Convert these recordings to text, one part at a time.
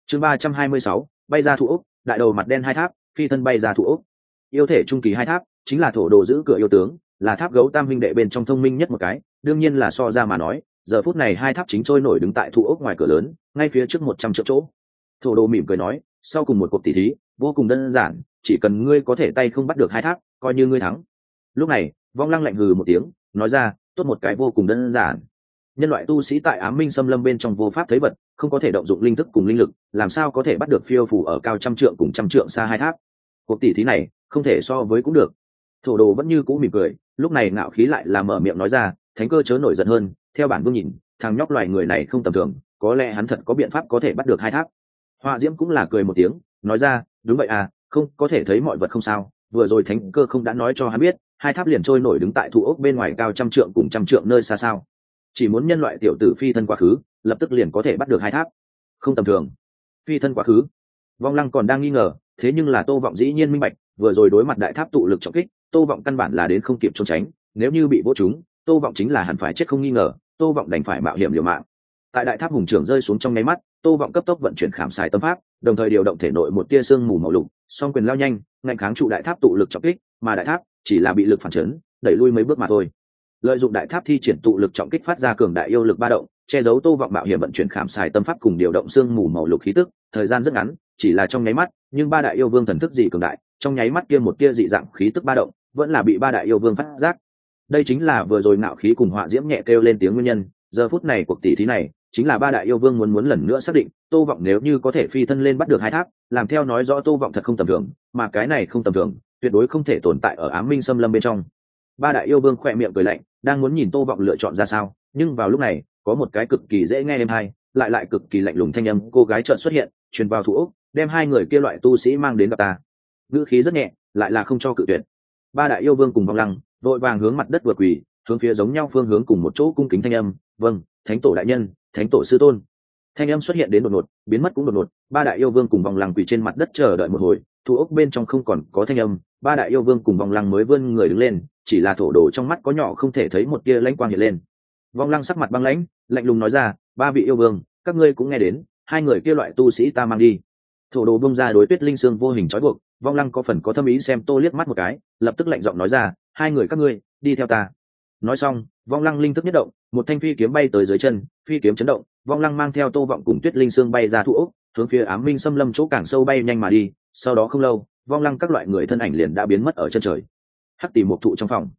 chương 326, bay ra thủ ốc, đại đầu mặt đen hai tháp, phi thân bay ra thủ ốc. Yêu thể trung kỳ hai tháp chính là thổ đồ giữ cửa yêu tướng, là tháp gấu tam huynh đệ bên trong thông minh nhất một cái, đương nhiên là so ra mà nói, giờ phút này hai tháp chính trôi nổi đứng tại thủ ốc ngoài cửa lớn, ngay phía trước 100 triệu chỗ. Thổ đồ mỉm cười nói, sau cùng một cuộc tỷ thí vô cùng đơn giản, chỉ cần ngươi có thể tay không bắt được hai tháp, coi như ngươi thắng. Lúc này Vong Lăng lạnh hừ một tiếng, nói ra, tốt một cái vô cùng đơn giản. Nhân loại tu sĩ tại Ám Minh Xâm Lâm bên trong vô pháp thấy vật, không có thể động dụng linh thức cùng linh lực, làm sao có thể bắt được phiêu phù ở cao trăm trượng cùng trăm trượng xa hai tháp. Cuộc tỷ thí này không thể so với cũng được. Thổ đồ vẫn như cũ mỉm cười, lúc này ngạo khí lại là mở miệng nói ra, thánh cơ chớ nổi giận hơn, theo bản vương nhìn, thằng nhóc loài người này không tầm thường, có lẽ hắn thật có biện pháp có thể bắt được hai tháp. Họa Diễm cũng là cười một tiếng, nói ra, đúng vậy à, không có thể thấy mọi vật không sao, vừa rồi thánh cơ không đã nói cho hắn biết, hai tháp liền trôi nổi đứng tại thủ ốc bên ngoài cao trăm trượng cùng trăm trượng nơi xa sao? Chỉ muốn nhân loại tiểu tử phi thân quá khứ, lập tức liền có thể bắt được hai tháp. Không tầm thường. Phi thân quá khứ. Vong Lăng còn đang nghi ngờ, thế nhưng là Tô Vọng dĩ nhiên minh bạch, vừa rồi đối mặt đại tháp tụ lực trọng kích, Tô Vọng căn bản là đến không kịp trốn tránh, nếu như bị vỗ trúng, Tô Vọng chính là hẳn phải chết không nghi ngờ, Tô Vọng đành phải mạo hiểm liều mạng. Tại đại tháp hùng trưởng rơi xuống trong nháy mắt, Tô Vọng cấp tốc vận chuyển khảm xài tâm pháp, đồng thời điều động thể nội một tia sương mù màu lục, song quyền lao nhanh, ngăn kháng trụ đại tháp tụ lực trọng kích, mà đại tháp chỉ là bị lực phản chấn, đẩy lui mấy bước mà thôi. Lợi dụng đại tháp thi triển tụ lực trọng kích phát ra cường đại yêu lực ba động, che giấu Tô Vọng mạo hiểm vận chuyển khảm xài tâm pháp cùng điều động sương mù màu lục khí tức, thời gian rất ngắn, chỉ là trong nháy mắt, nhưng ba đại yêu vương thần thức dị cường đại, trong nháy mắt kia một tia dị dạng khí tức ba động, vẫn là bị ba đại yêu vương phát giác. Đây chính là vừa rồi ngạo khí cùng Họa Diễm nhẹ kêu lên tiếng nguyên nhân, giờ phút này cuộc tỷ thí này, chính là ba đại yêu vương muốn lần nữa xác định, Tô Vọng nếu như có thể phi thân lên bắt được hai tháp, làm theo nói rõ Tô Vọng thật không tầm thường, mà cái này không tầm thường, tuyệt đối không thể tồn tại ở Ám Minh Xâm Lâm bên trong. Ba đại yêu vương khẽ miệng cười lạnh, đang muốn nhìn Tô Vọng lựa chọn ra sao, nhưng vào lúc này, có một cái cực kỳ dễ nghe êm hay, lại cực kỳ lạnh lùng thanh âm cô gái chợt xuất hiện, truyền vào thủ ốc, đem hai người kia loại tu sĩ mang đến gặp ta. Ngữ khí rất nhẹ, lại là không cho cự tuyệt. Ba đại yêu vương cùng Vong Lăng, vội vàng hướng mặt đất vừa quỳ, hướng phía giống nhau phương hướng cùng một chỗ cung kính thanh âm, "Vâng, thánh tổ đại nhân, thánh tổ sư tôn." Thanh âm xuất hiện đến đột ngột, biến mất cũng đột ngột, ba đại yêu vương cùng Vong Lăng quỳ trên mặt đất chờ đợi một hồi, thủ ốc bên trong không còn có thanh âm, ba đại yêu vương cùng Vong Lăng mới vươn người đứng lên, chỉ là thổ đồ trong mắt có nhỏ không thể thấy một tia lãnh quang hiện lên. Vong Lăng sắc mặt băng lãnh, lạnh lùng nói ra, "Ba vị yêu vương, các ngươi cũng nghe đến, hai người kia loại tu sĩ ta mang đi." Thổ đồ bung ra đối Tuyết Linh Xương vô hình trói buộc, Vong Lăng có phần có thâm ý xem Tô liếc mắt một cái, lập tức lạnh giọng nói ra, "Hai người các ngươi, đi theo ta." Nói xong, Vong Lăng linh thức nhất động, một thanh phi kiếm bay tới dưới chân, phi kiếm chấn động, Vong Lăng mang theo Tô Vọng cùng Tuyết Linh Xương bay ra thủ ốc, hướng phía Ám Minh Xâm Lâm chỗ càng sâu bay nhanh mà đi, sau đó không lâu, Vong Lăng các loại người thân ảnh liền đã biến mất ở chân trời. Hắc Tỷ Mộc Thụ trong phòng.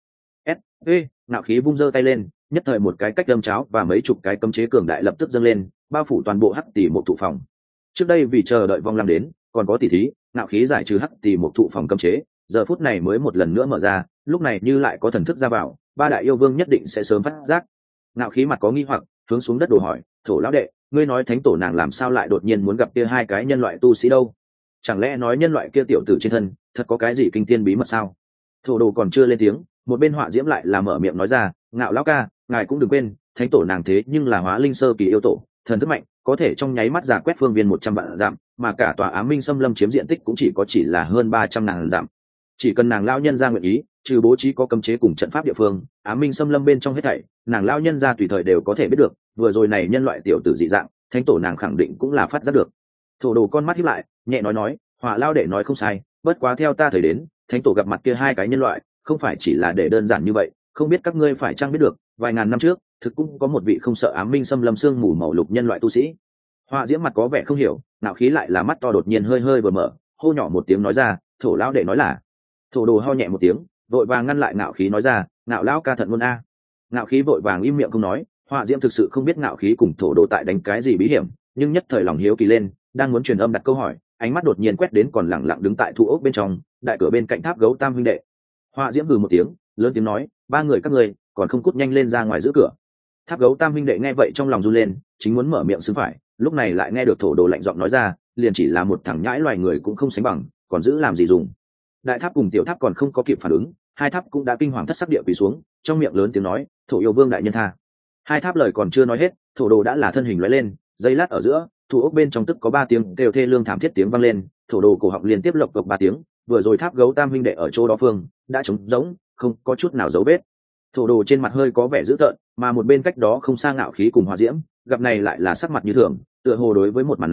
Nạo khí vung giơ tay lên, nhất thời một cái cách đâm cháo và mấy chục cái cấm chế cường đại lập tức dâng lên, bao phủ toàn bộ Hắc Tỷ Mộc Thụ phòng. Trước đây vì chờ đợi Vong Lăng đến, còn có tỷ thí, nạo khí giải trừ Hắc Tỷ Mộc Thụ phòng cấm chế, giờ phút này mới một lần nữa mở ra, lúc này như lại có thần thức ra vào, ba đại yêu vương nhất định sẽ sớm phát giác. Nạo khí mặt có nghi hoặc, hướng xuống đất đồ hỏi, "Thổ lão đệ, ngươi nói thánh tổ nàng làm sao lại đột nhiên muốn gặp kia hai cái nhân loại tu sĩ đâu? Chẳng lẽ nói nhân loại kia tiểu tử trên thân thật có cái gì kinh thiên bí mật sao?" Thổ đồ còn chưa lên tiếng, một bên Họa Diễm lại là mở miệng nói ra, "Ngạo lão ca, ngài cũng đừng quên, thánh tổ nàng thế nhưng là hóa linh sơ kỳ yêu tổ, thần thức mạnh, có thể trong nháy mắt giả quét phương viên 100 vạn dặm, mà cả tòa Ám Minh Xâm Lâm chiếm diện tích cũng chỉ là hơn 300.000 dặm. Chỉ cần nàng lão nhân ra nguyện ý, trừ bố trí có cấm chế cùng trận pháp địa phương, Ám Minh Xâm Lâm bên trong hết thảy, nàng lão nhân ra tùy thời đều có thể biết được, vừa rồi này nhân loại tiểu tử dị dạng, thánh tổ nàng khẳng định cũng là phát giác được." Thổ đồ con mắt híp lại, nhẹ nói, "Họa lão đệ nói không sai, bất quá theo ta thời đến, thánh tổ gặp mặt kia hai cái nhân loại, không phải chỉ là để đơn giản như vậy, không biết các ngươi phải chăng biết được, vài ngàn năm trước, thực cũng có một vị không sợ Ám Minh Xâm Lâm sương mù màu lục nhân loại tu sĩ." Họa Diễm mặt có vẻ không hiểu, nạo khí lại là mắt to đột nhiên hơi vừa mở, hô nhỏ một tiếng nói ra, "Thổ lão đệ nói là." Thổ đồ ho nhẹ một tiếng, vội vàng ngăn lại nạo khí nói ra, "Nạo lão ca thận luôn a." Nạo khí vội vàng im miệng không nói, Họa Diễm thực sự không biết nạo khí cùng thổ đồ tại đánh cái gì bí hiểm, nhưng nhất thời lòng hiếu kỳ lên, đang muốn truyền âm đặt câu hỏi, ánh mắt đột nhiên quét đến còn lẳng lặng đứng tại thủ ốc bên trong, đại cửa bên cạnh tháp gấu tam huynh đệ. Họa Diễm hừ một tiếng, lớn tiếng nói, "Ba người các ngươi còn không cút nhanh lên ra ngoài giữ cửa." Tháp gấu tam huynh đệ nghe vậy trong lòng run lên, chính muốn mở miệng xứng phải, lúc này lại nghe được thổ đồ lạnh giọng nói ra, "Liền chỉ là một thằng nhãi loài người cũng không sánh bằng, còn giữ làm gì dùng." Đại tháp cùng tiểu tháp còn không có kịp phản ứng, hai tháp cũng đã kinh hoàng thất sắc địa quỳ xuống, trong miệng lớn tiếng nói, "Thổ yêu vương đại nhân tha." Hai tháp lời còn chưa nói hết, thổ đồ đã là thân hình lóe lên, giây lát ở giữa, thủ ốc bên trong tức có 3 tiếng kêu thê lương thảm thiết tiếng vang lên, thổ đồ cổ họng liên tiếp lộc cộc 3 tiếng, vừa rồi tháp gấu tam huynh đệ ở chỗ đó phương đã trống rỗng, không có chút nào dấu vết. Thổ đồ trên mặt hơi có vẻ dữ tợn, mà một bên cách đó không xa ngạo khí cùng Hỏa Diễm, gặp này lại là sắc mặt như thường, tựa hồ đối với một màn này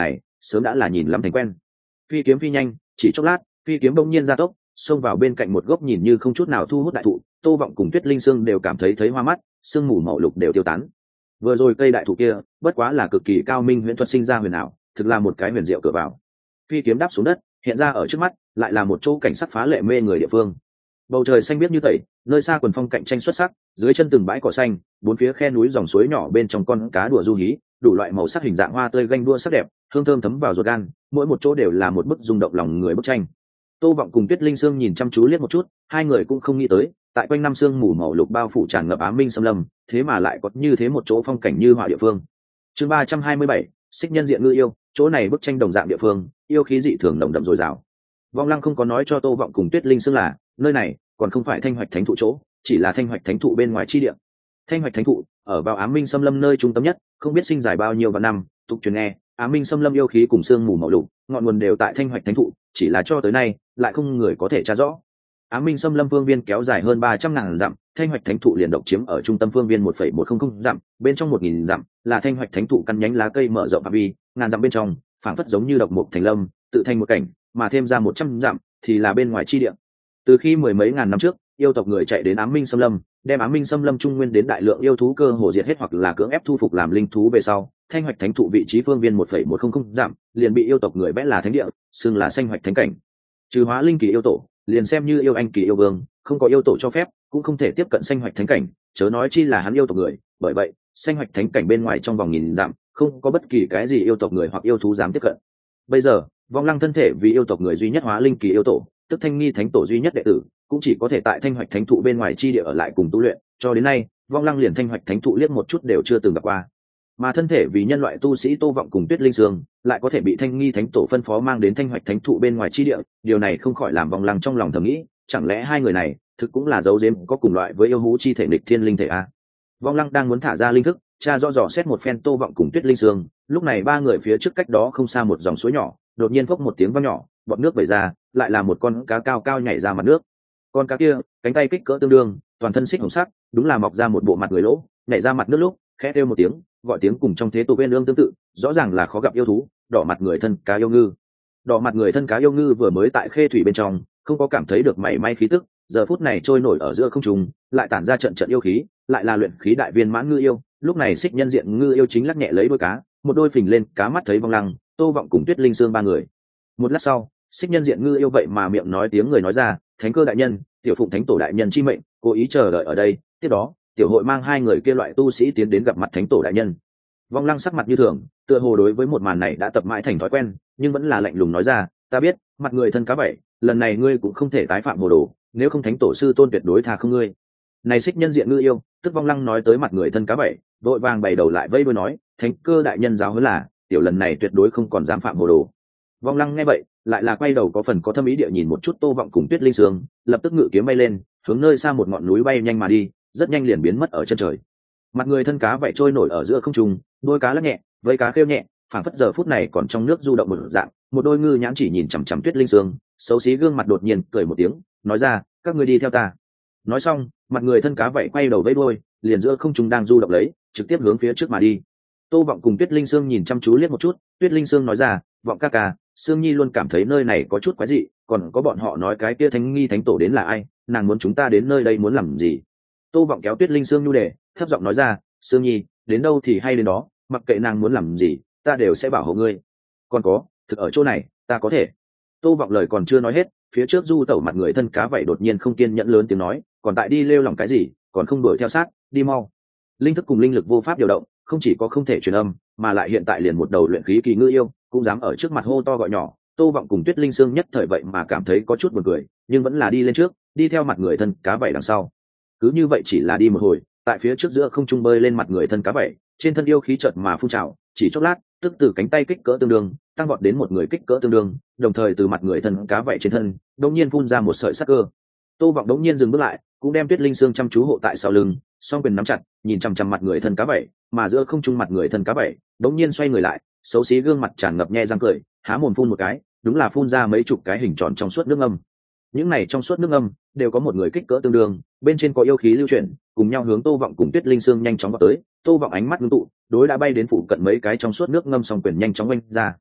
sớm đã là nhìn lắm thành quen. Phi kiếm phi nhanh, chỉ chốc lát phi kiếm bỗng nhiên gia tốc, xông vào bên cạnh một gốc nhìn như không chút nào thu hút đại thụ. Tô Vọng cùng Tuyết Linh Sương đều cảm thấy hoa mắt, sương mù màu lục đều tiêu tán. Vừa rồi cây đại thụ kia bất quá là cực kỳ cao minh huyễn thuật sinh ra huyền ảo, thực là một cái huyền diệu cửa vào. Phi kiếm đáp xuống đất, hiện ra ở trước mắt lại là một chỗ cảnh sắc phá lệ mê người địa phương. Bầu trời xanh biếc như tẩy, nơi xa quần phong cạnh tranh xuất sắc, dưới chân từng bãi cỏ xanh, bốn phía khe núi dòng suối nhỏ bên trong con cá đùa du hí, đủ loại màu sắc hình dạng hoa tươi ganh đua sắc đẹp, hương thơm thấm vào ruột gan, mỗi một chỗ đều là một bức rung động lòng người bức tranh. Tô Vọng cùng Tuyết Linh Sương nhìn chăm chú liếc một chút, hai người cũng không nghĩ tới, tại quanh năm sương mù màu lục bao phủ tràn ngập ám minh xâm lâm, thế mà lại có như thế một chỗ phong cảnh như họa địa phương. Chương 327, Xích Nhân Diện Ngư Yêu, chỗ này bức tranh đồng dạng địa phương, yêu khí dị thường nồng đậm dồi dào. Vong Lăng không có nói cho Tô Vọng cùng Tuyết Linh Sương là, nơi này còn không phải Thanh Hoạch Thánh thụ chỗ, chỉ là Thanh Hoạch Thánh thụ bên ngoài chi địa. Thanh Hoạch Thánh thụ ở vào ám minh xâm lâm nơi trung tâm nhất, không biết sinh dài bao nhiêu vạn năm, tục truyền nghe, ám minh xâm lâm yêu khí cùng sương mù màu lục, ngọn nguồn đều tại Thanh Hoạch Thánh thụ, chỉ là cho tới nay lại không người có thể tra rõ. Ám minh xâm lâm phương viên kéo dài hơn 300.000 dặm, Thanh Hoạch Thánh thụ liền độc chiếm ở trung tâm phương viên 1,100 dặm, bên trong 1.000 dặm là Thanh Hoạch Thánh thụ căn nhánh lá cây mở rộng phạm vi, ngàn dặm bên trong phảng phất giống như độc mục thành lâm, tự thành một cảnh, mà thêm ra 100 dặm thì là bên ngoài chi địa. Từ khi mười mấy ngàn năm trước, yêu tộc người chạy đến ám minh xâm lâm, đem ám minh xâm lâm trung nguyên đến đại lượng yêu thú cơ hồ diệt hết hoặc là cưỡng ép thu phục làm linh thú về sau, Thanh Hoạch Thánh thụ vị trí phương viên 1,100 dặm liền bị yêu tộc người vẽ là thánh địa, xưng là Xanh Hoạch Thánh cảnh. Trừ hóa linh kỳ yêu tổ, liền xem như yêu anh kỳ yêu vương, không có yêu tổ cho phép, cũng không thể tiếp cận Xanh Hoạch Thánh cảnh, chớ nói chi là hắn yêu tộc người, bởi vậy, Xanh Hoạch Thánh cảnh bên ngoài trong vòng 1000 dặm, không có bất kỳ cái gì yêu tộc người hoặc yêu thú dám tiếp cận. Bây giờ, Vong Lăng thân thể vì yêu tộc người duy nhất hóa linh kỳ yêu tổ, tức Thanh Nghi Thánh tổ duy nhất đệ tử, cũng chỉ có thể tại Thanh Hoạch Thánh thụ bên ngoài chi địa ở lại cùng tu luyện, cho đến nay, Vong Lăng liền Thanh Hoạch Thánh thụ liếc một chút đều chưa từng gặp qua. Mà thân thể vì nhân loại tu sĩ Tô Vọng cùng Tuyết Linh Sương, lại có thể bị Thanh Nghi Thánh tổ phân phó mang đến Thanh Hoạch Thánh thụ bên ngoài chi địa, điều này không khỏi làm Vong Lăng trong lòng thầm nghĩ, chẳng lẽ hai người này thực cũng là dấu giếm có cùng loại với yêu hú chi thể nghịch thiên linh thể a? Vong Lăng đang muốn thả ra linh thức, tra rõ dò xét một phen Tô Vọng cùng Tuyết Linh Sương, lúc này ba người phía trước cách đó không xa một dòng suối nhỏ, đột nhiên phốc một tiếng vang nhỏ, bọt nước vẩy ra, lại là một con cá cao cao nhảy ra mặt nước. Con cá kia, cánh tay kích cỡ tương đương, toàn thân xích hồng sắc, đúng là mọc ra một bộ mặt người lỗ, nhảy ra mặt nước lúc, khẽ kêu một tiếng, gọi tiếng cùng trong thế tục bên ương tương tự, rõ ràng là khó gặp yêu thú, đỏ mặt người thân cá yêu ngư. Đỏ mặt người thân cá yêu ngư vừa mới tại khê thủy bên trong, không có cảm thấy được mảy may khí tức, giờ phút này trôi nổi ở giữa không trung, lại tản ra trận trận yêu khí, lại là luyện khí đại viên mãn ngư yêu. Lúc này Xích Nhân Diện Ngư Yêu chính lắc nhẹ lấy đôi cá, một đôi phình lên, cá mắt thấy Vong Lăng, Tô Vọng cùng Tuyết Linh Sương ba người. Một lát sau, Xích Nhân Diện Ngư Yêu vậy mà miệng nói tiếng người nói ra, Thánh Cơ đại nhân, tiểu phụng Thánh tổ đại nhân chi mệnh, cố ý chờ đợi ở đây, tiếp đó, tiểu hội mang hai người kia loại tu sĩ tiến đến gặp mặt Thánh tổ đại nhân. Vong Lăng sắc mặt như thường, tựa hồ đối với một màn này đã tập mãi thành thói quen, nhưng vẫn là lạnh lùng nói ra, ta biết, mặt người thân cá vậy, lần này ngươi cũng không thể tái phạm hồ đồ, nếu không Thánh tổ sư tôn tuyệt đối tha không ngươi. Này Xích Nhân Diện Ngư Yêu, tức Vong Lăng nói tới mặt người thân cá vậy, vội vàng bày đầu lại vây đuôi nói, Thánh Cơ đại nhân giáo huấn là, tiểu lần này tuyệt đối không còn dám phạm hồ đồ. Vong Lăng nghe vậy, lại là quay đầu có phần có thâm ý địa nhìn một chút Tô Vọng cùng Tuyết Linh Sương, lập tức ngự kiếm bay lên, hướng nơi xa một ngọn núi bay nhanh mà đi, rất nhanh liền biến mất ở chân trời. Mặt người thân cá vậy trôi nổi ở giữa không trung, đôi cá lắc nhẹ, với cá kêu nhẹ, phảng phất giờ phút này còn trong nước du động một dạng, một đôi ngư nhãn chỉ nhìn chằm chằm Tuyết Linh Sương, xấu xí gương mặt đột nhiên cười một tiếng, nói ra, các ngươi đi theo ta. Nói xong, mặt người thân cá vậy quay đầu vẫy đuôi, liền giữa không trung đang du động lấy, trực tiếp hướng phía trước mà đi. Tô Vọng cùng Tuyết Linh Sương nhìn chăm chú liếc một chút, Tuyết Linh Sương nói ra, Vọng ca ca, Sương Nhi luôn cảm thấy nơi này có chút quái dị, còn có bọn họ nói cái kia Thánh Nghi Thánh tổ đến là ai, nàng muốn chúng ta đến nơi đây muốn làm gì? Tô Vọng kéo Tuyết Linh Sương nhu đề, thấp giọng nói ra, Sương Nhi, đến đâu thì hay đến đó, mặc kệ nàng muốn làm gì, ta đều sẽ bảo hộ ngươi. Còn có, thực ở chỗ này, ta có thể. Tô Vọng lời còn chưa nói hết, phía trước du tẩu mặt người thân cá vậy đột nhiên không kiên nhẫn lớn tiếng nói, còn tại đi lêu lỏng cái gì, còn không đuổi theo sát, đi mau. Linh thức cùng linh lực vô pháp điều động, không chỉ có không thể truyền âm, mà lại hiện tại liền một đầu luyện khí kỳ ngư yêu cũng dám ở trước mặt hô to gọi nhỏ. Tô Vọng cùng Tuyết Linh Sương nhất thời vậy mà cảm thấy có chút buồn cười, nhưng vẫn là đi lên trước, đi theo mặt người thân cá vậy đằng sau. Cứ như vậy chỉ là đi một hồi, tại phía trước giữa không trung bơi lên mặt người thân cá vậy, trên thân yêu khí chợt mà phun trào, chỉ chốc lát, tức từ cánh tay kích cỡ tương đương, tăng vọt đến một người kích cỡ tương đương, đồng thời từ mặt người thân cá vậy trên thân, đột nhiên phun ra một sợi sắc cơ. Tô Vọng đột nhiên dừng bước lại, cũng đem Tuyết Linh Sương chăm chú hộ tại sau lưng, song quyền nắm chặt, nhìn chằm chằm mặt người thân cá vậy, mà giữa không trung mặt người thân cá vậy, đột nhiên xoay người lại, xấu xí gương mặt tràn ngập nhe răng cười, há mồm phun một cái, đúng là phun ra mấy chục cái hình tròn trong suốt nước ngâm. Những này trong suốt nước ngâm đều có một người kích cỡ tương đương, bên trên có yêu khí lưu chuyển, cùng nhau hướng Tô Vọng cùng Tuyết Linh Sương nhanh chóng vào tới. Tô Vọng ánh mắt ngưng tụ, đối đã bay đến phụ cận mấy cái trong suốt nước ngâm song quyền nhanh chóng oanh ra.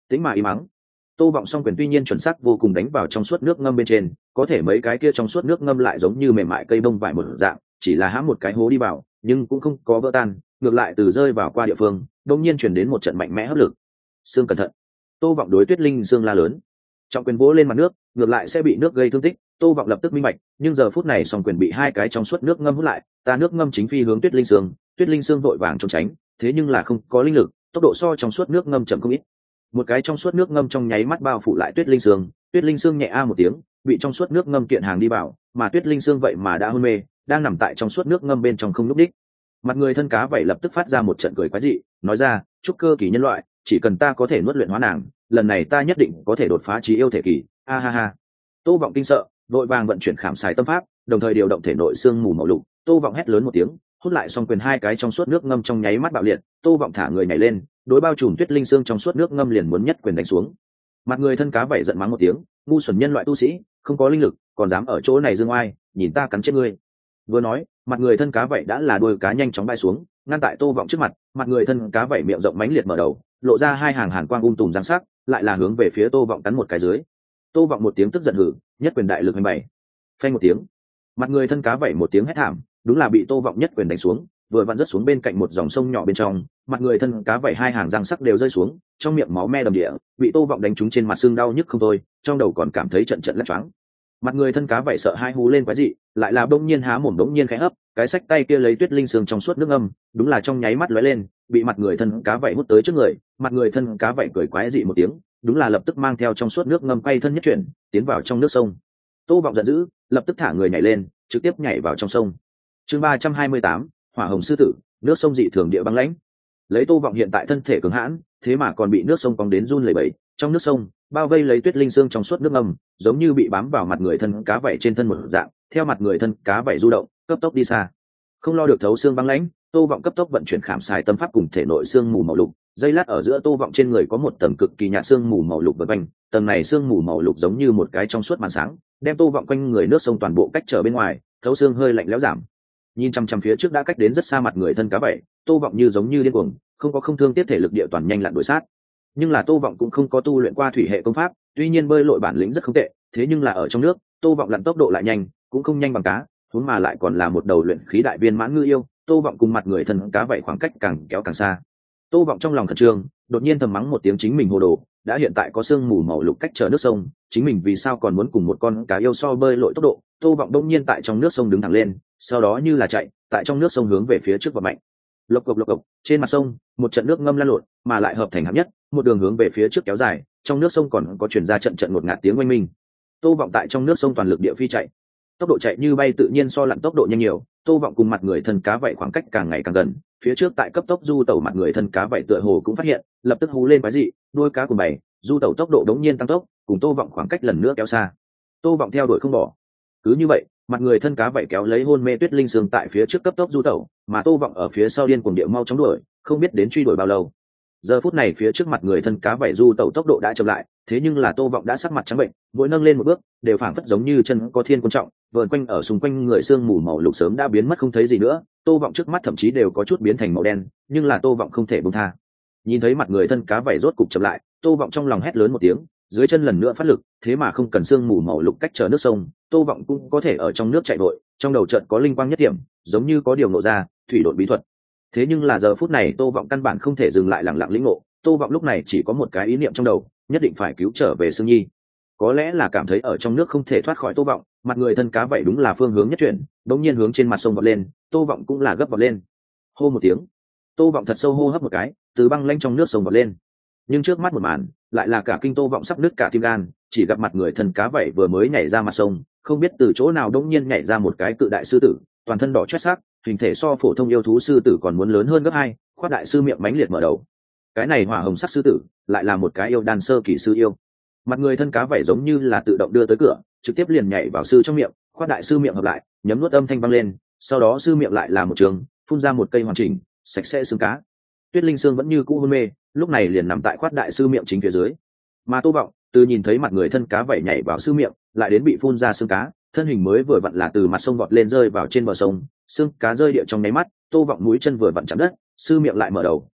tính mà im mắng. Tô Vọng song quyền tuy nhiên chuẩn xác vô cùng đánh vào trong suốt nước ngâm bên trên, có thể mấy cái kia trong suốt nước ngâm lại giống như mềm mại cây bông vải một dạng, chỉ là hãm một cái hố đi vào, nhưng cũng không có vỡ tan, ngược lại từ rơi vào qua địa phương, đột nhiên truyền đến một trận mạnh mẽ hấp lực. Xương cẩn thận. Tô Vọng đối Tuyết Linh Xương la lớn. Trọng quyền vỗ lên mặt nước, ngược lại sẽ bị nước gây thương tích. Tô Vọng lập tức minh bạch, nhưng giờ phút này song quyền bị hai cái trong suốt nước ngâm hút lại, ta nước ngâm chính phi hướng Tuyết Linh Xương vội vàng trốn tránh, thế nhưng là không có linh lực, tốc độ so trong suốt nước ngâm chậm không ít. Một cái trong suốt nước ngâm trong nháy mắt bao phủ lại Tuyết Linh Xương nhẹ a một tiếng, bị trong suốt nước ngâm kiện hàng đi vào, mà Tuyết Linh Xương vậy mà đã hôn mê, đang nằm tại trong suốt nước ngâm bên trong không lúc đích. Mặt người thân cá vậy lập tức phát ra một trận cười quái dị, nói ra, chúc cơ kỳ nhân loại, chỉ cần ta có thể nuốt luyện hóa nàng, lần này ta nhất định có thể đột phá chí yêu thể kỳ. A ha ha. Tô Vọng kinh sợ, vội vàng vận chuyển khảm xài tâm pháp, đồng thời điều động thể nội xương mù màu lục. Tô Vọng hét lớn một tiếng, hút lại xong quyền hai cái trong suốt nước ngâm trong nháy mắt bạo liệt. Tô Vọng thả người nhảy lên, đối bao trùm Tuyết Linh Xương trong suốt nước ngâm liền muốn nhất quyền đánh xuống. Mặt người thân cá vậy giận mắng một tiếng, ngu xuẩn nhân loại tu sĩ, không có linh lực, còn dám ở chỗ này dương oai, nhìn ta cắn chết ngươi. Vừa nói, mặt người thân cá vậy đã là đuôi cá nhanh chóng bay xuống, ngăn tại Tô Vọng trước mặt. Mặt người thân cá vậy miệng rộng mãnh liệt mở đầu, lộ ra hai hàng hàn quang tùm răng sắc, lại là hướng về phía Tô Vọng cắn một cái dưới. Tô Vọng một tiếng tức giận hừ, nhất quyền đại lực 27. Phanh một tiếng, mặt người thân cá vậy một tiếng hét thảm, đúng là bị Tô Vọng nhất quyền đánh xuống, vừa vặn rớt xuống bên cạnh một dòng sông nhỏ bên trong. Mặt người thân cá vậy hai hàng răng sắc đều rơi xuống, trong miệng máu me đầm địa, bị Tô Vọng đánh trúng trên mặt xương đau nhức không thôi, trong đầu còn cảm thấy trận trận lắc choáng. Mặt người thân cá vậy sợ hai hú lên quái dị, lại là bỗng nhiên há mồm bỗng nhiên khẽ hấp, cái xách tay kia lấy Tuyết Linh Xương trong suốt nước ngâm, đúng là trong nháy mắt lóe lên, bị mặt người thân cá vậy hút tới trước người. Mặt người thân cá vậy cười quái dị một tiếng, đúng là lập tức mang theo trong suốt nước ngâm quay thân nhất chuyển, tiến vào trong nước sông. Tô Vọng giận dữ, lập tức thả người nhảy lên, trực tiếp nhảy vào trong sông. Chương 328, Hỏa Hồng sư tử, nước sông dị thường địa băng lãnh. Lấy Tô Vọng hiện tại thân thể cường hãn, thế mà còn bị nước sông cong đến run lẩy bẩy. Trong nước sông, bao vây lấy Tuyết Linh Xương trong suốt nước ngâm, giống như bị bám vào mặt người thân cá vậy trên thân một dạng, theo mặt người thân cá vậy du động, cấp tốc đi xa. Không lo được thấu xương băng lãnh, Tô Vọng cấp tốc vận chuyển khảm xài tâm pháp cùng thể nội xương mù màu lục. Dây lát ở giữa Tô Vọng trên người có một tầng cực kỳ nhạt xương mù màu lục vần quanh, tầng này xương mù màu lục giống như một cái trong suốt màn sáng, đem Tô Vọng quanh người nước sông toàn bộ cách trở bên ngoài, thấu xương hơi lạnh lẽo giảm. Nhìn chăm chăm phía trước đã cách đến rất xa mặt người thân cá vậy, Tô Vọng như giống như điên cuồng, không thương tiếc thể lực địa toàn nhanh lặn đuổi sát. Nhưng là Tô Vọng cũng không có tu luyện qua thủy hệ công pháp, tuy nhiên bơi lội bản lĩnh rất không tệ, thế nhưng là ở trong nước, Tô Vọng lặn tốc độ lại nhanh, cũng không nhanh bằng cá, huống mà lại còn là một đầu luyện khí đại viên mãn ngư yêu, Tô Vọng cùng mặt người thân cá vậy khoảng cách càng kéo càng xa. Tô Vọng trong lòng khẩn trương, đột nhiên thầm mắng một tiếng chính mình hồ đồ, đã hiện tại có sương mù màu lục cách trở nước sông, chính mình vì sao còn muốn cùng một con cá yêu so bơi lội tốc độ. Tô Vọng đột nhiên tại trong nước sông đứng thẳng lên, sau đó như là chạy, tại trong nước sông hướng về phía trước và mạnh. Lộc cộc, trên mặt sông, một trận nước ngâm lan lộn, mà lại hợp thành hợp nhất, một đường hướng về phía trước kéo dài, trong nước sông còn có truyền ra trận ngột ngạt tiếng oanh minh. Tô Vọng tại trong nước sông toàn lực địa phi chạy, tốc độ chạy như bay tự nhiên so lặn tốc độ nhanh nhiều. Tô Vọng cùng mặt người thân cá vậy khoảng cách càng ngày càng gần, phía trước tại cấp tốc du tẩu mặt người thân cá vậy tựa hồ cũng phát hiện, lập tức hú lên quái dị, đuôi cá cùng bảy, du tẩu tốc độ đống nhiên tăng tốc, cùng Tô Vọng khoảng cách lần nữa kéo xa. Tô Vọng theo đuổi không bỏ. Cứ như vậy, mặt người thân cá vậy kéo lấy hôn mê Tuyết Linh Xương tại phía trước cấp tốc du tẩu, mà Tô Vọng ở phía sau điên cuồng địa mau chóng đuổi, không biết đến truy đuổi bao lâu. Giờ phút này phía trước mặt người thân cá vậy du tẩu tốc độ đã chậm lại, thế nhưng là Tô Vọng đã sắc mặt trắng bệnh, mỗi nâng lên một bước, đều phảng phất giống như chân có thiên quân trọng, vờn quanh ở xung quanh người xương mù màu lục sớm đã biến mất không thấy gì nữa. Tô Vọng trước mắt thậm chí đều có chút biến thành màu đen, nhưng là Tô Vọng không thể buông tha. Nhìn thấy mặt người thân cá vậy rốt cục chậm lại, Tô Vọng trong lòng hét lớn một tiếng, dưới chân lần nữa phát lực, thế mà không cần xương mù màu lục cách trở nước sông, Tô Vọng cũng có thể ở trong nước chạy vội, trong đầu chợt có linh quang nhất điểm, giống như có điều ngộ ra, thủy độn bí thuật. Thế nhưng là giờ phút này Tô Vọng căn bản không thể dừng lại lặng lặng lĩnh ngộ, Tô Vọng lúc này chỉ có một cái ý niệm trong đầu, nhất định phải cứu trở về Sương Nhi. Có lẽ là cảm thấy ở trong nước không thể thoát khỏi Tô Vọng, mặt người thân cá vậy đúng là phương hướng nhất chuyển, đột nhiên hướng trên mặt sông vọt lên, Tô Vọng cũng là gấp vọt lên. Hô một tiếng, Tô Vọng thật sâu hô hấp một cái, từ băng lanh trong nước sông vọt lên. Nhưng trước mắt một màn, lại là cả kinh Tô Vọng sắp nứt cả tim gan, chỉ gặp mặt người thân cá vậy vừa mới nhảy ra mặt sông, không biết từ chỗ nào đột nhiên nhảy ra một cái cự đại sư tử, toàn thân đỏ chót sắc, hình thể so phổ thông yêu thú sư tử còn muốn lớn hơn gấp 2, khoát đại sư miệng mãnh liệt mở đầu. Cái này hỏa hồng sắc sư tử, lại là một cái yêu đan sơ kỳ sư yêu. Mặt người thân cá vậy giống như là tự động đưa tới cửa, trực tiếp liền nhảy vào sư trong miệng, khoát đại sư miệng hợp lại, nhấm nuốt âm thanh vang lên, sau đó sư miệng lại là một trường, phun ra một cây hoàn chỉnh, sạch sẽ xương cá. Tuyết Linh Xương vẫn như cũ hôn mê, lúc này liền nằm tại khoát đại sư miệng chính phía dưới. Mà Tô Vọng, từ nhìn thấy mặt người thân cá vậy nhảy vào sư miệng, lại đến bị phun ra xương cá, thân hình mới vừa vặn là từ mặt sông vọt lên rơi vào trên bờ sông, xương cá rơi địa trong nháy mắt, Tô Vọng mũi chân vừa vặn chạm đất, sư miệng lại mở đầu,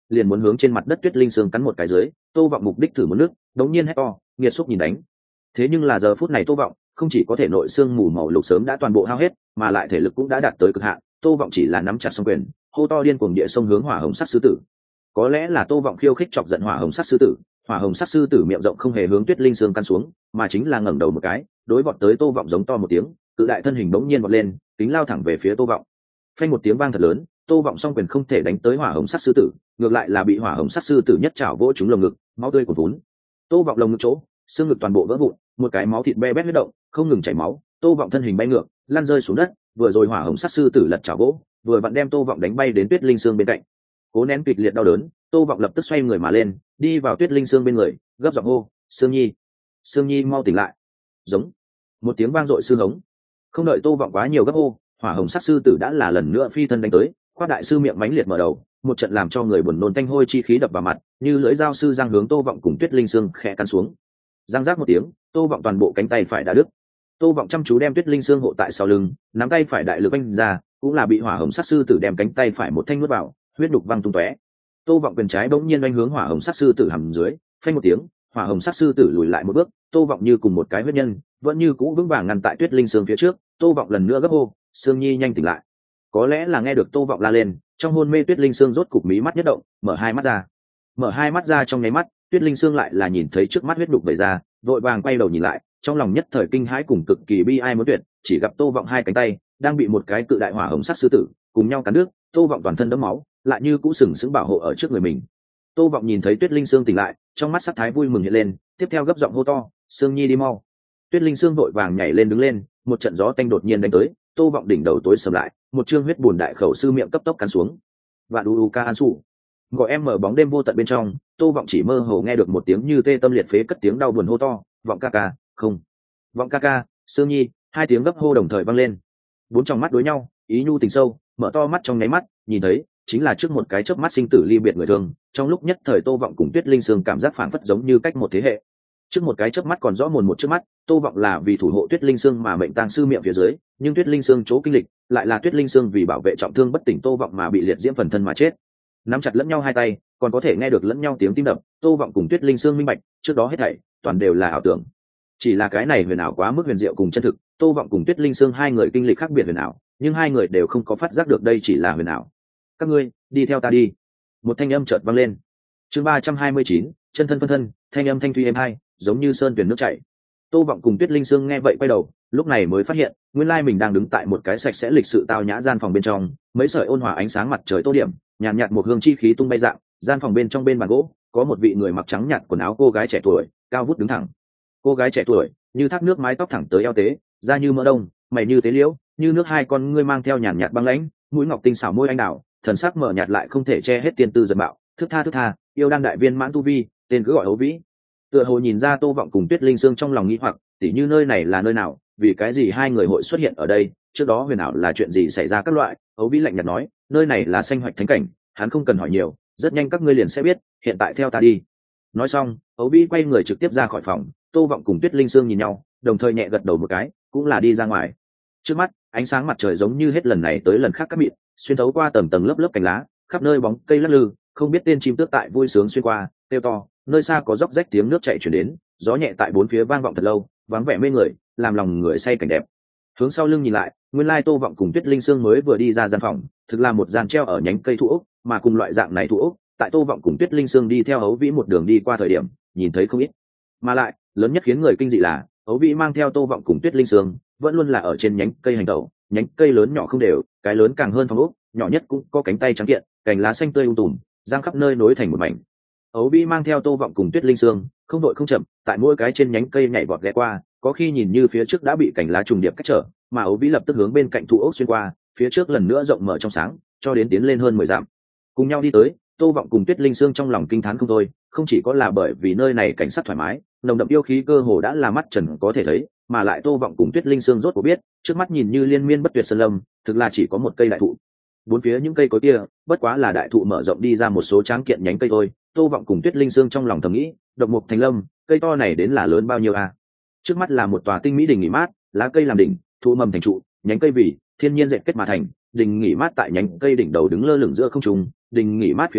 liền muốn hướng trên mặt đất tuyết linh xương cắn một cái dưới. Tô Vọng mục đích thử một nước, đống nhiên hét to, nghiệt xúc nhìn đánh. Thế nhưng là giờ phút này Tô Vọng không chỉ có thể nội xương mù màu lục sớm đã toàn bộ hao hết, mà lại thể lực cũng đã đạt tới cực hạn. Tô Vọng chỉ là nắm chặt song quyền, hô to điên cuồng địa xông hướng hỏa hồng sắc sư tử. Có lẽ là Tô Vọng khiêu khích chọc giận hỏa hồng sắc sư tử, hỏa hồng sắc sư tử miệng rộng không hề hướng tuyết linh xương căn xuống, mà chính là ngẩng đầu một cái, đối vọt tới Tô Vọng giống to một tiếng, cự đại thân hình bỗng nhiên vọt lên, kính lao thẳng về phía Tô Vọng. Phanh một tiếng vang thật lớn, Tô Vọng song quyền không thể đánh tới hỏa hồng sắc sư tử, ngược lại là bị hỏa hồng sắc sư tử nhất chảo vỗ trúng lồng ngực, máu tươi cuồn vốn. Tô Vọng lồng ngực chỗ, xương ngực toàn bộ vỡ vụn, một cái máu thịt be bét huyết động, không ngừng chảy máu. Tô Vọng thân hình bay ngược, lăn rơi xuống đất, vừa rồi hỏa hồng sắc sư tử lật chảo vỗ, vừa vặn đem Tô Vọng đánh bay đến tuyết linh xương bên cạnh. Cố nén kịch liệt đau đớn, Tô Vọng lập tức xoay người mà lên, đi vào tuyết linh xương bên người, gấp giọng hô, "Sương Nhi, Sương Nhi mau tỉnh lại!" Giống một tiếng vang dội sư hống. Không đợi Tô Vọng quá nhiều gấp hô, hỏa hồng sắc sư tử đã là lần nữa phi thân đánh tới, khoát đại sư miệng mãnh liệt mở đầu, một trận làm cho người buồn nôn tanh hôi chi khí đập vào mặt, như lưỡi dao sư giang hướng Tô Vọng cùng tuyết linh xương khẽ cắn xuống. Giang rác một tiếng, Tô Vọng toàn bộ cánh tay phải đã đứt. Tô Vọng chăm chú đem tuyết linh xương hộ tại sau lưng, nắm tay phải đại lực vung ra, cũng là bị hỏa hồng sắc sư tử đem cánh tay phải một thanh nuốt vào, huyết đục văng tung tóe. Tô Vọng quyền trái bỗng nhiên đánh hướng hỏa hồng sắc sư tử hầm dưới, phanh một tiếng, hỏa hồng sắc sư tử lùi lại một bước. Tô Vọng như cùng một cái huyết nhân, vẫn như cũ vững vàng ngăn tại tuyết linh xương phía trước. Tô Vọng lần nữa gấp hô, "Sương Nhi nhanh tỉnh lại!" Có lẽ là nghe được Tô Vọng la lên, trong hôn mê tuyết linh xương rốt cục mí mắt nhất động, mở hai mắt ra. Mở hai mắt ra trong nháy mắt, tuyết linh xương lại là nhìn thấy trước mắt huyết đục vẩy ra, vội vàng quay đầu nhìn lại, trong lòng nhất thời kinh hãi cùng cực kỳ bi ai muốn tuyệt, chỉ gặp Tô Vọng hai cánh tay đang bị một cái cự đại hỏa hồng sắc sư tử cùng nhau cắn nước. Tô Vọng toàn thân đẫm máu, lại như cũ sừng sững bảo hộ ở trước người mình. Tô Vọng nhìn thấy tuyết linh xương tỉnh lại, trong mắt sắc thái vui mừng hiện lên, tiếp theo gấp giọng hô to, "Sương Nhi đi mau!" Tuyết linh xương vội vàng nhảy lên đứng lên, một trận gió tanh đột nhiên đánh tới, Tô Vọng đỉnh đầu tối sầm lại, một trương huyết buồn đại khẩu sư miệng cấp tốc cắn xuống. Vạn u ca an sủ. Gọi em mở bóng đêm vô tận bên trong, Tô Vọng chỉ mơ hồ nghe được một tiếng như tê tâm liệt phế cất tiếng đau buồn hô to, "Vọng ca ca, không, Vọng ca ca, Sương Nhi!" Hai tiếng gấp hô đồng thời vang lên. Bốn trong mắt đối nhau, ý nhu tình sâu, mở to mắt trong nháy mắt, nhìn thấy chính là trước một cái chớp mắt sinh tử ly biệt người thương. Trong lúc nhất thời Tô Vọng cùng Tuyết Linh Sương cảm giác phảng phất giống như cách một thế hệ. Trước một cái chớp mắt còn rõ mồn một trước mắt, Tô Vọng là vì thủ hộ Tuyết Linh Sương mà mệnh tang sư miệng phía dưới, nhưng Tuyết Linh Sương chỗ kinh lịch lại là Tuyết Linh Sương vì bảo vệ trọng thương bất tỉnh Tô Vọng mà bị liệt diễm phần thân mà chết. Nắm chặt lẫn nhau hai tay, còn có thể nghe được lẫn nhau tiếng tim đập, Tô Vọng cùng Tuyết Linh Sương minh bạch, trước đó hết thảy toàn đều là ảo tưởng. Chỉ là cái này huyền ảo quá mức huyền diệu cùng chân thực, Tô Vọng cùng Tuyết Linh Sương hai người kinh lịch khác biệt huyền ảo, nhưng hai người đều không có phát giác được đây chỉ là huyền ảo. "Các ngươi, đi theo ta đi." Một thanh âm chợt vang lên. Chương 329, chân thân phân thân, thanh âm thanh thủy êm hai, giống như sơn tuyển nước chảy. Tô Vọng cùng Tuyết Linh Sương nghe vậy quay đầu, lúc này mới phát hiện, nguyên lai mình đang đứng tại một cái sạch sẽ lịch sự tao nhã gian phòng bên trong, mấy sợi ôn hòa ánh sáng mặt trời tô điểm, nhàn nhạt một hương chi khí tung bay dạng, gian phòng bên trong bên bàn gỗ, có một vị người mặc trắng nhạt quần áo cô gái trẻ tuổi, cao vút đứng thẳng. Cô gái trẻ tuổi, như thác nước mái tóc thẳng tới eo tế, da như mỡ đông, mày như tế liễu, như nước hai con ngươi mang theo nhàn nhạt băng lãnh, mũi ngọc tinh xảo môi anh đào, thần sắc mở nhạt lại không thể che hết tiên tư giật bạo, thức tha, yêu đan đại viên mãn tu vi, tên cứ gọi Ấu Vĩ. Tựa hồ nhìn ra Tô Vọng cùng Tuyết Linh Sương trong lòng nghi hoặc, tỉ như nơi này là nơi nào, vì cái gì hai người hội xuất hiện ở đây, trước đó huyền ảo là chuyện gì xảy ra các loại. Ấu Vĩ lạnh nhạt nói, nơi này là Sanh Hoạch Thánh Cảnh, hắn không cần hỏi nhiều, rất nhanh các ngươi liền sẽ biết, hiện tại theo ta đi. Nói xong, Ấu Vĩ quay người trực tiếp ra khỏi phòng. Tô Vọng cùng Tuyết Linh Sương nhìn nhau, đồng thời nhẹ gật đầu một cái, cũng là đi ra ngoài. Trước mắt, ánh sáng mặt trời giống như hết lần này tới lần khác cắt mịn, xuyên thấu qua tầng tầng lớp lớp cành lá, khắp nơi bóng cây lắc lư, không biết tên chim tước tại vui sướng xuyên qua, kêu to, nơi xa có róc rách tiếng nước chảy truyền đến, gió nhẹ tại bốn phía vang vọng thật lâu, vắng vẻ mê người, làm lòng người say cảnh đẹp. Hướng sau lưng nhìn lại, nguyên lai Tô Vọng cùng Tuyết Linh Sương mới vừa đi ra gian phòng, thực là một gian treo ở nhánh cây thụ ốc, mà cùng loại dạng này thụ ốc, tại Tô Vọng cùng Tuyết Linh Sương đi theo Ấu Vĩ một đường đi qua thời điểm, nhìn thấy không ít. Mà lại, lớn nhất khiến người kinh dị là, Ấu Vĩ mang theo Tô Vọng cùng Tuyết Linh Sương, vẫn luôn là ở trên nhánh cây hành tẩu, nhánh cây lớn nhỏ không đều, cái lớn càng hơn phòng ốc, nhỏ nhất cũng có cánh tay trắng kiện, cành lá xanh tươi tùm, giang khắp nơi nối thành một mảnh. Ấu Vĩ mang theo Tô Vọng cùng Tuyết Linh Sương, không đội không chậm, tại mỗi cái trên nhánh cây nhảy vọt ghé qua, có khi nhìn như phía trước đã bị cành lá trùng điệp cách trở, mà Ấu Vĩ lập tức hướng bên cạnh thụ ốc xuyên qua, phía trước lần nữa rộng mở trong sáng, cho đến tiến lên hơn 10 dặm. Cùng nhau đi tới, Tô Vọng cùng Tuyết Linh Sương trong lòng kinh thán không thôi, không chỉ có là bởi vì nơi này cảnh sắc thoải mái, nồng đậm yêu khí cơ hồ đã là mắt trần có thể thấy, mà lại Tô Vọng cùng Tuyết Linh Sương rốt cuộc biết, trước mắt nhìn như liên miên bất tuyệt sơn lâm, thực là chỉ có một cây đại thụ. Bốn phía những cây cối kia, bất quá là đại thụ mở rộng đi ra một số tráng kiện nhánh cây thôi. Tô Vọng cùng Tuyết Linh Sương trong lòng thầm nghĩ, độc mục thành lâm, cây to này đến là lớn bao nhiêu à? Trước mắt là một tòa tinh mỹ đình nghỉ mát, lá cây làm đỉnh, thụ mầm thành trụ, nhánh cây vì thiên nhiên dệt kết mà thành, đình nghỉ mát tại nhánh cây đỉnh đầu đứng lơ lửng giữa không trung, đình nghỉ mát phía dưới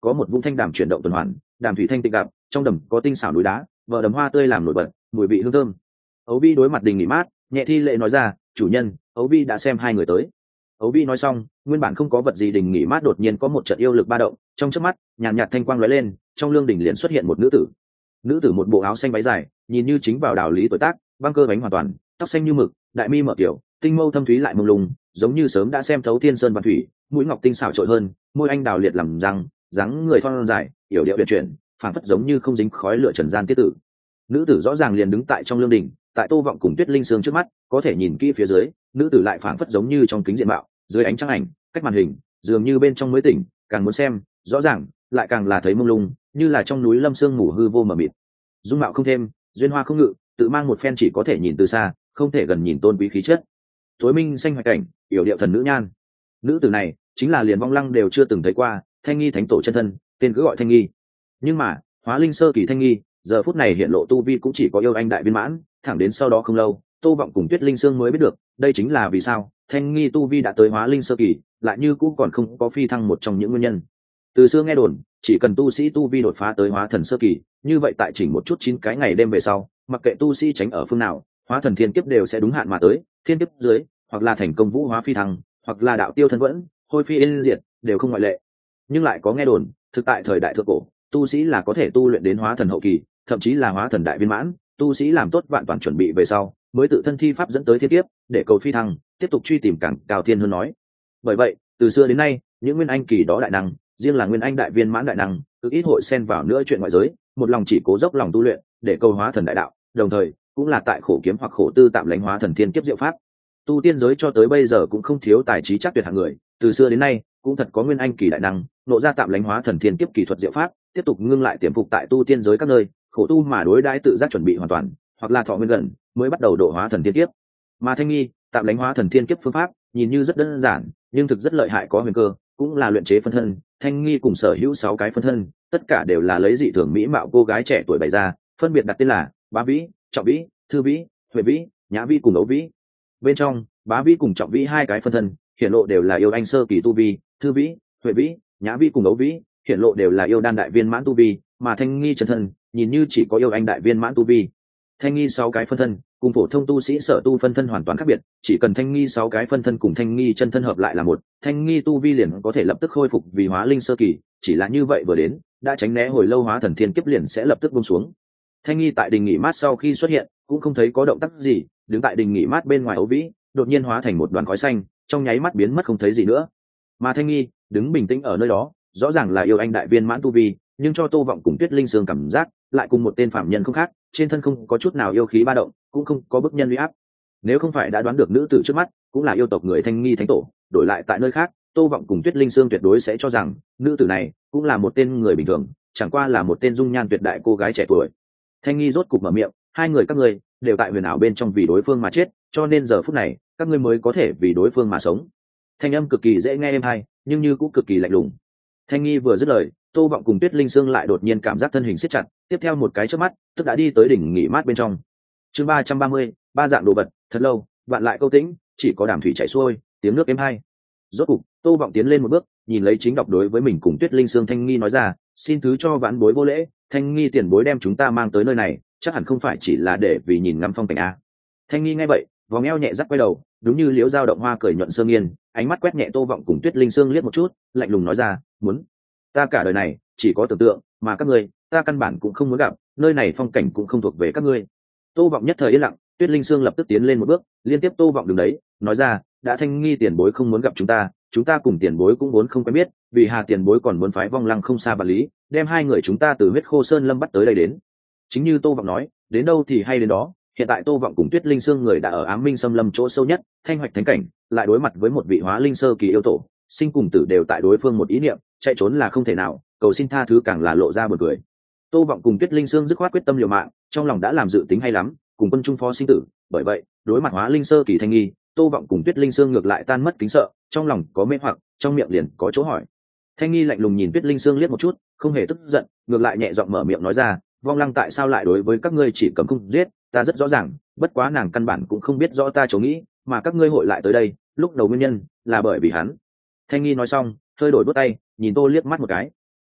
có một vũng thanh đàm chuyển động tuần hoàn, đàm thủy thanh tịnh gặp, trong đầm có tinh xảo núi đá, bờ đầm hoa tươi làm nổi bật, mùi vị hương thơm. Ấu Vi đối mặt đình nghỉ mát, nhẹ thi lễ nói ra, chủ nhân, Ấu Vi đã xem hai người tới. Ấu Vi nói xong, nguyên bản không có vật gì đình nghỉ mát đột nhiên có một trận yêu lực ba động, trong chớp mắt, nhàn nhạt thanh quang lóe lên, trong lương đỉnh liền xuất hiện một nữ tử. Nữ tử một bộ áo xanh váy dài, nhìn như chính vào đạo lý tuổi tác, băng cơ bánh hoàn toàn, tóc xanh như mực, đại mi mở kiểu, tinh mâu thâm thúy lại mông lung, giống như sớm đã xem thấu thiên sơn văn thủy, mũi ngọc tinh xảo trội hơn, môi anh đào liệt làm răng, dáng người thon dài, yểu điệu uyển chuyển, phảng phất giống như không dính khói lửa trần gian tiết tử. Nữ tử rõ ràng liền đứng tại trong lương đỉnh, tại Tô Vọng cùng Tuyết Linh Sương trước mắt, có thể nhìn kỹ phía dưới, nữ tử lại phảng phất giống như trong kính diện mạo, dưới ánh trăng ảnh, cách màn hình, dường như bên trong mới tỉnh, càng muốn xem, rõ ràng, lại càng là thấy mông lung, như là trong núi lâm sương ngủ hư vô mờ mịt. Dung mạo không thêm, duyên hoa không ngự, tự mang một phen chỉ có thể nhìn từ xa, không thể gần nhìn tôn quý khí chất. Tối minh xanh hoạch cảnh, yểu điệu thần nữ nhan. Nữ tử này, chính là liền vong lăng đều chưa từng thấy qua, Thanh Nghi thánh tổ chân thân, tên cứ gọi Thanh Nghi. Nhưng mà, hóa linh sơ kỳ Thanh Nghi, giờ phút này hiện lộ tu vi cũng chỉ có yêu anh đại viên mãn, thẳng đến sau đó không lâu, Tô Vọng cùng Tuyết Linh Sương mới biết được, đây chính là vì sao Thanh Nghi tu vi đã tới hóa linh sơ kỳ, lại như cũng còn không có phi thăng một trong những nguyên nhân. Từ xưa nghe đồn, chỉ cần tu sĩ tu vi đột phá tới hóa thần sơ kỳ, như vậy tại chỉnh một chút 9 cái ngày đêm về sau, mặc kệ tu sĩ tránh ở phương nào, hóa thần thiên kiếp đều sẽ đúng hạn mà tới, thiên kiếp dưới, hoặc là thành công vũ hóa phi thăng, hoặc là đạo tiêu thân vẫn, hôi phi yên diệt, đều không ngoại lệ. Nhưng lại có nghe đồn, thực tại thời đại thượng cổ, tu sĩ là có thể tu luyện đến hóa thần hậu kỳ, thậm chí là hóa thần đại viên mãn, tu sĩ làm tốt vạn toàn chuẩn bị về sau, mới tự thân thi pháp dẫn tới thiên kiếp, để cầu phi thăng, tiếp tục truy tìm càng cao thiên hơn nói. Bởi vậy, từ xưa đến nay, những nguyên anh kỳ đó đại năng, riêng là nguyên anh đại viên mãn đại năng, cứ ít hội xen vào nữa chuyện ngoại giới, một lòng chỉ cố dốc lòng tu luyện, để cầu hóa thần đại đạo, đồng thời cũng là tại khổ kiếm hoặc khổ tư tạm lánh hóa thần thiên kiếp diệu pháp. Tu tiên giới cho tới bây giờ cũng không thiếu tài trí chắc tuyệt hạng người, từ xưa đến nay cũng thật có nguyên anh kỳ đại năng nộ ra tạm lánh hóa thần thiên kiếp kỳ thuật diệu pháp, tiếp tục ngưng lại tiềm phục tại tu tiên giới các nơi, khổ tu mà đối đãi tự giác chuẩn bị hoàn toàn, hoặc là thọ nguyên gần mới bắt đầu độ hóa thần thiên kiếp. Mà Thanh Nghi tạm lánh hóa thần thiên kiếp phương pháp nhìn như rất đơn giản, nhưng thực rất lợi hại có huyền cơ, cũng là luyện chế phân thân. Thanh Nghi cùng sở hữu 6 cái phân thân, tất cả đều là lấy dị thường mỹ mạo cô gái trẻ tuổi bày ra, phân biệt đặt tên là Bá Vĩ, Trọng Vĩ, Thư Vĩ, Huệ Vĩ, Nhã Vĩ cùng Ấu Vĩ. Bên trong, Bá Vĩ cùng Trọng Vĩ hai cái phân thân hiển lộ đều là yêu anh sơ kỳ tu vi, Thư Vĩ, Huệ Vĩ, Nhã Vĩ cùng Ấu Vĩ hiển lộ đều là yêu đan đại viên mãn tu vi, mà Thanh Nghi chân thân nhìn như chỉ có yêu anh đại viên mãn tu vi. Thanh Nghi 6 cái phân thân cùng phổ thông tu sĩ sở tu phân thân hoàn toàn khác biệt, chỉ cần Thanh Nghi 6 cái phân thân cùng Thanh Nghi chân thân hợp lại là một, Thanh Nghi tu vi liền có thể lập tức khôi phục vì hóa linh sơ kỳ, chỉ là như vậy vừa đến, đã tránh né hồi lâu hóa thần thiên kiếp liền sẽ lập tức buông xuống. Thanh Nghi tại đình nghỉ mát sau khi xuất hiện, cũng không thấy có động tác gì, đứng tại đình nghỉ mát bên ngoài Ấu Vĩ, đột nhiên hóa thành một đoàn khói xanh, trong nháy mắt biến mất không thấy gì nữa. Mà Thanh Nghi đứng bình tĩnh ở nơi đó, rõ ràng là yêu anh đại viên mãn tu vi, nhưng cho Tô Vọng cùng Tuyết Linh Sương cảm giác, lại cùng một tên phạm nhân không khác, trên thân không có chút nào yêu khí ba động, cũng không có bức nhân uy áp. Nếu không phải đã đoán được nữ tử trước mắt cũng là yêu tộc người Thanh Nghi thánh tổ, đổi lại tại nơi khác, Tô Vọng cùng Tuyết Linh Sương tuyệt đối sẽ cho rằng nữ tử này cũng là một tên người bình thường, chẳng qua là một tên dung nhan tuyệt đại cô gái trẻ tuổi. Thanh Nghi rốt cục mở miệng, hai người các ngươi đều tại huyền ảo bên trong vì đối phương mà chết, cho nên giờ phút này các ngươi mới có thể vì đối phương mà sống. Thanh âm cực kỳ dễ nghe êm hay, nhưng như cũng cực kỳ lạnh lùng. Thanh Nghi vừa dứt lời, Tô Vọng cùng Tuyết Linh Sương lại đột nhiên cảm giác thân hình siết chặt, tiếp theo một cái chớp mắt, tức đã đi tới đỉnh nghỉ mát bên trong. Chương 330, ba dạng đồ vật, thật lâu, vạn lại câu tĩnh, chỉ có đàm thủy chảy xuôi, tiếng nước êm hay. Rốt cục, Tô Vọng tiến lên một bước, nhìn lấy chính đọc đối với mình cùng Tuyết Linh Sương Thanh Nghi nói ra, xin thứ cho vãn bối vô lễ, Thanh Nghi tiền bối đem chúng ta mang tới nơi này, chắc hẳn không phải chỉ là để vì nhìn ngắm phong cảnh a. Thanh Nghi nghe vậy, vòng eo nhẹ dắt quay đầu, đúng như liễu dao động hoa cười nhuận sương nghiên, ánh mắt quét nhẹ Tô Vọng cùng Tuyết Linh Sương liếc một chút, lạnh lùng nói ra, muốn ta cả đời này chỉ có tưởng tượng, mà các ngươi ta căn bản cũng không muốn gặp, nơi này phong cảnh cũng không thuộc về các ngươi. Tô Vọng nhất thời yên lặng, Tuyết Linh Sương lập tức tiến lên một bước, liên tiếp Tô Vọng đứng đấy, nói ra, đã Thanh Nghi tiền bối không muốn gặp chúng ta cùng tiền bối cũng muốn không quen biết, vì Hà tiền bối còn muốn phái Vong Lăng không xa Vạn Lý, đem hai người chúng ta từ huyết khô sơn lâm bắt tới đây đến. Chính như Tô Vọng nói, đến đâu thì hay đến đó, hiện tại Tô Vọng cùng Tuyết Linh Sương người đã ở Ám Minh Xâm Lâm chỗ sâu nhất, Thanh Hoạch Thánh cảnh, lại đối mặt với một vị hóa linh sơ kỳ yêu tổ, sinh cùng tử đều tại đối phương một ý niệm, chạy trốn là không thể nào, cầu xin tha thứ càng là lộ ra buồn cười. Tô Vọng cùng Tuyết Linh Sương dứt khoát quyết tâm liều mạng, trong lòng đã làm dự tính hay lắm, cùng quân trung phó sinh tử, bởi vậy, đối mặt hóa linh sơ kỳ Thanh Nghi, Tô Vọng cùng Tuyết Linh Sương ngược lại tan mất kính sợ, trong lòng có mê hoặc, trong miệng liền có chỗ hỏi. Thanh Nghi lạnh lùng nhìn Tuyết Linh Sương liếc một chút, không hề tức giận, ngược lại nhẹ giọng mở miệng nói ra, Vong Lăng tại sao lại đối với các ngươi chỉ cấm không giết, ta rất rõ ràng, bất quá nàng căn bản cũng không biết rõ ta chỗ nghĩ, mà các ngươi hội lại tới đây, lúc đầu nguyên nhân là bởi vì hắn. Thanh Nghi nói xong, hơi đổi bước tay, nhìn Tô liếc mắt một cái.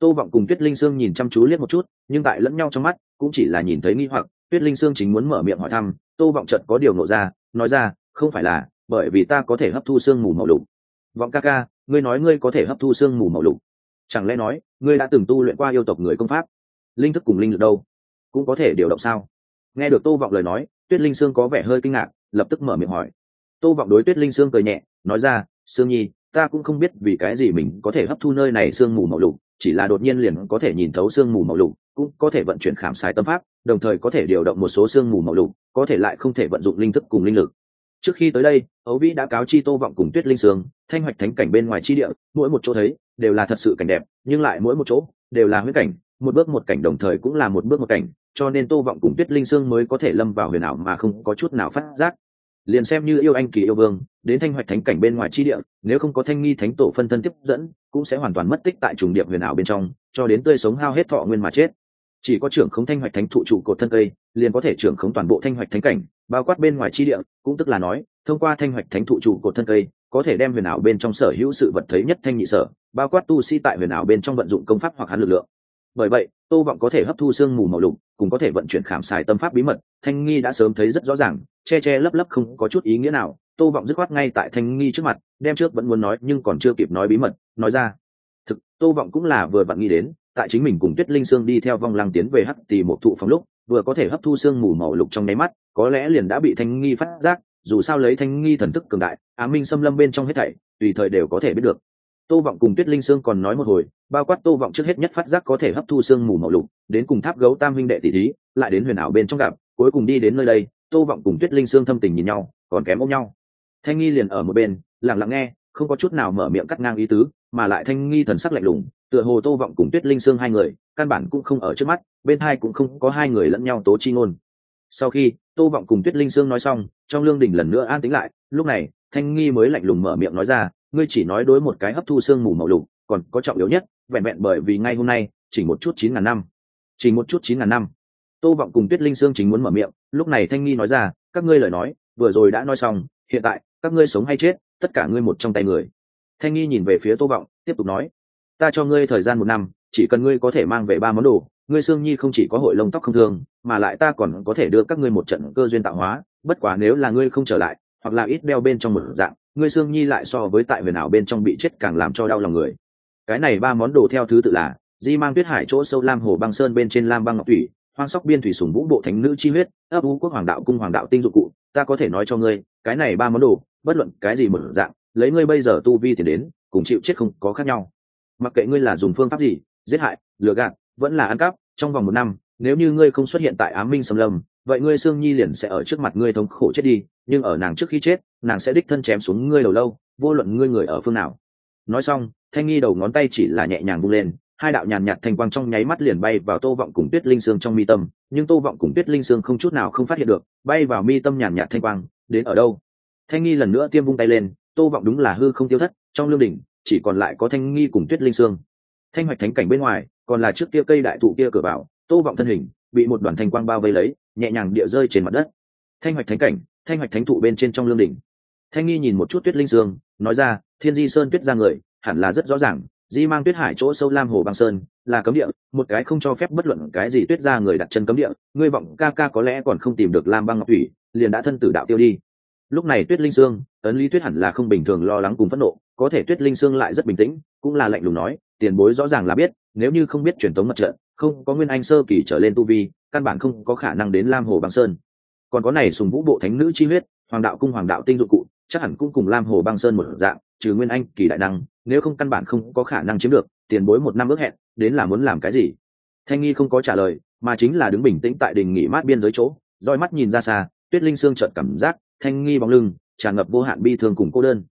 Tô Vọng cùng Tuyết Linh Sương nhìn chăm chú liếc một chút, nhưng tại lẫn nhau trong mắt cũng chỉ là nhìn thấy nghi hoặc. Tuyết Linh Sương chính muốn mở miệng hỏi thăm, Tô Vọng chợt có điều nộ ra, nói ra, không phải là bởi vì ta có thể hấp thu sương mù màu lục. Vọng ca ca, ngươi nói ngươi có thể hấp thu sương mù màu lục, chẳng lẽ nói ngươi đã từng tu luyện qua yêu tộc người công pháp? Linh thức cùng linh lực đâu, cũng có thể điều động sao? Nghe được Tô Vọng lời nói, Tuyết Linh Sương có vẻ hơi kinh ngạc, lập tức mở miệng hỏi. Tô Vọng đối Tuyết Linh Sương cười nhẹ, nói ra, Sương Nhi, ta cũng không biết vì cái gì mình có thể hấp thu nơi này sương mù màu lục, chỉ là đột nhiên liền có thể nhìn thấu sương mù màu lục, cũng có thể vận chuyển khảm sái tâm pháp, đồng thời có thể điều động một số sương mù màu lục, có thể lại không thể vận dụng linh thức cùng linh lực. Trước khi tới đây, Âu Vĩ đã cáo chi Tô Vọng cùng Tuyết Linh Sương, Thanh Hoạch Thánh cảnh bên ngoài chi địa, mỗi một chỗ thấy đều là thật sự cảnh đẹp, nhưng lại mỗi một chỗ đều là huyễn cảnh, một bước một cảnh đồng thời cũng là một bước một cảnh, cho nên Tô Vọng cùng Tuyết Linh Sương mới có thể lâm vào huyền ảo mà không có chút nào phát giác. Liền xem như yêu anh kỳ yêu vương, đến Thanh Hoạch Thánh cảnh bên ngoài chi địa, nếu không có Thanh Nghi Thánh tổ phân thân tiếp dẫn, cũng sẽ hoàn toàn mất tích tại trùng điệp huyền ảo bên trong, cho đến tươi sống hao hết thọ nguyên mà chết. Chỉ có trưởng khống Thanh Hoạch Thánh thụ trụ cột thân cây, liền có thể trưởng khống toàn bộ Thanh Hoạch Thánh cảnh, bao quát bên ngoài chi địa, cũng tức là nói, thông qua Thanh Hoạch Thánh thụ trụ cột thân cây, có thể đem huyền ảo bên trong sở hữu sự vật thấy nhất thanh nhị sở, bao quát tu sĩ tại huyền ảo bên trong vận dụng công pháp hoặc hắn lực lượng. Bởi vậy, Tô Vọng có thể hấp thu sương mù màu lục, cũng có thể vận chuyển khảm xài tâm pháp bí mật, Thanh Nghi đã sớm thấy rất rõ ràng, che che lấp lấp không có chút ý nghĩa nào. Tô Vọng dứt khoát ngay tại Thanh Nghi trước mặt, đem trước vẫn muốn nói nhưng còn chưa kịp nói bí mật, nói ra. Thực, Tô Vọng cũng là vừa vặn nghĩ đến, tại chính mình cùng Tuyết Linh Sương đi theo vong lăng tiến về hắc tỳ một thụ phòng lúc, vừa có thể hấp thu sương mù màu lục trong đáy mắt, có lẽ liền đã bị Thanh Nghi phát giác, dù sao lấy Thanh Nghi thần thức cường đại, ám minh xâm lâm bên trong hết thảy, tùy thời đều có thể biết được. Tô Vọng cùng Tuyết Linh Sương còn nói một hồi, bao quát Tô Vọng trước hết nhất phát giác có thể hấp thu sương mù màu lục, đến cùng Tháp Gấu Tam huynh đệ tỷ thí, lại đến huyền ảo bên trong gặp, cuối cùng đi đến nơi đây, Tô Vọng cùng Tuyết Linh Sương thâm tình nhìn nhau, còn kém ôm nhau. Thanh Nghi liền ở một bên, lặng lặng nghe, không có chút nào mở miệng cắt ngang ý tứ, mà lại Thanh Nghi thần sắc lạnh lùng, tựa hồ Tô Vọng cùng Tuyết Linh Sương hai người, căn bản cũng không ở trước mắt, bên hai cũng không có hai người lẫn nhau tố chi ngôn. Sau khi Tô Vọng cùng Tuyết Linh Sương nói xong, trong lương đình lần nữa an tĩnh lại, lúc này, Thanh Nghi mới lạnh lùng mở miệng nói ra, ngươi chỉ nói đối một cái hấp thu sương mù màu lục, còn có trọng yếu nhất, vẹn vẹn bởi vì ngay hôm nay, chỉ một chút 9.000 năm. Chỉ một chút 9.000 năm. Tô Vọng cùng Tuyết Linh Sương chính muốn mở miệng, lúc này Thanh Nghi nói ra, các ngươi lời nói, vừa rồi đã nói xong, hiện tại, các ngươi sống hay chết, tất cả ngươi một trong tay người. Thanh Nghi nhìn về phía Tô Vọng, tiếp tục nói, ta cho ngươi thời gian 1 năm, chỉ cần ngươi có thể mang về 3 món đồ, ngươi Sương Nhi không chỉ có hội lông tóc không thương, mà lại ta còn có thể đưa các ngươi một trận cơ duyên tạo hóa, bất quá nếu là ngươi không trở lại, hoặc là ít đeo bên trong một dạng, ngươi Sương Nhi lại so với tại huyền ảo bên trong bị chết càng làm cho đau lòng người. Cái này 3 món đồ theo thứ tự là Di Mang Tuyết Hải chỗ sâu Lam Hồ Băng Sơn bên trên Lam Băng Ngọc Thủy, Hoang Sóc Biên Thủy Sùng Vũ Bộ Thánh Nữ chi huyết, Ấp Ú Quốc Hoàng Đạo Cung Hoàng Đạo tinh dụng cụ, ta có thể nói cho ngươi, cái này 3 món đồ, bất luận cái gì một dạng, lấy ngươi bây giờ tu vi tiền đến, cùng chịu chết không có khác nhau. Mặc kệ ngươi là dùng phương pháp gì, giết hại, lừa gạt, vẫn là ăn cắp, trong vòng 1 năm, nếu như ngươi không xuất hiện tại Ám Minh Sầm Lâm, vậy ngươi Sương Nhi liền sẽ ở trước mặt ngươi thống khổ chết đi, nhưng ở nàng trước khi chết, nàng sẽ đích thân chém xuống ngươi đầu lâu, vô luận ngươi người ở phương nào. Nói xong, Thanh Nghi đầu ngón tay chỉ là nhẹ nhàng vung lên, hai đạo nhàn nhạt thanh quang trong nháy mắt liền bay vào Tô Vọng cùng Tuyết Linh Sương trong mi tâm, nhưng Tô Vọng cùng Tuyết Linh Sương không chút nào không phát hiện được, bay vào mi tâm nhàn nhạt thanh quang, đến ở đâu? Thanh Nghi lần nữa tiêm vung tay lên, Tô Vọng đúng là hư không tiêu thất, trong lương đỉnh chỉ còn lại có Thanh Nghi cùng Tuyết Linh Sương. Thanh Hoạch Thánh cảnh bên ngoài, còn là trước kia cây đại thụ kia cửa vào, Tô Vọng thân hình bị một đoàn thanh quang bao vây lấy, nhẹ nhàng địa rơi trên mặt đất. Thanh Hoạch Thánh cảnh, Thanh Hoạch Thánh thụ bên trên trong lương đỉnh. Thanh Nghi nhìn một chút Tuyết Linh Sương, nói ra, Thiên Di Sơn Tuyết ra người, hẳn là rất rõ ràng, Di Mang Tuyết Hải chỗ sâu Lam Hồ Băng Sơn là cấm địa, một cái không cho phép bất luận cái gì Tuyết ra người đặt chân cấm địa, ngươi Vọng ca ca có lẽ còn không tìm được Lam Băng Ngọc Thủy, liền đã thân tử đạo tiêu đi. Lúc này Tuyết Linh Sương, ấn Lý Tuyết hẳn là không bình thường lo lắng cùng phẫn nộ, có thể Tuyết Linh Sương lại rất bình tĩnh, cũng là lạnh lùng nói, tiền bối rõ ràng là biết, nếu như không biết truyền tống mật trận, không có nguyên anh sơ kỳ trở lên tu vi, căn bản không có khả năng đến Lam Hồ Băng Sơn. Còn có này Sùng Vũ Bộ Thánh Nữ chi huyết, Hoàng Đạo Cung Hoàng Đạo tinh dụng cụ, chắc hẳn cũng cùng Lam Hồ Băng Sơn một dạng, trừ nguyên anh kỳ đại năng, nếu không căn bản không có khả năng chiếm được. Tiền bối 1 năm ước hẹn, đến là muốn làm cái gì? Thanh Nghi không có trả lời, mà chính là đứng bình tĩnh tại đình nghỉ mát biên giới chỗ, dõi mắt nhìn ra xa. Tuyết Linh Sương chợt cảm giác Thanh Nghi bóng lưng tràn ngập vô hạn bi thương cùng cô đơn.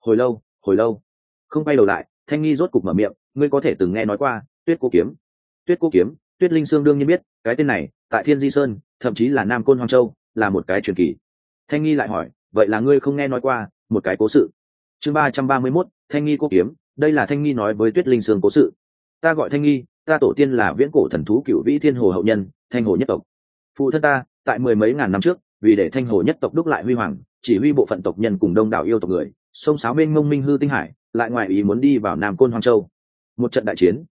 Hồi lâu, không quay đầu lại, Thanh Nghi rốt cục mở miệng, ngươi có thể từng nghe nói qua Tuyết Cô Kiếm? Tuyết Cô Kiếm, Tuyết Linh Sương đương nhiên biết, cái tên này tại Thiên Di Sơn, thậm chí là Nam Côn Hoang Châu, là một cái truyền kỳ. Thanh Nghi lại hỏi, vậy là ngươi không nghe nói qua một cái cố sự? Chương 331, Thanh Nghi Cô Kiếm, đây là Thanh Nghi nói với Tuyết Linh Sương cố sự. Ta gọi Thanh Nghi, ta tổ tiên là viễn cổ thần thú Cửu Vĩ Thiên Hồ hậu nhân, Thanh Hồ nhất tộc. Phụ thân ta tại 10 mấy ngàn năm trước, vì để Thanh Hồ nhất tộc đúc lại huy hoàng, chỉ huy bộ phận tộc nhân cùng đông đảo yêu tộc người, xông xáo bên ngông minh hư tinh hải, lại ngoài ý muốn đi vào Nam Côn Hoang Châu. Một trận đại chiến,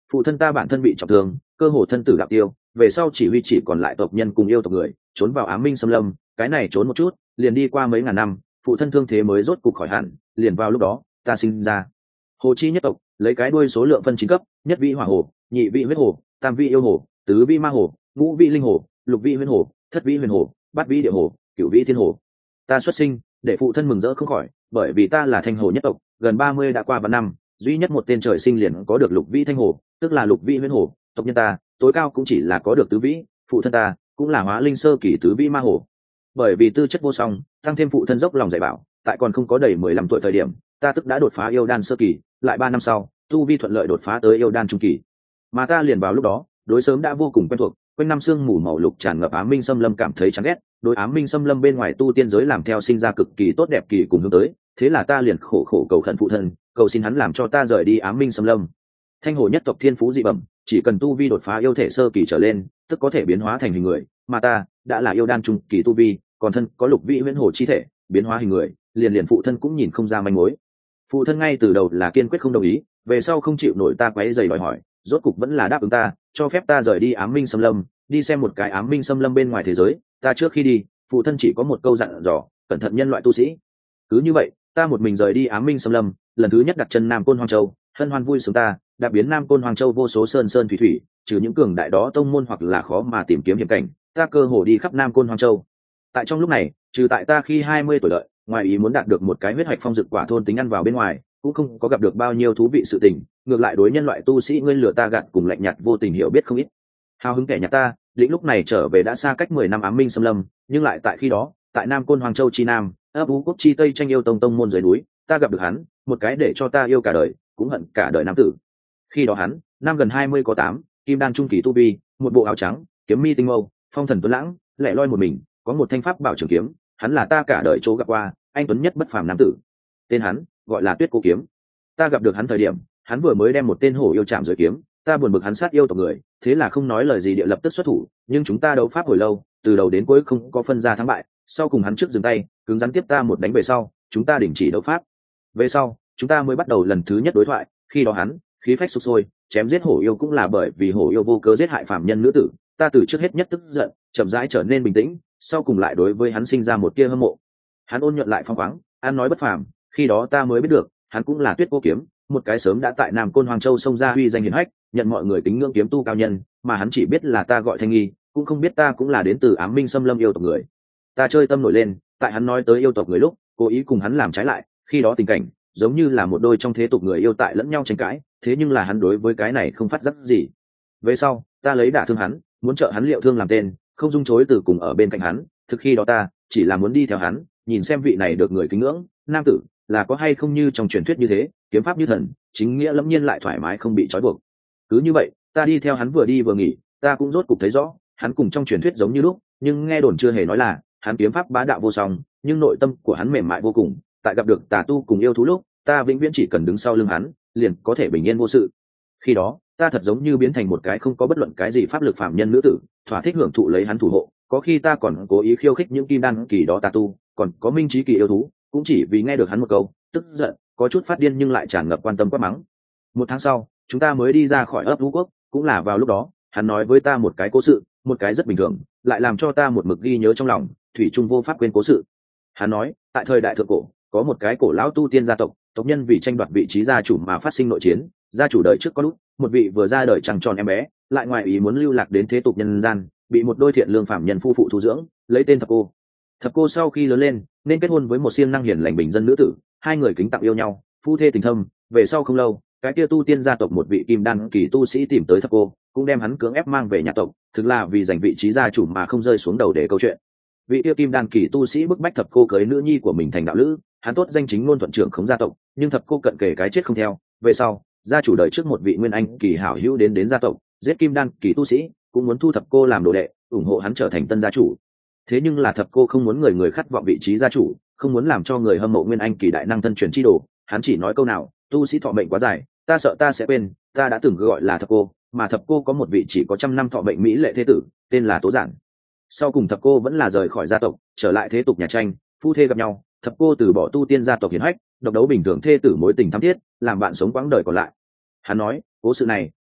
phụ thân ta bản thân bị trọng thương, cơ hồ thân tử đạo tiêu, về sau chỉ huy chỉ còn lại tộc nhân cùng yêu tộc người trốn vào Ám Minh xâm lâm, cái này trốn một chút liền đi qua mấy ngàn năm, phụ thân thương thế mới rốt cục khỏi hẳn, liền vào lúc đó ta sinh ra. Hồ chi nhất tộc lấy cái đuôi số lượng phân 9 cấp: nhất vị hỏa hồ, nhị vị huyết hồ, tam vị yêu hồ, tứ vị ma hồ, ngũ vị linh hồ, lục vị huyền hồ, thất vị huyền hồ, bát vị địa hồ, cửu vị thiên hồ. Ta xuất sinh để phụ thân mừng rỡ không khỏi, bởi vì ta là thanh hồ nhất tộc, gần 30 đã qua vạn năm, duy nhất một tên trời sinh liền có được lục vị thanh hồ, tức là lục vị huyền hồ. Tộc nhân ta tối cao cũng chỉ là có được tứ vĩ, phụ thân ta cũng là hóa linh sơ kỳ tứ vĩ ma hồ. Bởi vì tư chất vô song, tăng thêm phụ thân dốc lòng dạy bảo, tại còn không có đầy 15 tuổi thời điểm, ta tức đã đột phá yêu đan sơ kỳ, lại 3 năm sau tu vi thuận lợi đột phá tới yêu đan trung kỳ. Mà ta liền vào lúc đó đối sớm đã vô cùng quen thuộc, quanh năm sương mù màu lục tràn ngập Ám Minh xâm lâm cảm thấy chán ghét, đối Ám Minh xâm lâm bên ngoài tu tiên giới làm theo sinh ra cực kỳ tốt đẹp kỳ cùng hướng tới, thế là ta liền khổ khổ cầu khẩn phụ thân, cầu xin hắn làm cho ta rời đi Ám Minh xâm lâm. Thanh hồ nhất tộc thiên phú dị bẩm, chỉ cần tu vi đột phá yêu thể sơ kỳ trở lên, tức có thể biến hóa thành hình người, mà ta đã là yêu đan trung kỳ tu vi, còn thân có lục vị huyễn hồ chi thể, biến hóa hình người, liền phụ thân cũng nhìn không ra manh mối. Phụ thân ngay từ đầu là kiên quyết không đồng ý, về sau không chịu nổi ta quấy rầy đòi hỏi, rốt cục vẫn là đáp ứng ta, cho phép ta rời đi Ám Minh xâm lâm, đi xem một cái Ám Minh xâm lâm bên ngoài thế giới. Ta trước khi đi, phụ thân chỉ có một câu dặn dò: cẩn thận nhân loại tu sĩ. Cứ như vậy, ta một mình rời đi Ám Minh xâm lâm, lần thứ nhất đặt chân Nam Côn Hoang Châu, hân hoan vui sướng ta đã biến Nam Côn Hoang Châu vô số sơn sơn thủy thủy, trừ những cường đại đó tông môn hoặc là khó mà tìm kiếm hiểm cảnh, ta cơ hồ đi khắp Nam Côn Hoang Châu. Tại trong lúc này, trừ tại ta khi 20 tuổi đợi, ngoài ý muốn đạt được một cái huyết hạch phong dực quả thôn tính ăn vào bên ngoài, cũng không có gặp được bao nhiêu thú vị sự tình, ngược lại đối nhân loại tu sĩ ngươi lừa ta gạt cùng lạnh nhạt vô tình hiểu biết không ít. Hào hứng kẻ nhạt ta lĩnh lúc này trở về đã xa cách 10 năm Ám Minh xâm lâm, nhưng lại tại khi đó, tại Nam Côn Hoàng Châu chi nam, ấp ú quốc chi tây tranh yêu tông môn dưới núi, ta gặp được hắn, một cái để cho ta yêu cả đời cũng hận cả đời nam tử. Khi đó hắn năm gần 20 có 8, kim đan trung kỳ tu vi, một bộ áo trắng, kiếm mi tinh mâu, phong thần tuấn lãng, lẻ loi một mình, có một thanh pháp bảo trường kiếm, hắn là ta cả đời chỗ gặp qua anh tuấn nhất bất phàm nam tử. Tên hắn gọi là Tuyết Cô Kiếm. Ta gặp được hắn thời điểm, hắn vừa mới đem một tên hổ yêu chạm dưới kiếm, ta buồn bực hắn sát yêu tộc người, thế là không nói lời gì địa lập tức xuất thủ, nhưng chúng ta đấu pháp hồi lâu, từ đầu đến cuối không có phân ra thắng bại, sau cùng hắn trước dừng tay, cứng rắn tiếp ta một đánh về sau, chúng ta đình chỉ đấu pháp. Về sau, chúng ta mới bắt đầu lần thứ nhất đối thoại, khi đó hắn khí phách sục sôi, chém giết hổ yêu cũng là bởi vì hổ yêu vô cớ giết hại phàm nhân nữ tử, ta từ trước hết nhất tức giận, chậm rãi trở nên bình tĩnh, sau cùng lại đối với hắn sinh ra một tia hâm mộ. Hắn ôn nhuận lại phong khoáng, ăn nói bất phàm, khi đó ta mới biết được, hắn cũng là Tuyết Cô Kiếm, một cái sớm đã tại Nam Côn Hoàng Châu xông ra uy danh hiển hách, nhận mọi người kính ngưỡng kiếm tu cao nhân, mà hắn chỉ biết là ta gọi Thanh Nghi, cũng không biết ta cũng là đến từ Ám Minh xâm lâm yêu tộc người. Ta chơi tâm nổi lên, tại hắn nói tới yêu tộc người lúc, cố ý cùng hắn làm trái lại, khi đó tình cảnh giống như là một đôi trong thế tục người yêu tại lẫn nhau tranh cãi, thế nhưng là hắn đối với cái này không phát giác gì. Về sau, ta lấy đả thương hắn, muốn trợ hắn liệu thương làm tên, không dung chối từ cùng ở bên cạnh hắn, thực khi đó ta chỉ là muốn đi theo hắn, nhìn xem vị này được người kính ngưỡng nam tử là có hay không như trong truyền thuyết như thế, kiếm pháp như thần, chính nghĩa lẫm nhiên lại thoải mái không bị trói buộc. Cứ như vậy, ta đi theo hắn vừa đi vừa nghỉ, ta cũng rốt cục thấy rõ, hắn cùng trong truyền thuyết giống như lúc, nhưng nghe đồn chưa hề nói là hắn kiếm pháp bá đạo vô song, nhưng nội tâm của hắn mềm mại vô cùng. Tại gặp được tà tu cùng yêu thú lúc, ta vĩnh viễn chỉ cần đứng sau lưng hắn, liền có thể bình yên vô sự. Khi đó, ta thật giống như biến thành một cái không có bất luận cái gì pháp lực phàm nhân nữ tử, thỏa thích hưởng thụ lấy hắn thủ hộ. Có khi ta còn cố ý khiêu khích những kim đan kỳ đó tà tu, còn có minh trí kỳ yêu thú, cũng chỉ vì nghe được hắn một câu, tức giận, có chút phát điên nhưng lại tràn ngập quan tâm quát mắng. 1 tháng sau, chúng ta mới đi ra khỏi ấp Vũ Quốc, cũng là vào lúc đó, hắn nói với ta một cái cố sự, một cái rất bình thường, lại làm cho ta một mực ghi nhớ trong lòng, thủy chung vô pháp quên cố sự. Hắn nói, tại thời đại thượng cổ, có một cái cổ lão tu tiên gia tộc, tộc nhân vì tranh đoạt vị trí gia chủ mà phát sinh nội chiến, gia chủ đời trước có lúc, một vị vừa ra đời trăng tròn em bé, lại ngoài ý muốn lưu lạc đến thế tục nhân gian, bị một đôi thiện lương phàm nhân phu phụ thu dưỡng, lấy tên Thập Cô. Thập Cô sau khi lớn lên, nên kết hôn với một siêng năng hiền lành bình dân nữ tử, hai người kính tặng yêu nhau, phu thê tình thâm. Về sau không lâu, cái kia tu tiên gia tộc một vị kim đan kỳ tu sĩ tìm tới Thập Cô, cũng đem hắn cưỡng ép mang về nhà tộc, thực là vì giành vị trí gia chủ mà không rơi xuống đầu để câu chuyện. Vị kia kim đan kỳ tu sĩ bức bách Thập Cô cưới nữ nhi của mình thành đạo lữ, hắn tốt danh chính ngôn thuận trưởng khống gia tộc, nhưng Thập Cô cận kề cái chết không theo. Về sau, gia chủ đời trước một vị nguyên anh kỳ hảo hữu đến gia tộc, giết kim đan kỳ tu sĩ, cũng muốn thu Thập Cô làm đồ đệ, ủng hộ hắn trở thành tân gia chủ. Thế nhưng là Thập Cô không muốn người khát vọng vị trí gia chủ, không muốn làm cho người hâm mộ nguyên anh kỳ đại năng thân truyền chi đồ, hắn chỉ nói câu nào, tu sĩ thọ mệnh quá dài, ta sợ ta sẽ quên, ta đã từng gọi là Thập Cô, mà Thập Cô có một vị chỉ có 100 năm thọ mệnh mỹ lệ thế tử, tên là Tố Giản. Sau cùng Thập Cô vẫn là rời khỏi gia tộc, trở lại thế tục nhà tranh, phu thê gặp nhau, Thập Cô từ bỏ tu tiên gia tộc hiển hách, độc đấu bình thường thê tử mối tình thắm thiết, làm bạn sống quãng đời còn lại. Hắn nói, cố sự này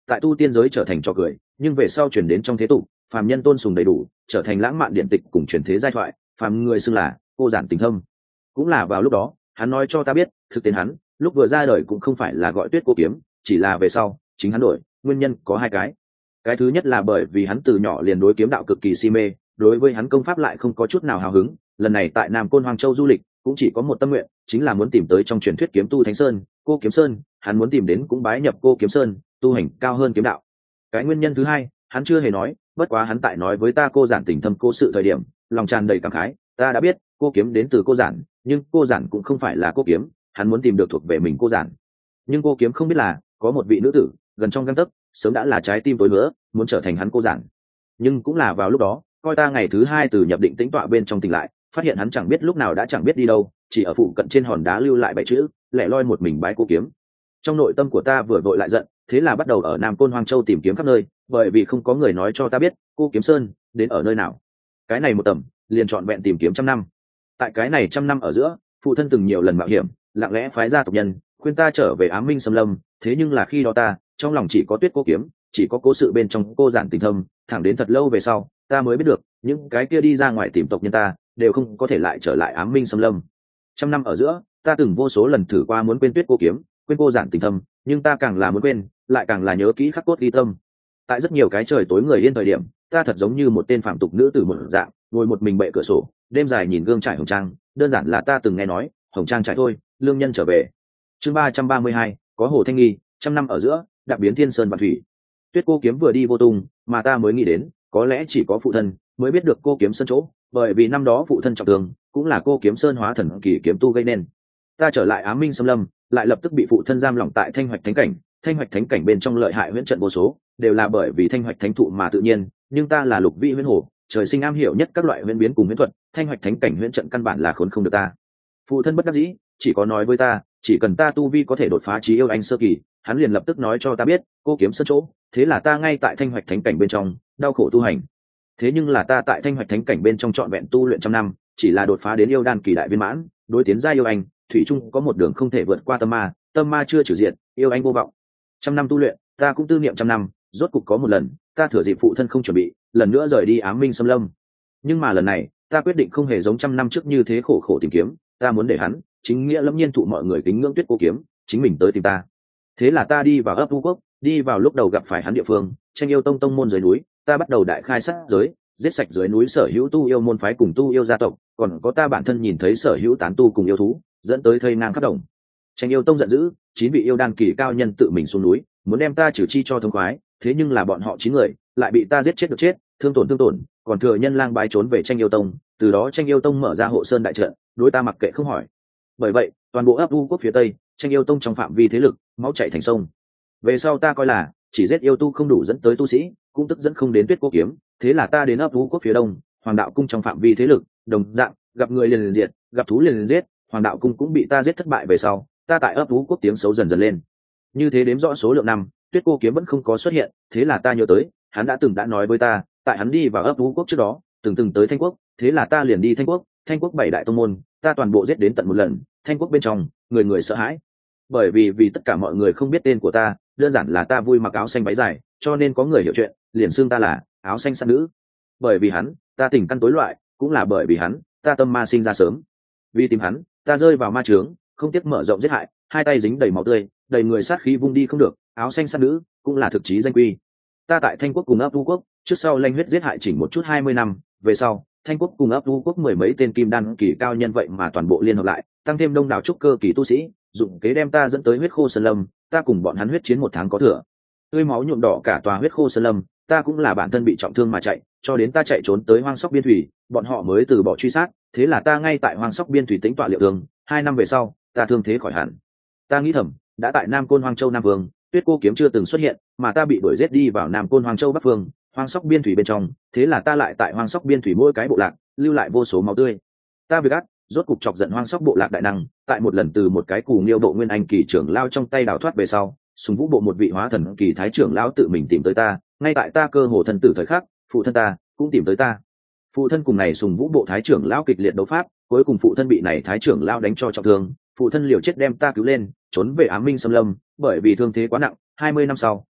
tại tu tiên giới trở thành trò cười, nhưng về sau chuyển đến trong thế tục, phàm nhân tôn sùng đầy đủ, trở thành lãng mạn điện tịch cùng truyền thế giai thoại, phàm người xưng là cô giản tình thâm. Cũng là vào lúc đó, hắn nói cho ta biết, thực tên hắn lúc vừa ra đời cũng không phải là gọi Tuyết Cô Kiếm, chỉ là về sau chính hắn đổi, nguyên nhân có hai cái. Cái thứ nhất là bởi vì hắn từ nhỏ liền đối kiếm đạo cực kỳ si mê, đối với hắn công pháp lại không có chút nào hào hứng, lần này tại Nam Côn Hoang Châu du lịch cũng chỉ có một tâm nguyện, chính là muốn tìm tới trong truyền thuyết kiếm tu Thánh Sơn, Cô Kiếm Sơn, hắn muốn tìm đến cũng bái nhập Cô Kiếm Sơn, tu hành cao hơn kiếm đạo. Cái nguyên nhân thứ hai, hắn chưa hề nói, bất quá hắn tại nói với ta cô giản tình thâm cô sự thời điểm, lòng tràn đầy cảm khái, ta đã biết, cô kiếm đến từ cô giản, nhưng cô giản cũng không phải là cô kiếm, hắn muốn tìm được thuộc về mình cô giản. Nhưng cô kiếm không biết là, có một vị nữ tử, gần trong gang tấc, sớm đã là trái tim tối nữa, muốn trở thành hắn cô giản. Nhưng cũng là vào lúc đó, coi ta ngày thứ hai từ nhập định tĩnh tọa bên trong tỉnh lại, phát hiện hắn chẳng biết lúc nào đã chẳng biết đi đâu, chỉ ở phụ cận trên hòn đá lưu lại 7 chữ, lẻ loi một mình bái cô kiếm. Trong nội tâm của ta vừa vội lại giận, thế là bắt đầu ở Nam Côn Hoang Châu tìm kiếm khắp nơi, bởi vì không có người nói cho ta biết cô kiếm sơn đến ở nơi nào. Cái này một tầm liền trọn vẹn tìm kiếm trăm năm. Tại cái này trăm năm ở giữa, phụ thân từng nhiều lần mạo hiểm, lặng lẽ phái ra tộc nhân khuyên ta trở về Ám Minh Xâm Lâm, thế nhưng là khi đó ta trong lòng chỉ có Tuyết Cô Kiếm, chỉ có cố sự bên trong cô giản tình thâm, thẳng đến thật lâu về sau ta mới biết được những cái kia đi ra ngoài tìm tộc nhân ta đều không có thể lại trở lại Ám Minh Xâm Lâm. Trăm năm ở giữa, ta từng vô số lần thử qua muốn quên Tuyết Cô Kiếm, quên cô giản tình thâm, nhưng ta càng là muốn quên, lại càng là nhớ kỹ khắc cốt ghi tâm. Tại rất nhiều cái trời tối người yên thời điểm, ta thật giống như một tên phạm tục nữ tử một dạng, ngồi một mình bệ cửa sổ, đêm dài nhìn gương trải hồng trang, đơn giản là ta từng nghe nói, hồng trang trải thôi, lương nhân trở về. Chương 332, có Hồ Thanh Nghi, trăm năm ở giữa, đặc biến thiên sơn và thủy. Tuyết Cô Kiếm vừa đi vô tung, mà ta mới nghĩ đến, có lẽ chỉ có phụ thân mới biết được cô kiếm sơn chỗ, bởi vì năm đó phụ thân trọng thương, cũng là cô kiếm sơn hóa thần kỳ kiếm tu gây nên. Ta trở lại Ám Minh Xâm Lâm, lại lập tức bị phụ thân giam lỏng tại Thanh Hoạch Thánh Cảnh. Thanh Hoạch Thánh Cảnh bên trong lợi hại huyễn trận vô số, đều là bởi vì Thanh Hoạch Thánh thụ mà tự nhiên, nhưng ta là Lục Vị Huyễn Hổ, trời sinh am hiểu nhất các loại huyễn biến cùng huyễn thuật, Thanh Hoạch Thánh Cảnh huyễn trận căn bản là khốn không được ta. Phụ thân bất đắc dĩ, chỉ có nói với ta, chỉ cần ta tu vi có thể đột phá chí yêu anh sơ kỳ, hắn liền lập tức nói cho ta biết cô kiếm sơn chỗ, thế là ta ngay tại Thanh Hoạch Thánh Cảnh bên trong đau khổ tu hành. Thế nhưng là ta tại Thanh Hoạch Thánh Cảnh bên trong trọn vẹn tu luyện trăm năm, chỉ là đột phá đến yêu đan kỳ đại viên mãn, đối tiến gia yêu anh, thủy chung có một đường không thể vượt qua tâm ma chưa trừ diệt, yêu anh vô vọng. Trăm năm tu luyện, ta cũng tư niệm trăm năm, rốt cục có một lần, ta thừa dịp phụ thân không chuẩn bị, lần nữa rời đi Ám Minh Xâm Lâm. Nhưng mà lần này, ta quyết định không hề giống trăm năm trước như thế khổ khổ tìm kiếm, ta muốn để hắn, chính nghĩa lâm nhiên thụ mọi người kính ngưỡng Tuyết Cô Kiếm, chính mình tới tìm ta. Thế là ta đi vào ấp Vũ Quốc, đi vào lúc đầu gặp phải hắn địa phương, Tranh Yêu Tông tông môn dưới núi, ta bắt đầu đại khai sát giới, giết sạch dưới núi sở hữu tu yêu môn phái cùng tu yêu gia tộc, còn có ta bản thân nhìn thấy sở hữu tán tu cùng yêu thú, dẫn tới thây ngang khắp đồng. Tranh Yêu Tông giận dữ, 9 vị yêu đan kỳ cao nhân tự mình xuống núi, muốn đem ta trừ chi cho thông khoái, thế nhưng là bọn họ 9 người lại bị ta giết chết được chết, thương tổn, còn thừa nhân lang bái trốn về Tranh Yêu Tông, từ đó Tranh Yêu Tông mở ra hộ sơn đại trận, đối ta mặc kệ không hỏi. Bởi vậy, toàn bộ ấp Vũ Quốc phía tây, Tranh Yêu Tông trong phạm vi thế lực, máu chảy thành sông. Về sau ta coi là chỉ giết yêu tu không đủ dẫn tới tu sĩ, cũng tức dẫn không đến Tuyết Cô Kiếm, thế là ta đến ấp Vũ Quốc phía đông, Hoàng Đạo Cung trong phạm vi thế lực, đồng dạng, gặp người liền diệt, gặp thú liền giết, Hoàng Đạo Cung cũng bị ta giết thất bại về sau, ta tại ấp Vũ Quốc tiếng xấu dần dần lên. Như thế đếm rõ số lượng năm, Tuyết Cô Kiếm vẫn không có xuất hiện, thế là ta nhớ tới, hắn đã nói với ta, tại hắn đi vào ấp Vũ Quốc trước đó, từng tới Thanh Quốc, thế là ta liền đi Thanh Quốc, Thanh Quốc 7 đại tông môn, ta toàn bộ giết đến tận một lần, Thanh Quốc bên trong, người người sợ hãi. Bởi vì tất cả mọi người không biết tên của ta, đơn giản là ta vui mặc áo xanh váy dài, cho nên có người hiểu chuyện, liền xưng ta là áo xanh sát nữ. Bởi vì hắn, ta tình căn tối loại, cũng là bởi vì hắn, ta tâm ma sinh ra sớm. Vì tìm hắn, ta rơi vào ma chướng, không tiếc mở rộng giết hại, hai tay dính đầy máu tươi, đầy người sát khí vung đi không được, áo xanh sát nữ cũng là thực chí danh quy. Ta tại Thanh Quốc cùng ấp Vũ Quốc, trước sau lanh huyết giết hại chỉnh một chút 20 năm, về sau, Thanh Quốc cùng ấp Vũ Quốc 10 mấy tên kim đan kỳ cao nhân vậy mà toàn bộ liên hợp lại, tăng thêm đông đảo trúc cơ kỳ tu sĩ, dụng kế đem ta dẫn tới huyết khô sơn lâm, ta cùng bọn hắn huyết chiến 1 tháng có thừa. Tươi máu nhuộm đỏ cả tòa huyết khô sơn lâm, ta cũng là bản thân bị trọng thương mà chạy, cho đến ta chạy trốn tới Hoang Sóc Biên Thủy, bọn họ mới từ bỏ truy sát, thế là ta ngay tại Hoang Sóc Biên Thủy tĩnh tọa liệu thương, 2 năm về sau, ta thương thế khỏi hẳn. Ta nghĩ thầm, đã tại Nam Côn Hoang Châu Nam Vương, Tuyết Cô Kiếm chưa từng xuất hiện, mà ta bị đuổi giết đi vào Nam Côn Hoang Châu Bắc Phương, Hoang Sóc Biên Thủy bên trong, thế là ta lại tại Hoang Sóc Biên Thủy mỗi cái bộ lạc, lưu lại vô số máu tươi. Ta việc ác, rốt cục chọc giận Hoang Sóc bộ lạc đại năng, tại một lần từ một cái cù nghiêu bộ nguyên anh kỳ trưởng lao trong tay đào thoát về sau, Sùng Vũ bộ một vị hóa thần kỳ thái trưởng lão tự mình tìm tới ta, ngay tại ta cơ hồ thân tử thời khắc, phụ thân ta cũng tìm tới ta. Phụ thân cùng này Sùng Vũ bộ thái trưởng lão kịch liệt đấu pháp, cuối cùng phụ thân bị này thái trưởng lão đánh cho trọng thương, phụ thân liều chết đem ta cứu lên, trốn về Ám Minh Xâm Lâm, bởi vì thương thế quá nặng, 20 năm sau,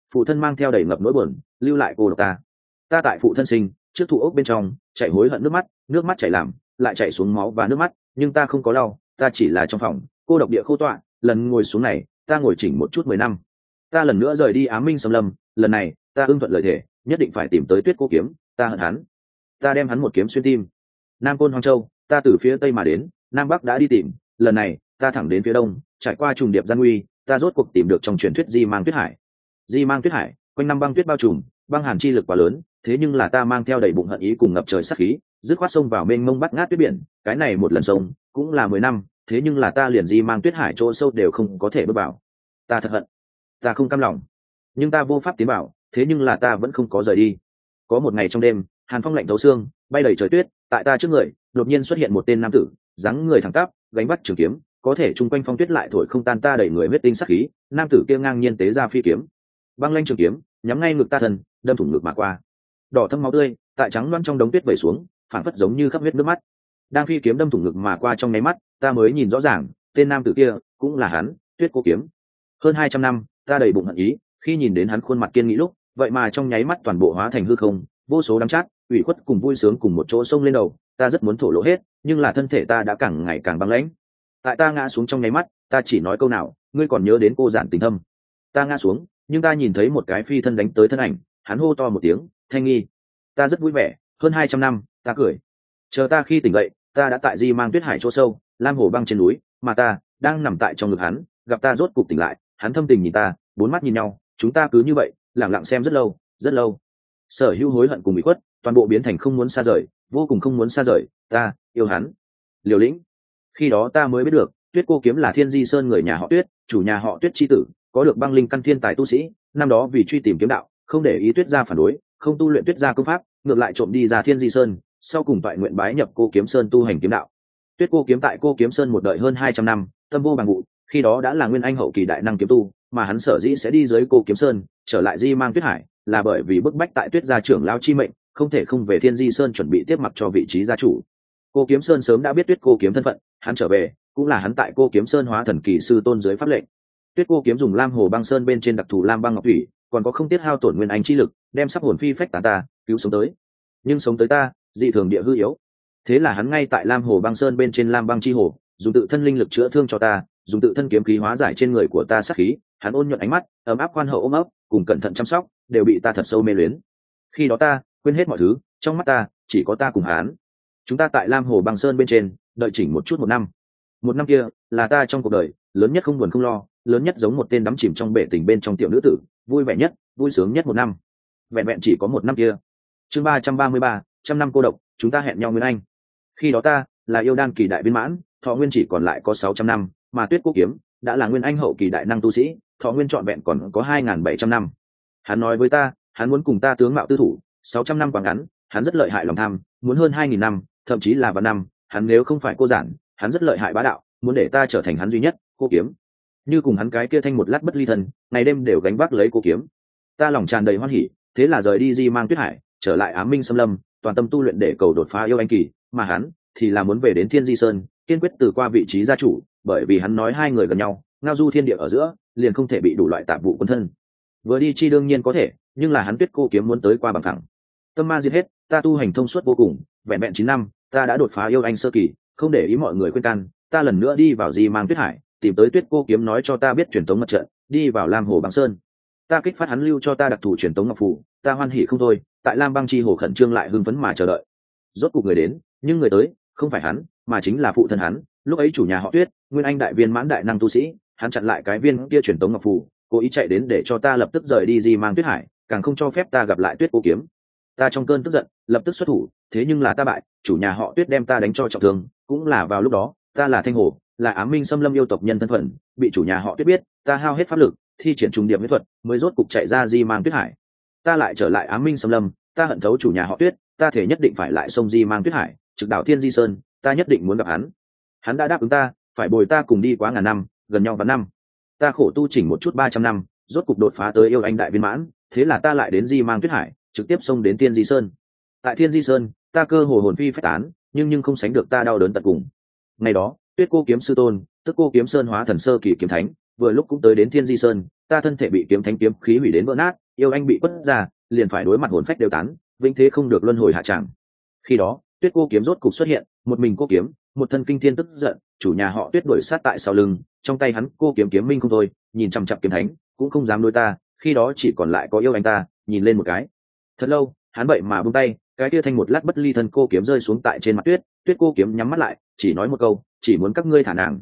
phụ thân mang theo đầy ngập nỗi buồn lưu lại cô độc ta tại phụ thân sinh trước thụ ốc bên trong chạy hối hận nước mắt chảy làm lại chạy xuống máu và nước mắt, nhưng ta không có đau, ta chỉ là trong phòng cô độc địa khô tọa. Lần ngồi xuống này ta ngồi chỉnh một chút 10 năm. Ta lần nữa rời đi Ám Minh Xâm Lâm, lần này ta ưng thuận lời thề nhất định phải tìm tới Tuyết Cô kiếm. Ta hận hắn, ta đem hắn một kiếm xuyên tim. Nam Côn Hoang Châu, ta từ phía tây mà đến, nam bắc đã đi tìm, lần này ta thẳng đến phía đông, trải qua trùng điệp gian nguy, ta rốt cuộc tìm được trong truyền thuyết Di Mang Tuyết Hải. Di Mang Tuyết Hải, quanh năm băng tuyết bao trùm, băng hàn chi lực quá lớn, thế nhưng là ta mang theo đầy bụng hận ý cùng ngập trời sát khí, dứt khoát xông vào mênh mông bắt ngát tuyết biển. Cái này một lần sông cũng là 10 năm, thế nhưng là ta liền Di Mang Tuyết Hải chỗ sâu đều không có thể bước vào. Ta thật hận, ta không cam lòng, nhưng ta vô pháp tiến vào, thế nhưng là ta vẫn không có rời đi. Có một ngày trong đêm, hàn phong lạnh thấu xương, bay đầy trời tuyết, tại ta trước người đột nhiên xuất hiện một tên nam tử, dáng người thẳng tắp, gánh vác trường kiếm, có thể chung quanh phong tuyết lại thổi không tan ta đầy người huyết tinh sát khí. Nam tử kia ngang nhiên tế ra phi kiếm, băng lanh trường kiếm nhắm ngay ngực ta thân, đâm thủng ngực mà qua. Đỏ thâm máu tươi tại trắng loang trong đống tuyết vẩy xuống, phảng phất giống như khắp huyết nước mắt. Đang phi kiếm đâm thủng ngực mà qua trong nháy mắt, ta mới nhìn rõ ràng, tên nam tử kia cũng là hắn, Tuyết Cô kiếm. Hơn 200 năm, ta đầy bụng hận ý, khi nhìn đến hắn khuôn mặt kiên nghị lúc, vậy mà trong nháy mắt toàn bộ hóa thành hư không, vô số đắng chát, ủy khuất cùng vui sướng cùng một chỗ xông lên đầu, ta rất muốn thổ lộ hết, nhưng là thân thể ta đã càng ngày càng băng lãnh. Tại ta ngã xuống trong nháy mắt, ta chỉ nói câu nào, ngươi còn nhớ đến cô giản tình thâm. Ta ngã xuống, nhưng ta nhìn thấy một cái phi thân đánh tới thân ảnh, hắn hô to một tiếng, Thanh Nghi. Ta rất vui vẻ, hơn 200 năm, ta cười. Chờ ta khi tỉnh dậy, ta đã tại Di Mang Tuyết Hải chỗ sâu, lam hồ băng trên núi, mà ta đang nằm tại trong ngực hắn. Gặp ta rốt cục tỉnh lại, hắn thâm tình nhìn ta, bốn mắt nhìn nhau, chúng ta cứ như vậy lặng lặng xem rất lâu rất lâu. Sở hữu hối hận cùng bị khuất toàn bộ biến thành không muốn xa rời, vô cùng không muốn xa rời. Ta yêu hắn. Liều lĩnh. Khi đó ta mới biết được, Tuyết Cô kiếm là Thiên Di Sơn người nhà họ Tuyết, chủ nhà họ Tuyết chi tử, có được băng linh căn thiên tài tu sĩ. Năm đó vì truy tìm kiếm đạo, không để ý Tuyết gia phản đối, không tu luyện Tuyết gia công pháp, ngược lại trộm đi ra Thiên Di Sơn, sau cùng toại nguyện bái nhập Cô Kiếm Sơn tu hành kiếm đạo. Tuyết Cô kiếm tại Cô Kiếm Sơn một đời hơn 200 năm, tâm vô bằng vụ, khi đó đã là nguyên anh hậu kỳ đại năng kiếm tu, mà hắn sở dĩ sẽ đi dưới Cô Kiếm Sơn, trở lại Di Mang Tuyết Hải, là bởi vì bức bách tại Tuyết gia trưởng lão chi mệnh, không thể không về Thiên Di Sơn chuẩn bị tiếp mặc cho vị trí gia chủ. Cô Kiếm Sơn sớm đã biết Tuyết Cô kiếm thân phận, hắn trở về, cũng là hắn tại Cô Kiếm Sơn hóa thần kỳ sư tôn dưới pháp lệnh. Tuyết Cô kiếm dùng Lam Hồ băng sơn bên trên đặc thù lam băng ngọc thủy, còn có không tiết hao tổn nguyên anh chi lực, đem sắp hồn phi phách tán ta, cứu sống tới. Nhưng sống tới ta, dị thường địa hư yếu. Thế là hắn ngay tại Lam Hồ băng sơn bên trên lam băng chi hồ, dùng tự thân linh lực chữa thương cho ta, dùng tự thân kiếm khí hóa giải trên người của ta sát khí. Hắn ôn nhuận ánh mắt, ấm áp khoan hậu ôm ấp, cùng cẩn thận chăm sóc, đều bị ta thật sâu mê luyến. Khi đó ta quên hết mọi thứ, trong mắt ta chỉ có ta cùng hắn. Chúng ta tại Lam Hồ băng sơn bên trên đợi chỉnh một chút 1 năm. 1 năm kia là ta trong cuộc đời lớn nhất, không buồn không lo, lớn nhất giống một tên đắm chìm trong bể tình bên trong tiểu nữ tử, vui vẻ nhất, vui sướng nhất 1 năm. Vẹn vẹn chỉ có 1 năm kia. Chương 333, trăm năm cô độc, chúng ta hẹn nhau nguyên anh. Khi đó ta là yêu đan kỳ đại viên mãn, thọ nguyên chỉ còn lại có 600 năm, mà Tuyết Cô kiếm đã là nguyên anh hậu kỳ đại năng tu sĩ, thọ nguyên trọn vẹn còn có 2700 năm. Hắn nói với ta, hắn muốn cùng ta tướng mạo tư thủ, 600 năm quá ngắn, hắn rất lợi hại lòng tham, muốn hơn 2000 năm, thậm chí là vạn năm. Hắn nếu không phải cô giản, hắn rất lợi hại bá đạo, muốn để ta trở thành hắn duy nhất, cô kiếm. Như cùng hắn cái kia thanh một lát bất ly thân, ngày đêm đều gánh vác lấy cô kiếm. Ta lòng tràn đầy hoan hỉ, thế là rời đi Di Mang Tuyết Hải, trở lại Ám Minh Xâm Lâm, toàn tâm tu luyện để cầu đột phá yêu anh kỳ, mà hắn thì là muốn về đến Thiên Di Sơn, kiên quyết từ qua vị trí gia chủ, bởi vì hắn nói hai người gần nhau, ngao du thiên địa ở giữa, liền không thể bị đủ loại tạp vụ cuốn thân. Vừa đi chi đương nhiên có thể, nhưng là hắn Tuyết Cô kiếm muốn tới qua bằng thẳng. Tâm ma diệt hết, ta tu hành thông suốt vô cùng, vẹn vẹn 9 năm, ta đã đột phá yêu anh sơ kỳ, không để ý mọi người khuyên can, ta lần nữa đi vào Di Mang Tuyết Hải, tìm tới Tuyết Cô kiếm nói cho ta biết truyền tống mật trận, đi vào Lam Hồ băng sơn. Ta kích phát hắn lưu cho ta đặc thù truyền tống ngọc phù, ta hoan hỉ không thôi, tại Lam băng chi hồ khẩn trương lại hưng phấn mà chờ đợi. Rốt cuộc người đến, nhưng người tới không phải hắn, mà chính là phụ thân hắn. Lúc ấy chủ nhà họ Tuyết, nguyên anh đại viên mãn đại năng tu sĩ, hắn chặn lại cái viên kia truyền tống ngọc phù, cố ý chạy đến để cho ta lập tức rời đi Di Mang Tuyết Hải, càng không cho phép ta gặp lại Tuyết Cô kiếm. Ta trong cơn tức giận lập tức xuất thủ, thế nhưng là ta bại, chủ nhà họ Tuyết đem ta đánh cho trọng thương. Cũng là vào lúc đó, ta là Thanh Hồ, là Ám Minh Xâm Lâm yêu tộc nhân thân phận, bị chủ nhà họ Tuyết biết, ta hao hết pháp lực, thi triển trùng điểm huyết thuật, mới rốt cục chạy ra Di Mang Tuyết Hải. Ta lại trở lại Ám Minh Xâm Lâm, ta hận thấu chủ nhà họ Tuyết, ta thể nhất định phải lại sông Di Mang Tuyết Hải, trực đảo Thiên Di Sơn, ta nhất định muốn gặp hắn. Hắn đã đáp ứng ta, phải bồi ta cùng đi quá ngàn năm, gần nhau vạn năm. Ta khổ tu chỉnh một chút 300 năm, rốt cục đột phá tới yêu anh đại viên mãn, thế là ta lại đến Di Mang Tuyết Hải, trực tiếp xông đến Thiên Di Sơn. Tại Thiên Di Sơn, ta cơ hồ hồn phi phách tán, nhưng không sánh được ta đau đớn tận cùng. Ngày đó, Tuyết Cô kiếm sư tôn, tức Cô Kiếm Sơn hóa thần sơ kỳ kiếm thánh, vừa lúc cũng tới đến Thiên Di Sơn, ta thân thể bị kiếm thánh kiếm khí hủy đến vỡ nát, yêu anh bị quất ra, liền phải đối mặt hồn phách đều tán, vĩnh thế không được luân hồi hạ tràng. Khi đó Tuyết cô kiếm rốt cục xuất hiện, một mình cô kiếm, một thân kinh thiên tức giận, chủ nhà họ Tuyết đuổi sát tại sau lưng, trong tay hắn cô kiếm kiếm minh không thôi, nhìn chằm chằm kiếm thánh cũng không dám đối ta, khi đó chỉ còn lại có yêu anh ta, nhìn lên một cái. Thật lâu hắn vậy mà buông tay, cái kia thanh một lát bất ly thân cô kiếm rơi xuống tại trên mặt Tuyết. Tuyết cô kiếm nhắm mắt lại, chỉ nói một câu, chỉ muốn các ngươi thả nàng.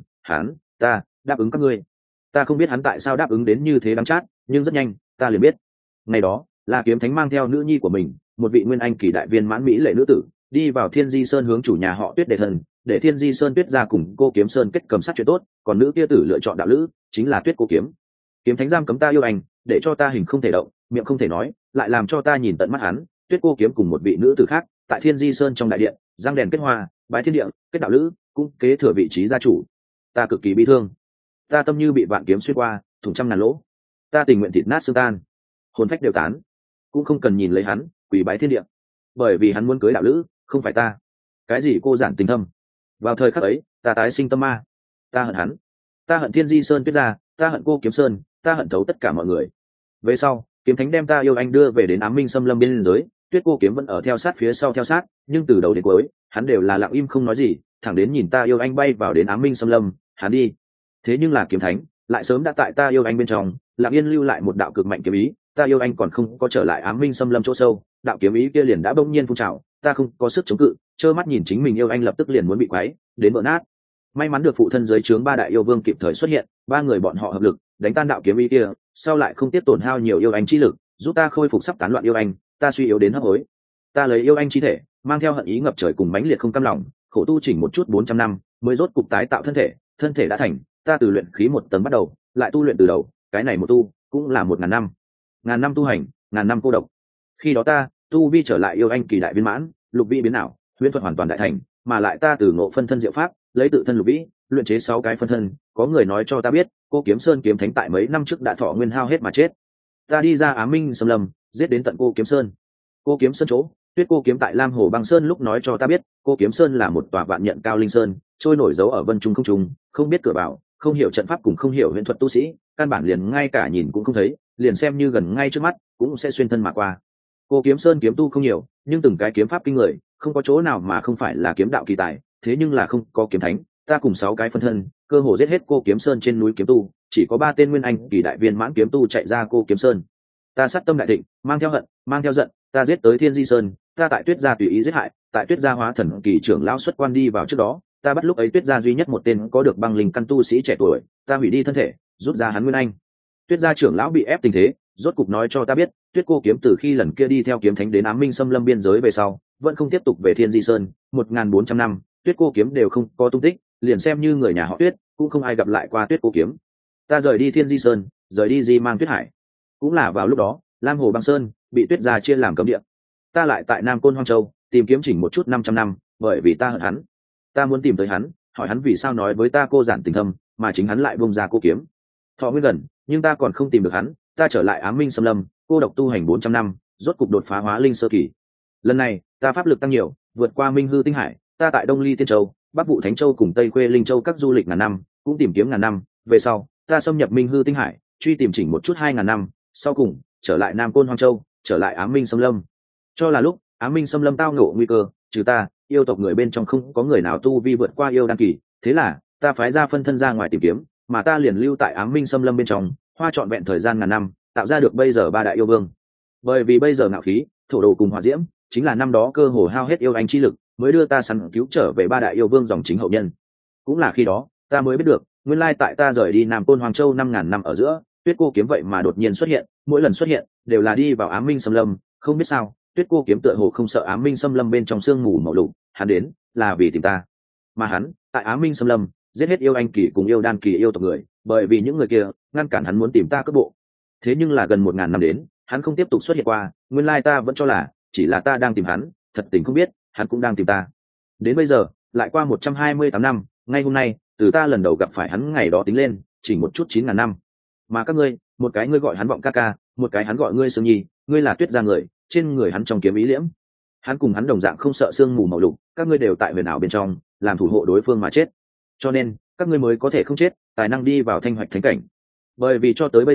Ta đáp ứng các ngươi. Ta không biết hắn tại sao đáp ứng đến như thế đắng chát, nhưng rất nhanh ta liền biết. Ngày đó là kiếm thánh mang theo nữ nhi của mình, một vị nguyên anh kỳ đại viên mãn mỹ lệ nữ tử, đi vào Thiên Di Sơn hướng chủ nhà họ Tuyết đề thần, để Thiên Di Sơn Tuyết ra cùng cô kiếm sơn kết cầm sát chuyện tốt, còn nữ kia tử lựa chọn đạo lữ, chính là Tuyết cô kiếm. Kiếm thánh giam cấm ta yêu anh, để cho ta hình không thể động, miệng không thể nói, lại làm cho ta nhìn tận mắt hắn, Tuyết cô kiếm cùng một vị nữ tử khác, tại Thiên Di Sơn trong đại điện, giăng đèn kết hoa, bái thiên địa, kết đạo lữ, cũng kế thừa vị trí gia chủ. Ta cực kỳ bi thương, ta tâm như bị vạn kiếm xuyên qua, thủng trăm ngàn lỗ, ta tình nguyện thịt nát xương tan, hồn phách đều tán, cũng không cần nhìn lấy hắn, quỳ bái thiên địa, bởi vì hắn muốn cưới đạo lữ, không phải ta. Cái gì cô giản tình thâm. Vào thời khắc ấy ta tái sinh tâm ma, ta hận hắn, ta hận Thiên Di Sơn Tuyết gia, ta hận cô kiếm sơn, ta hận thấu tất cả mọi người. Về sau kiếm thánh đem ta yêu anh đưa về đến Ám Minh Xâm Lâm biên giới, Tuyết cô kiếm vẫn ở theo sát phía sau theo sát, nhưng từ đầu đến cuối hắn đều là lặng im không nói gì, thẳng đến nhìn ta yêu anh bay vào đến Ám Minh Xâm Lâm hắn đi. Thế nhưng là kiếm thánh lại sớm đã tại ta yêu anh bên trong lặng yên lưu lại một đạo cực mạnh kiếm ý, ta yêu anh còn không có trở lại Ám Minh Xâm Lâm chỗ sâu, đạo kiếm ý kia liền đã bỗng nhiên phun trào, ta không có sức chống cự, trơ mắt nhìn chính mình yêu anh lập tức liền muốn bị quấy đến vỡ nát. May mắn được phụ thân dưới trướng ba đại yêu vương kịp thời xuất hiện, ba người bọn họ hợp lực đánh tan đạo kiếm ý kia, sau lại không tiếp tổn hao nhiều yêu anh chi lực, giúp ta khôi phục sắp tán loạn yêu anh, ta suy yếu đến hấp hối. Ta lấy yêu anh chi thể mang theo hận ý ngập trời cùng mãnh liệt không cam lòng, khổ tu chỉnh một chút 400 năm mới rốt cục tái tạo thân thể đã thành, ta từ luyện khí một tầng bắt đầu, lại tu luyện từ đầu, cái này một tu cũng là 1000 năm. Ngàn năm tu hành, ngàn năm cô độc. Khi đó ta tu vi trở lại yêu anh kỳ đại viên mãn, lục vi biến ảo, huyễn thuật hoàn toàn đại thành, mà lại ta từ ngộ phân thân diệu pháp, lấy tự thân lục vĩ luyện chế 6 cái phân thân. Có người nói cho ta biết cô kiếm sơn kiếm thánh tại mấy năm trước đã thọ nguyên hao hết mà chết. Ta đi ra Ám Minh Xâm Lâm, giết đến tận cô kiếm sơn. Cô kiếm sơn chỗ Tuyết cô kiếm tại Lam Hồ Băng Sơn lúc nói cho ta biết, cô kiếm sơn là một tòa vạn nhận cao linh sơn, trôi nổi dấu ở vân trung không trung, không biết cửa vào, không hiểu trận pháp cùng không hiểu huyễn thuật tu sĩ, căn bản liền ngay cả nhìn cũng không thấy, liền xem như gần ngay trước mắt cũng sẽ xuyên thân mà qua. Cô kiếm sơn kiếm tu không nhiều, nhưng từng cái kiếm pháp kinh người, không có chỗ nào mà không phải là kiếm đạo kỳ tài, thế nhưng là không có kiếm thánh, ta cùng 6 cái phân thân cơ hồ giết hết cô kiếm sơn trên núi kiếm tu, chỉ có 3 tên nguyên anh kỳ đại viên mãn kiếm tu chạy ra cô kiếm sơn. Ta sát tâm đại thịnh, mang theo hận, mang theo giận, ta giết tới Thiên Di Sơn, ta tại Tuyết gia tùy ý giết hại, tại Tuyết gia hóa thần kỳ trưởng lão xuất quan đi vào trước đó, ta bắt lúc ấy Tuyết gia duy nhất một tên có được băng linh căn tu sĩ trẻ tuổi, ta hủy đi thân thể, rút ra hắn nguyên anh. Tuyết gia trưởng lão bị ép tình thế, rốt cục nói cho ta biết, Tuyết cô kiếm từ khi lần kia đi theo kiếm thánh đến Ám Minh Xâm Lâm biên giới về sau, vẫn không tiếp tục về Thiên Di Sơn, 1400 năm, Tuyết cô kiếm đều không có tung tích, liền xem như người nhà họ Tuyết, cũng không ai gặp lại qua Tuyết cô kiếm. Ta rời đi Thiên Di Sơn, rời đi Di Mang Tuyết Hải. Cũng là vào lúc đó, Lam Hồ Băng Sơn bị Tuyết gia chia làm cấm địa. Ta lại tại Nam Côn Hoang Châu tìm kiếm chỉnh một chút 500 năm, bởi vì ta hận hắn. Ta muốn tìm tới hắn, hỏi hắn vì sao nói với ta cô giản tình thâm, mà chính hắn lại buông ra cô kiếm. Thọ nguyên gần, nhưng ta còn không tìm được hắn, ta trở lại Ám Minh Xâm Lâm, cô độc tu hành 400 năm, rốt cục đột phá hóa linh sơ kỳ. Lần này, ta pháp lực tăng nhiều, vượt qua Minh Hư Tinh Hải, ta tại Đông Ly Tiên Châu, Bắc Vụ Thánh Châu cùng Tây Khuê Linh Châu các du lịch ngàn năm, cũng tìm kiếm ngàn năm, về sau, ta xâm nhập Minh Hư Tinh Hải, truy tìm chỉnh một chút 2000 năm, sau cùng trở lại Nam Côn Hoang Châu, trở lại Ám Minh Xâm Lâm. Cho là lúc Ám Minh Xâm Lâm tao ngộ nguy cơ, trừ ta, yêu tộc người bên trong không có người nào tu vi vượt qua yêu đan kỳ, thế là ta phái ra phân thân ra ngoài tìm kiếm, mà ta liền lưu tại Ám Minh Xâm Lâm bên trong, hoa trọn vẹn thời gian ngàn năm, tạo ra được bây giờ 3 đại yêu vương. Bởi vì bây giờ ngạo khí, thổ đồ cùng hỏa diễm, chính là năm đó cơ hồ hao hết yêu anh chi lực, mới đưa ta săn cứu trở về 3 đại yêu vương dòng chính hậu nhân. Cũng là khi đó, ta mới biết được, nguyên lai tại ta rời đi Nam Côn Hoàng Châu 5000 năm ở giữa, Tuyết cô kiếm vậy mà đột nhiên xuất hiện, mỗi lần xuất hiện đều là đi vào Ám Minh Xâm Lâm, không biết sao, Tuyết cô kiếm tựa hồ không sợ Ám Minh Xâm Lâm bên trong sương mù màu lục, hắn đến là vì tìm ta. Mà hắn, tại Ám Minh Xâm Lâm, giết hết yêu anh kỳ cùng yêu đan kỳ yêu tộc người, bởi vì những người kia ngăn cản hắn muốn tìm ta cướp bộ. Thế nhưng là gần 1000 năm đến, hắn không tiếp tục xuất hiện qua, nguyên lai ta vẫn cho là chỉ là ta đang tìm hắn, thật tình không biết, hắn cũng đang tìm ta. Đến bây giờ, lại qua 128 năm, ngay hôm nay, từ ta lần đầu gặp phải hắn ngày đó tính lên, chỉ một chút 9000 năm. Mà các ngươi, một cái ngươi gọi hắn vọng ca ca, một cái hắn gọi ngươi sương nhi, ngươi là Tuyết gia người, trên người hắn trong kiếm ý liễm. Hắn cùng hắn đồng dạng không sợ sương mù màu lục, các ngươi đều tại huyền ảo bên trong, làm thủ hộ đối phương mà chết. Cho nên, các ngươi mới có thể không chết, tài năng đi vào thanh hoạch thánh cảnh. Bởi vì cho tới bây giờ,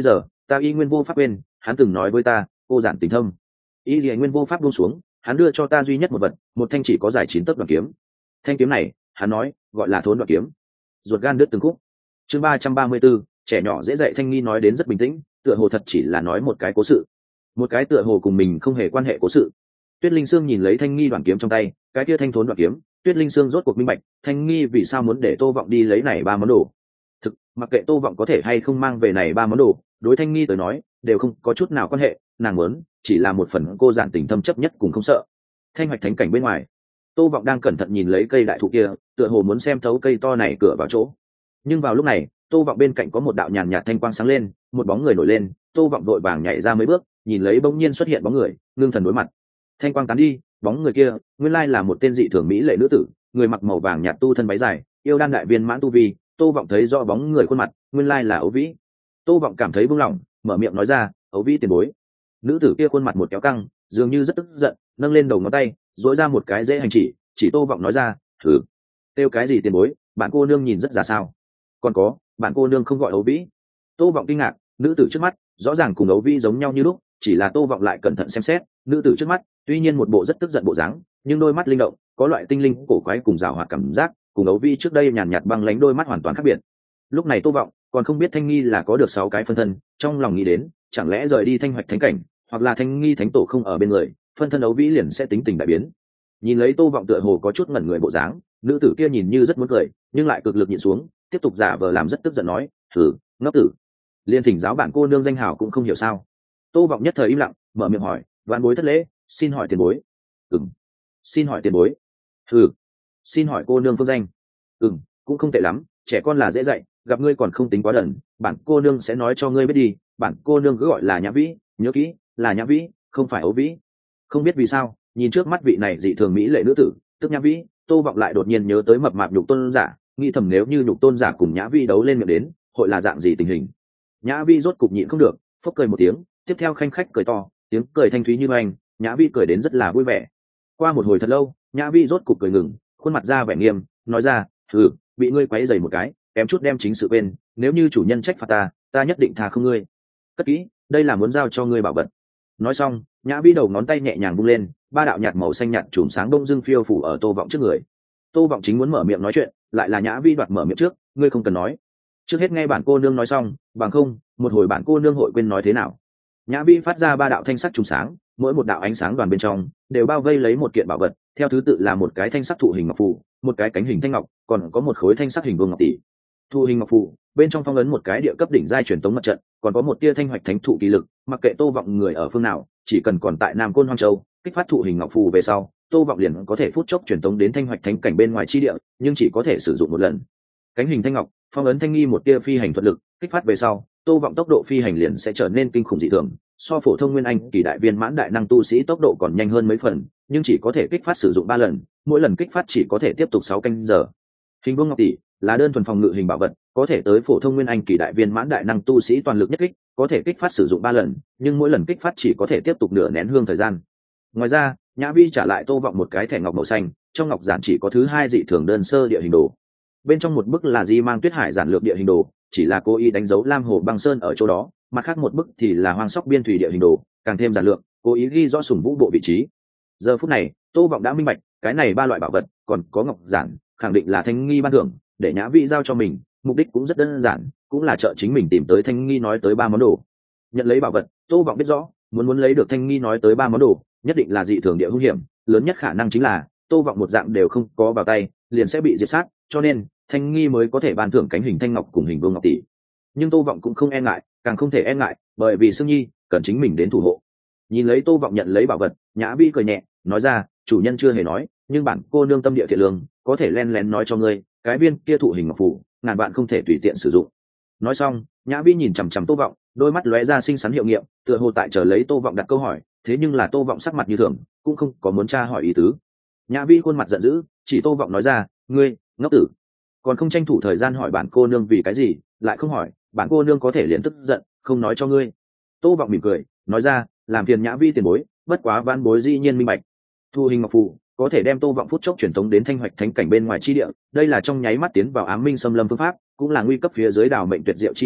ta y nguyên vô pháp quên hắn từng nói với ta cô giản tình thâm. Y gì nguyên vô pháp buông xuống, hắn đưa cho ta duy nhất một vật, một thanh chỉ có dài 9 tấc đoạn kiếm. Thanh kiếm này hắn nói gọi là thốn đoạn kiếm. Ruột gan đứt từng khúc. Chương 334, trẻ nhỏ dễ dạy. Thanh nghi nói đến rất bình tĩnh, tựa hồ thật chỉ là nói một cái cố sự, một cái tựa hồ cùng mình không hề quan hệ cố sự. Tuyết Linh Sương nhìn lấy Thanh nghi đoạn kiếm trong tay, cái kia thanh thốn đoạn kiếm, Tuyết Linh Sương rốt cuộc minh bạch Thanh nghi vì sao muốn để Tô Vọng đi lấy này ba món đồ. Thực, mặc kệ Tô Vọng có thể hay không mang về này ba món đồ, đối Thanh nghi tới nói đều không có chút nào quan hệ, nàng muốn chỉ là một phần cô giản tình thâm chấp nhất cùng không sợ. Thanh hoạch thánh cảnh bên ngoài, Tô Vọng đang cẩn thận nhìn lấy cây đại thụ kia, tựa hồ muốn xem thấu cây to này cửa vào chỗ. Nhưng vào lúc này, Tô Vọng bên cạnh có một đạo nhàn nhạt thanh quang sáng lên, một bóng người nổi lên, Tô Vọng vội vàng nhảy ra mấy bước, nhìn lấy bỗng nhiên xuất hiện bóng người, ngưng thần đối mặt. Thanh quang tán đi, bóng người kia, nguyên lai là một tên dị thường mỹ lệ nữ tử, người mặc màu vàng nhạt tu thân váy dài, yêu đan đại viên mãn tu vi. Tô Vọng thấy rõ bóng người khuôn mặt, nguyên lai là Âu Vĩ. Tô Vọng cảm thấy buông lỏng, mở miệng nói ra, "Âu Vĩ tiền bối." Nữ tử kia khuôn mặt một kéo căng, dường như rất tức giận, nâng lên đầu ngón tay, duỗi ra một cái dễ hành chỉ Tô Vọng nói ra, "Thử, kêu cái gì tiền bối, bạn cô nương nhìn rất già sao? Còn có, bạn cô nương không gọi Âu Vĩ." Tô Vọng kinh ngạc, nữ tử trước mắt rõ ràng cùng Âu Vĩ giống nhau như lúc, chỉ là Tô Vọng lại cẩn thận xem xét, nữ tử trước mắt tuy nhiên một bộ rất tức giận bộ dáng, nhưng đôi mắt linh động, có loại tinh linh cổ quái cùng giảo hoạt cảm giác, cùng Âu Vĩ trước đây nhàn nhạt băng lãnh đôi mắt hoàn toàn khác biệt. Lúc này Tô Vọng còn không biết Thanh nghi là có được 6 cái phân thân, trong lòng nghĩ đến, chẳng lẽ rời đi Thanh hoạch thánh cảnh, hoặc là Thanh nghi thánh tổ không ở bên người, phân thân Âu Vĩ liền sẽ tính tình đại biến. Nhìn lấy Tô Vọng tựa hồ có chút ngẩn người bộ dáng, nữ tử kia nhìn như rất muốn cười, nhưng lại cực lực nhịn xuống, tiếp tục giả vờ làm rất tức giận nói, "Thử, ngốc tử, liên thỉnh giáo bản cô nương danh hào cũng không hiểu sao?" Tô Vọng nhất thời im lặng, mở miệng hỏi, "Vạn bối thất lễ, xin hỏi tiền bối." "Ừm, xin hỏi tiền bối." "Thử, xin hỏi cô nương phương danh." Cũng không tệ lắm, trẻ con là dễ dạy, gặp ngươi còn không tính quá đần, bản cô nương sẽ nói cho ngươi biết đi, bản cô nương cứ gọi là Nhã Vĩ, nhớ kỹ, là Nhã Vĩ, không phải Âu Vĩ." Không biết vì sao, nhìn trước mắt vị này dị thường mỹ lệ nữ tử, tức Nhã Vĩ, Tô Vọng lại đột nhiên nhớ tới mập mạp Nhục Tôn giả, nghĩ thầm nếu như Nhục Tôn giả cùng Nhã Vĩ đấu lên miệng đến, hội là dạng gì tình hình. Nhã Vĩ rốt cục nhịn không được, phốc cười một tiếng, tiếp theo khanh khách cười to, tiếng cười thanh thúy như oanh, Nhã Vĩ cười đến rất là vui vẻ. Qua một hồi thật lâu, Nhã Vĩ rốt cục cười ngừng, khuôn mặt ra vẻ nghiêm, nói ra, bị ngươi quấy rầy một cái, kém chút đem chính sự quên, nếu như chủ nhân trách phạt ta nhất định tha không ngươi. Cất kỹ, đây là muốn giao cho ngươi bảo vật. Nói xong, Nhã Vĩ đầu ngón tay nhẹ nhàng vung lên, ba đạo nhạt màu xanh nhạt chùm sáng đông dương phiêu phủ ở Tô Vọng trước người. Tô Vọng chính muốn mở miệng nói chuyện, lại là Nhã Vĩ đoạt mở miệng trước, "Ngươi không cần nói. Trước hết nghe bản cô nương nói xong, bằng không, một hồi bản cô nương hội quên nói thế nào." Nhã Vĩ phát ra ba đạo thanh sắc chùm sáng, mỗi một đạo ánh sáng đoàn bên trong đều bao vây lấy một kiện bảo vật, theo thứ tự là một cái thanh sắc thụ hình ngọc phù, một cái cánh hình thanh ngọc, còn có một khối thanh sắc hình vương ngọc tỷ. Thụ hình ngọc phù bên trong phong ấn một cái địa cấp đỉnh giai truyền tống mật trận, còn có một tia thanh hoạch thánh thụ kỳ lực, mặc kệ Tô Vọng người ở phương nào, chỉ cần còn tại Nam Côn Hoang Châu, kích phát thụ hình ngọc phù về sau, Tô Vọng liền có thể phút chốc truyền tống đến thanh hoạch thánh cảnh bên ngoài chi địa, nhưng chỉ có thể sử dụng một lần. Cánh hình thanh ngọc phong ấn thanh nghi một tia phi hành thuật lực, kích phát về sau, Tô Vọng tốc độ phi hành liền sẽ trở nên kinh khủng dị thường, so phổ thông nguyên anh kỳ đại viên mãn đại năng tu sĩ tốc độ còn nhanh hơn mấy phần, nhưng chỉ có thể kích phát sử dụng 3 lần, mỗi lần kích phát chỉ có thể tiếp tục 6 canh giờ. Hình vương ngọc tỷ là đơn thuần phòng ngự hình bảo vật, có thể tới phổ thông nguyên anh kỳ đại viên mãn đại năng tu sĩ toàn lực nhất kích, có thể kích phát sử dụng 3 lần, nhưng mỗi lần kích phát chỉ có thể tiếp tục nửa nén hương thời gian. Ngoài ra, Nhã Vĩ trả lại Tô Vọng một cái thẻ ngọc màu xanh, trong ngọc giản chỉ có thứ 2 dị thường đơn sơ địa hình đồ. Bên trong một bức là Di Mang Tuyết Hải giản lược địa hình đồ, chỉ là cố ý đánh dấu Lam Hồ Băng Sơn ở chỗ đó, mặt khác một bức thì là Hoang Sóc Biên Thủy địa hình đồ, càng thêm giản lược, cố ý ghi rõ Sùng Vũ bộ vị trí. Giờ phút này, Tô Vọng đã minh bạch, cái này 3 loại bảo vật, còn có ngọc giản, khẳng định là Thanh nghi ban thưởng, để Nhã Vĩ giao cho mình, mục đích cũng rất đơn giản, cũng là trợ chính mình tìm tới Thanh nghi nói tới 3 món đồ. Nhận lấy bảo vật, Tô Vọng biết rõ, muốn lấy được Thanh nghi nói tới 3 món đồ, nhất định là dị thường địa hung hiểm, lớn nhất khả năng chính là Tô Vọng một dạng đều không có vào tay, liền sẽ bị diệt sát, cho nên Thanh nghi mới có thể ban thưởng cánh hình thanh ngọc cùng hình vương ngọc tỷ. Nhưng Tô Vọng cũng không e ngại, càng không thể e ngại, bởi vì Sương Nhi cần chính mình đến thủ hộ. Nhìn lấy Tô Vọng nhận lấy bảo vật, Nhã Vĩ cười nhẹ, nói ra, "Chủ nhân chưa hề nói, nhưng bản cô nương tâm địa thiện lương, có thể len lén nói cho ngươi, cái viên kia thụ hình ngọc phù, ngàn bạn không thể tùy tiện sử dụng." Nói xong, Nhã Vĩ nhìn chằm chằm Tô Vọng, đôi mắt lóe ra xinh xắn hiệu nghiệm, tựa hồ tại chờ lấy Tô Vọng đặt câu hỏi, thế nhưng là Tô Vọng sắc mặt như thường, cũng không có muốn tra hỏi ý tứ. Nhã Vĩ khuôn mặt giận dữ, chỉ Tô Vọng nói ra, "Ngươi, ngốc tử, còn không tranh thủ thời gian hỏi bản cô nương vì cái gì, lại không hỏi, bản cô nương có thể liền tức giận, không nói cho ngươi." Tô Vọng mỉm cười, nói ra, "Làm phiền Nhã Vĩ tiền bối, bất quá vãn bối dĩ nhiên minh bạch." Thu hình ngọc phù có thể đem Tô Vọng phút chốc truyền tống đến thanh hoạch thánh cảnh bên ngoài chi địa, đây là trong nháy mắt tiến vào ám minh xâm lâm phương pháp, cũng là nguy cấp phía dưới đảo mệnh tuyệt diệu chi pháp,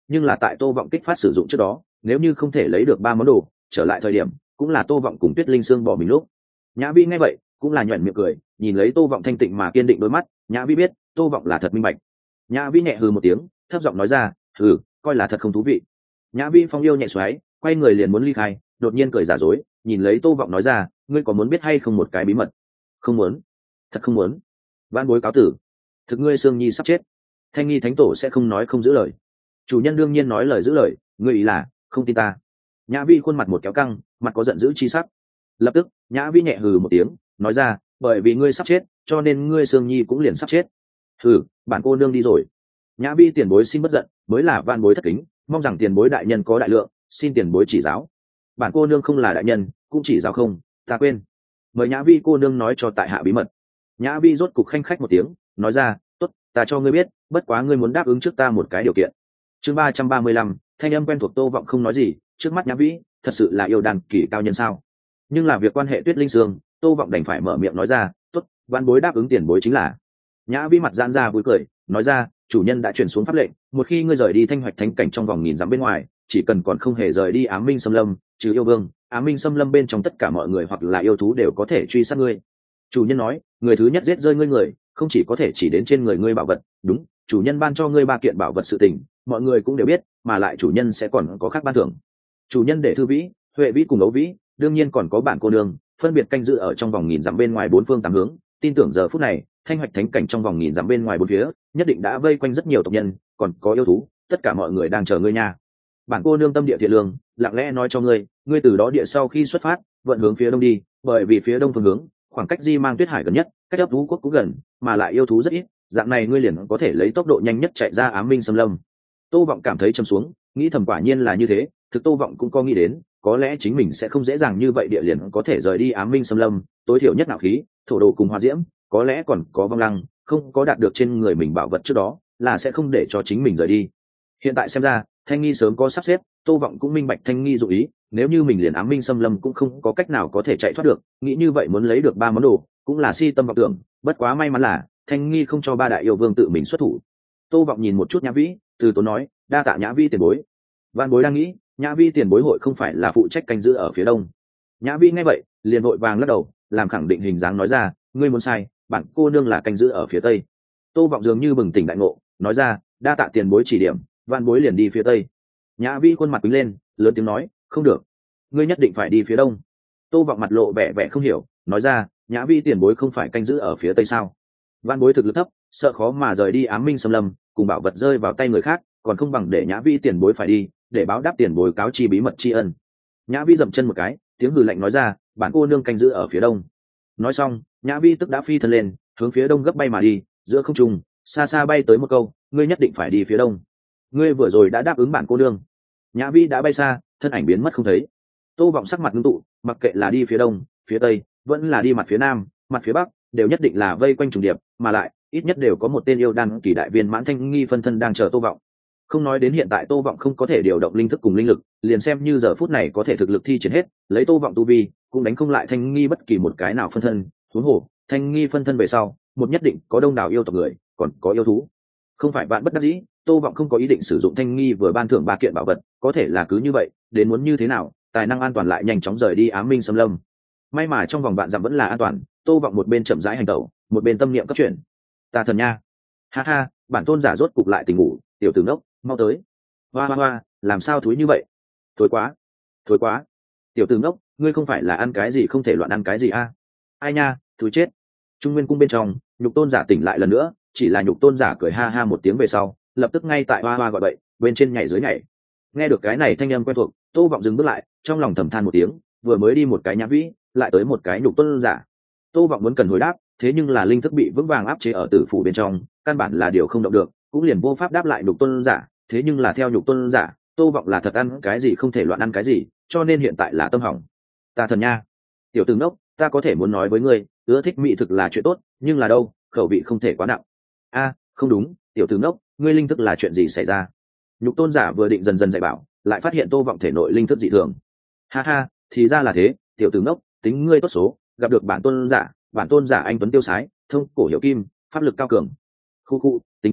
nhưng là tại Tô Vọng kích phát sử dụng trước đó, nếu như không thể lấy được 3 món đồ, trở lại thời điểm cũng là Tô Vọng cùng Tuyết Linh Sương bỏ mình lúc. Nhã Vi nghe vậy, cũng là nhuyễn miệng cười, nhìn lấy Tô Vọng thanh tịnh mà kiên định đôi mắt, Nhã Vi biết, Tô Vọng là thật minh bạch. Nhã Vi nhẹ hừ một tiếng, thấp giọng nói ra, "Hừ, coi là thật không thú vị." Nhã Vi phong yêu nhẹ xoáy, quay người liền muốn ly khai, đột nhiên cười giả dối, nhìn lấy Tô Vọng nói ra, "Ngươi có muốn biết hay không một cái bí mật?" "Không muốn." "Thật không muốn?" "Vãn bối cáo tử." "Thực ngươi Sương Nhi sắp chết." Thanh Nghi Thánh Tổ sẽ không nói không giữ lời. Chủ nhân đương nhiên nói lời giữ lời, ngươi ý là không tin ta. Nhã Vi khuôn mặt một kéo căng, mặt có giận dữ chi sắc. Lập tức, Nhã Vi nhẹ hừ một tiếng, nói ra, bởi vì ngươi sắp chết, cho nên ngươi Sương Nhi cũng liền sắp chết. Hừ, bản cô nương đi rồi. Nhã Vi tiền bối xin bất giận, mới là van bối thất kính, mong rằng tiền bối đại nhân có đại lượng, xin tiền bối chỉ giáo. Bản cô nương không là đại nhân, cũng chỉ giáo không, ta quên. Mời Nhã Vi cô nương nói cho tại hạ bí mật. Nhã Vi rốt cục khanh khách một tiếng, nói ra, tốt, ta cho ngươi biết, bất quá ngươi muốn đáp ứng trước ta một cái điều kiện. Chương 335, thanh âm quen thuộc Tô Vọng không nói gì, trước mắt Nhã Vi, thật sự là yêu đàn kỳ cao nhân sao? Nhưng là việc quan hệ Tuyết Linh Sương, Tô Vọng đành phải mở miệng nói ra, tốt, van bối đáp ứng tiền bối chính là. Nhã Vi mặt giãn ra vui cười, nói ra, chủ nhân đã truyền xuống pháp lệnh, một khi ngươi rời đi Thanh Hoạch Thánh cảnh trong vòng 1000 dặm bên ngoài, chỉ cần còn không hề rời đi Ám Minh Xâm Lâm, trừ yêu vương, Ám Minh Xâm Lâm bên trong tất cả mọi người hoặc là yêu thú đều có thể truy sát ngươi. Chủ nhân nói, người thứ nhất giết rơi ngươi người, không chỉ có thể chỉ đến trên người ngươi bảo vật, đúng, chủ nhân ban cho ngươi 3 kiện bảo vật sự tình, mọi người cũng đều biết, mà lại chủ nhân sẽ còn có khác ban thưởng. Chủ nhân để Thư Vĩ, Huệ Vĩ cùng Ấu Vĩ, đương nhiên còn có bản cô nương, phân biệt canh giữ ở trong vòng 1000 dặm bên ngoài 4 phương 8 hướng, tin tưởng giờ phút này, Thanh Hoạch Thánh cảnh trong vòng 1000 dặm bên ngoài 4 phía, nhất định đã vây quanh rất nhiều tộc nhân, còn có yêu thú, tất cả mọi người đang chờ ngươi nha. Bản cô nương tâm địa thiện lương, lặng lẽ nói cho ngươi, ngươi từ đó địa sau khi xuất phát, vận hướng phía đông đi, bởi vì phía đông phương hướng, khoảng cách Di Mang Tuyết Hải gần nhất, cách ấp thú quốc cũng gần, mà lại yêu thú rất ít, dạng này ngươi liền có thể lấy tốc độ nhanh nhất chạy ra Ám Minh Xâm Lâm. Tô Vọng cảm thấy trầm xuống, nghĩ thầm quả nhiên là như thế, thực Tô Vọng cũng có nghĩ đến, có lẽ chính mình sẽ không dễ dàng như vậy địa liền có thể rời đi Ám Minh Xâm Lâm, tối thiểu nhất nạo khí, thổ đồ cùng hoa diễm, có lẽ còn có vong lăng, không có đạt được trên người mình bảo vật trước đó, là sẽ không để cho chính mình rời đi. Hiện tại xem ra, Thanh Nghi sớm có sắp xếp, Tô Vọng cũng minh bạch Thanh Nghi dụng ý, nếu như mình liền Ám Minh Xâm Lâm cũng không có cách nào có thể chạy thoát được, nghĩ như vậy muốn lấy được 3 món đồ, cũng là si tâm vọng tưởng, bất quá may mắn là Thanh Nghi không cho 3 đại yêu vương tự mình xuất thủ. Tô Vọng nhìn một chút Nhã Vĩ, từ tốn nói, đa tạ Nhã Vi tiền bối. Vạn bối đang nghĩ, Nhã Vi tiền bối hội không phải là phụ trách canh giữ ở phía đông. Nhã Vi nghe vậy, liền vội vàng lắc đầu, làm khẳng định hình dáng nói ra, ngươi muốn sai, bản cô nương là canh giữ ở phía tây. Tô Vọng dường như bừng tỉnh đại ngộ, nói ra, đa tạ tiền bối chỉ điểm, vạn bối liền đi phía tây. Nhã Vi khuôn mặt quýnh lên, lớn tiếng nói, không được, ngươi nhất định phải đi phía đông. Tô Vọng mặt lộ vẻ vẻ không hiểu, nói ra, Nhã Vi tiền bối không phải canh giữ ở phía tây sao? Vạn bối thực lực thấp, sợ khó mà rời đi Ám Minh Xâm Lâm, cùng bảo vật rơi vào tay người khác, còn không bằng để Nhã Vi tiền bối phải đi, để báo đáp tiền bối cáo chi bí mật tri ân. Nhã Vi dậm chân một cái, tiếng hừ lạnh nói ra, bản cô nương canh giữ ở phía đông. Nói xong, Nhã Vi tức đã phi thân lên, hướng phía đông gấp bay mà đi, giữa không trung, xa xa bay tới một câu, ngươi nhất định phải đi phía đông. Ngươi vừa rồi đã đáp ứng bản cô nương. Nhã Vi đã bay xa, thân ảnh biến mất không thấy. Tô Vọng sắc mặt ngưng tụ, mặc kệ là đi phía đông, phía tây, vẫn là đi mặt phía nam, mặt phía bắc, đều nhất định là vây quanh trùng điệp, mà lại ít nhất đều có một tên yêu đan kỳ đại viên mãn Thanh Nghi phân thân đang chờ Tô Vọng. Không nói đến hiện tại Tô Vọng không có thể điều động linh thức cùng linh lực, liền xem như giờ phút này có thể thực lực thi triển hết, lấy Tô Vọng tu vi, cũng đánh không lại Thanh Nghi bất kỳ một cái nào phân thân, huống hồ, Thanh Nghi phân thân về sau, một nhất định có đông đảo yêu tộc người, còn có yêu thú. Không phải bạn bất đắc dĩ, Tô Vọng không có ý định sử dụng Thanh Nghi vừa ban thưởng 3 kiện bảo vật, có thể là cứ như vậy, đến muốn như thế nào, tài năng an toàn lại nhanh chóng rời đi Ám Minh Xâm Lâm. May mà trong vòng vạn dặm vẫn là an toàn, Tô Vọng một bên chậm rãi hành động, một bên tâm niệm cấp chuyển. Ta thần nha. Ha ha, bản tôn giả rốt cục lại tỉnh ngủ, tiểu tử ngốc, mau tới. Hoa hoa hoa, làm sao thúi như vậy? Thối quá, thối quá. Tiểu tử ngốc, ngươi không phải là ăn cái gì không thể loạn ăn cái gì a? Ai nha, thúi chết. Trung Nguyên cung bên trong, Nhục Tôn giả tỉnh lại lần nữa, chỉ là Nhục Tôn giả cười ha ha một tiếng về sau, lập tức ngay tại hoa hoa gọi bậy, bên trên nhảy dưới nhảy. Nghe được cái này thanh âm quen thuộc, Tô Vọng dừng bước lại, trong lòng thầm than một tiếng, vừa mới đi một cái Nhã Vĩ, lại tới một cái Nhục Tôn giả. Tô Vọng muốn cần hồi đáp, thế nhưng là linh thức bị vững vàng áp chế ở tử phủ bên trong, căn bản là điều không động được, cũng liền vô pháp đáp lại Nhục Tôn giả, thế nhưng là theo Nhục Tôn giả, Tô Vọng là thật ăn cái gì không thể loạn ăn cái gì, cho nên hiện tại là tâm hỏng. Ta thần nha, tiểu tử ngốc, ta có thể muốn nói với ngươi, ưa thích mỹ thực là chuyện tốt, nhưng là đâu, khẩu vị không thể quá nặng. A, không đúng, tiểu tử ngốc, ngươi linh thức là chuyện gì xảy ra? Nhục Tôn giả vừa định dần dần dạy bảo, lại phát hiện Tô Vọng thể nội linh thức dị thường. Ha ha, thì ra là thế, tiểu tử ngốc, tính ngươi tốt số, gặp được bản tôn giả anh tuấn tiêu sái, thông cổ hiểu kim, pháp lực cao cường. Khu khu, tính toán,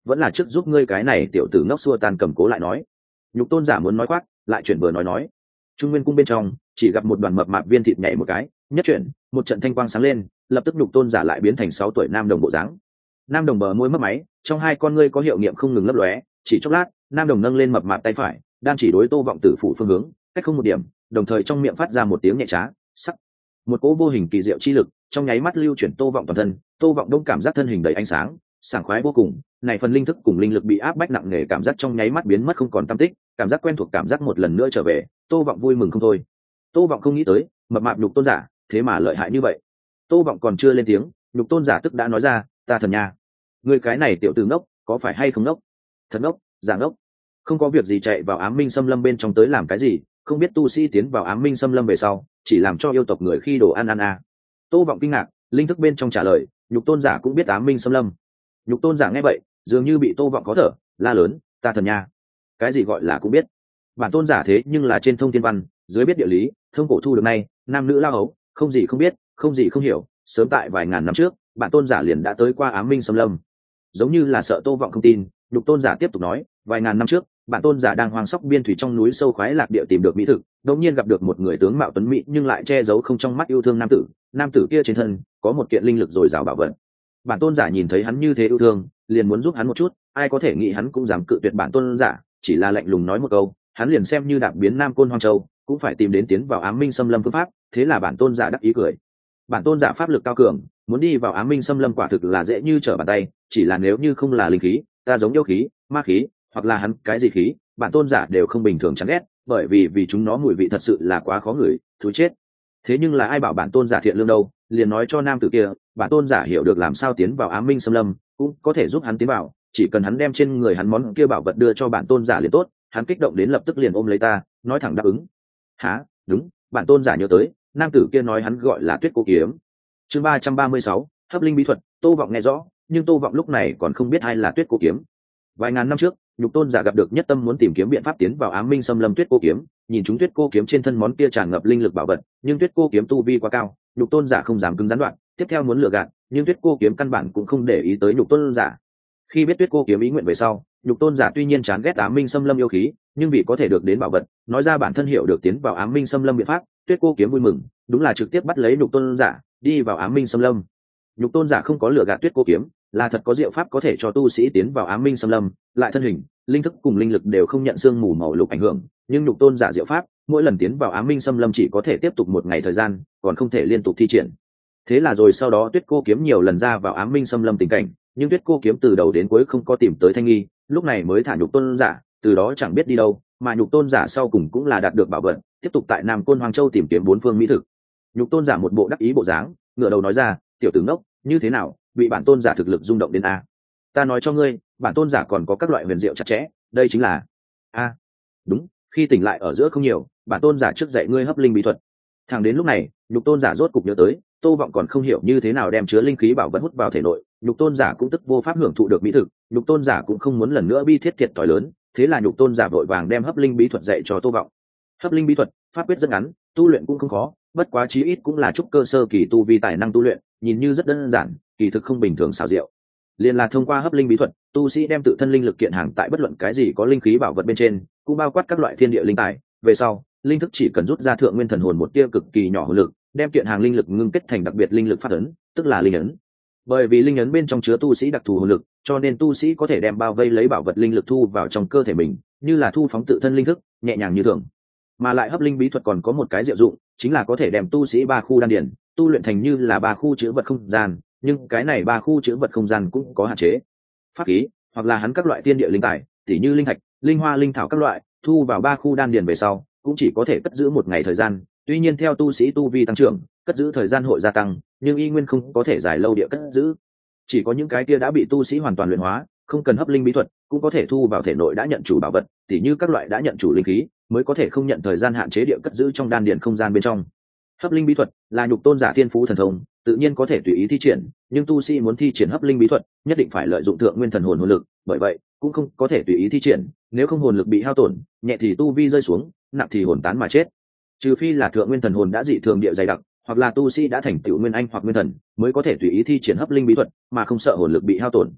vẫn là trước giúp ngươi cái này tiểu tử ngốc xua tan cầm cố lại nói. Nhục tôn giả muốn nói quát, lại chuyển bừa nói. Trung nguyên cung bên trong chỉ gặp một đoàn mập mạp viên thịt nhảy một cái, nhất chuyển, một trận thanh quang sáng lên, lập tức nhục tôn giả lại biến thành 6 tuổi nam đồng bộ dáng. Nam đồng bờ môi mấp máy, trong hai con ngươi có hiệu nghiệm không ngừng lấp lóe, chỉ chốc lát, nam đồng nâng lên mập mạp tay phải, đang chỉ đối Tô Vọng tử phủ phương hướng, cách không một điểm, đồng thời trong miệng phát ra một tiếng nhẹ trá, sắc. Một cỗ vô hình kỳ diệu chi lực, trong nháy mắt lưu chuyển Tô Vọng toàn thân, Tô Vọng đông cảm giác thân hình đầy ánh sáng, sảng khoái vô cùng, này phần linh thức cùng linh lực bị áp bách nặng nề cảm giác trong nháy mắt biến mất không còn tăm tích, cảm giác quen thuộc cảm giác một lần nữa trở về, Tô Vọng vui mừng không thôi. Tô Vọng không nghĩ tới, mập mạp nhục tôn giả, thế mà lợi hại như vậy. Tô Vọng còn chưa lên tiếng, nhục tôn giả tức đã nói ra, ta thần nha, ngươi cái này tiểu tử ngốc, có phải hay không ngốc? Thật ngốc, giả ngốc. Không có việc gì chạy vào Ám Minh Xâm Lâm bên trong tới làm cái gì, không biết tu sĩ tiến vào Ám Minh Xâm Lâm về sau, chỉ làm cho yêu tộc người khi đồ ăn à. Tô Vọng kinh ngạc, linh thức bên trong trả lời, nhục tôn giả cũng biết Ám Minh Xâm Lâm. Nhục tôn giả nghe vậy, dường như bị Tô Vọng khó thở, la lớn, ta thần nha. Cái gì gọi là cũng biết? Bản tôn giả thế nhưng là trên thông thiên văn, dưới biết địa lý, thông cổ thu được nay, nam nữ lao hấu, không gì không biết, không gì không hiểu, sớm tại vài ngàn năm trước, bản tôn giả liền đã tới qua Ám Minh Xâm Lâm. Giống như là sợ Tô Vọng không tin, nhục tôn giả tiếp tục nói, vài ngàn năm trước, bản tôn giả đang hoang sóc biên thủy trong núi sâu khoái lạc địa tìm được mỹ thực, đột nhiên gặp được một người tướng mạo tuấn mỹ nhưng lại che giấu không trong mắt yêu thương nam tử kia trên thân có một kiện linh lực dồi dào bảo vật. Bản tôn giả nhìn thấy hắn như thế yêu thương, liền muốn giúp hắn một chút, ai có thể nghĩ hắn cũng dám cự tuyệt bản tôn giả, chỉ là lạnh lùng nói một câu, hắn liền xem như đạp biến Nam Côn Hoang Châu, cũng phải tìm đến tiến vào Ám Minh Xâm Lâm phương pháp, thế là bản tôn giả đắc ý cười. Bản tôn giả pháp lực cao cường, muốn đi vào Ám Minh Xâm Lâm quả thực là dễ như trở bàn tay, chỉ là nếu như không là linh khí, ta giống yêu khí, ma khí, hoặc là hắn cái gì khí, bản tôn giả đều không bình thường chán ghét, bởi vì chúng nó mùi vị thật sự là quá khó ngửi, thúi chết. Thế nhưng là ai bảo bản tôn giả thiện lương đâu, liền nói cho nam tử kia, bản tôn giả hiểu được làm sao tiến vào Ám Minh Xâm Lâm, cũng có thể giúp hắn tiến vào, chỉ cần hắn đem trên người hắn món kia bảo vật đưa cho bản tôn giả liền tốt. Hắn kích động đến lập tức liền ôm lấy ta, nói thẳng đáp ứng. Hả? Đúng, bản tôn giả nhớ tới, nam tử kia nói hắn gọi là Tuyết Cô Kiếm. Chương 336, hấp linh bí thuật. Tô Vọng nghe rõ, nhưng Tô Vọng lúc này còn không biết ai là Tuyết Cô Kiếm. Vài ngàn năm trước, nhục tôn giả gặp được nhất tâm muốn tìm kiếm biện pháp tiến vào Ám Minh Xâm Lâm Tuyết Cô Kiếm, nhìn chúng Tuyết Cô Kiếm trên thân món kia tràn ngập linh lực bảo vật, nhưng Tuyết Cô Kiếm tu vi quá cao, nhục tôn giả không dám cứng rắn đoạn, tiếp theo muốn lừa gạt, nhưng Tuyết Cô Kiếm căn bản cũng không để ý tới nhục tôn giả. Khi biết Tuyết Cô Kiếm ý nguyện về sau, nhục tôn giả tuy nhiên chán ghét Ám Minh Xâm Lâm yêu khí, nhưng vì có thể được đến bảo vật, nói ra bản thân hiểu được tiến vào Ám Minh Xâm Lâm biện pháp, Tuyết Cô Kiếm vui mừng, đúng là trực tiếp bắt lấy nhục tôn giả, đi vào Ám Minh Xâm Lâm. Nhục tôn giả không có lừa gạt Tuyết Cô Kiếm, là thật có diệu pháp có thể cho tu sĩ tiến vào Ám Minh Xâm Lâm, lại thân hình, linh thức cùng linh lực đều không nhận sương mù màu lục ảnh hưởng, nhưng nhục tôn giả diệu pháp, mỗi lần tiến vào Ám Minh Xâm Lâm chỉ có thể tiếp tục một ngày thời gian, còn không thể liên tục thi triển. Thế là rồi sau đó Tuyết Cô Kiếm nhiều lần ra vào Ám Minh Xâm Lâm tình cảnh, nhưng Tuyết Cô Kiếm từ đầu đến cuối không có tìm tới Thanh Nghi, lúc này mới thả nhục tôn giả, từ đó chẳng biết đi đâu, mà nhục tôn giả sau cùng cũng là đạt được bảo vật, tiếp tục tại Nam Côn Hoang Châu tìm kiếm bốn phương mỹ thực. Nhục tôn giả một bộ đắc ý bộ dáng, ngửa đầu nói ra, tiểu tử ngốc, như thế nào, bị bản tôn giả thực lực rung động đến a? Ta nói cho ngươi, bản tôn giả còn có các loại huyền diệu chặt chẽ, đây chính là a. Đúng, khi tỉnh lại ở giữa không nhiều, bản tôn giả trước dạy ngươi hấp linh bí thuật. Thẳng đến lúc này, nhục tôn giả rốt cục nhớ tới, Tô Vọng còn không hiểu như thế nào đem chứa linh khí bảo vật hút vào thể nội, nhục tôn giả cũng tức vô pháp hưởng thụ được mỹ thực, nhục tôn giả cũng không muốn lần nữa bi thiết thiệt thòi lớn, thế là nhục tôn giả vội vàng đem hấp linh bí thuật dạy cho Tô Vọng. Hấp linh bí thuật, pháp quyết rất ngắn, tu luyện cũng không khó, bất quá chí ít cũng là trúc cơ sơ kỳ tu vi tài năng tu luyện, nhìn như rất đơn giản, kỳ thực không bình thường xảo diệu. Liên là thông qua hấp linh bí thuật, tu sĩ đem tự thân linh lực kiện hàng tại bất luận cái gì có linh khí bảo vật bên trên, cũng bao quát các loại thiên địa linh tài, về sau, linh thức chỉ cần rút ra thượng nguyên thần hồn một tia cực kỳ nhỏ hồn lực, đem kiện hàng linh lực ngưng kết thành đặc biệt linh lực pháp ấn, tức là linh ấn. Bởi vì linh ấn bên trong chứa tu sĩ đặc thù hồn lực, cho nên tu sĩ có thể đem bao vây lấy bảo vật linh lực thu vào trong cơ thể mình, như là thu phóng tự thân linh thức, nhẹ nhàng như thường. Mà lại hấp linh bí thuật còn có một cái diệu dụng, chính là có thể đem tu sĩ ba khu đan điển tu luyện thành như là ba khu chứa vật không gian, nhưng cái này ba khu chứa vật không gian cũng có hạn chế. Pháp khí, hoặc là hắn các loại tiên địa linh tài, tỉ như linh thạch, linh hoa, linh thảo các loại, thu vào ba khu đan điển về sau, cũng chỉ có thể cất giữ một ngày thời gian. Tuy nhiên theo tu sĩ tu vi tăng trưởng, cất giữ thời gian hội gia tăng, nhưng y nguyên không có thể dài lâu địa cất giữ. Chỉ có những cái kia đã bị tu sĩ hoàn toàn luyện hóa, không cần hấp linh bí thuật, cũng có thể thu vào thể nội đã nhận chủ bảo vật, tỉ như các loại đã nhận chủ linh khí, mới có thể không nhận thời gian hạn chế địa cất giữ trong đan điền không gian bên trong. Hấp linh bí thuật là nhục tôn giả thiên phú thần thông, tự nhiên có thể tùy ý thi triển, nhưng tu sĩ muốn thi triển hấp linh bí thuật, nhất định phải lợi dụng thượng nguyên thần hồn hồn lực, bởi vậy cũng không có thể tùy ý thi triển, nếu không hồn lực bị hao tổn, nhẹ thì tu vi rơi xuống, nặng thì hồn tán mà chết. Trừ phi là thượng nguyên thần hồn đã dị thường địa dày đặc, hoặc là tu sĩ đã thành tựu nguyên anh hoặc nguyên thần, mới có thể tùy ý thi triển hấp linh bí thuật, mà không sợ hồn lực bị hao tổn.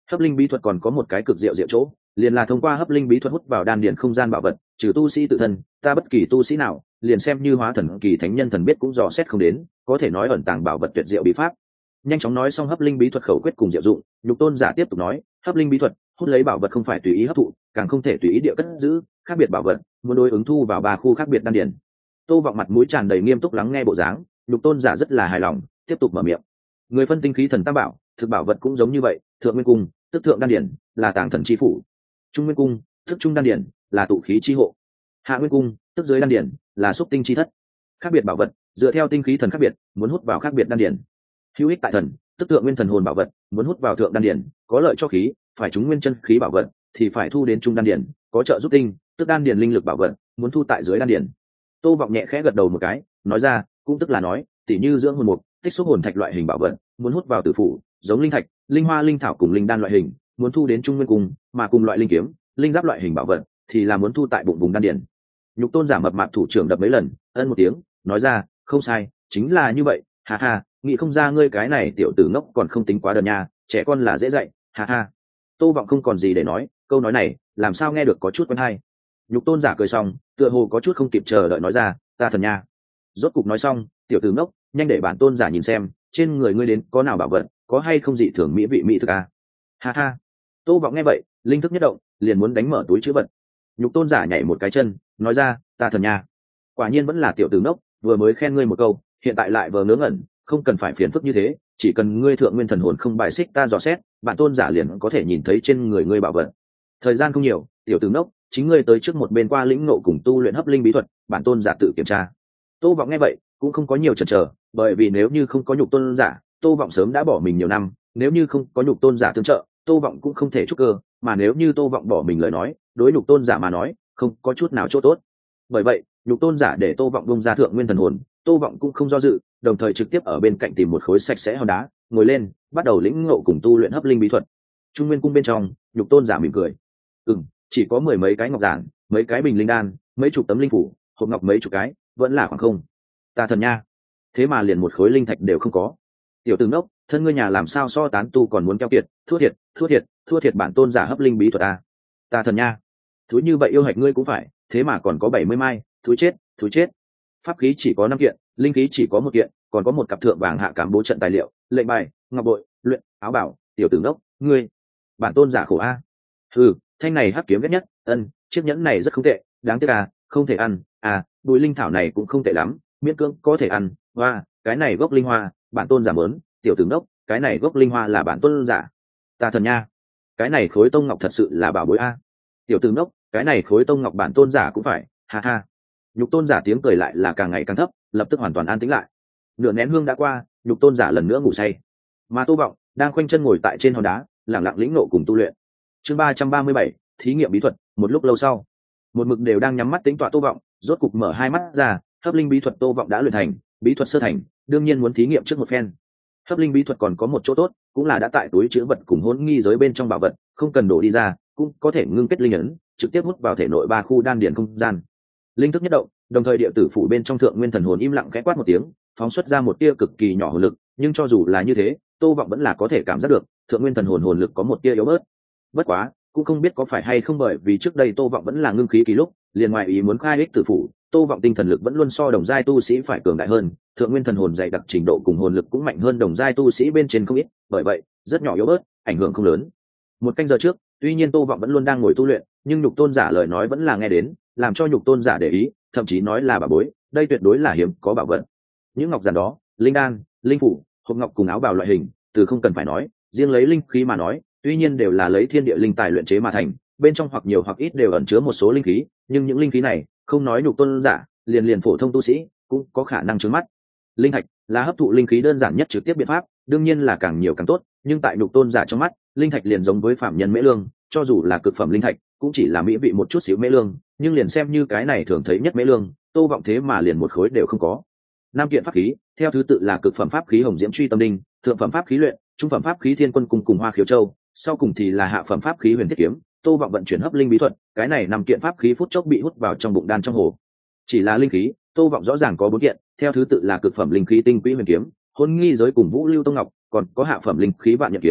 Hấp linh bí thuật còn có một cái cực diệu diệu chỗ, liền là thông qua hấp linh bí thuật hút vào đan điền không gian bảo vật, trừ tu sĩ tự thân, ta bất kỳ tu sĩ nào, liền xem như hóa thần kỳ thánh nhân thần biết cũng dò xét không đến, có thể nói ẩn tàng bảo vật tuyệt diệu bí pháp. Nhanh chóng nói xong hấp linh bí thuật khẩu quyết cùng diệu dụng, Nhục Tôn giả tiếp tục nói, hấp linh bí thuật, hút lấy bảo vật không phải tùy ý hấp thụ, càng không thể tùy ý địa cất giữ, khác biệt bảo vật, muốn đối ứng thu vào 3 khu khác biệt đan điền. Tô Vọng mặt mũi tràn đầy nghiêm túc lắng nghe bộ dáng, Nhục Tôn giả rất là hài lòng, tiếp tục mở miệng. Người phân tinh khí thần tam bảo, thực bảo vật cũng giống như vậy, thượng nguyên cung, tức thượng đan điển, là tàng thần chi phủ. Trung nguyên cung, tức trung đan điển, là tụ khí chi hộ. Hạ nguyên cung, tức dưới đan điển, là xúc tinh chi thất. Khác biệt bảo vật, dựa theo tinh khí thần khác biệt, muốn hút vào khác biệt đan điển. Hữu ích tại thần, tức thượng nguyên thần hồn bảo vật, muốn hút vào thượng đan điển, có lợi cho khí, phải trúng nguyên chân khí bảo vật, thì phải thu đến trung đan điển, có trợ giúp tinh, tức đan điển linh lực bảo vật, muốn thu tại dưới đan điển. Tô Vọng nhẹ khẽ gật đầu một cái, nói ra, cũng tức là nói, tỉ như dưỡng hồn mục, tích xúc hồn thạch loại hình bảo vật, muốn hút vào tử phủ, giống linh thạch, linh hoa, linh thảo cùng linh đan loại hình, muốn thu đến trung nguyên cung, mà cùng loại linh kiếm, linh giáp loại hình bảo vật, thì là muốn thu tại bụng vùng đan điển. Nhục Tôn giả mập mạp thủ trưởng đập mấy lần, ân một tiếng, nói ra, không sai, chính là như vậy, ha ha, nghĩ không ra ngươi cái này tiểu tử ngốc còn không tính quá đần nha, trẻ con là dễ dạy, ha ha. Tô Vọng không còn gì để nói, câu nói này, làm sao nghe được có chút quen hay. Nhục Tôn giả cười xong, tựa hồ có chút không kịp chờ đợi nói ra, ta thần nha. Rốt cục nói xong, tiểu tử ngốc, nhanh để bản tôn giả nhìn xem, trên người ngươi đến có nào bảo vật, có hay không dị thường mỹ vị mỹ thực à? Ha ha. Tô Vọng nghe vậy, linh thức nhất động, liền muốn đánh mở túi trữ vật. Nhục Tôn giả nhảy một cái chân, nói ra, ta thần nha. Quả nhiên vẫn là tiểu tử ngốc, vừa mới khen ngươi một câu, hiện tại lại vờ ngớ ngẩn, không cần phải phiền phức như thế, chỉ cần ngươi thượng nguyên thần hồn không bài xích ta dò xét, bản tôn giả liền có thể nhìn thấy trên người ngươi bảo vật. Thời gian không nhiều, tiểu tử ngốc, chính ngươi tới trước một bên qua lĩnh ngộ cùng tu luyện hấp linh bí thuật, bản tôn giả tự kiểm tra. Tô Vọng nghe vậy, cũng không có nhiều chần chờ, bởi vì nếu như không có Nhục Tôn giả, Tô Vọng sớm đã bỏ mình nhiều năm, nếu như không có Nhục Tôn giả tương trợ, Tô Vọng cũng không thể trúc cơ, mà nếu như Tô Vọng bỏ mình lời nói, đối Nhục Tôn giả mà nói, không có chút nào chỗ tốt. Bởi vậy, Nhục Tôn giả để Tô Vọng bung ra thượng nguyên thần hồn, Tô Vọng cũng không do dự, đồng thời trực tiếp ở bên cạnh tìm một khối sạch sẽ hòn đá, ngồi lên, bắt đầu lĩnh ngộ cùng tu luyện hấp linh bí thuật. Trung Nguyên cung bên trong, Nhục Tôn giả mỉm cười. Chỉ có 10 mấy cái ngọc giản, mấy cái bình linh đan, mấy chục tấm linh phủ, hộp ngọc mấy chục cái, vẫn là khoảng không. Ta thần nha, thế mà liền một khối linh thạch đều không có. Tiểu tử ngốc, thân ngươi nhà làm sao so tán tu còn muốn keo kiệt, thua thiệt bản tôn giả hấp linh bí thuật a. Ta thần nha, thú như vậy yêu hạch ngươi cũng phải, thế mà còn có 70 mai, thú chết. Pháp khí chỉ có 5 kiện, linh khí chỉ có 1 kiện, còn có một cặp thượng vàng hạ cám bố trận tài liệu, lệnh bài, ngọc bội, luyện, áo bảo, tiểu tử ngốc, ngươi, bản tôn giả khổ a. Thanh này hắc kiếm ghét nhất, chiếc nhẫn này rất không tệ, đáng tiếc à, không thể ăn, bụi linh thảo này cũng không tệ lắm, miễn cưỡng có thể ăn, cái này gốc linh hoa, bản tôn giả mớn, tiểu tử ngốc, cái này gốc linh hoa là bản tôn giả. Ta thần nha, cái này khối tông ngọc thật sự là bảo bối a. Tiểu tử ngốc, cái này khối tông ngọc bản tôn giả cũng phải, ha ha. Nhục Tôn giả tiếng cười lại là càng ngày càng thấp, lập tức hoàn toàn an tĩnh lại. Nửa nén hương đã qua, Nhục Tôn giả lần nữa ngủ say, mà Tô Vọng đang khoanh chân ngồi tại trên hòn đá, lặng lặng lĩnh ngộ cùng tu luyện. Chương 337, thí nghiệm bí thuật. Một lúc lâu sau, một mực đều đang nhắm mắt tính tọa Tô Vọng rốt cục mở hai mắt ra, hấp linh bí thuật Tô Vọng đã luyện thành, bí thuật sơ thành, đương nhiên muốn thí nghiệm trước một phen. Hấp linh bí thuật còn có một chỗ tốt, cũng là đã tại túi trữ vật cùng hỗn nghi giới bên trong bảo vật, không cần đổ đi ra, cũng có thể ngưng kết linh ấn, trực tiếp hút vào thể nội 3 khu đan điền không gian. Linh thức nhất động, đồng thời địa tử phủ bên trong thượng nguyên thần hồn im lặng khẽ quát một tiếng, phóng xuất ra một tia cực kỳ nhỏ hồn lực, nhưng cho dù là như thế, Tô Vọng vẫn là có thể cảm giác được, thượng nguyên thần hồn lực có một tia yếu bớt. Bất quá, cũng không biết có phải hay không bởi vì trước đây Tô Vọng vẫn là ngưng khí kỳ lúc, liền ngoài ý muốn khai ích tử phủ, Tô Vọng tinh thần lực vẫn luôn so đồng giai tu sĩ phải cường đại hơn, thượng nguyên thần hồn dày đặc trình độ cùng hồn lực cũng mạnh hơn đồng giai tu sĩ bên trên không ít, bởi vậy, rất nhỏ yếu bớt, ảnh hưởng không lớn. Một canh giờ trước, tuy nhiên Tô Vọng vẫn luôn đang ngồi tu luyện, nhưng Nhục Tôn giả lời nói vẫn là nghe đến, làm cho Nhục Tôn giả để ý, thậm chí nói là bảo bối, đây tuyệt đối là hiếm có bảo vật. Những ngọc giản đó, linh đan, linh phủ, hộp ngọc cùng áo bào loại hình, từ không cần phải nói, riêng lấy linh khí mà nói, tuy nhiên đều là lấy thiên địa linh tài luyện chế mà thành, bên trong hoặc nhiều hoặc ít đều ẩn chứa một số linh khí, nhưng những linh khí này, không nói Nhục Tôn giả, liền phổ thông tu sĩ cũng có khả năng chướng mắt. Linh thạch là hấp thụ linh khí đơn giản nhất trực tiếp biện pháp, đương nhiên là càng nhiều càng tốt, nhưng tại Nhục Tôn giả trong mắt, linh thạch liền giống với phạm nhân mễ lương, cho dù là cực phẩm linh thạch, cũng chỉ là mỹ vị một chút xíu mễ lương, nhưng liền xem như cái này thường thấy nhất mễ lương, Tô Vọng thế mà liền một khối đều không có. 5 kiện pháp khí, theo thứ tự là cực phẩm pháp khí Hồng Diễm Truy Tâm Đinh, thượng phẩm pháp khí luyện, trung phẩm pháp khí Thiên Quân Cung cùng Hoa Khiếu Châu, sau cùng thì là hạ phẩm pháp khí Huyền Thiết Kiếm. Tô Vọng vận chuyển hấp linh bí thuật, cái này 5 kiện pháp khí phút chốc bị hút vào trong bụng đan trong hồ. Chỉ là linh khí, Tô Vọng rõ ràng có 4 kiện, theo thứ tự là cực phẩm linh khí Tinh Quỹ Huyền Kiếm, Hôn Nghi Giới cùng Vũ Lưu Tông Ngọc, còn có hạ phẩm linh khí Vạn Nhật Kiếm,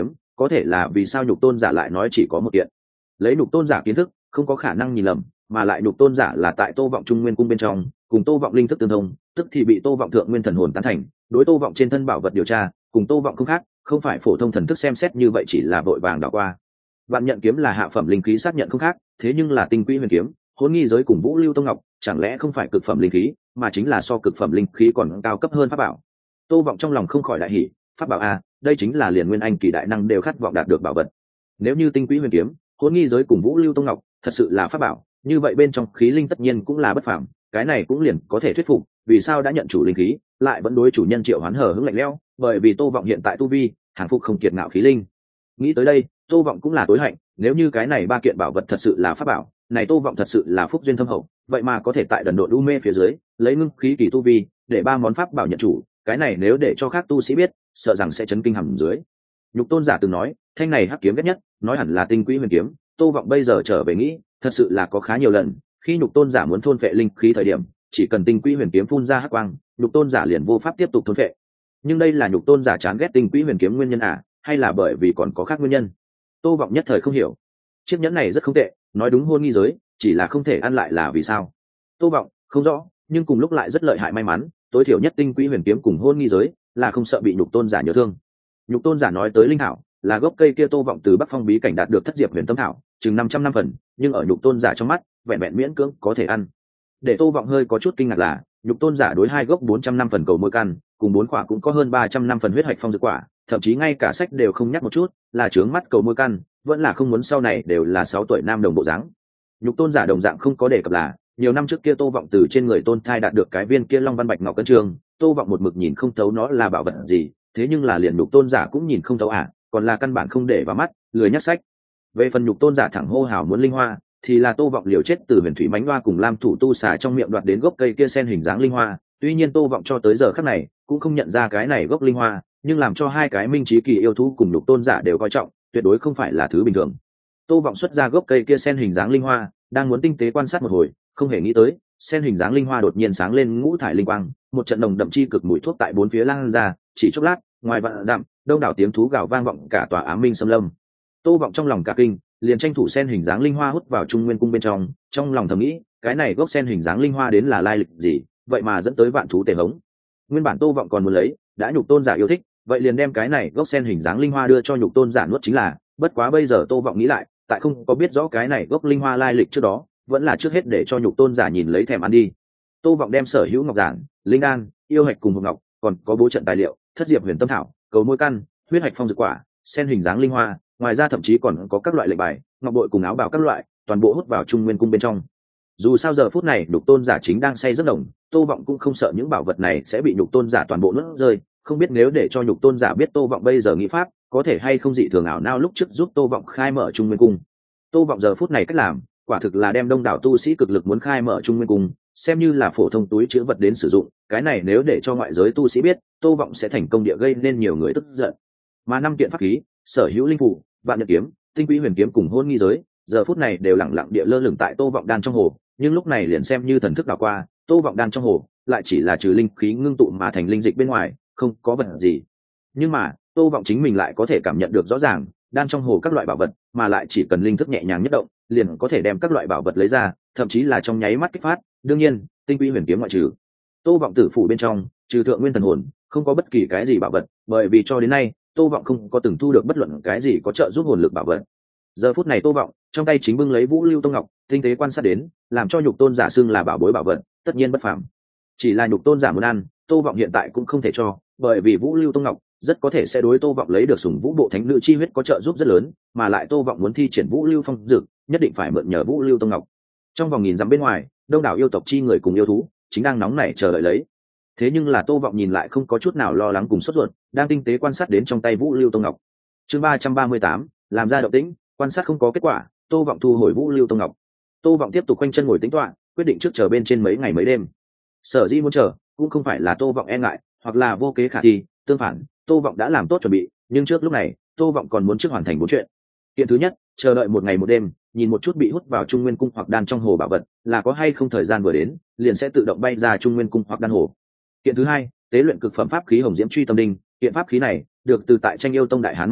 có thể là vì sao nhục tôn giả lại nói chỉ có một kiện. Lấy nhục tôn giả kiến thức không có khả năng nhìn lầm, mà lại nhục tôn giả là tại Tô Vọng Trung Nguyên cung bên trong cùng Tô Vọng linh thức tương thông, tức thì bị Tô Vọng thượng nguyên thần hồn tán thành, đối Tô Vọng trên thân bảo vật điều tra cùng Tô Vọng không khác, không phải phổ thông thần thức xem xét như vậy chỉ là vội vàng đảo qua. Vạn nhận kiếm là hạ phẩm linh khí xác nhận không khác, thế nhưng là tinh quỹ huyền kiếm, hỗn nghi giới cùng Vũ Lưu Tông Ngọc, chẳng lẽ không phải cực phẩm linh khí, mà chính là so cực phẩm linh khí còn cao cấp hơn pháp bảo. Tô Vọng trong lòng không khỏi đại hỉ, pháp bảo a, đây chính là liền nguyên anh kỳ đại năng đều khát vọng đạt được bảo vật. Nếu như tinh quỹ huyền kiếm, hỗn nghi giới cùng Vũ Lưu Tông Ngọc thật sự là pháp bảo, như vậy bên trong khí linh tất nhiên cũng là bất phàm, cái này cũng liền có thể thuyết phục vì sao đã nhận chủ linh khí, lại vẫn đối chủ nhân Triệu Hoán hờ hững lạnh lẽo, bởi vì Tô Vọng hiện tại tu vi, hàng phục không kiệt ngạo khí linh. Nghĩ tới đây, Tô Vọng cũng là tối hạnh, nếu như cái này ba kiện bảo vật thật sự là pháp bảo, này Tô Vọng thật sự là phúc duyên thâm hậu, vậy mà có thể tại đần độn u mê phía dưới, lấy ngưng khí kỳ tu vi, để ba món pháp bảo nhận chủ, cái này nếu để cho khác tu sĩ biết, sợ rằng sẽ chấn kinh hầm dưới. Nhục tôn giả từng nói, thanh này hắc kiếm ghét nhất, nói hẳn là tinh quỹ huyền kiếm, Tô Vọng bây giờ trở về nghĩ, thật sự là có khá nhiều lần, khi nhục tôn giả muốn thôn phệ linh khí thời điểm, chỉ cần tinh quỹ huyền kiếm phun ra hắc quang, nhục tôn giả liền vô pháp tiếp tục thôn phệ. Nhưng đây là nhục tôn giả chán ghét tinh quỹ huyền kiếm nguyên nhân à, hay là bởi vì còn có khác nguyên nhân? Tô Vọng nhất thời không hiểu. Chiếc nhẫn này rất không tệ, nói đúng hôn nghi giới, chỉ là không thể ăn lại là vì sao? Tô Vọng không rõ, nhưng cùng lúc lại rất lợi hại may mắn, tối thiểu nhất tinh quỹ huyền kiếm cùng hôn nghi giới, là không sợ bị nhục tôn giả nhớ thương. Nhục tôn giả nói tới linh thảo, là gốc cây kia Tô Vọng từ Bắc Phong bí cảnh đạt được thất diệp huyền tâm thảo, chừng 500 năm phần, nhưng ở nhục tôn giả trong mắt, vẹn vẹn miễn cưỡng có thể ăn. Để Tô Vọng hơi có chút kinh ngạc là, nhục tôn giả đối hai gốc 400 năm phần cầu môi căn, cùng bốn quả cũng có hơn 300 năm phần huyết hạch phong dược quả, thậm chí ngay cả sách đều không nhắc một chút, là chướng mắt cầu môi căn, vẫn là không muốn sau này đều là 6 tuổi nam đồng bộ dáng. Nhục tôn giả đồng dạng không có đề cập là, nhiều năm trước kia Tô Vọng từ trên người Tôn Thai đạt được cái viên kia Long Văn Bạch Ngọc Cân Trường, Tô Vọng một mực nhìn không thấu nó là bảo vật gì, thế nhưng là liền nhục tôn giả cũng nhìn không thấu à, còn là căn bản không để vào mắt, lười nhắc sách. Về phần nhục tôn giả thẳng hô hào muốn linh hoa, thì là Tô Vọng liều chết từ huyền thủy mánh hoa cùng lam thủ tu xà trong miệng đoạt đến gốc cây kia sen hình dáng linh hoa, tuy nhiên Tô Vọng cho tới giờ khắc này cũng không nhận ra cái này gốc linh hoa, nhưng làm cho hai cái minh trí kỳ yêu thú cùng nhục tôn giả đều coi trọng, tuyệt đối không phải là thứ bình thường. Tô Vọng xuất ra gốc cây kia sen hình dáng linh hoa, đang muốn tinh tế quan sát một hồi, không hề nghĩ tới, sen hình dáng linh hoa đột nhiên sáng lên ngũ thải linh quang, một trận nồng đậm chi cực mùi thuốc tại bốn phía lan ra, chỉ chốc lát, ngoài vạn dặm, đông đảo tiếng thú gào vang vọng cả tòa Ám Minh Sâm Lâm. Tô Vọng trong lòng cả kinh, liền tranh thủ sen hình dáng linh hoa hút vào Trung Nguyên cung bên trong lòng thầm nghĩ, cái này gốc sen hình dáng linh hoa đến là lai lịch gì, vậy mà dẫn tới vạn thú tề hống. Nguyên bản Tô Vọng còn muốn lấy, đã nhục tôn giả yêu thích, vậy liền đem cái này gốc sen hình dáng linh hoa đưa cho nhục tôn giả nuốt chính là, bất quá bây giờ Tô Vọng nghĩ lại, tại không có biết rõ cái này gốc linh hoa lai lịch trước đó, vẫn là trước hết để cho nhục tôn giả nhìn lấy thèm ăn đi. Tô Vọng đem sở hữu ngọc giản, linh đan, yêu hạch cùng hộp ngọc, còn có bố trận tài liệu, thất diệp huyền tâm thảo, cầu môi căn, huyết hạch phong dược quả, sen hình dáng linh hoa, ngoài ra thậm chí còn có các loại lệnh bài, ngọc bội cùng áo bào các loại, toàn bộ hút vào Trung Nguyên cung bên trong. Dù sao giờ phút này nhục tôn giả chính đang say giấc nồng, Tô Vọng cũng không sợ những bảo vật này sẽ bị nhục tôn giả toàn bộ nuốt rơi, không biết nếu để cho nhục tôn giả biết Tô Vọng bây giờ nghĩ pháp, có thể hay không dị thường ảo não lúc trước giúp Tô Vọng khai mở Trung Nguyên cung. Tô Vọng giờ phút này cách làm, quả thực là đem đông đảo tu sĩ cực lực muốn khai mở Trung Nguyên cung, xem như là phổ thông túi trữ vật đến sử dụng, cái này nếu để cho ngoại giới tu sĩ biết, Tô Vọng sẽ thành công địa gây nên nhiều người tức giận. Mà năm kiện pháp khí, sở hữu linh phù, vạn nhật kiếm, tinh quỹ huyền kiếm cùng hôn nghi giới, giờ phút này đều lặng lặng địa lơ lửng tại Tô Vọng đan trong hồ, nhưng lúc này liền xem như thần thức đảo qua, Tô Vọng đan trong hồ lại chỉ là trừ linh khí ngưng tụ mà thành linh dịch bên ngoài, không có vật gì. Nhưng mà, Tô Vọng chính mình lại có thể cảm nhận được rõ ràng, đan trong hồ các loại bảo vật, mà lại chỉ cần linh thức nhẹ nhàng nhất động, liền có thể đem các loại bảo vật lấy ra, thậm chí là trong nháy mắt kích phát, đương nhiên, tinh quỹ huyền kiếm ngoại trừ. Tô Vọng tử phủ bên trong, trừ thượng nguyên thần hồn, không có bất kỳ cái gì bảo vật, bởi vì cho đến nay, Tô Vọng không có từng thu được bất luận cái gì có trợ giúp hồn lực bảo vật. Giờ phút này Tô Vọng, trong tay chính bưng lấy Vũ Lưu Tông Ngọc, tinh tế quan sát đến, làm cho nhục tôn giả xưng là bảo bối bảo vật, tất nhiên bất phàm. Chỉ là nhục tôn giả muốn ăn, Tô Vọng hiện tại cũng không thể cho, bởi vì Vũ Lưu Tông Ngọc rất có thể sẽ đối Tô Vọng lấy được sủng Vũ Bộ Thánh Nữ chi huyết có trợ giúp rất lớn, mà lại Tô Vọng muốn thi triển Vũ Lưu Phong Dực, nhất định phải mượn nhờ Vũ Lưu Tông Ngọc. Trong vòng nghìn dặm bên ngoài, đông đảo yêu tộc chi người cùng yêu thú, chính đang nóng nảy chờ đợi lấy. Thế nhưng là Tô Vọng nhìn lại không có chút nào lo lắng cùng sốt ruột, đang tinh tế quan sát đến trong tay Vũ Lưu Tông Ngọc. Chương 338, làm ra động tĩnh, quan sát không có kết quả, Tô Vọng thu hồi Vũ Lưu Tông Ngọc. Tô Vọng tiếp tục quanh chân ngồi tính toán, quyết định trước chờ bên trên mấy ngày mấy đêm. Sở dĩ muốn chờ, cũng không phải là Tô Vọng e ngại, hoặc là vô kế khả thi, tương phản, Tô Vọng đã làm tốt chuẩn bị, nhưng trước lúc này, Tô Vọng còn muốn trước hoàn thành 4 chuyện. Kiện thứ nhất, chờ đợi một ngày một đêm, nhìn một chút bị hút vào Trung Nguyên cung hoặc đan trong hồ bảo vật, là có hay không thời gian vừa đến, liền sẽ tự động bay ra Trung Nguyên cung hoặc đan hồ. Kiện thứ hai, tế luyện cực phẩm pháp khí Hồng Diễm Truy Tâm Đinh, kiện pháp khí này được từ tại Tranh Yêu Tông đại hán mặt đen,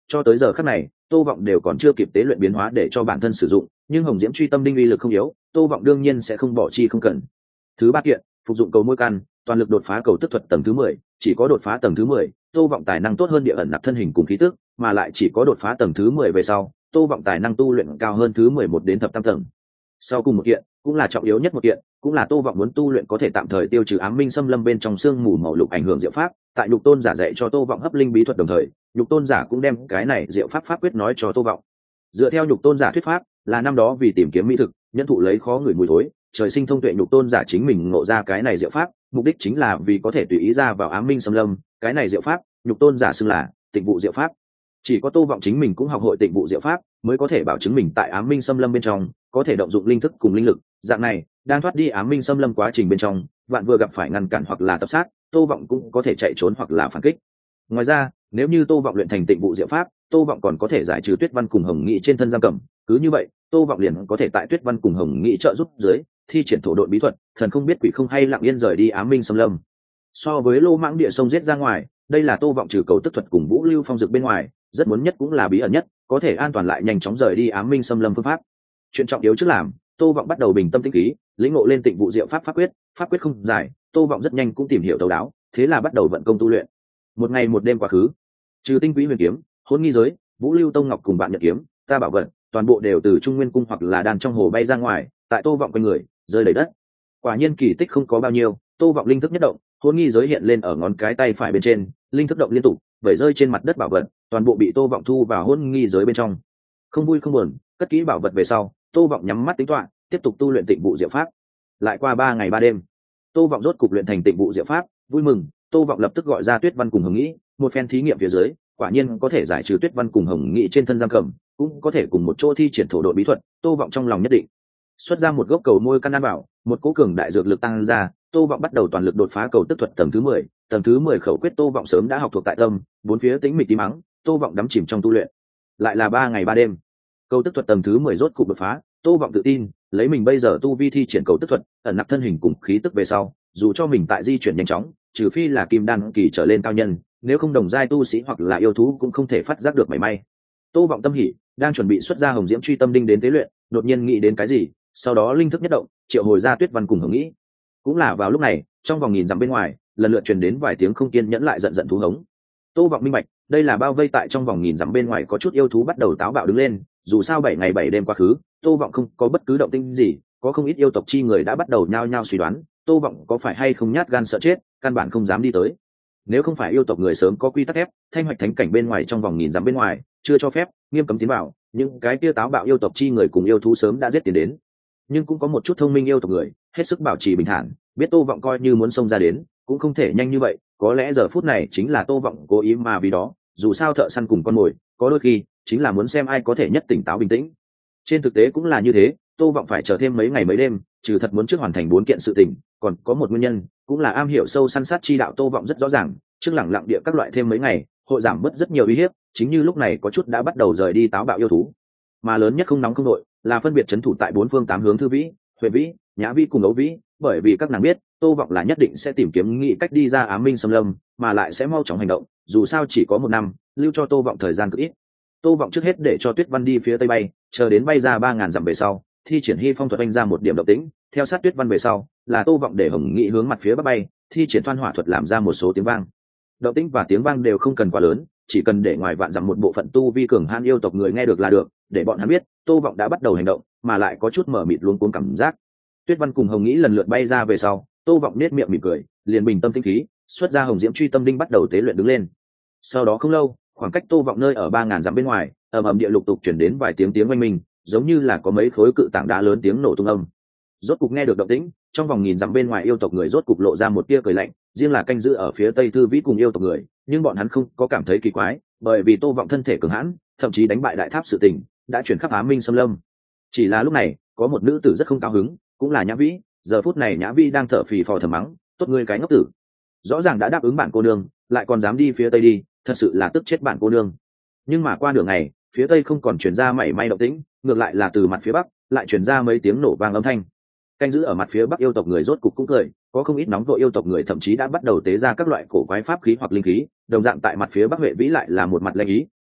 cho tới giờ khắc này Tô Vọng đều còn chưa kịp tế luyện biến hóa để cho bản thân sử dụng, nhưng hồng diễm truy tâm đinh uy lực không yếu, Tô Vọng đương nhiên sẽ không bỏ chi không cần. Thứ ba kiện, phục dụng cầu môi căn, toàn lực đột phá cầu tức thuật tầng thứ 10, chỉ có đột phá tầng thứ 10, Tô Vọng tài năng tốt hơn địa ẩn nạp thân hình cùng khí tức, mà lại chỉ có đột phá tầng thứ 10 về sau, Tô Vọng tài năng tu luyện cao hơn thứ 11 đến thập tam tầng. Sau cùng một kiện, cũng là trọng yếu nhất một kiện, cũng là Tô Vọng muốn tu luyện có thể tạm thời tiêu trừ ám minh xâm lâm bên trong xương mù màu lục ảnh hưởng diệu pháp, tại Nhục Tôn giả dạy cho Tô Vọng hấp linh bí thuật đồng thời, Nhục Tôn giả cũng đem cái này diệu pháp pháp quyết nói cho Tô Vọng. Dựa theo Nhục Tôn giả thuyết pháp, là năm đó vì tìm kiếm mỹ thực, nhân thụ lấy khó người mùi thối, trời sinh thông tuệ Nhục Tôn giả chính mình ngộ ra cái này diệu pháp, mục đích chính là vì có thể tùy ý ra vào ám minh xâm lâm, cái này diệu pháp, Nhục Tôn giả xưng là Tịnh vụ diệu pháp. Chỉ có Tô Vọng chính mình cũng học hội Tịnh vụ diệu pháp, mới có thể bảo chứng mình tại ám minh xâm lâm bên trong có thể động dụng linh thức cùng linh lực, dạng này, đang thoát đi ám minh xâm lâm quá trình bên trong, vạn vừa gặp phải ngăn cản hoặc là tập sát, Tô Vọng cũng có thể chạy trốn hoặc là phản kích. Ngoài ra, nếu như Tô Vọng luyện thành Tịnh vụ diệu pháp, Tô Vọng còn có thể giải trừ Tuyết Văn cùng Hồng Nghị trên thân giam cầm, cứ như vậy, Tô Vọng liền có thể tại Tuyết Văn cùng Hồng Nghị trợ giúp dưới, thi triển thổ độn bí thuật, thần không biết quỷ không hay lặng yên rời đi ám minh xâm lâm. So với lô mãng địa sông giết ra ngoài, đây là Tô Vọng trừ cầu tức thuật cùng Vũ Lưu Phong dực bên ngoài, rất muốn nhất cũng là bí ẩn nhất, có thể an toàn lại nhanh chóng rời đi ám minh xâm lâm phương pháp. Chuyện trọng yếu trước làm, Tô Vọng bắt đầu bình tâm tĩnh khí, lĩnh ngộ lên Tịnh vụ diệu pháp pháp quyết không dài, Tô Vọng rất nhanh cũng tìm hiểu thấu đáo, thế là bắt đầu vận công tu luyện. Một ngày một đêm quá khứ, trừ Tinh Quỹ Huyền kiếm, Hỗn Nghi giới, Vũ Lưu Tông Ngọc cùng Bạn Nhật kiếm, ta bảo vật, toàn bộ đều từ Trung Nguyên cung hoặc là đan trong hồ bay ra ngoài, tại Tô Vọng quanh người, rơi đầy đất. Quả nhiên kỳ tích không có bao nhiêu, Tô Vọng linh thức nhất động, Hỗn Nghi giới hiện lên ở ngón cái tay phải bên trên, linh thức động liên tục, vẩy rơi trên mặt đất bảo vật, toàn bộ bị Tô Vọng thu vào Hỗn Nghi giới bên trong. Không vui không buồn, cất kỹ bảo vật về sau, Tô Vọng nhắm mắt tính toán, tiếp tục tu luyện Tịnh vụ diệu pháp. Lại qua 3 ngày 3 đêm, Tô Vọng rốt cục luyện thành Tịnh vụ diệu pháp, vui mừng, Tô Vọng lập tức gọi ra Tuyết Văn cùng Hồng Nghị, một phen thí nghiệm phía dưới, quả nhiên có thể giải trừ Tuyết Văn cùng Hồng Nghị trên thân giam cầm, cũng có thể cùng một chỗ thi triển thổ độn bí thuật, Tô Vọng trong lòng nhất định. Xuất ra một gốc cầu môi căn đan bảo, một cỗ cường đại dược lực tăng ra, Tô Vọng bắt đầu toàn lực đột phá cầu tức thuật tầng thứ 10, tầng thứ 10 khẩu quyết Tô Vọng sớm đã học thuộc tại tâm, bốn phía tĩnh mịch tí mắng, Tô Vọng đắm chìm trong tu luyện. Lại là 3 ngày 3 đêm, cầu tức thuật tầng thứ 10 rốt cục đột phá, Tô Vọng tự tin, lấy mình bây giờ tu vi thi triển cầu tức thuật, ẩn nặc thân hình cùng khí tức về sau, dù cho mình tại di chuyển nhanh chóng, trừ phi là kim đan kỳ trở lên cao nhân, nếu không đồng giai tu sĩ hoặc là yêu thú cũng không thể phát giác được mảy may. Tô Vọng tâm hỉ, đang chuẩn bị xuất ra hồng diễm truy tâm đinh đến tế luyện, đột nhiên nghĩ đến cái gì, sau đó linh thức nhất động, triệu hồi ra Tuyết Văn cùng Hồng Nghị. Cũng là vào lúc này, trong vòng nghìn dặm bên ngoài, lần lượt truyền đến vài tiếng không kiên nhẫn lại giận giận thú hống. Tô Vọng minh bạch, đây là bao vây tại trong vòng nghìn dặm bên ngoài có chút yêu thú bắt đầu táo bạo đứng lên, dù sao 7 ngày 7 đêm quá khứ, Tô Vọng không có bất cứ động tĩnh gì, có không ít yêu tộc chi người đã bắt đầu nhao nhao suy đoán, Tô Vọng có phải hay không nhát gan sợ chết, căn bản không dám đi tới. Nếu không phải yêu tộc người sớm có quy tắc ép, thanh hoạch thánh cảnh bên ngoài trong vòng nghìn dặm bên ngoài, chưa cho phép, nghiêm cấm tiến vào, những cái kia táo bạo yêu tộc chi người cùng yêu thú sớm đã giết tiến đến. Nhưng cũng có một chút thông minh yêu tộc người, hết sức bảo trì bình thản, biết Tô Vọng coi như muốn xông ra đến, cũng không thể nhanh như vậy, có lẽ giờ phút này chính là Tô Vọng cố ý mà vì đó, dù sao thợ săn cùng con mồi, có đôi khi chính là muốn xem ai có thể nhất tỉnh táo bình tĩnh. Trên thực tế cũng là như thế, Tô Vọng phải chờ thêm mấy ngày mấy đêm, trừ thật muốn trước hoàn thành 4 kiện sự tình, còn có một nguyên nhân, cũng là am hiểu sâu săn sát chi đạo Tô Vọng rất rõ ràng, trước lẳng lặng địa các loại thêm mấy ngày, hội giảm bớt rất nhiều uy hiếp, chính như lúc này có chút đã bắt đầu rời đi táo bạo yêu thú. Mà lớn nhất không nóng không nội, là phân biệt trấn thủ tại 4 phương 8 hướng Thư Vĩ, Huệ Vĩ, Nhã Vĩ cùng Ấu Vĩ, bởi vì các nàng biết, Tô Vọng là nhất định sẽ tìm kiếm nghị cách đi ra ám minh xâm lâm, mà lại sẽ mau chóng hành động, dù sao chỉ có 1 năm, lưu cho Tô Vọng thời gian cực ít. Tô Vọng trước hết để cho Tuyết Văn đi phía tây bay, chờ đến bay ra 3000 dặm về sau, thi triển Hy Phong thuật anh ra một điểm động tĩnh, theo sát Tuyết Văn về sau, là Tô Vọng để Hồng Nghị hướng mặt phía bắc bay, thi triển Thoan Hỏa thuật làm ra một số tiếng vang. Động tĩnh và tiếng vang đều không cần quá lớn, chỉ cần để ngoài vạn dặm một bộ phận tu vi cường hãn yêu tộc người nghe được là được, để bọn hắn biết, Tô Vọng đã bắt đầu hành động, mà lại có chút mở mịt luống cuống cảm giác. Tuyết Văn cùng Hồng Nghị lần lượt bay ra về sau, Tô Vọng nhếch miệng mỉm cười, liền bình tâm tĩnh khí, xuất ra hồng diễm truy tâm đinh bắt đầu tế luyện đứng lên. Sau đó không lâu, khoảng cách Tô Vọng nơi ở 3000 dặm bên ngoài, ầm ầm địa lục tục truyền đến vài tiếng oanh minh, giống như là có mấy khối cự tảng đá lớn tiếng nổ tung âm. Rốt cục nghe được động tĩnh, trong vòng nghìn dặm bên ngoài yêu tộc người rốt cục lộ ra một tia cười lạnh, riêng là canh giữ ở phía Tây Thư Vĩ cùng yêu tộc người, nhưng bọn hắn không có cảm thấy kỳ quái, bởi vì Tô Vọng thân thể cường hãn, thậm chí đánh bại đại tháp sự tình, đã chuyển khắp Ám Minh xâm lâm. Chỉ là lúc này, có một nữ tử rất không cao hứng, cũng là Nhã Vĩ, giờ phút này Nhã Vĩ đang thở phì phò thầm mắng, tốt ngươi cái ngốc tử, rõ ràng đã đáp ứng bạn cô nương, lại còn dám đi phía Tây đi, thật sự là tức chết bạn cô nương. Nhưng mà qua nửa ngày, phía Tây không còn truyền ra mảy may động tĩnh, ngược lại là từ mặt phía Bắc lại truyền ra mấy tiếng nổ vang âm thanh. Canh giữ ở mặt phía Bắc yêu tộc người rốt cục cũng cười, có không ít nóng vội yêu tộc người thậm chí đã bắt đầu tế ra các loại cổ quái pháp khí hoặc linh khí, đồng dạng tại mặt phía Bắc Huệ Vĩ lại là một mặt lanh ý,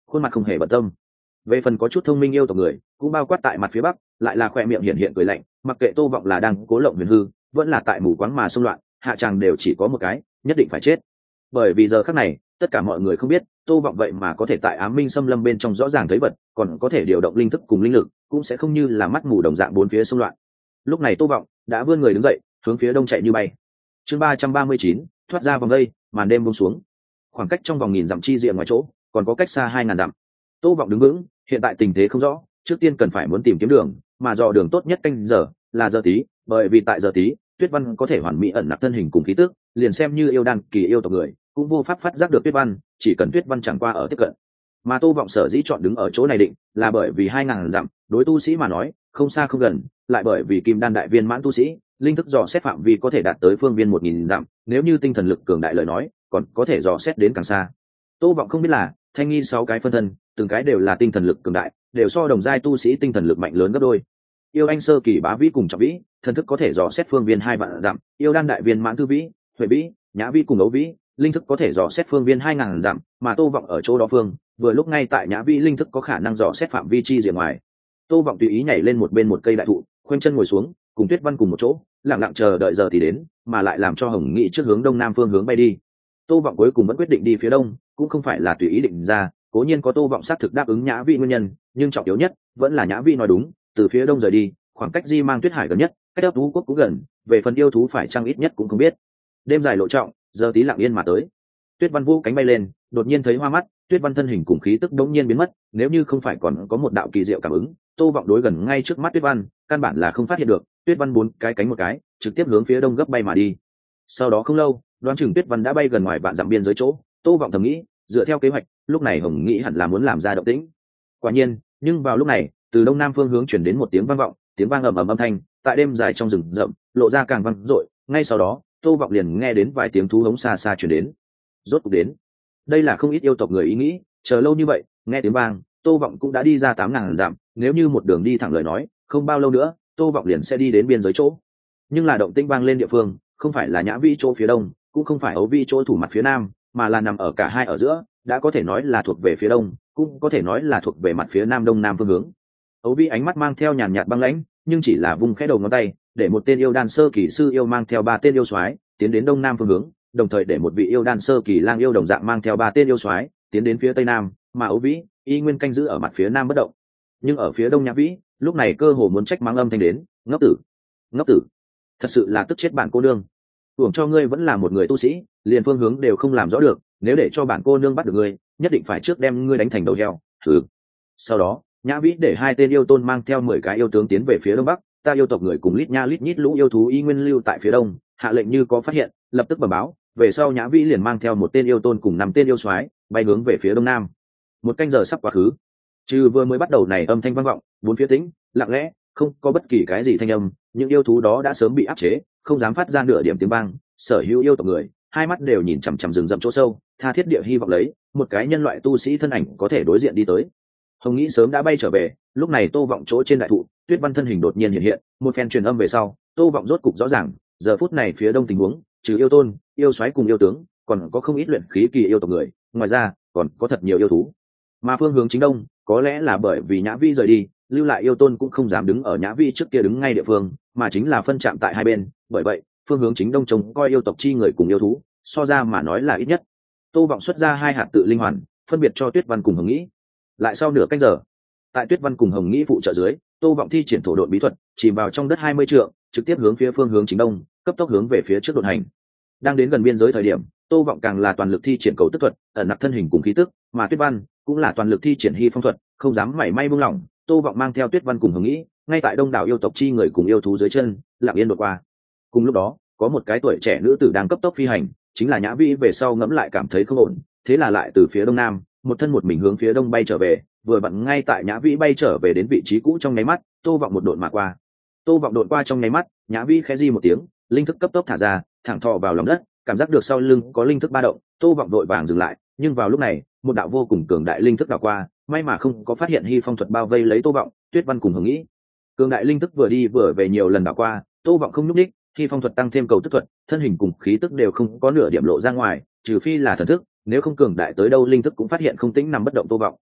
khuôn mặt không hề bận tâm. Về phần có chút thông minh yêu tộc người cũng bao quát tại mặt phía bắc, lại là khoe miệng hiện hiện cười lạnh, mặc kệ Tô Vọng là đang cố lộng huyền hư vẫn là tại mù quáng mà xung loạn, hạ tràng đều chỉ có một cái, nhất định phải chết. Bởi vì giờ khắc này tất cả mọi người không biết Tô Vọng vậy mà có thể tại Ám Minh Xâm Lâm bên trong rõ ràng thấy vật, còn có thể điều động linh thức cùng linh lực, cũng sẽ không như là mắt mù đồng dạng bốn phía xung loạn. Lúc này Tô Vọng đã vươn người đứng dậy, hướng phía đông chạy như bay. Chương 339, thoát ra vòng dây, màn đêm buông xuống. Khoảng cách trong vòng nghìn dặm chi diện ngoài chỗ, còn có cách xa 2000 dặm. Tô Vọng đứng vững, hiện tại tình thế không rõ, trước tiên cần phải muốn tìm kiếm đường, mà dò đường tốt nhất canh giờ là giờ tí, bởi vì tại giờ tí, Tuyết Văn có thể hoàn mỹ ẩn nặc thân hình cùng khí tức, liền xem như yêu đan kỳ yêu tộc người, cũng vô pháp phát giác được Tuyết Văn, chỉ cần Tuyết Văn chẳng qua ở tiếp cận. Mà Tô Vọng sở dĩ chọn đứng ở chỗ này định, là bởi vì 2000 dặm, đối tu sĩ mà nói, không xa không gần, lại bởi vì Kim Đan đại viên mãn tu sĩ, linh thức dò xét phạm vi có thể đạt tới phương viên 1000 dặm, nếu như tinh thần lực cường đại lời nói, còn có thể dò xét đến càng xa. Tô Vọng không biết là, Thanh Nghi 6 cái phân thân, từng cái đều là tinh thần lực cường đại, đều so đồng giai tu sĩ tinh thần lực mạnh lớn gấp đôi. Yêu anh sơ kỳ Bá Vĩ cùng Trọng Vĩ, thần thức có thể dò xét phương viên 2 vạn dặm, yêu đan đại viên mãn Tư Vĩ, Huệ Vĩ, Nhã Vĩ cùng Ấu Vĩ, linh thức có thể dò xét phương viên 2000 dặm, mà Tô Vọng ở chỗ đó phương, vừa lúc ngay tại Nhã Vĩ linh thức có khả năng dò xét phạm vi chi diện ngoài. Tô Vọng tùy ý nhảy lên một bên một cây đại thụ, khoanh chân ngồi xuống, cùng Tuyết Văn cùng một chỗ, lặng lặng chờ đợi giờ thì đến, mà lại làm cho Hồng Nghị trước hướng đông nam phương hướng bay đi. Tô Vọng cuối cùng vẫn quyết định đi phía đông, cũng không phải là tùy ý định ra, cố nhiên có Tô Vọng xác thực đáp ứng Nhã Vĩ nguyên nhân, nhưng trọng yếu nhất vẫn là Nhã Vĩ nói đúng, từ phía đông rời đi, khoảng cách Di Mang Tuyết Hải gần nhất, cách Ấp Vũ Quốc cũng gần, về phần yêu thú phải chăng ít nhất cũng không biết. Đêm dài lộ trọng, giờ tí lặng yên mà tới. Tuyết Văn vũ cánh bay lên, đột nhiên thấy hoa mắt, Tuyết Văn thân hình cùng khí tức đống nhiên biến mất, nếu như không phải còn có một đạo kỳ diệu cảm ứng, Tô Vọng đối gần ngay trước mắt Tuyết Văn, căn bản là không phát hiện được. Tuyết Văn bốn cái cánh một cái, trực tiếp hướng phía đông gấp bay mà đi. Sau đó không lâu, đoán chừng Tuyết Văn đã bay gần ngoài vạn dặm biên giới chỗ, Tô Vọng thầm nghĩ, dựa theo kế hoạch, lúc này Hồng Nghị hẳn là muốn làm ra động tĩnh. Quả nhiên, nhưng vào lúc này, từ đông nam phương hướng truyền đến một tiếng vang vọng, tiếng vang ầm ầm âm thanh, tại đêm dài trong rừng rậm, lộ ra càng vang dội, ngay sau đó, Tô Vọng liền nghe đến vài tiếng thú hống xa xa truyền đến. Rốt cuộc đến. Đây là không ít yêu tộc người ý nghĩ, chờ lâu như vậy, nghe tiếng vang, Tô Vọng cũng đã đi ra 8000 dặm, nếu như một đường đi thẳng lời nói, không bao lâu nữa, Tô Vọng liền sẽ đi đến biên giới chỗ. Nhưng là động tĩnh vang lên địa phương, không phải là Nhã Vĩ chỗ phía đông, cũng không phải Ấu Vĩ chỗ thủ mặt phía nam, mà là nằm ở cả hai ở giữa, đã có thể nói là thuộc về phía đông, cũng có thể nói là thuộc về mặt phía nam đông nam phương hướng. Ấu Vĩ ánh mắt mang theo nhàn nhạt băng lãnh, nhưng chỉ là vung khẽ đầu ngón tay, để một tên yêu đan sơ kỳ sư yêu mang theo 3 tên yêu soái tiến đến đông nam phương hướng, đồng thời để một vị yêu đan sơ kỳ lang yêu đồng dạng mang theo 3 tên yêu soái tiến đến phía tây nam, mà Ấu Vĩ y nguyên canh giữ ở mặt phía nam bất động. Nhưng ở phía đông Nhã Vĩ, lúc này cơ hồ muốn trách mắng âm thanh đến, ngốc tử, ngốc tử, thật sự là tức chết bản cô nương. Hưởng cho ngươi vẫn là một người tu sĩ, liền phương hướng đều không làm rõ được, nếu để cho bản cô nương bắt được ngươi, nhất định phải trước đem ngươi đánh thành đầu heo. Thử. Sau đó, Nhã Vĩ để 2 tên yêu tôn mang theo 10 cái yêu tướng tiến về phía đông bắc, ta yêu tộc người cùng lít nha lít nhít lũ yêu thú y nguyên lưu tại phía đông, hạ lệnh như có phát hiện, lập tức bẩm báo, về sau Nhã Vĩ liền mang theo 1 tên yêu tôn cùng 5 tên yêu soái, bay hướng về phía đông nam. 1 canh giờ sắp quá khứ. Trừ vừa mới bắt đầu này âm thanh vang vọng, bốn phía tĩnh, lặng lẽ, không có bất kỳ cái gì thanh âm, những yêu thú đó đã sớm bị áp chế, không dám phát ra nửa điểm tiếng vang, sở hữu yêu tộc người, hai mắt đều nhìn chằm chằm rừng rậm chỗ sâu, tha thiết địa hy vọng lấy một cái nhân loại tu sĩ thân ảnh có thể đối diện đi tới. Hồng Nghĩ sớm đã bay trở về, lúc này Tô Vọng chỗ trên đại thụ, Tuyết Văn thân hình đột nhiên hiện hiện, một phen truyền âm về sau, Tô Vọng rốt cục rõ ràng, giờ phút này phía đông tình huống, trừ yêu tôn, yêu soái cùng yêu tướng, còn có không ít luyện khí kỳ yêu tộc người, ngoài ra, còn có thật nhiều yêu thú. Mà phương hướng chính đông, có lẽ là bởi vì Nhã Vĩ rời đi, lưu lại yêu tôn cũng không dám đứng ở Nhã Vĩ trước kia đứng ngay địa phương, mà chính là phân chạm tại hai bên, bởi vậy, phương hướng chính đông trông coi yêu tộc chi người cùng yêu thú, so ra mà nói là ít nhất. Tô Vọng xuất ra 2 hạt tự linh hoàn, phân biệt cho Tuyết Văn cùng Hồng Nghĩ. Lại sau nửa canh giờ, tại Tuyết Văn cùng Hồng Nghĩ phụ trợ dưới, Tô Vọng thi triển thổ độn bí thuật, chìm vào trong đất 20 trượng, trực tiếp hướng phía phương hướng chính đông, cấp tốc hướng về phía trước đột hành. Đang đến gần biên giới thời điểm, Tô Vọng càng là toàn lực thi triển cầu tức thuật, ẩn nặc thân hình cùng khí tức, mà Tuyết Văn cũng là toàn lực thi triển hy phong thuật, không dám mảy may buông lỏng. Tô Vọng mang theo Tuyết Văn cùng Hồng Nghĩ, ngay tại đông đảo yêu tộc chi người cùng yêu thú dưới chân, lặng yên đột qua. Cùng lúc đó, có một cái tuổi trẻ nữ tử đang cấp tốc phi hành, chính là Nhã Vĩ về sau ngẫm lại cảm thấy không ổn, thế là lại từ phía đông nam, một thân một mình hướng phía đông bay trở về, vừa vặn ngay tại Nhã Vĩ bay trở về đến vị trí cũ trong nháy mắt, Tô Vọng một độn mà qua. Tô Vọng độn qua trong nháy mắt, Nhã Vĩ khẽ di một tiếng, linh thức cấp tốc thả ra, thẳng thò vào lòng đất, cảm giác được sau lưng có linh thức ba động, Tô Vọng đội vàng dừng lại, nhưng vào lúc này, một đạo vô cùng cường đại linh thức đảo qua, may mà không có phát hiện hy phong thuật bao vây lấy Tô Vọng, Tuyết Văn cùng Hồng Nghĩ. Cường đại linh thức vừa đi vừa về nhiều lần đảo qua, Tô Vọng không nhúc nhích, hy phong thuật tăng thêm cầu tức thuật, thân hình cùng khí tức đều không có nửa điểm lộ ra ngoài, trừ phi là thần thức, nếu không cường đại tới đâu linh thức cũng phát hiện không tĩnh nằm bất động Tô Vọng.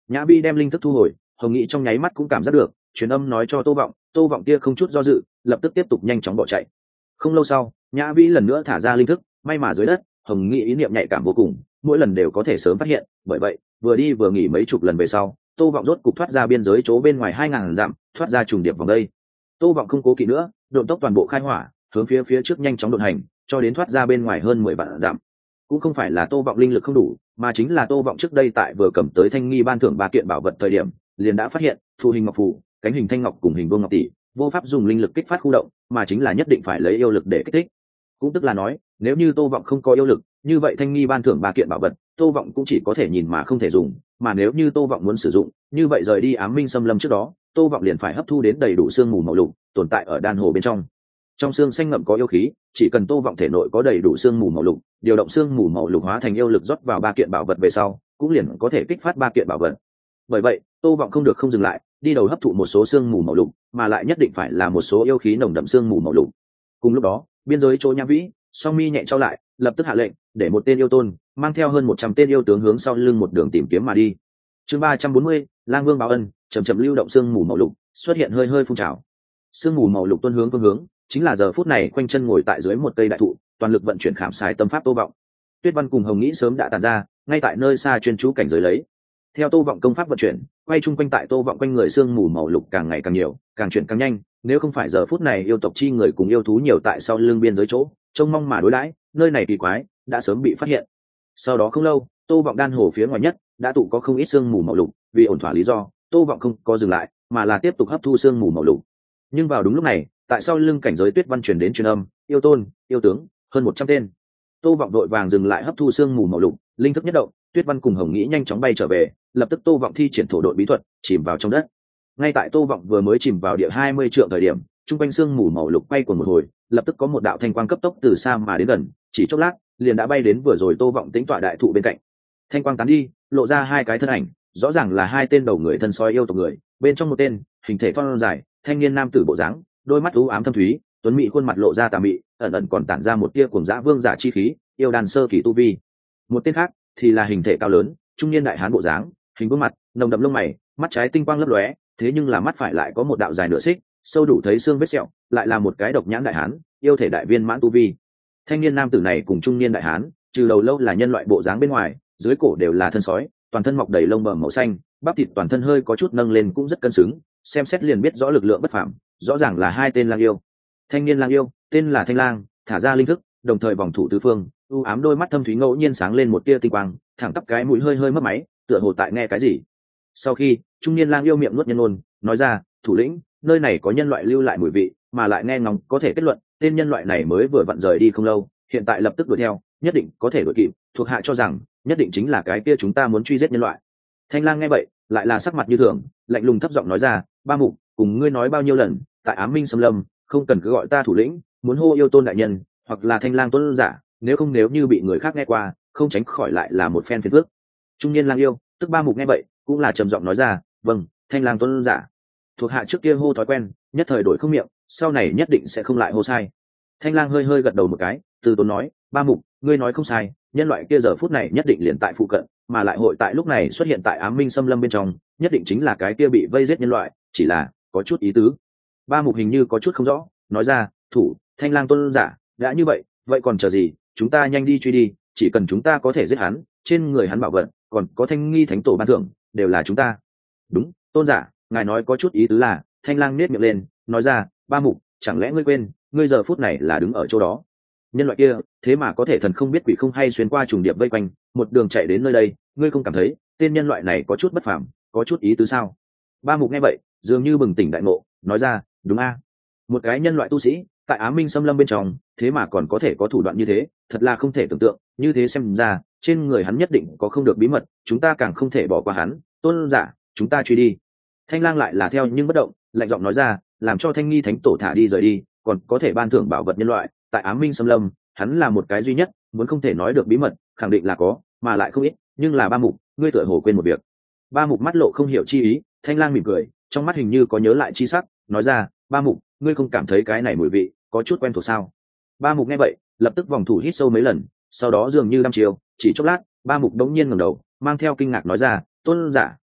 Nhã Vi đem linh thức thu hồi, Hồng Nghị trong nháy mắt cũng cảm giác được, truyền âm nói cho Tô Vọng kia không chút do dự, lập tức tiếp tục nhanh chóng bỏ chạy. Không lâu sau, Nhã Vi lần nữa thả ra linh thức, may mà dưới đất, Hồng Nghị ý niệm nhạy cảm vô cùng, mỗi lần đều có thể sớm phát hiện, bởi vậy, vừa đi vừa nghỉ mấy chục lần về sau, Tô Vọng rốt cục thoát ra biên giới chỗ bên ngoài 2000 dặm, thoát ra trùng điệp vòng đây. Tô Vọng không cố kỵ nữa, độn tốc toàn bộ khai hỏa, hướng phía trước nhanh chóng độn hành, cho đến thoát ra bên ngoài hơn 10 vạn dặm. Cũng không phải là Tô Vọng linh lực không đủ, mà chính là Tô Vọng trước đây tại vừa cầm tới Thanh Nghi ban thưởng 3 kiện bảo vật thời điểm, liền đã phát hiện, thu hình ngọc phù, cánh hình thanh ngọc cùng hình vương ngọc tỷ, vô pháp dùng linh lực kích phát khu động, mà chính là nhất định phải lấy yêu lực để kích thích. Cũng tức là nói, nếu như Tô Vọng không có yêu lực, như vậy Thanh Nghi ban thưởng 3 kiện bảo vật, Tô Vọng cũng chỉ có thể nhìn mà không thể dùng, mà nếu như Tô Vọng muốn sử dụng, như vậy rời đi Ám Minh Xâm Lâm trước đó, Tô Vọng liền phải hấp thu đến đầy đủ xương mù màu lục, tồn tại ở đan hồ bên trong. Trong xương xanh ngậm có yêu khí, chỉ cần Tô Vọng thể nội có đầy đủ xương mù màu lục, điều động xương mù màu lục hóa thành yêu lực rót vào 3 kiện bảo vật về sau, cũng liền có thể kích phát 3 kiện bảo vật. Bởi vậy, Tô Vọng không được không dừng lại, đi đầu hấp thụ một số xương mù màu lục, mà lại nhất định phải là một số yêu khí nồng đậm xương mù màu lục. Cùng lúc đó, biên giới chỗ Nhã Vĩ, Song Mi nhẹ trao lại, lập tức hạ lệnh, để một tên yêu tôn mang theo hơn 100 tên yêu tướng hướng sau lưng một đường tìm kiếm mà đi. Chương 340, Lang Vương báo ân, chậm chậm lưu động xương mù màu lục, xuất hiện hơi hơi phun trào. Xương mù màu lục tuôn hướng phương hướng, chính là giờ phút này quanh chân ngồi tại dưới một cây đại thụ, toàn lực vận chuyển khảm sai tâm pháp Tô Vọng. Tuyết Văn cùng Hồng Nghĩ sớm đã tản ra, ngay tại nơi xa chuyên chú cảnh giới lấy. Theo Tô Vọng công pháp vận chuyển, quay chung quanh tại Tô Vọng quanh người xương mù màu lục càng ngày càng nhiều, càng chuyển càng nhanh, nếu không phải giờ phút này yêu tộc chi người cùng yêu thú nhiều tại sau lưng biên giới chỗ, trông mong mà đối đãi, nơi này kỳ quái, đã sớm bị phát hiện. Sau đó không lâu, Tô Vọng đan hồ phía ngoài nhất, đã tụ có không ít xương mù màu lục, vì ổn thỏa lý do, Tô Vọng không có dừng lại, mà là tiếp tục hấp thu xương mù màu lục. Nhưng vào đúng lúc này, tại sau lưng cảnh giới Tuyết Văn truyền đến truyền âm, yêu tôn, yêu tướng, hơn 100 tên. Tô Vọng đội vàng dừng lại hấp thu xương mù màu lục, linh thức nhất động, Tuyết Văn cùng Hồng Nghĩ nhanh chóng bay trở về, lập tức Tô Vọng thi triển thổ độn bí thuật, chìm vào trong đất. Ngay tại Tô Vọng vừa mới chìm vào địa 20 trượng thời điểm, trung quanh xương mù màu lục quay cuồng một hồi, lập tức có một đạo thanh quang cấp tốc từ xa mà đến gần, chỉ chốc lát, liền đã bay đến vừa rồi Tô Vọng tĩnh tọa đại thụ bên cạnh. Thanh quang tán đi, lộ ra hai cái thân ảnh, rõ ràng là hai tên đầu người thân sói yêu tộc người, bên trong một tên, hình thể thon dài, thanh niên nam tử bộ dáng, đôi mắt u ám thâm thúy, tuấn mỹ khuôn mặt lộ ra tà mị, ẩn ẩn còn tản ra một tia cuồng dã vương giả chi khí, yêu đàn sơ kỳ tu vi. Một tên khác thì là hình thể cao lớn, trung niên đại hán bộ dáng, hình vương mặt, nồng đậm lông mày, mắt trái tinh quang lấp lóe, thế nhưng là mắt phải lại có một đạo dài nửa xích, sâu đủ thấy xương vết sẹo, lại là một cái độc nhãn đại hán, yêu thể đại viên mãn tu vi. Thanh niên nam tử này cùng trung niên đại hán, trừ đầu lâu là nhân loại bộ dáng bên ngoài, dưới cổ đều là thân sói, toàn thân mọc đầy lông bẩm màu xanh, bắp thịt toàn thân hơi có chút nâng lên cũng rất cân xứng, xem xét liền biết rõ lực lượng bất phàm, rõ ràng là hai tên lang yêu. Thanh niên lang yêu, tên là Thanh Lang, thả ra linh thức, đồng thời vòng thủ tứ phương, u ám đôi mắt thâm thúy ngẫu nhiên sáng lên một tia tinh quang, thẳng tắp cái mũi hơi hơi mấp máy, tựa hồ tại nghe cái gì. Sau khi, trung niên lang yêu miệng nuốt nhân ôn, nói ra, thủ lĩnh, nơi này có nhân loại lưu lại mùi vị, mà lại nghe ngóng có thể kết luận, tên nhân loại này mới vừa vặn rời đi không lâu, hiện tại lập tức đuổi theo, nhất định có thể đuổi kịp, thuộc hạ cho rằng, nhất định chính là cái kia chúng ta muốn truy giết nhân loại. Thanh Lang nghe vậy, lại là sắc mặt như thường, lạnh lùng thấp giọng nói ra, ba mục, cùng ngươi nói bao nhiêu lần, tại Ám Minh Xâm Lâm, không cần cứ gọi ta thủ lĩnh, muốn hô yêu tôn đại nhân, hoặc là Thanh Lang tôn giả, nếu như bị người khác nghe qua, không tránh khỏi lại là một phen phiền phức. Trung niên lang yêu, tức ba mục nghe vậy, cũng là trầm giọng nói ra, vâng, Thanh Lang tôn giả. Thuộc hạ trước kia hô thói quen, nhất thời đổi không miệng, sau này nhất định sẽ không lại hô sai. Thanh Lang hơi hơi gật đầu một cái, từ tốn nói, ba mục, ngươi nói không sai, nhân loại kia giờ phút này nhất định liền tại phụ cận, mà lại hội tại lúc này xuất hiện tại Ám Minh Xâm Lâm bên trong, nhất định chính là cái kia bị vây giết nhân loại, chỉ là có chút ý tứ. Ba mục hình như có chút không rõ, nói ra, thủ, Thanh Lang tôn giả, đã như vậy, vậy còn chờ gì, chúng ta nhanh đi truy đi, chỉ cần chúng ta có thể giết hắn, trên người hắn bảo vật, còn có Thanh Nghi thánh tổ ban thưởng, đều là chúng ta. Đúng, tôn giả, ngài nói có chút ý tứ là. Thanh Lang nết miệng lên, nói ra, ba mục, chẳng lẽ ngươi quên, ngươi giờ phút này là đứng ở chỗ đó. Nhân loại kia, thế mà có thể thần không biết quỷ không hay xuyên qua trùng điệp vây quanh, một đường chạy đến nơi đây, ngươi không cảm thấy, tên nhân loại này có chút bất phàm, có chút ý tứ sao? Ba mục nghe vậy, dường như bừng tỉnh đại ngộ, nói ra, đúng a, một cái nhân loại tu sĩ, tại Ám Minh Xâm Lâm bên trong, thế mà còn có thể có thủ đoạn như thế, thật là không thể tưởng tượng, như thế xem ra, trên người hắn nhất định có không được bí mật, chúng ta càng không thể bỏ qua hắn, tôn giả, chúng ta truy đi. Thanh Lang lại là theo nhưng bất động, lạnh giọng nói ra, làm cho Thanh Nghi thánh tổ thả đi rời đi, còn có thể ban thưởng bảo vật nhân loại, tại Ám Minh Xâm Lâm, hắn là một cái duy nhất, muốn không thể nói được bí mật, khẳng định là có, mà lại không ít, nhưng là ba mục, ngươi tựa hồ quên một việc. Ba mục mắt lộ không hiểu chi ý, Thanh Lang mỉm cười, trong mắt hình như có nhớ lại chi sắc, nói ra, ba mục, ngươi không cảm thấy cái này mùi vị có chút quen thuộc sao? Ba mục nghe vậy, lập tức vòng thủ hít sâu mấy lần, sau đó dường như đăm chiều, chỉ chốc lát, ba mục đống nhiên ngẩng đầu, mang theo kinh ngạc nói ra, tôn giả,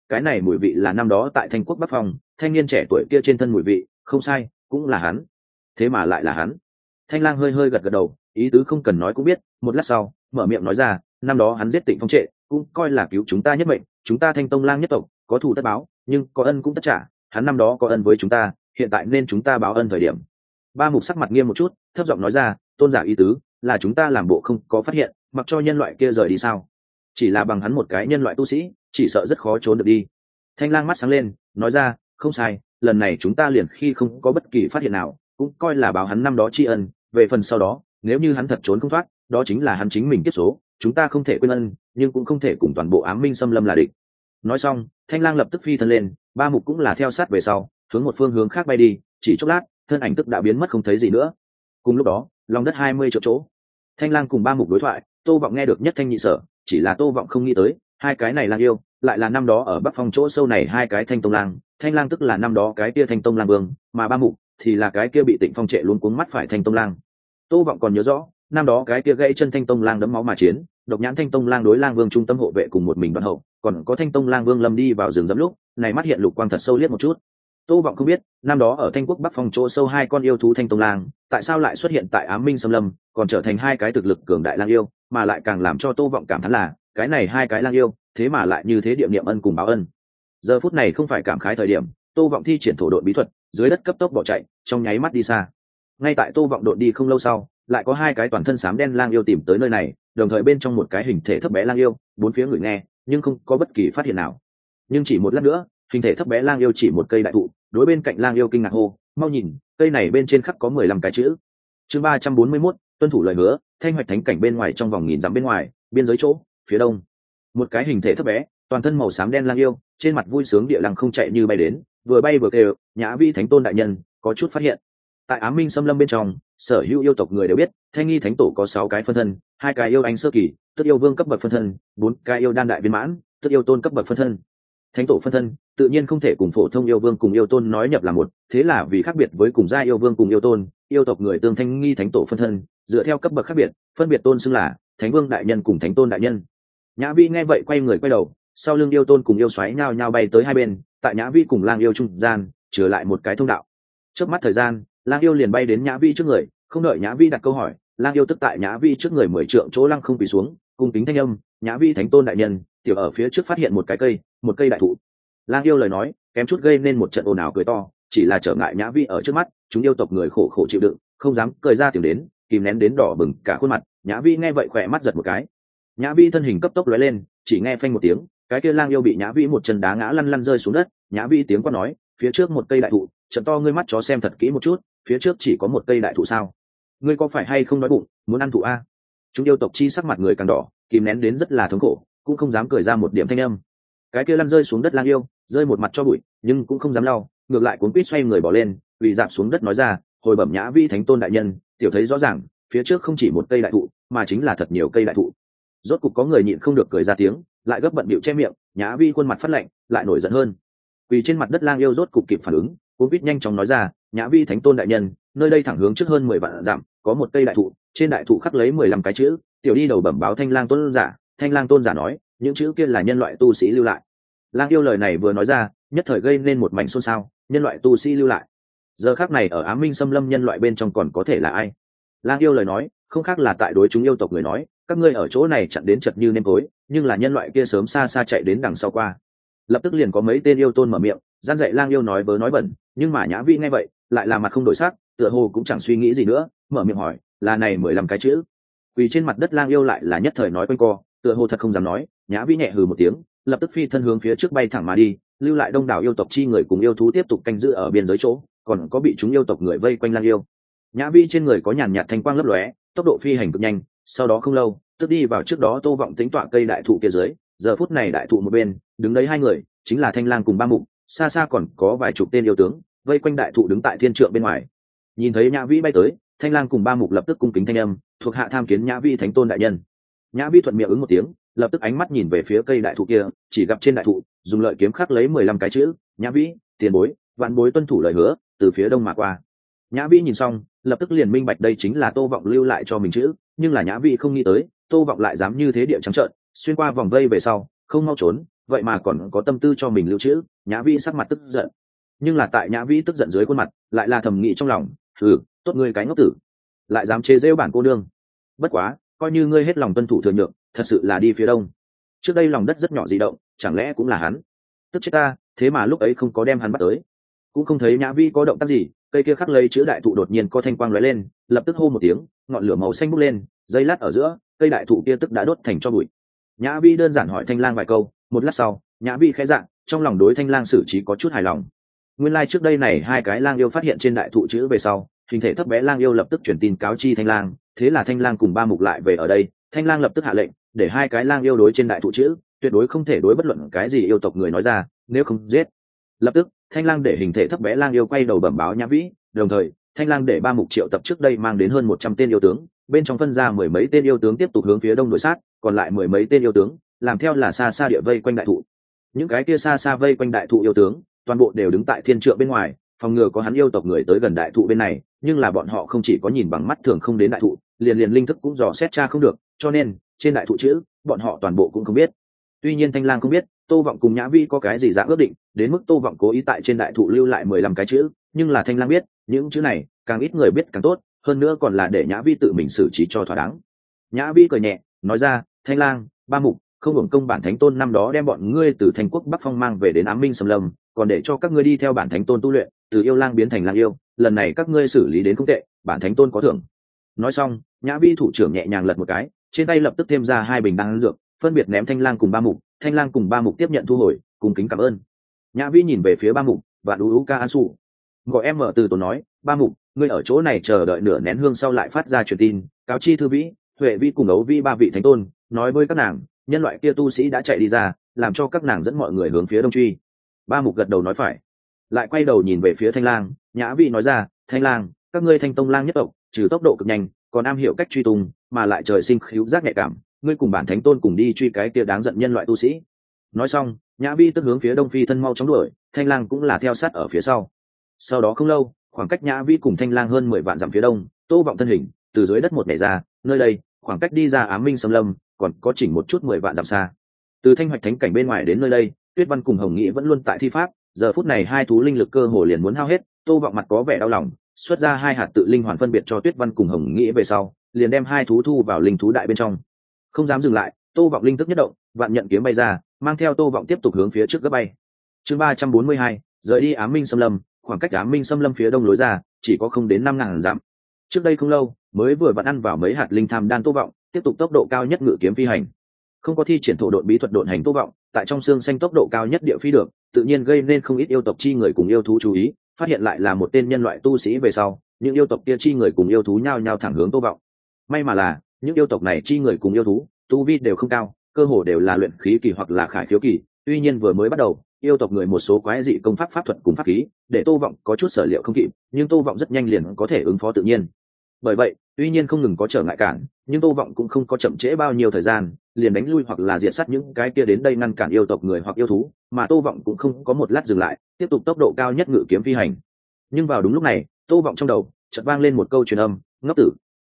cái này mùi vị là năm đó tại Thanh Quốc Bắc Phong thanh niên trẻ tuổi kia trên thân mùi vị, không sai, cũng là hắn. Thế mà lại là hắn. Thanh Lang hơi hơi gật gật đầu, ý tứ không cần nói cũng biết. Một lát sau mở miệng nói ra, năm đó hắn giết Tịnh Phong Trệ, cũng coi là cứu chúng ta nhất mệnh. Chúng ta Thanh Tông Lang nhất tộc có thù tất báo, nhưng có ân cũng tất trả. Hắn năm đó có ân với chúng ta, hiện tại nên chúng ta báo ân thời điểm. Ba Mục sắc mặt nghiêm một chút, thấp giọng nói ra, tôn giả ý tứ là chúng ta làm bộ không có phát hiện, mặc cho nhân loại kia rời đi sao? Chỉ là bằng hắn một cái nhân loại tu sĩ, chỉ sợ rất khó trốn được đi. Thanh Lang mắt sáng lên, nói ra, không sai, lần này chúng ta liền khi không có bất kỳ phát hiện nào, cũng coi là báo hắn năm đó tri ân. Về phần sau đó, nếu như hắn thật trốn không thoát, đó chính là hắn chính mình tiếp số, chúng ta không thể quên ân, nhưng cũng không thể cùng toàn bộ Ám Minh xâm lâm là địch. Nói xong, Thanh Lang lập tức phi thân lên, Ba Mục cũng là theo sát về sau, hướng một phương hướng khác bay đi. Chỉ chốc lát, thân ảnh tức đã biến mất không thấy gì nữa. Cùng lúc đó, lòng đất 20 triệu chỗ, Thanh Lang cùng Ba Mục đối thoại, Tô Vọng nghe được nhất thanh nhị sở, chỉ là Tô Vọng không nghĩ tới, hai cái này lang yêu, lại là năm đó ở Bắc Phong chỗ sâu này hai cái Thanh Tông Lang. Thanh Lang tức là năm đó cái kia Thanh Tông Lang Vương, mà Ba Mục thì là cái kia bị Tịnh Phong Trệ luống cuống mắt phải Thanh Tông Lang. Tô Vọng còn nhớ rõ, năm đó cái kia gãy chân Thanh Tông Lang đẫm máu mà chiến, độc nhãn Thanh Tông Lang đối Lang Vương trung tâm hộ vệ cùng một mình đoạn hậu, còn có Thanh Tông Lang Vương lâm đi vào rừng rậm lúc, này mắt hiện lục quang thật sâu liếc một chút. Tô Vọng không biết, năm đó ở Thanh Quốc Bắc Phong chỗ sâu hai con yêu thú Thanh Tông Lang, tại sao lại xuất hiện tại Ám Minh xâm lâm, còn trở thành hai cái thực lực cường đại lang yêu, mà lại càng làm cho Tô Vọng cảm thán là, cái này hai cái lang yêu, thế mà lại như thế điệm niệm ân cùng báo ân. Giờ phút này không phải cảm khái thời điểm, Tô Vọng thi triển thổ độn bí thuật, dưới đất cấp tốc bỏ chạy, trong nháy mắt đi xa. Ngay tại Tô Vọng độn đi không lâu sau, lại có hai cái toàn thân xám đen lang yêu tìm tới nơi này, đồng thời bên trong một cái hình thể thấp bé lang yêu, bốn phía người nghe, nhưng không có bất kỳ phát hiện nào. Nhưng chỉ một lát nữa, hình thể thấp bé lang yêu chỉ một cây đại thụ, đối bên cạnh lang yêu kinh ngạc hô, mau nhìn, cây này bên trên khắc có 15 cái chữ. Chương 341, tuân thủ lời hứa, Thanh Hoạch Thánh cảnh bên ngoài trong vòng nghìn dặm bên ngoài, biên giới chỗ, phía đông. Một cái hình thể thấp bé, toàn thân màu xám đen lang yêu, trên mặt vui sướng địa lăng không chạy như bay đến, vừa bay vừa kêu, Nhã Vi Thánh Tôn đại nhân, có chút phát hiện. Tại Ám Minh xâm lâm bên trong, sở hữu yêu tộc người đều biết, Thanh Nghi Thánh Tổ có 6 cái phân thân, 2 cái yêu anh sơ kỳ, tức yêu vương cấp bậc phân thân, 4 cái yêu đan đại viên mãn, tức yêu tôn cấp bậc phân thân. Thánh Tổ phân thân tự nhiên không thể cùng phổ thông yêu vương cùng yêu tôn nói nhập là một, thế là vì khác biệt với cùng gia yêu vương cùng yêu tôn, yêu tộc người tương Thanh Nghi Thánh Tổ phân thân, dựa theo cấp bậc khác biệt, phân biệt tôn xưng là Thánh Vương đại nhân cùng Thánh Tôn đại nhân. Nhã Vi nghe vậy quay người quay đầu, sau lưng yêu tôn cùng yêu xoáy nhao nhao bay tới hai bên, tại Nhã Vi cùng lang yêu trung gian, chừa lại một cái thông đạo. Chớp mắt thời gian, lang yêu liền bay đến Nhã Vi trước người, không đợi Nhã Vi đặt câu hỏi, lang yêu tức tại Nhã Vi trước người 10 trượng chỗ lăng không quỳ xuống, cung kính thanh âm, Nhã Vi Thánh Tôn đại nhân, tiểu ở phía trước phát hiện một cây đại thụ. Lang yêu lời nói kém chút gây nên một trận ồn ào cười to, chỉ là trở ngại Nhã Vi ở trước mắt, chúng yêu tộc người khổ khổ chịu đựng, không dám cười ra tiếng đến, kìm nén đến đỏ bừng cả khuôn mặt. Nhã Vi nghe vậy khỏe mắt giật một cái. Nhã Vi thân hình cấp tốc lóe lên, chỉ nghe phanh một tiếng, cái kia lang yêu bị Nhã Vi một chân đá ngã lăn lăn rơi xuống đất. Nhã Vi tiếng quát nói, phía trước một cây đại thụ, trận to ngươi mắt chó xem thật kỹ một chút, phía trước chỉ có một cây đại thụ sao? Ngươi có phải hay không đói bụng, muốn ăn thụ a? Chúng yêu tộc chi sắc mặt người càng đỏ, kìm nén đến rất là thống khổ, cũng không dám cười ra một điểm thanh âm. Cái kia lăn rơi xuống đất lang yêu, rơi một mặt cho bụi, nhưng cũng không dám lau, ngược lại cuống quýt xoay người bỏ lên, quỳ dạp xuống đất nói ra, hồi bẩm Nhã Vi Thánh Tôn đại nhân, tiểu thấy rõ ràng, phía trước không chỉ một cây đại thụ, mà chính là thật nhiều cây đại thụ. Rốt cục có người nhịn không được cười ra tiếng, lại gấp bận bịu che miệng. Nhã Vi khuôn mặt phát lạnh, lại nổi giận hơn. Quỳ trên mặt đất lang yêu rốt cục kịp phản ứng, cuống quýt nhanh chóng nói ra, Nhã Vi Thánh Tôn đại nhân, nơi đây thẳng hướng trước hơn 10 vạn dặm, có một cây đại thụ, trên đại thụ khắc lấy 15 cái chữ, tiểu đi đầu bẩm báo Thanh Lang Tôn giả. Thanh Lang Tôn giả nói, những chữ kia là nhân loại tu sĩ lưu lại. Lang yêu lời này vừa nói ra, nhất thời gây nên một mảnh xôn xao, nhân loại tu sĩ lưu lại. Giờ khắc này ở Ám Minh xâm lâm nhân loại bên trong còn có thể là ai? Lang yêu lời nói không khác là tại đối chúng yêu tộc người nói, các ngươi ở chỗ này chặn đến chật như nêm tối, nhưng là nhân loại kia sớm xa xa chạy đến đằng sau qua. Lập tức liền có mấy tên yêu tôn mở miệng gian dạy lang yêu nói vớ nói bẩn, nhưng mà Nhã Vi nghe vậy lại là mặt không đổi sắc, tựa hồ cũng chẳng suy nghĩ gì nữa, mở miệng hỏi, là này 15 cái chữ? Quỳ trên mặt đất lang yêu lại là nhất thời nói quanh co, tựa hồ thật không dám nói. Nhã Vi nhẹ hừ một tiếng, lập tức phi thân hướng phía trước bay thẳng mà đi, lưu lại đông đảo yêu tộc chi người cùng yêu thú tiếp tục canh giữ ở biên giới chỗ, còn có bị chúng yêu tộc người vây quanh lang yêu. Nhã Vi trên người có nhàn nhạt thanh quang lấp lóe, tốc độ phi hành cực nhanh, sau đó không lâu, tức đi vào trước đó Tô Vọng tính tọa cây đại thụ kia dưới. Giờ phút này đại thụ một bên, đứng đấy hai người, chính là Thanh Lang cùng Ba Mục, xa xa còn có vài chục tên yêu tướng, vây quanh đại thụ đứng tại thiên trượng bên ngoài. Nhìn thấy Nhã Vi bay tới, Thanh Lang cùng Ba Mục lập tức cung kính thanh âm, thuộc hạ tham kiến Nhã Vi Thánh Tôn đại nhân. Nhã Vi thuận miệng ứng một tiếng, lập tức ánh mắt nhìn về phía cây đại thụ kia, chỉ gặp trên đại thụ dùng lợi kiếm khắc lấy 15 cái chữ, Nhã Vi, tiền bối, vạn bối tuân thủ lời hứa, từ phía đông mà qua. Nhã Vi nhìn xong, lập tức liền minh bạch đây chính là Tô Vọng lưu lại cho mình chữ, nhưng là Nhã Vi không nghĩ tới, Tô Vọng lại dám như thế địa trắng trợn, xuyên qua vòng vây về sau, không mau trốn, vậy mà còn có tâm tư cho mình lưu trữ. Nhã Vi sắc mặt tức giận, nhưng là tại Nhã Vi tức giận dưới khuôn mặt lại là thầm nghĩ trong lòng, tốt ngươi cái ngốc tử, lại dám chế giễu bản cô nương. Bất quá coi như ngươi hết lòng tuân thủ thừa nhượng, thật sự là đi phía đông. Trước đây lòng đất rất nhỏ di động, chẳng lẽ cũng là hắn? Tức chết ta, thế mà lúc ấy không có đem hắn bắt tới. Cũng không thấy Nhã Vi có động tác gì, cây kia khắc lấy chữ đại thụ đột nhiên có thanh quang lóe lên, lập tức hô một tiếng, ngọn lửa màu xanh bốc lên, giây lát ở giữa, cây đại thụ kia tức đã đốt thành tro bụi. Nhã Vi đơn giản hỏi Thanh Lang vài câu, một lát sau, Nhã Vi khẽ dạng, trong lòng đối Thanh Lang xử trí có chút hài lòng. Nguyên lai trước đây này hai cái lang yêu phát hiện trên đại thụ chữ về sau, hình thể thấp bé lang yêu lập tức truyền tin cáo chi Thanh Lang, thế là Thanh Lang cùng Ba Mục lại về ở đây. Thanh Lang lập tức hạ lệnh, để hai cái lang yêu đối trên đại thụ chữ, tuyệt đối không thể đối bất luận cái gì yêu tộc người nói ra, nếu không giết. Lập tức, Thanh Lang để hình thể thấp bé lang yêu quay đầu bẩm báo Nhã Vĩ, đồng thời, Thanh Lang để Ba Mục triệu tập trước đây mang đến hơn 100 tên yêu tướng, bên trong phân ra mười mấy tên yêu tướng tiếp tục hướng phía đông đuổi sát, còn lại mười mấy tên yêu tướng, làm theo là xa xa địa vây quanh đại thụ. Những cái kia xa xa vây quanh đại thụ yêu tướng, toàn bộ đều đứng tại thiên trượng bên ngoài, phòng ngừa có hắn yêu tộc người tới gần đại thụ bên này, nhưng là bọn họ không chỉ có nhìn bằng mắt thường không đến đại thụ, liền linh thức cũng dò xét tra không được, cho nên trên đại thụ chữ, bọn họ toàn bộ cũng không biết. Tuy nhiên Thanh Lang không biết Tô Vọng cùng Nhã Vi có cái gì dạng ước định, đến mức Tô Vọng cố ý tại trên đại thụ lưu lại 15 cái chữ, nhưng là Thanh Lang biết, những chữ này càng ít người biết càng tốt, hơn nữa còn là để Nhã Vi tự mình xử trí cho thỏa đáng. Nhã Vi cười nhẹ, nói ra, Thanh Lang, Ba Mục, không hưởng công bản thánh tôn năm đó đem bọn ngươi từ thành quốc Bắc Phong mang về đến Ám Minh Sầm Lâm, còn để cho các ngươi đi theo bản thánh tôn tu luyện, từ yêu lang biến thành lang yêu, lần này các ngươi xử lý đến không tệ, bản thánh tôn có thưởng. Nói xong, Nhã Vi thủ trưởng nhẹ nhàng lật một cái, trên tay lập tức thêm ra 2 bình đan dược, phân biệt ném Thanh Lang cùng Ba Mục. Thanh Lang cùng Ba Mục tiếp nhận thu hồi, cùng kính cảm ơn. Nhã Vi nhìn về phía Ba Mục và Đu Ca An Sụ, gọi em mở từ tốn nói, Ba Mục, ngươi ở chỗ này chờ đợi nửa nén hương sau lại phát ra truyền tin, cáo chi Thư Vĩ, Huệ Vi cùng Ấu Vi ba vị thánh tôn, nói với các nàng, nhân loại kia tu sĩ đã chạy đi ra, làm cho các nàng dẫn mọi người hướng phía đông truy. Ba Mục gật đầu nói phải, lại quay đầu nhìn về phía Thanh Lang. Nhã Vi nói ra, Thanh Lang, các ngươi Thanh Tông lang nhất tộc, trừ tốc độ cực nhanh, còn am hiểu cách truy tung, mà lại trời sinh khứu giác nhạy cảm, ngươi cùng bản thánh tôn cùng đi truy cái kia đáng giận nhân loại tu sĩ. Nói xong, Nhã Vi tức hướng phía đông phi thân mau chóng đuổi, Thanh Lang cũng là theo sát ở phía sau. Sau đó không lâu, khoảng cách Nhã Vi cùng Thanh Lang hơn 10 vạn dặm phía đông, Tô Vọng thân hình từ dưới đất một nhảy ra, nơi đây, khoảng cách đi ra Ám Minh Sâm Lâm, còn có chỉnh một chút 10 vạn dặm xa. Từ Thanh Hoạch Thánh cảnh bên ngoài đến nơi đây, Tuyết Văn cùng Hồng Nghị vẫn luôn tại thi pháp, giờ phút này hai thú linh lực cơ hồ liền muốn hao hết, Tô Vọng mặt có vẻ đau lòng, xuất ra 2 hạt tự linh hoàn phân biệt cho Tuyết Văn cùng Hồng Nghị về sau, liền đem hai thú thu vào linh thú đại bên trong. Không dám dừng lại, Tô Vọng linh thức nhất động, vạn nhận kiếm bay ra, mang theo Tô Vọng tiếp tục hướng phía trước gấp bay. Chương 342, rời đi Ám Minh Sâm Lâm, khoảng cách Ám Minh Sâm Lâm phía đông lối ra, chỉ có không đến 5000 dặm. Trước đây không lâu, mới vừa vặn ăn vào mấy hạt linh tham đan Tô Vọng, tiếp tục tốc độ cao nhất ngự kiếm phi hành. Không có thi triển thổ độn bí thuật độn hành Tô Vọng, tại trong xương xanh tốc độ cao nhất địa phi được, tự nhiên gây nên không ít yêu tộc chi người cùng yêu thú chú ý, phát hiện lại là một tên nhân loại tu sĩ về sau, những yêu tộc kia chi người cùng yêu thú nhao nhao thẳng hướng Tô Vọng. May mà là, những yêu tộc này chi người cùng yêu thú, tu vi đều không cao, cơ hồ đều là luyện khí kỳ hoặc là khải khiếu kỳ, tuy nhiên vừa mới bắt đầu, yêu tộc người một số quái dị công pháp pháp thuật cùng pháp khí, để Tô Vọng có chút sở liệu không kịp, nhưng Tô Vọng rất nhanh liền có thể ứng phó tự nhiên. Bởi vậy, tuy nhiên không ngừng có trở ngại cản, nhưng Tô Vọng cũng không có chậm trễ bao nhiêu thời gian, liền đánh lui hoặc là diệt sát những cái kia đến đây ngăn cản yêu tộc người hoặc yêu thú, mà Tô Vọng cũng không có một lát dừng lại, tiếp tục tốc độ cao nhất ngự kiếm phi hành. Nhưng vào đúng lúc này, Tô Vọng trong đầu chợt vang lên một câu truyền âm, ngốc tử.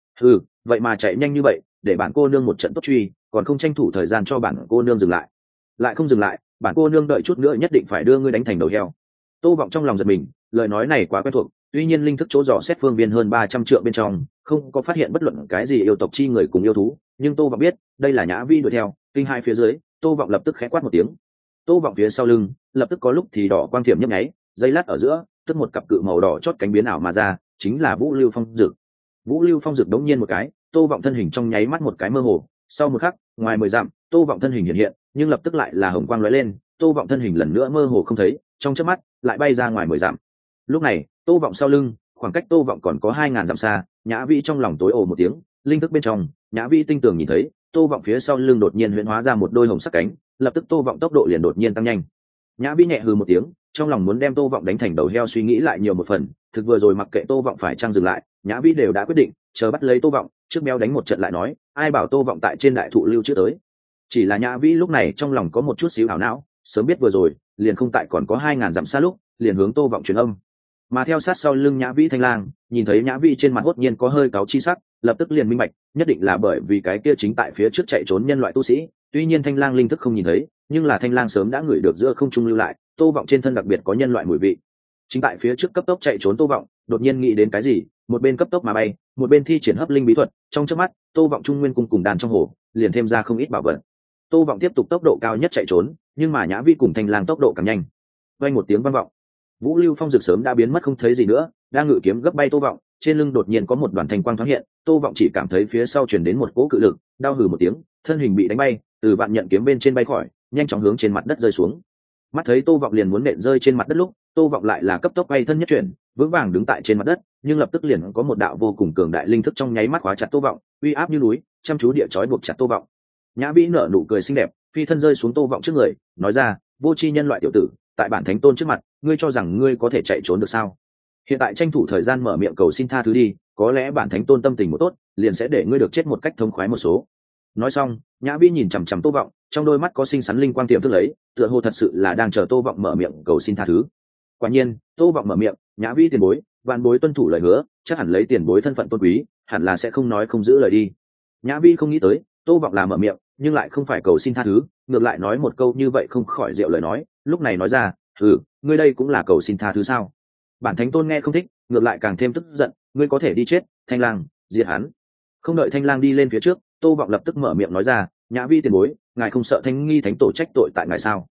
Vậy mà chạy nhanh như vậy, để bản cô nương một trận tốt truy, còn không tranh thủ thời gian cho bản cô nương dừng lại. Lại không dừng lại, bản cô nương đợi chút nữa nhất định phải đưa ngươi đánh thành đầu heo. Tô Vọng trong lòng giật mình, lời nói này quá quen thuộc, tuy nhiên linh thức chỗ dò xét phương viên hơn 300 trượng bên trong, không có phát hiện bất luận cái gì yêu tộc chi người cùng yêu thú, nhưng Tô Vọng biết, đây là Nhã Vi đuổi theo, kinh hai phía dưới, Tô Vọng lập tức khẽ quát một tiếng. Tô Vọng phía sau lưng, lập tức có lúc thì đỏ quang thiểm nhấp nháy, giây lát ở giữa, tức một cặp cự màu đỏ chót cánh biến ảo mà ra, chính là Vũ Lưu Phong Dực. Vũ Lưu Phong Dực đống nhiên một cái, Tô Vọng thân hình trong nháy mắt một cái mơ hồ, sau một khắc, ngoài 10 dặm, Tô Vọng thân hình hiện hiện, nhưng lập tức lại là hồng quang lóe lên, Tô Vọng thân hình lần nữa mơ hồ không thấy, trong chớp mắt lại bay ra ngoài 10 dặm. Lúc này, Tô Vọng sau lưng, khoảng cách Tô Vọng còn có 2000 dặm xa, Nhã Vi trong lòng tối ồ một tiếng, linh thức bên trong, Nhã Vi tinh tường nhìn thấy, Tô Vọng phía sau lưng đột nhiên huyễn hóa ra một đôi hồng sắc cánh, lập tức Tô Vọng tốc độ liền đột nhiên tăng nhanh. Nhã Vi nhẹ hừ một tiếng, trong lòng muốn đem Tô Vọng đánh thành đầu heo suy nghĩ lại nhiều một phần, thực vừa rồi mặc kệ Tô Vọng phải chăng dừng lại, Nhã Vi đều đã quyết định, chờ bắt lấy Tô Vọng, trước béo đánh một trận lại nói, ai bảo Tô Vọng tại trên đại thụ lưu chưa tới. Chỉ là Nhã Vi lúc này trong lòng có một chút xíu ảo não, sớm biết vừa rồi, liền không tại còn có 2000 dặm xa lúc, liền hướng Tô Vọng truyền âm. Mà theo sát sau lưng Nhã Vi Thanh Lang, nhìn thấy Nhã Vi trên mặt hốt nhiên có hơi cáu chi sắc, lập tức liền minh bạch, nhất định là bởi vì cái kia chính tại phía trước chạy trốn nhân loại tu sĩ. Tuy nhiên thanh lang linh thức không nhìn thấy, nhưng là thanh lang sớm đã ngửi được giữa không trung lưu lại Tô Vọng trên thân đặc biệt có nhân loại mùi vị. Chính tại phía trước cấp tốc chạy trốn Tô Vọng đột nhiên nghĩ đến cái gì, một bên cấp tốc mà bay, một bên thi triển hấp linh bí thuật, trong chớp mắt Tô Vọng trung nguyên cung cùng đàn trong hồ liền thêm ra không ít bảo vật. Tô Vọng tiếp tục tốc độ cao nhất chạy trốn, nhưng mà Nhã Vi cùng thanh lang tốc độ càng nhanh. Vang một tiếng vang vọng, Vũ Lưu Phong rực sớm đã biến mất không thấy gì nữa, đang ngự kiếm gấp bay Tô Vọng, trên lưng đột nhiên có một đoàn thanh quang thoáng hiện, Tô Vọng chỉ cảm thấy phía sau truyền đến một cỗ cự lực, đau hừ một tiếng, thân hình bị đánh bay, từ vạn nhận kiếm bên trên bay khỏi, nhanh chóng hướng trên mặt đất rơi xuống. Mắt thấy Tô Vọng liền muốn nện rơi trên mặt đất lúc, Tô Vọng lại là cấp tốc bay thân nhất chuyển, vững vàng đứng tại trên mặt đất, nhưng lập tức liền có một đạo vô cùng cường đại linh thức trong nháy mắt khóa chặt Tô Vọng, uy áp như núi, chăm chú địa chói buộc chặt Tô Vọng. Nhã Vĩ nở nụ cười xinh đẹp, phi thân rơi xuống Tô Vọng trước người, nói ra, vô tri nhân loại tiểu tử, tại bản thánh tôn trước mặt, ngươi cho rằng ngươi có thể chạy trốn được sao? Hiện tại tranh thủ thời gian mở miệng cầu xin tha thứ đi, có lẽ bản thánh tôn tâm tình một tốt, liền sẽ để ngươi được chết một cách thông khoái một số. Nói xong, Nhã Vĩ nhìn chằm chằm Tô Vọng, trong đôi mắt có xinh xắn linh quang tiềm thức lấy, tựa hồ thật sự là đang chờ Tô Vọng mở miệng cầu xin tha thứ. Quả nhiên, Tô Vọng mở miệng, Nhã Vĩ tiền bối, vạn bối tuân thủ lời hứa, chắc hẳn lấy tiền bối thân phận tôn quý, hẳn là sẽ không nói không giữ lời đi. Nhã Vĩ không nghĩ tới, Tô Vọng là mở miệng, nhưng lại không phải cầu xin tha thứ, ngược lại nói một câu như vậy không khỏi diệu lời nói, lúc này nói ra, ngươi đây cũng là cầu xin tha thứ sao? Bản thánh tôn nghe không thích, ngược lại càng thêm tức giận, ngươi có thể đi chết, Thanh Lang, diệt hắn. Không đợi Thanh Lang đi lên phía trước, Tô Vọng lập tức mở miệng nói ra, Nhã Vi tiền bối, ngài không sợ Thanh Nghi thánh tổ trách tội tại ngài sao?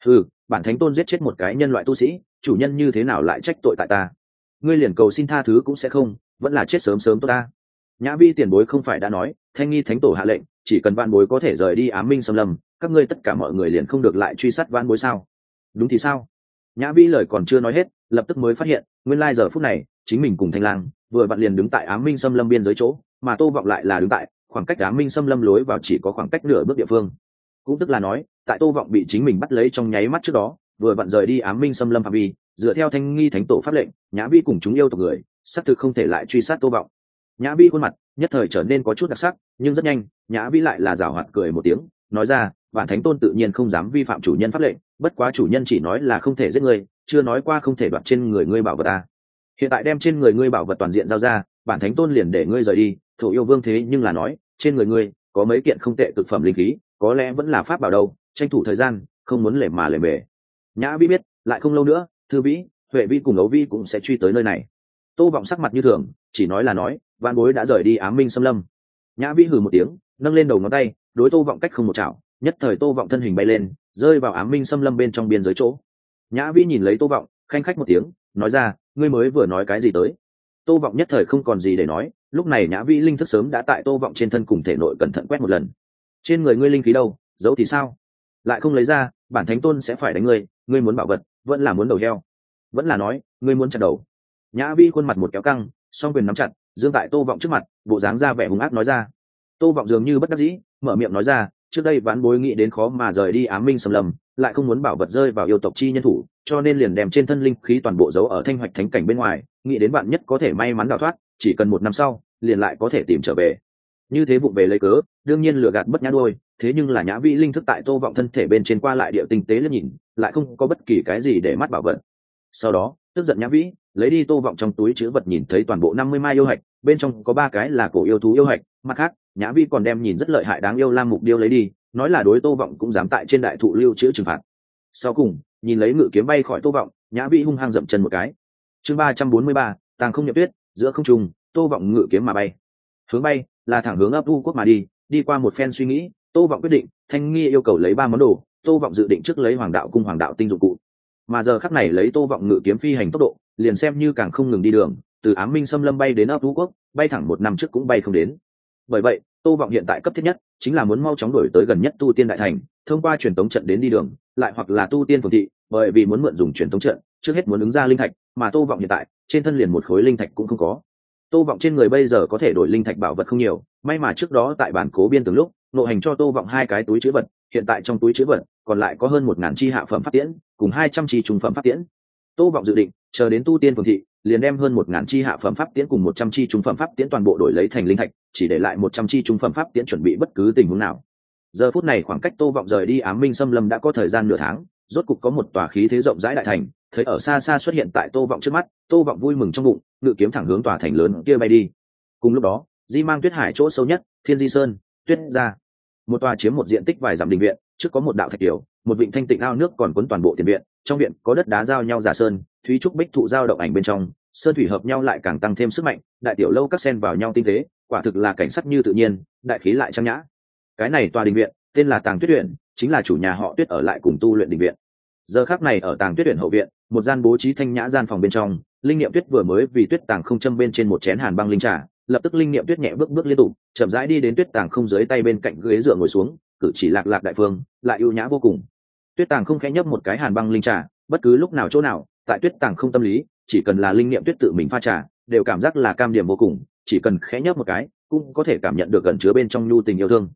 Bản thánh tôn giết chết một cái nhân loại tu sĩ, chủ nhân như thế nào lại trách tội tại ta? Ngươi liền cầu xin tha thứ cũng sẽ không, vẫn là chết sớm sớm tốt ta. Nhã Vi tiền bối không phải đã nói, Thanh Nghi thánh tổ hạ lệnh, chỉ cần vạn bối có thể rời đi Ám Minh Xâm Lâm, các ngươi tất cả mọi người liền không được lại truy sát vạn bối sao? Đúng thì sao? Nhã Vi lời còn chưa nói hết, lập tức mới phát hiện, nguyên lai giờ phút này, chính mình cùng Thanh Lang vừa vặn liền đứng tại Ám Minh Xâm Lâm biên giới chỗ, mà Tô Vọng lại là đứng tại khoảng cách Ám Minh Xâm Lâm lối vào chỉ có khoảng cách nửa bước địa phương. Cũng tức là nói, tại Tô Vọng bị chính mình bắt lấy trong nháy mắt trước đó, vừa vặn rời đi Ám Minh Xâm Lâm phạm vi, dựa theo Thanh Nghi thánh tổ pháp lệnh, Nhã Vi cùng chúng yêu tộc người, xác thực không thể lại truy sát Tô Vọng. Nhã Vi khuôn mặt nhất thời trở nên có chút đặc sắc, nhưng rất nhanh, Nhã Vi lại là giảo hoạt cười một tiếng, nói ra, bản thánh tôn tự nhiên không dám vi phạm chủ nhân pháp lệnh, bất quá chủ nhân chỉ nói là không thể giết ngươi, chưa nói qua không thể đoạt trên người ngươi bảo vật ta. Hiện tại đem trên người ngươi bảo vật toàn diện giao ra, bản thánh tôn liền để ngươi rời đi. Thổ yêu vương thế nhưng là nói, trên người ngươi có mấy kiện không tệ cực phẩm linh khí, có lẽ vẫn là pháp bảo đâu, tranh thủ thời gian, không muốn lề mà lề mề. Nhã Vi biết, lại không lâu nữa, Thư Vĩ, Huệ Vi cùng Ấu Vi cũng sẽ truy tới nơi này. Tô Vọng sắc mặt như thường, chỉ nói là nói, vạn bối đã rời đi Ám Minh Xâm Lâm. Nhã Vi hừ một tiếng, nâng lên đầu ngón tay, đối Tô Vọng cách không một chảo, nhất thời Tô Vọng thân hình bay lên, rơi vào Ám Minh Xâm Lâm bên trong biên giới chỗ. Nhã Vi nhìn lấy Tô Vọng, khanh khách một tiếng, nói ra, ngươi mới vừa nói cái gì tới? Tô Vọng nhất thời không còn gì để nói, lúc này Nhã Vi linh thức sớm đã tại Tô Vọng trên thân cùng thể nội cẩn thận quét một lần. Trên người ngươi linh khí đâu, giấu thì sao? Lại không lấy ra, bản thánh tôn sẽ phải đánh ngươi, ngươi muốn bảo vật, vẫn là muốn đầu heo? Vẫn là nói, ngươi muốn chặt đầu? Nhã Vi khuôn mặt một kéo căng, song quyền nắm chặt, dương tại Tô Vọng trước mặt, bộ dáng ra vẻ hung ác nói ra. Tô Vọng dường như bất đắc dĩ, mở miệng nói ra, trước đây vãn bối nghĩ đến khó mà rời đi Ám Minh Xâm Lâm, lại không muốn bảo vật rơi vào yêu tộc chi nhân thủ, cho nên liền đem trên thân linh khí toàn bộ giấu ở Thanh Hoạch Thánh cảnh bên ngoài, nghĩ đến bạn nhất có thể may mắn đào thoát, chỉ cần 1 năm sau, liền lại có thể tìm trở về. Như thế vụng về lấy cớ, đương nhiên lừa gạt bất nhã đôi, thế nhưng là Nhã Vi linh thức tại Tô Vọng thân thể bên trên qua lại địa tinh tế liếc nhìn, lại không có bất kỳ cái gì để mắt bảo vật. Sau đó, tức giận Nhã Vi lấy đi Tô Vọng trong túi trữ vật nhìn thấy toàn bộ 50 mai yêu hạch, bên trong có 3 cái là cổ yêu thú yêu hạch, mặt khác, Nhã Vi còn đem nhìn rất lợi hại đáng yêu lam mục điêu lấy đi, nói là đối Tô Vọng cũng dám tại trên đại thụ lưu trữ trừng phạt. Sau cùng, nhìn lấy ngự kiếm bay khỏi Tô Vọng, Nhã Vi hung hăng dậm chân một cái. Chương 343, tàng không nhập tuyết, giữa không trung, Tô Vọng ngự kiếm mà bay. Hướng bay là thẳng hướng ấp u quốc mà đi, đi qua một phen suy nghĩ, Tô Vọng quyết định, Thanh Nghi yêu cầu lấy 3 món đồ, Tô Vọng dự định trước lấy Hoàng đạo cung Hoàng đạo tinh dụng cụ. Mà giờ khắc này lấy Tô Vọng ngự kiếm phi hành tốc độ, liền xem như càng không ngừng đi đường, từ Ám Minh Xâm Lâm bay đến ấp u quốc, bay thẳng 1 năm trước cũng bay không đến. Bởi vậy, Tô Vọng hiện tại cấp thiết nhất chính là muốn mau chóng đổi tới gần nhất tu tiên đại thành, thông qua truyền tống trận đến đi đường, lại hoặc là tu tiên phường thị, bởi vì muốn mượn dùng truyền tống trận, trước hết muốn ứng ra linh thạch, mà Tô Vọng hiện tại, trên thân liền một khối linh thạch cũng không có. Tô Vọng trên người bây giờ có thể đổi linh thạch bảo vật không nhiều, may mà trước đó tại bản cố biên từng lúc, nội hành cho Tô Vọng 2 cái túi trữ vật, hiện tại trong túi trữ vật còn lại có hơn 1000 chi hạ phẩm pháp tiễn, cùng 200 chi trung phẩm pháp tiễn. Tô Vọng dự định, chờ đến tu tiên phường thị, liền đem hơn 1000 chi hạ phẩm pháp tiễn cùng 100 chi trung phẩm pháp tiễn toàn bộ đổi lấy thành linh thạch, chỉ để lại 100 chi trung phẩm pháp tiễn chuẩn bị bất cứ tình huống nào. Giờ phút này khoảng cách Tô Vọng rời đi Ám Minh Xâm Lâm đã có thời gian nửa tháng, rốt cục có một tòa khí thế rộng rãi đại thành, thấy ở xa xa xuất hiện tại Tô Vọng trước mắt, Tô Vọng vui mừng trong bụng, ngự kiếm thẳng hướng tòa thành lớn kia bay đi. Cùng lúc đó, Di Mang Tuyết Hải chỗ sâu nhất, Thiên Di Sơn, Tuyết gia. Một tòa chiếm một diện tích vài dặm đình viện, trước có một đạo thạch kiều, một vịnh thanh tịnh ao nước còn cuốn toàn bộ tiền viện, trong viện có đất đá giao nhau giả sơn, thúy trúc bích thụ giao động ảnh bên trong, sơn thủy hợp nhau lại càng tăng thêm sức mạnh, đại tiểu lâu các sen vào nhau tinh tế, quả thực là cảnh sắc như tự nhiên, đại khí lại trang nhã. Cái này tòa đình viện tên là Tàng Tuyết Uyển, chính là chủ nhà họ Tuyết ở lại cùng tu luyện đình viện. Giờ khắc này ở Tàng Tuyết Uyển hậu viện, một gian bố trí thanh nhã gian phòng bên trong, linh niệm tuyết vừa mới vì Tuyết Tàng không châm bên trên một chén hàn băng linh trà, lập tức linh niệm tuyết nhẹ bước bước liên tục, chậm rãi đi đến Tuyết Tàng không dưới tay bên cạnh ghế dựa ngồi xuống, cử chỉ lạc lạc đại phương, lại ưu nhã vô cùng. Tuyết Tàng không khẽ nhấp một cái hàn băng linh trà, bất cứ lúc nào chỗ nào, tại Tuyết Tàng không tâm lý, chỉ cần là linh niệm tuyết tự mình pha trà, đều cảm giác là cam điểm vô cùng, chỉ cần khẽ nhấp một cái, cũng có thể cảm nhận được gần chứa bên trong nhu tình yêu thương.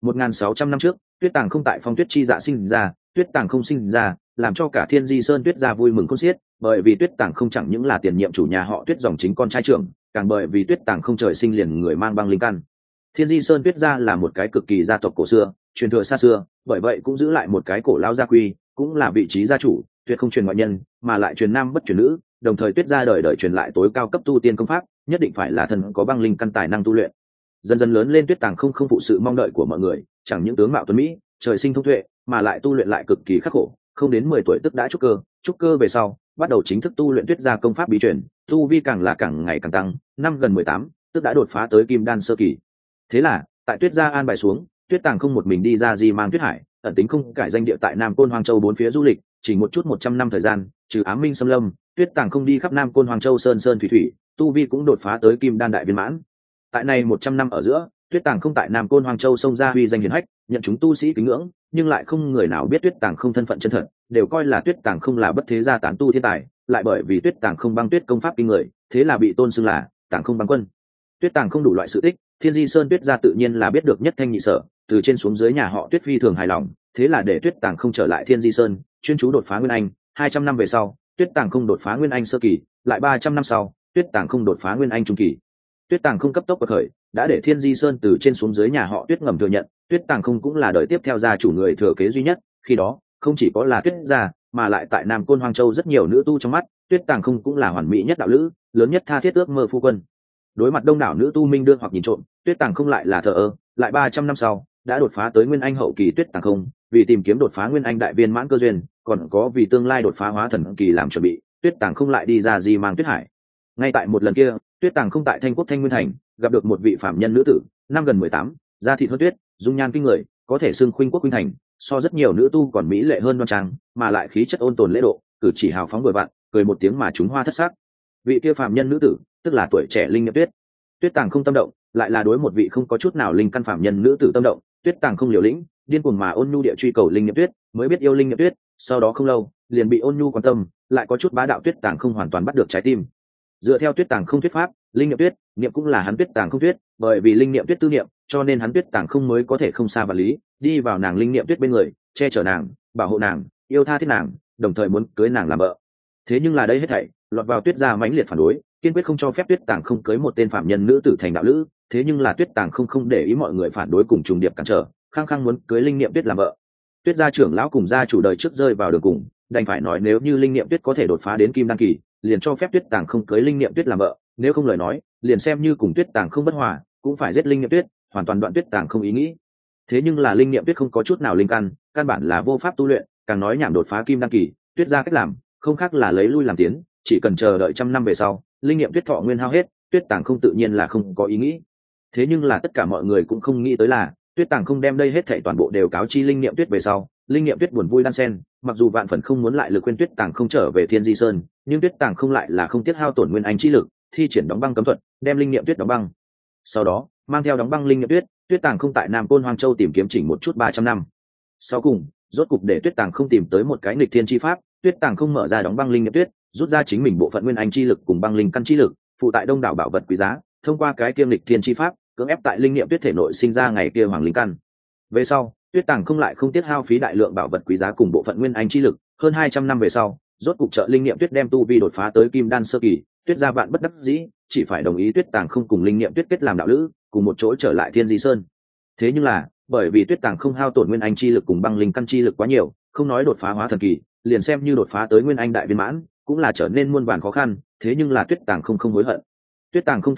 1600 năm trước, Tuyết Tàng không tại Phong Tuyết chi dạ sinh ra, Tuyết Tàng không sinh ra, làm cho cả Thiên Di Sơn Tuyết gia vui mừng khôn xiết, bởi vì Tuyết Tàng không chẳng những là tiền nhiệm chủ nhà họ Tuyết dòng chính con trai trưởng, càng bởi vì Tuyết Tàng không trời sinh liền người mang băng linh căn. Thiên Di Sơn Tuyết gia là một cái cực kỳ gia tộc cổ xưa, truyền thừa xa xưa, bởi vậy cũng giữ lại một cái cổ lao gia quy, cũng là vị trí gia chủ, tuyệt không truyền ngoại nhân, mà lại truyền nam bất truyền nữ, đồng thời Tuyết gia đời đời truyền lại tối cao cấp tu tiên công pháp, nhất định phải là thần có băng linh căn tài năng tu luyện. Dần dần lớn lên Tuyết Tàng không phụ sự mong đợi của mọi người, chẳng những tướng mạo tuấn mỹ, trời sinh thông tuệ, mà lại tu luyện lại cực kỳ khắc khổ, không đến 10 tuổi tức đã trúc cơ về sau, bắt đầu chính thức tu luyện Tuyết gia công pháp bí truyền, tu vi càng là càng ngày càng tăng, năm gần 18, tức đã đột phá tới kim đan sơ kỳ. Thế là, tại Tuyết gia an bài xuống, Tuyết Tàng không một mình đi ra Di Mang Tuyết Hải, ẩn tính không cải danh địa tại Nam Côn Hoang Châu bốn phía du lịch, chỉ một chút 100 năm thời gian, trừ Ám Minh xâm lâm, Tuyết Tàng không đi khắp Nam Côn Hoang Châu sơn sơn thủy thủy, tu vi cũng đột phá tới kim đan đại viên mãn. Tại này 100 năm ở giữa, Tuyết Tàng không tại Nam Côn Hoang Châu sông ra huy danh hiển hách, nhận chúng tu sĩ kính ngưỡng, nhưng lại không người nào biết Tuyết Tàng không thân phận chân thật, đều coi là Tuyết Tàng không là bất thế gia tán tu thiên tài, lại bởi vì Tuyết Tàng không băng tuyết công pháp kinh người, thế là bị tôn xưng là Tàng không băng quân. Tuyết Tàng không đủ loại sự tích, Thiên Di Sơn Tuyết gia tự nhiên là biết được nhất thanh nhị sở, từ trên xuống dưới nhà họ Tuyết phi thường hài lòng, thế là để Tuyết Tàng không trở lại Thiên Di Sơn, chuyên chú đột phá nguyên anh. 200 năm về sau, Tuyết Tàng không đột phá nguyên anh sơ kỳ, lại 300 năm sau, Tuyết Tàng không đột phá nguyên anh trung kỳ. Tuyết Tàng không cấp tốc bậc khởi, đã để Thiên Di Sơn từ trên xuống dưới nhà họ Tuyết ngầm thừa nhận, Tuyết Tàng không cũng là đời tiếp theo gia chủ người thừa kế duy nhất. Khi đó, không chỉ có là Tuyết gia, mà lại tại Nam Côn Hoang Châu rất nhiều nữ tu trong mắt, Tuyết Tàng không cũng là hoàn mỹ nhất đạo lữ, lớn nhất tha thiết ước mơ phu quân. Đối mặt đông đảo nữ tu minh đương hoặc nhìn trộm, Tuyết Tàng không lại là thờ ơ, lại 300 năm sau, đã đột phá tới nguyên anh hậu kỳ. Tuyết Tàng không vì tìm kiếm đột phá nguyên anh đại viên mãn cơ duyên, còn có vì tương lai đột phá hóa thần kỳ làm chuẩn bị, Tuyết Tàng không lại đi ra Di Mang Tuyết Hải. Ngay tại một lần kia, Tuyết Tàng không tại Thanh Quốc Thanh Nguyên Thành gặp được một vị phạm nhân nữ tử, năm gần 18, da thịt hơn tuyết, dung nhan kinh người, có thể xưng khuynh quốc khuynh thành, so rất nhiều nữ tu còn mỹ lệ hơn đoan trang, mà lại khí chất ôn tồn lễ độ, cử chỉ hào phóng vừa vặn, cười một tiếng mà chúng hoa thất sắc. Vị kia phạm nhân nữ tử, tức là tuổi trẻ Linh Niệm Tuyết. Tuyết Tàng không tâm động, lại là đối một vị không có chút nào linh căn phạm nhân nữ tử tâm động. Tuyết Tàng không liều lĩnh, điên cuồng mà ôn nhu địa truy cầu Linh Niệm Tuyết, mới biết yêu Linh Niệm Tuyết, sau đó không lâu, liền bị ôn nhu quan tâm, lại có chút bá đạo. Tuyết Tàng không hoàn toàn bắt được trái tim. Dựa theo Tuyết Tàng không thuyết pháp, Linh Niệm Tuyết, niệm cũng là hắn Tuyết Tàng không thuyết, bởi vì Linh Niệm Tuyết tư niệm, cho nên hắn Tuyết Tàng không mới có thể không xa vạn lý, đi vào nàng Linh Niệm Tuyết bên người, che chở nàng, bảo hộ nàng, yêu tha thiết nàng, đồng thời muốn cưới nàng làm vợ. Thế nhưng là đây hết thảy lọt vào Tuyết gia mãnh liệt phản đối, kiên quyết không cho phép Tuyết Tàng không cưới một tên phạm nhân nữ tử thành đạo lữ. Thế nhưng là Tuyết Tàng không để ý mọi người phản đối cùng trùng điệp cản trở, khăng khăng muốn cưới Linh Niệm Tuyết làm vợ. Tuyết gia trưởng lão cùng gia chủ đời trước rơi vào đường cùng, đành phải nói nếu như Linh Niệm Tuyết có thể đột phá đến kim đan kỳ, liền cho phép Tuyết Tàng không cưới Linh Niệm Tuyết làm vợ, nếu không lời nói, liền xem như cùng Tuyết Tàng không bất hòa, cũng phải giết Linh Niệm Tuyết, hoàn toàn đoạn Tuyết Tàng không ý nghĩ. Thế nhưng là Linh Niệm Tuyết không có chút nào linh căn bản là vô pháp tu luyện, càng nói nhảm đột phá kim đan kỳ, Tuyết gia cách làm không khác là lấy lui làm tiến, chỉ cần chờ đợi 100 năm về sau, Linh Niệm Tuyết thọ nguyên hao hết, Tuyết Tàng không tự nhiên là không có ý nghĩ. Thế nhưng là tất cả mọi người cũng không nghĩ tới là, Tuyết Tàng không đem đây hết thảy toàn bộ đều cáo chi Linh Niệm Tuyết về sau, Linh Niệm Tuyết buồn vui đan sen, mặc dù vạn phần không muốn lại lực khuyên Tuyết Tàng không trở về Thiên Di Sơn, nhưng Tuyết Tàng không lại là không tiếc hao tổn nguyên anh chi lực, thi triển đóng băng cấm thuật, đem Linh Niệm Tuyết đóng băng. Sau đó, mang theo đóng băng Linh Niệm Tuyết, Tuyết Tàng không tại Nam Côn Hoang Châu tìm kiếm chỉnh một chút 300 năm. Sau cùng, rốt cục để Tuyết Tàng không tìm tới một cái nghịch thiên chi pháp, Tuyết Tàng không mở ra đóng băng Linh Niệm Tuyết, rút ra chính mình bộ phận nguyên anh chi lực cùng băng linh căn chi lực, phụ tại đông đảo bảo vật quý giá, thông qua cái kiêm lịch thiên chi pháp, cưỡng ép tại Linh Niệm Tuyết thể nội sinh ra ngày kia hoàng linh căn. Về sau, Tuyết Tàng không lại không tiếc hao phí đại lượng bảo vật quý giá cùng bộ phận nguyên anh chi lực, hơn 200 năm về sau, rốt cục trợ Linh Niệm Tuyết đem tu vi đột phá tới kim đan sơ kỳ, Tuyết gia vạn bất đắc dĩ, chỉ phải đồng ý Tuyết Tàng không cùng Linh Niệm Tuyết kết làm đạo lữ, cùng một chỗ trở lại Thiên Di Sơn. Thế nhưng là, bởi vì Tuyết Tàng không hao tổn nguyên anh chi lực cùng băng linh căn chi lực quá nhiều, không nói đột phá hóa thần kỳ, liền xem như đột phá tới nguyên anh đại viên mãn, cũng là trở nên muôn vàn khó khăn. Thế nhưng là Tuyết Tàng không hối hận. Tuyết Tàng không từng nói,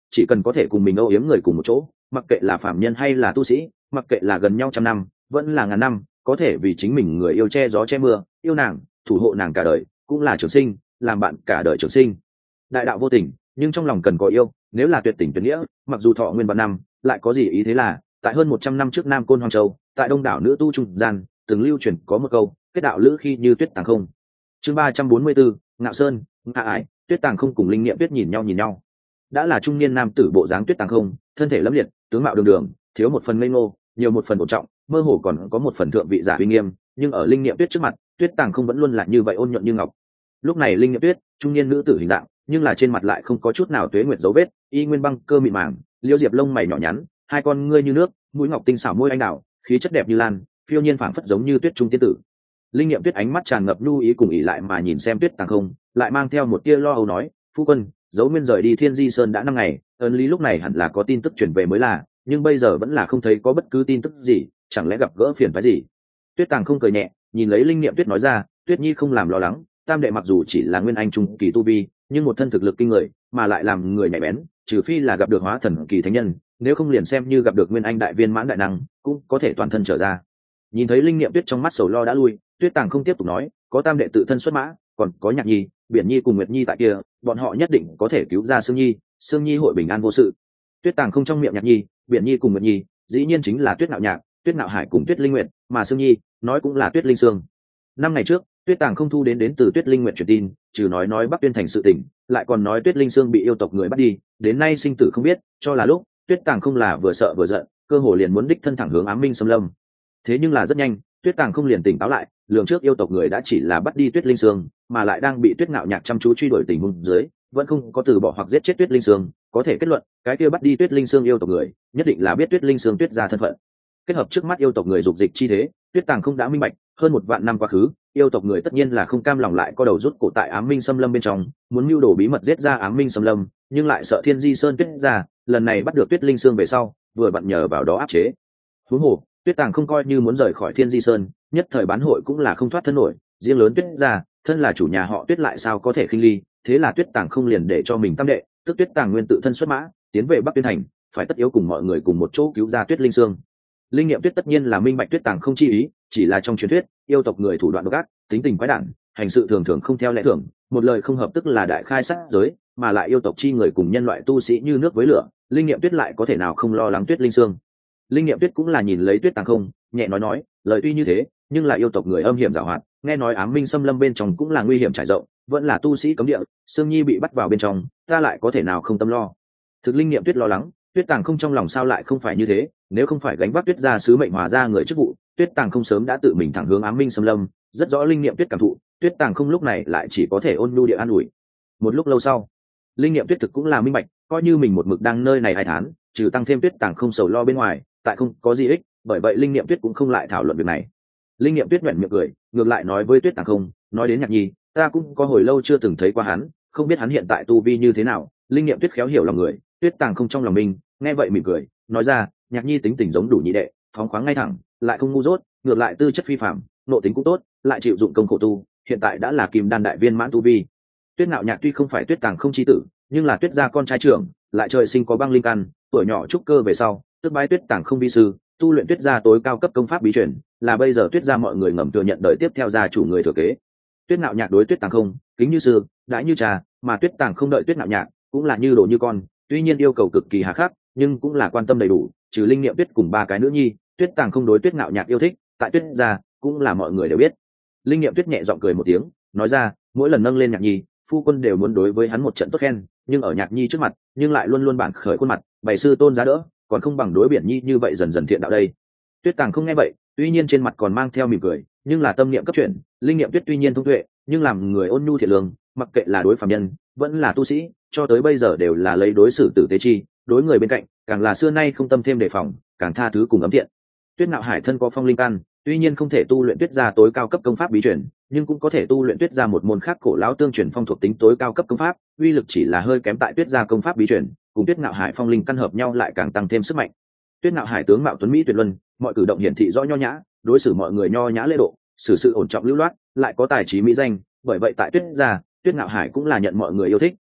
chỉ cần có thể cùng mình âu yếm người cùng một chỗ, mặc kệ là phạm nhân hay là tu sĩ, mặc kệ là gần nhau trăm năm vẫn là ngàn năm, có thể vì chính mình người yêu che gió che mưa, yêu nàng, thủ hộ nàng cả đời, cũng là trường sinh, làm bạn cả đời trường sinh. Đại đạo vô tình, nhưng trong lòng cần có yêu, nếu là tuyệt tình tuyệt nghĩa, mặc dù thọ nguyên vạn năm, lại có gì ý thế là, tại hơn 100 năm trước Nam Côn Hoàng Châu, tại đông đảo nữ tu trung gian, từng lưu truyền có một câu, kết đạo lữ khi như tuyết tàng không. Chương 344, Ngạo Sơn, Ngạ Ải, Tuyết Tàng Không cùng Linh Nghiệm Tuyết nhìn nhau. Đã là trung niên nam tử bộ dáng Tuyết Tàng Không, thân thể lẫm liệt, tướng mạo đường đường, thiếu một phần ngây ngô, nhiều một phần ổn trọng, mơ hồ còn có một phần thượng vị giả uy nghiêm, nhưng ở Linh Nghiệm Tuyết trước mặt, Tuyết Tàng Không vẫn luôn là như vậy ôn nhuận như ngọc. Lúc này Linh Nghiệm Tuyết, trung niên nữ tử hình dạng, nhưng là trên mặt lại không có chút nào tuế nguyệt dấu vết, y nguyên băng cơ mịn màng, liêu diệp lông mày nhỏ nhắn, hai con ngươi như nước, mũi ngọc tinh xảo môi anh đào, khí chất đẹp như lan, phiêu nhiên phảng phất giống như tuyết trung tiên tử. Linh Nghiệm Tuyết ánh mắt tràn ngập nhu ý cùng ỷ lại mà nhìn xem Tuyết Tàng Không, lại mang theo một tia lo âu nói, phu quân, dấu nguyên rời đi Thiên Di Sơn đã 5 ngày, ấn lý lúc này hẳn là có tin tức chuyển về mới là, nhưng bây giờ vẫn là không thấy có bất cứ tin tức gì, chẳng lẽ gặp gỡ phiền phức gì. Tuyết Tàng Không cười nhẹ, nhìn lấy Linh Nghiệm Tuyết nói ra, Tuyết Nhi không làm lo lắng, tam đệ mặc dù chỉ là nguyên anh trung kỳ tu vi, nhưng một thân thực lực kinh người, mà lại làm người nhạy bén, trừ phi là gặp được hóa thần kỳ thánh nhân, nếu không liền xem như gặp được nguyên anh đại viên mãn đại năng, cũng có thể toàn thân trở ra. Nhìn thấy Linh Nghiệm Tuyết trong mắt sầu lo đã lui, Tuyết Tàng Không tiếp tục nói, có tam đệ tự thân xuất mã, còn có Nhạc Nhi, Biển Nhi cùng Nguyệt Nhi tại kia, bọn họ nhất định có thể cứu ra Sương Nhi hội bình an vô sự. Tuyết Tàng Không trong miệng Nhạc Nhi, Biển Nhi cùng Nguyệt Nhi, dĩ nhiên chính là Tuyết Nạo Nhạc, Tuyết Nạo Hải cùng Tuyết Linh Nguyệt, mà Sương Nhi, nói cũng là Tuyết Linh Sương. 5 ngày trước, Tuyết Tàng Không thu đến từ Tuyết Linh Nguyệt truyền tin, trừ nói Bắc Tuyên thành sự tình, lại còn nói Tuyết Linh Sương bị yêu tộc người bắt đi, đến nay sinh tử không biết, cho là lúc, Tuyết Tàng Không là vừa sợ vừa giận, cơ hồ liền muốn đích thân thẳng hướng Ám Minh Xâm Lâm. Thế nhưng là rất nhanh, Tuyết Tàng Không liền tỉnh táo lại, lường trước yêu tộc người đã chỉ là bắt đi Tuyết Linh Sương, mà lại đang bị Tuyết Nạo Nhạc chăm chú truy đuổi tình huống dưới, vẫn không có từ bỏ hoặc giết chết Tuyết Linh Sương, có thể kết luận, cái kia bắt đi Tuyết Linh Sương yêu tộc người, nhất định là biết Tuyết Linh Sương Tuyết gia thân phận. Kết hợp trước mắt yêu tộc người dục dịch chi thế, Tuyết Tàng Không đã minh bạch, hơn 1 vạn năm quá khứ, yêu tộc người tất nhiên là không cam lòng lại co đầu rút cổ tại Ám Minh Xâm Lâm bên trong, muốn mưu đồ bí mật giết ra Ám Minh Xâm Lâm, nhưng lại sợ Thiên Di Sơn Tuyết gia, lần này bắt được Tuyết Linh Sương về sau, vừa vặn nhờ vào đó áp chế. Huống hồ, Tuyết Tàng Không coi như muốn rời khỏi Thiên Di Sơn, nhất thời bán hội cũng là không thoát thân nổi, riêng lớn Tuyết gia, thân là chủ nhà họ Tuyết lại sao có thể khinh ly, thế là Tuyết Tàng Không liền để cho mình tam đệ, tức Tuyết Tàng Nguyên tự thân xuất mã, tiến về Bắc Tuyên thành, phải tất yếu cùng mọi người cùng một chỗ cứu ra Tuyết Linh Sương. Linh Nghiệm Tuyết tất nhiên là minh bạch Tuyết Tàng Không chi ý, chỉ là trong truyền thuyết, yêu tộc người thủ đoạn độc ác, tính tình quái đản, hành sự thường thường không theo lẽ thường, một lời không hợp tức là đại khai sát giới, mà lại yêu tộc chi người cùng nhân loại tu sĩ như nước với lửa, Linh Nghiệm Tuyết lại có thể nào không lo lắng Tuyết Linh Sương. Linh Nghiệm Tuyết cũng là nhìn lấy Tuyết Tàng Không, nhẹ nói, lời tuy như thế, nhưng là yêu tộc người âm hiểm giàu hoạt, nghe nói Ám Minh Xâm Lâm bên trong cũng là nguy hiểm trải rộng, vẫn là tu sĩ cấm địa, Sương Nhi bị bắt vào bên trong, ta lại có thể nào không tâm lo. Thực Linh Nghiệm Tuyết lo lắng, Tuyết Tàng Không trong lòng sao lại không phải như thế, nếu không phải gánh vác Tuyết gia sứ mệnh hòa ra người chức vụ, Tuyết Tàng Không sớm đã tự mình thẳng hướng Ám Minh Xâm Lâm, rất rõ Linh Nghiệm Tuyết cảm thụ, Tuyết Tàng Không lúc này lại chỉ có thể ôn nhu địa an ủi. Một lúc lâu sau, Linh Nghiệm Tuyết thực cũng là minh bạch, coi như mình một mực đang nơi này 2 tháng, trừ tăng thêm Tuyết Tàng Không sầu lo bên ngoài, tại không có gì ích, bởi vậy Linh Nghiệm Tuyết cũng không lại thảo luận việc này. Linh Nghiệm Tuyết nhếch miệng cười, ngược lại nói với Tuyết Tàng Không, nói đến Nhạc Nhi, ta cũng có hồi lâu chưa từng thấy qua hắn, không biết hắn hiện tại tu vi như thế nào. Linh Nghiệm Tuyết khéo hiểu lòng người, Tuyết Tàng Không trong lòng mình, nghe vậy mỉm cười, nói ra, Nhạc Nhi tính tình giống đủ nhị đệ, phóng khoáng ngay thẳng, lại không ngu dốt, ngược lại tư chất phi phàm, nội tính cũng tốt, lại chịu dụng công khổ tu, hiện tại đã là Kim Đan đại viên mãn tu vi. Tuyết Nạo Nhạc tuy không phải Tuyết Tàng Không chi tử, nhưng là Tuyết gia con trai trưởng, lại trời sinh có băng linh căn, tuổi nhỏ trúc cơ về sau, tức bái Tuyết Tàng Không vi sư, tu luyện Tuyết gia tối cao cấp công pháp bí truyền, là bây giờ Tuyết gia mọi người ngầm thừa nhận đời tiếp theo gia chủ người thừa kế. Tuyết Nạo Nhạc đối Tuyết Tàng Không kính như sư, đãi như trà, mà Tuyết Tàng Không đợi Tuyết Nạo Nhạc cũng là như đồ như con, tuy nhiên yêu cầu cực kỳ hà khắc, nhưng cũng là quan tâm đầy đủ, trừ Linh Nghiệm Tuyết cùng 3 cái nữ nhi, Tuyết Tàng Không đối Tuyết Nạo Nhạc yêu thích, tại Tuyết gia cũng là mọi người đều biết. Linh Nghiệm Tuyết nhẹ giọng cười một tiếng, nói ra, mỗi lần nâng lên Nhạc Nhi, phu quân đều muốn đối với hắn một trận tốt khen, nhưng ở Nhạc Nhi trước mặt, nhưng lại luôn luôn bản khởi khuôn mặt, bày sư tôn giá đỡ, còn không bằng đối Biển Nhi như vậy dần dần thiện đạo đây. Tuyết Tàng Không nghe vậy, tuy nhiên trên mặt còn mang theo mỉm cười, nhưng là tâm niệm cấp chuyển, Linh Nghiệm Tuyết tuy nhiên thông tuệ, nhưng làm người ôn nhu thiện lương, mặc kệ là đối phàm nhân, vẫn là tu sĩ, cho tới bây giờ đều là lấy đối xử tử tế chi, đối người bên cạnh, càng là xưa nay không tâm thêm đề phòng, càng tha thứ cùng ấm thiện. Tuyết Nạo Hải thân có phong linh căn, tuy nhiên không thể tu luyện Tuyết gia tối cao cấp công pháp bí truyền, nhưng cũng có thể tu luyện Tuyết gia một môn khác cổ lão tương truyền phong thuộc tính tối cao cấp công pháp, uy lực chỉ là hơi kém tại Tuyết gia công pháp bí truyền, cùng Tuyết Nạo Hải phong linh căn hợp nhau lại càng tăng thêm sức mạnh. Tuyết Nạo Hải tướng mạo tuấn mỹ tuyệt luân, mọi cử động hiển thị rõ nho nhã, đối xử mọi người nho nhã lễ độ, xử sự ổn trọng lưu loát, lại có tài trí mỹ danh, bởi vậy tại Tuyết gia, Tuyết Nạo Hải cũng là nhận mọi người yêu thích,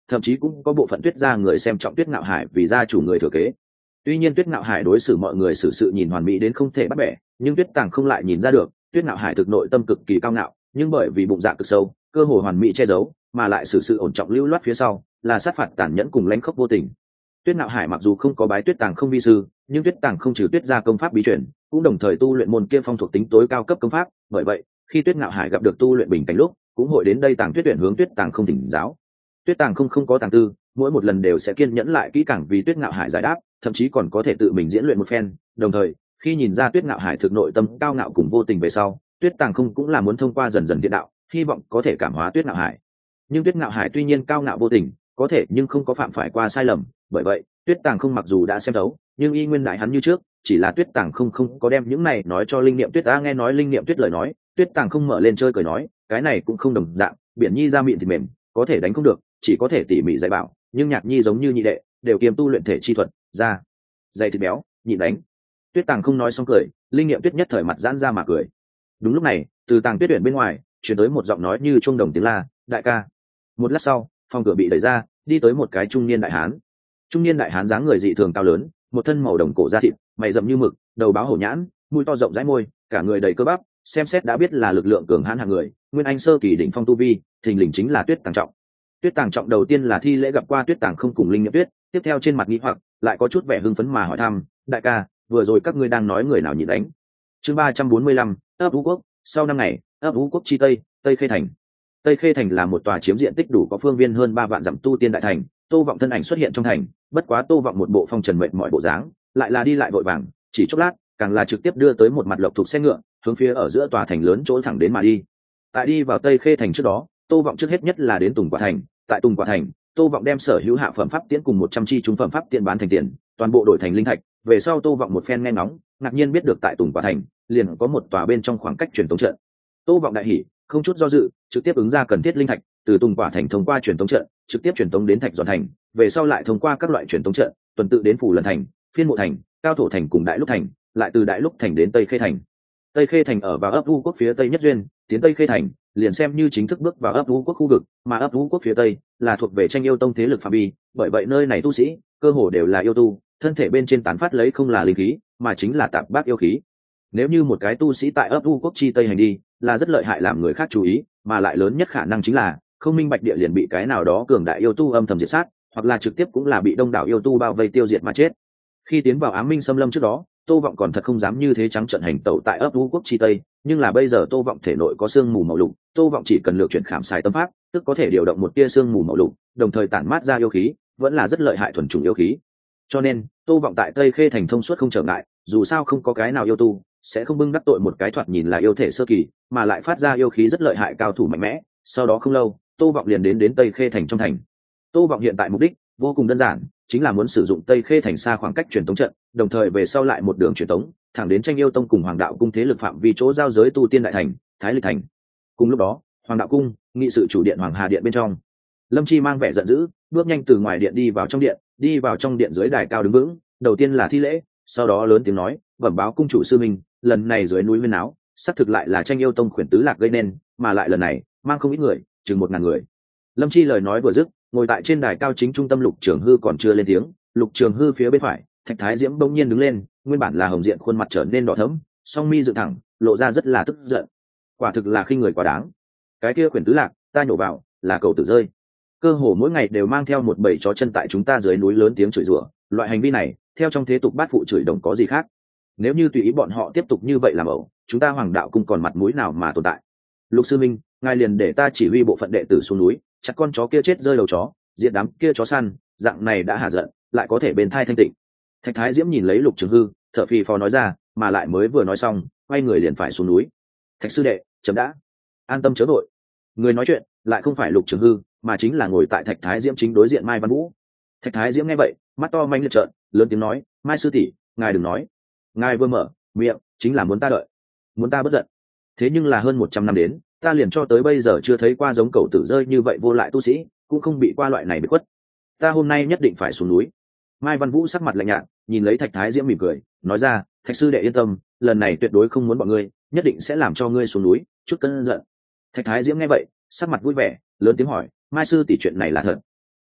thậm chí cũng có bộ phận Tuyết gia người xem trọng Tuyết Ngạo Hải vì gia chủ người thừa kế. Tuy nhiên Tuyết Ngạo Hải đối xử mọi người xử sự nhìn hoàn mỹ đến không thể bắt bẻ, nhưng Tuyết Tàng không lại nhìn ra được, Tuyết Ngạo Hải thực nội tâm cực kỳ cao ngạo, nhưng bởi vì bụng dạ cực sâu, cơ hội hoàn mỹ che giấu, mà lại xử sự ổn trọng lưu loát phía sau, là sát phạt tàn nhẫn cùng lãnh khốc vô tình. Tuyết Ngạo Hải mặc dù không có bái Tuyết Tàng không vi sư, nhưng Tuyết Tàng không trừ Tuyết gia công pháp bí truyền, cũng đồng thời tu luyện môn kia phong thuộc tính tối cao cấp công pháp, bởi vậy, khi Tuyết Ngạo Hải gặp được tu luyện bình cảnh lúc, cũng hội đến đây Tàng Tuyết tuyển hướng Tuyết Tàng không thỉnh giáo. Tuyết Tàng không có tàng tư, mỗi một lần đều sẽ kiên nhẫn lại kỹ càng vì Tuyết Ngạo Hải giải đáp, thậm chí còn có thể tự mình diễn luyện một phen. Đồng thời, khi nhìn ra Tuyết Ngạo Hải thực nội tâm cao ngạo cùng vô tình về sau, Tuyết Tàng không cũng là muốn thông qua dần dần thiện đạo, hy vọng có thể cảm hóa Tuyết Ngạo Hải. Nhưng Tuyết Ngạo Hải tuy nhiên cao ngạo vô tình, có thể nhưng không có phạm phải qua sai lầm, bởi vậy, Tuyết Tàng không mặc dù đã xem đấu, nhưng y nguyên đại hắn như trước, chỉ là Tuyết Tàng không có đem những này nói cho Linh Niệm Tuyết. Nghe nói Linh Niệm Tuyết lời nói, Tuyết Tàng không mở lên chơi cười nói, cái này cũng không đồng dạng, Biển Nhi ra miệng thì mềm, có thể đánh không được, chỉ có thể tỉ mỉ dạy bảo, nhưng Nhạc Nhi giống như nhị đệ, đều kiêm tu luyện thể chi thuật, ra dày thịt béo, nhịn đánh. Tuyết Tàng không nói xong cười, Linh Niệm Tuyết nhất thời mặt giãn ra mà cười. Đúng lúc này, từ Tàng Tuyết Uyển bên ngoài truyền tới một giọng nói như chuông đồng tiếng la, đại ca. Một lát sau, phòng cửa bị đẩy ra, đi tới một cái trung niên đại hán. Trung niên đại hán dáng người dị thường cao lớn, một thân màu đồng cổ da thịt, mày rậm như mực, đầu báo hổ nhãn, mũi to rộng rãi môi, cả người đầy cơ bắp, xem xét đã biết là lực lượng cường hãn hạng người. Nguyên anh sơ kỳ đỉnh phong tu vi, thình lình chính là Tuyết Tàng Trọng. Tuyết Tàng Trọng đầu tiên là thi lễ gặp qua Tuyết Tàng không cùng Linh Niệm Tuyết, tiếp theo trên mặt nghi hoặc lại có chút vẻ hưng phấn mà hỏi thăm, đại ca, vừa rồi các ngươi đang nói người nào nhịn đánh? Chương 345, ấp Vũ Quốc. Sau 5 ngày, ấp Vũ Quốc chi tây, Tây Khê Thành. Tây Khê Thành là một tòa chiếm diện tích đủ có phương viên hơn 3 vạn dặm tu tiên đại thành. Tô Vọng thân ảnh xuất hiện trong thành, bất quá Tô Vọng một bộ phong trần mệt mỏi bộ dáng, lại là đi lại vội vàng, chỉ chốc lát, càng là trực tiếp đưa tới một mặt lộc thuộc xe ngựa, hướng phía ở giữa tòa thành lớn chỗ thẳng đến mà đi. Tại đi vào Tây Khê Thành trước đó, Tô Vọng trước hết nhất là đến Tùng Quả Thành. Tại Tùng Quả Thành, Tô Vọng đem sở hữu hạ phẩm pháp tiễn cùng 100 chi trung phẩm pháp tiễn bán thành tiền, toàn bộ đổi thành linh thạch. Về sau Tô Vọng một phen nghe ngóng, ngạc nhiên biết được tại Tùng Quả Thành, liền có một tòa bên trong khoảng cách truyền tống trận. Tô Vọng đại hỉ, không chút do dự, trực tiếp ứng ra cần thiết linh thạch, từ Tùng Quả Thành thông qua truyền tống trận, trực tiếp truyền tống đến Thạch Giòn Thành, về sau lại thông qua các loại truyền tống trận, tuần tự đến Phủ Lần Thành, Phiên Mộ Thành, Cao Thổ Thành cùng Đại Lục Thành, lại từ Đại Lục Thành đến Tây Khê Thành. Tây Khê Thành ở vào ấp Vũ Quốc phía tây nhất duyên, tiến Tây Khê Thành, liền xem như chính thức bước vào ấp Vũ Quốc khu vực, mà ấp Vũ Quốc phía tây là thuộc về Tranh Yêu Tông thế lực phạm vi, bởi vậy nơi này tu sĩ cơ hồ đều là yêu tu, thân thể bên trên tán phát lấy không là linh khí, mà chính là tạp bát yêu khí. Nếu như một cái tu sĩ tại ấp Vũ Quốc chi tây hành đi, là rất lợi hại làm người khác chú ý, mà lại lớn nhất khả năng chính là không minh bạch địa liền bị cái nào đó cường đại yêu tu âm thầm diệt sát, hoặc là trực tiếp cũng là bị đông đảo yêu tu bao vây tiêu diệt mà chết. Khi tiến vào Ám Minh Xâm Lâm trước đó, Tô Vọng còn thật không dám như thế trắng trợn hành tẩu tại ấp Vũ Quốc chi tây, nhưng là bây giờ Tô Vọng thể nội có sương mù màu lục, Tô Vọng chỉ cần lược chuyển khảm xài tâm pháp, tức có thể điều động một tia sương mù màu lục, đồng thời tản mát ra yêu khí, vẫn là rất lợi hại thuần chủng yêu khí. Cho nên, Tô Vọng tại Tây Khê Thành thông suốt không trở ngại, dù sao không có cái nào yêu tu sẽ không bưng đắc tội một cái thoạt nhìn là yêu thể sơ kỳ, mà lại phát ra yêu khí rất lợi hại cao thủ mạnh mẽ. Sau đó không lâu, Tô Vọng liền đến Tây Khê Thành trong thành. Tô Vọng hiện tại mục đích vô cùng đơn giản, chính là muốn sử dụng Tây Khê Thành xa khoảng cách truyền tống trận, đồng thời về sau lại một đường truyền tống thẳng đến Tranh Yêu Tông cùng Hoàng Đạo Cung thế lực phạm vi chỗ giao giới tu tiên đại thành, Thái Lịch Thành. Cùng lúc đó, Hoàng Đạo Cung, nghị sự chủ điện Hoàng Hà điện bên trong, Lâm Chi mang vẻ giận dữ, bước nhanh từ ngoài điện đi vào trong điện, đi vào trong điện dưới đài cao đứng vững, đầu tiên là thi lễ, sau đó lớn tiếng nói, bẩm báo cung chủ sư minh, lần này dưới núi huyên náo, xác thực lại là Tranh Yêu Tông khuyển tứ lạc gây nên, mà lại lần này mang không ít người, chừng 1000 người. Lâm Chi lời nói vừa dứt, ngồi tại trên đài cao chính trung tâm Lục Trường Hư còn chưa lên tiếng, Lục Trường Hư phía bên phải, Thạch Thái Diễm bỗng nhiên đứng lên, nguyên bản là hồng diện khuôn mặt trở nên đỏ thẫm, song mi dựng thẳng, lộ ra rất là tức giận. Quả thực là khinh người quá đáng. Cái kia khuyển tứ lạc, ta nhổ vào, là cầu tử rơi. Cơ hồ mỗi ngày đều mang theo một bầy chó chân tại chúng ta dưới núi lớn tiếng chửi rủa, loại hành vi này, theo trong thế tục bát phụ chửi đồng có gì khác. Nếu như tùy ý bọn họ tiếp tục như vậy làm ẩu, chúng ta Hoàng Đạo Cung còn mặt mũi nào mà tồn tại. Lục sư minh, ngài liền để ta chỉ huy bộ phận đệ tử xuống núi, chặt con chó kia chết rơi đầu chó, diệt đám kia chó săn, dạng này đã hạ giận, lại có thể bên thai thanh tịnh. Thạch Thái Diễm nhìn lấy Lục Trường Hư, thở phì phò nói ra, mà lại mới vừa nói xong, quay người liền phải xuống núi. Thạch sư đệ, chấm đã, an tâm chớ vội. Người nói chuyện lại không phải Lục Trường Hư, mà chính là ngồi tại Thạch Thái Diễm chính đối diện Mai Văn Vũ. Thạch Thái Diễm nghe vậy, mắt to manh liệt trợn, lớn tiếng nói, Mai sư tỷ, ngài đừng nói, ngài vừa mở miệng chính là muốn ta đợi, muốn ta bất giận. Thế nhưng là hơn 100 năm đến, ta liền cho tới bây giờ chưa thấy qua giống cậu tử rơi như vậy vô lại tu sĩ, cũng không bị qua loại này bị quất. Ta hôm nay nhất định phải xuống núi. Mai Văn Vũ sắc mặt lạnh nhạt, nhìn lấy Thạch Thái Diễm mỉm cười, nói ra, Thạch sư đệ yên tâm, lần này tuyệt đối không muốn bọn ngươi, nhất định sẽ làm cho ngươi xuống núi, chút cơn giận. Thạch Thái Diễm nghe vậy, sắc mặt vui vẻ, lớn tiếng hỏi, Mai sư tỷ chuyện này là thật?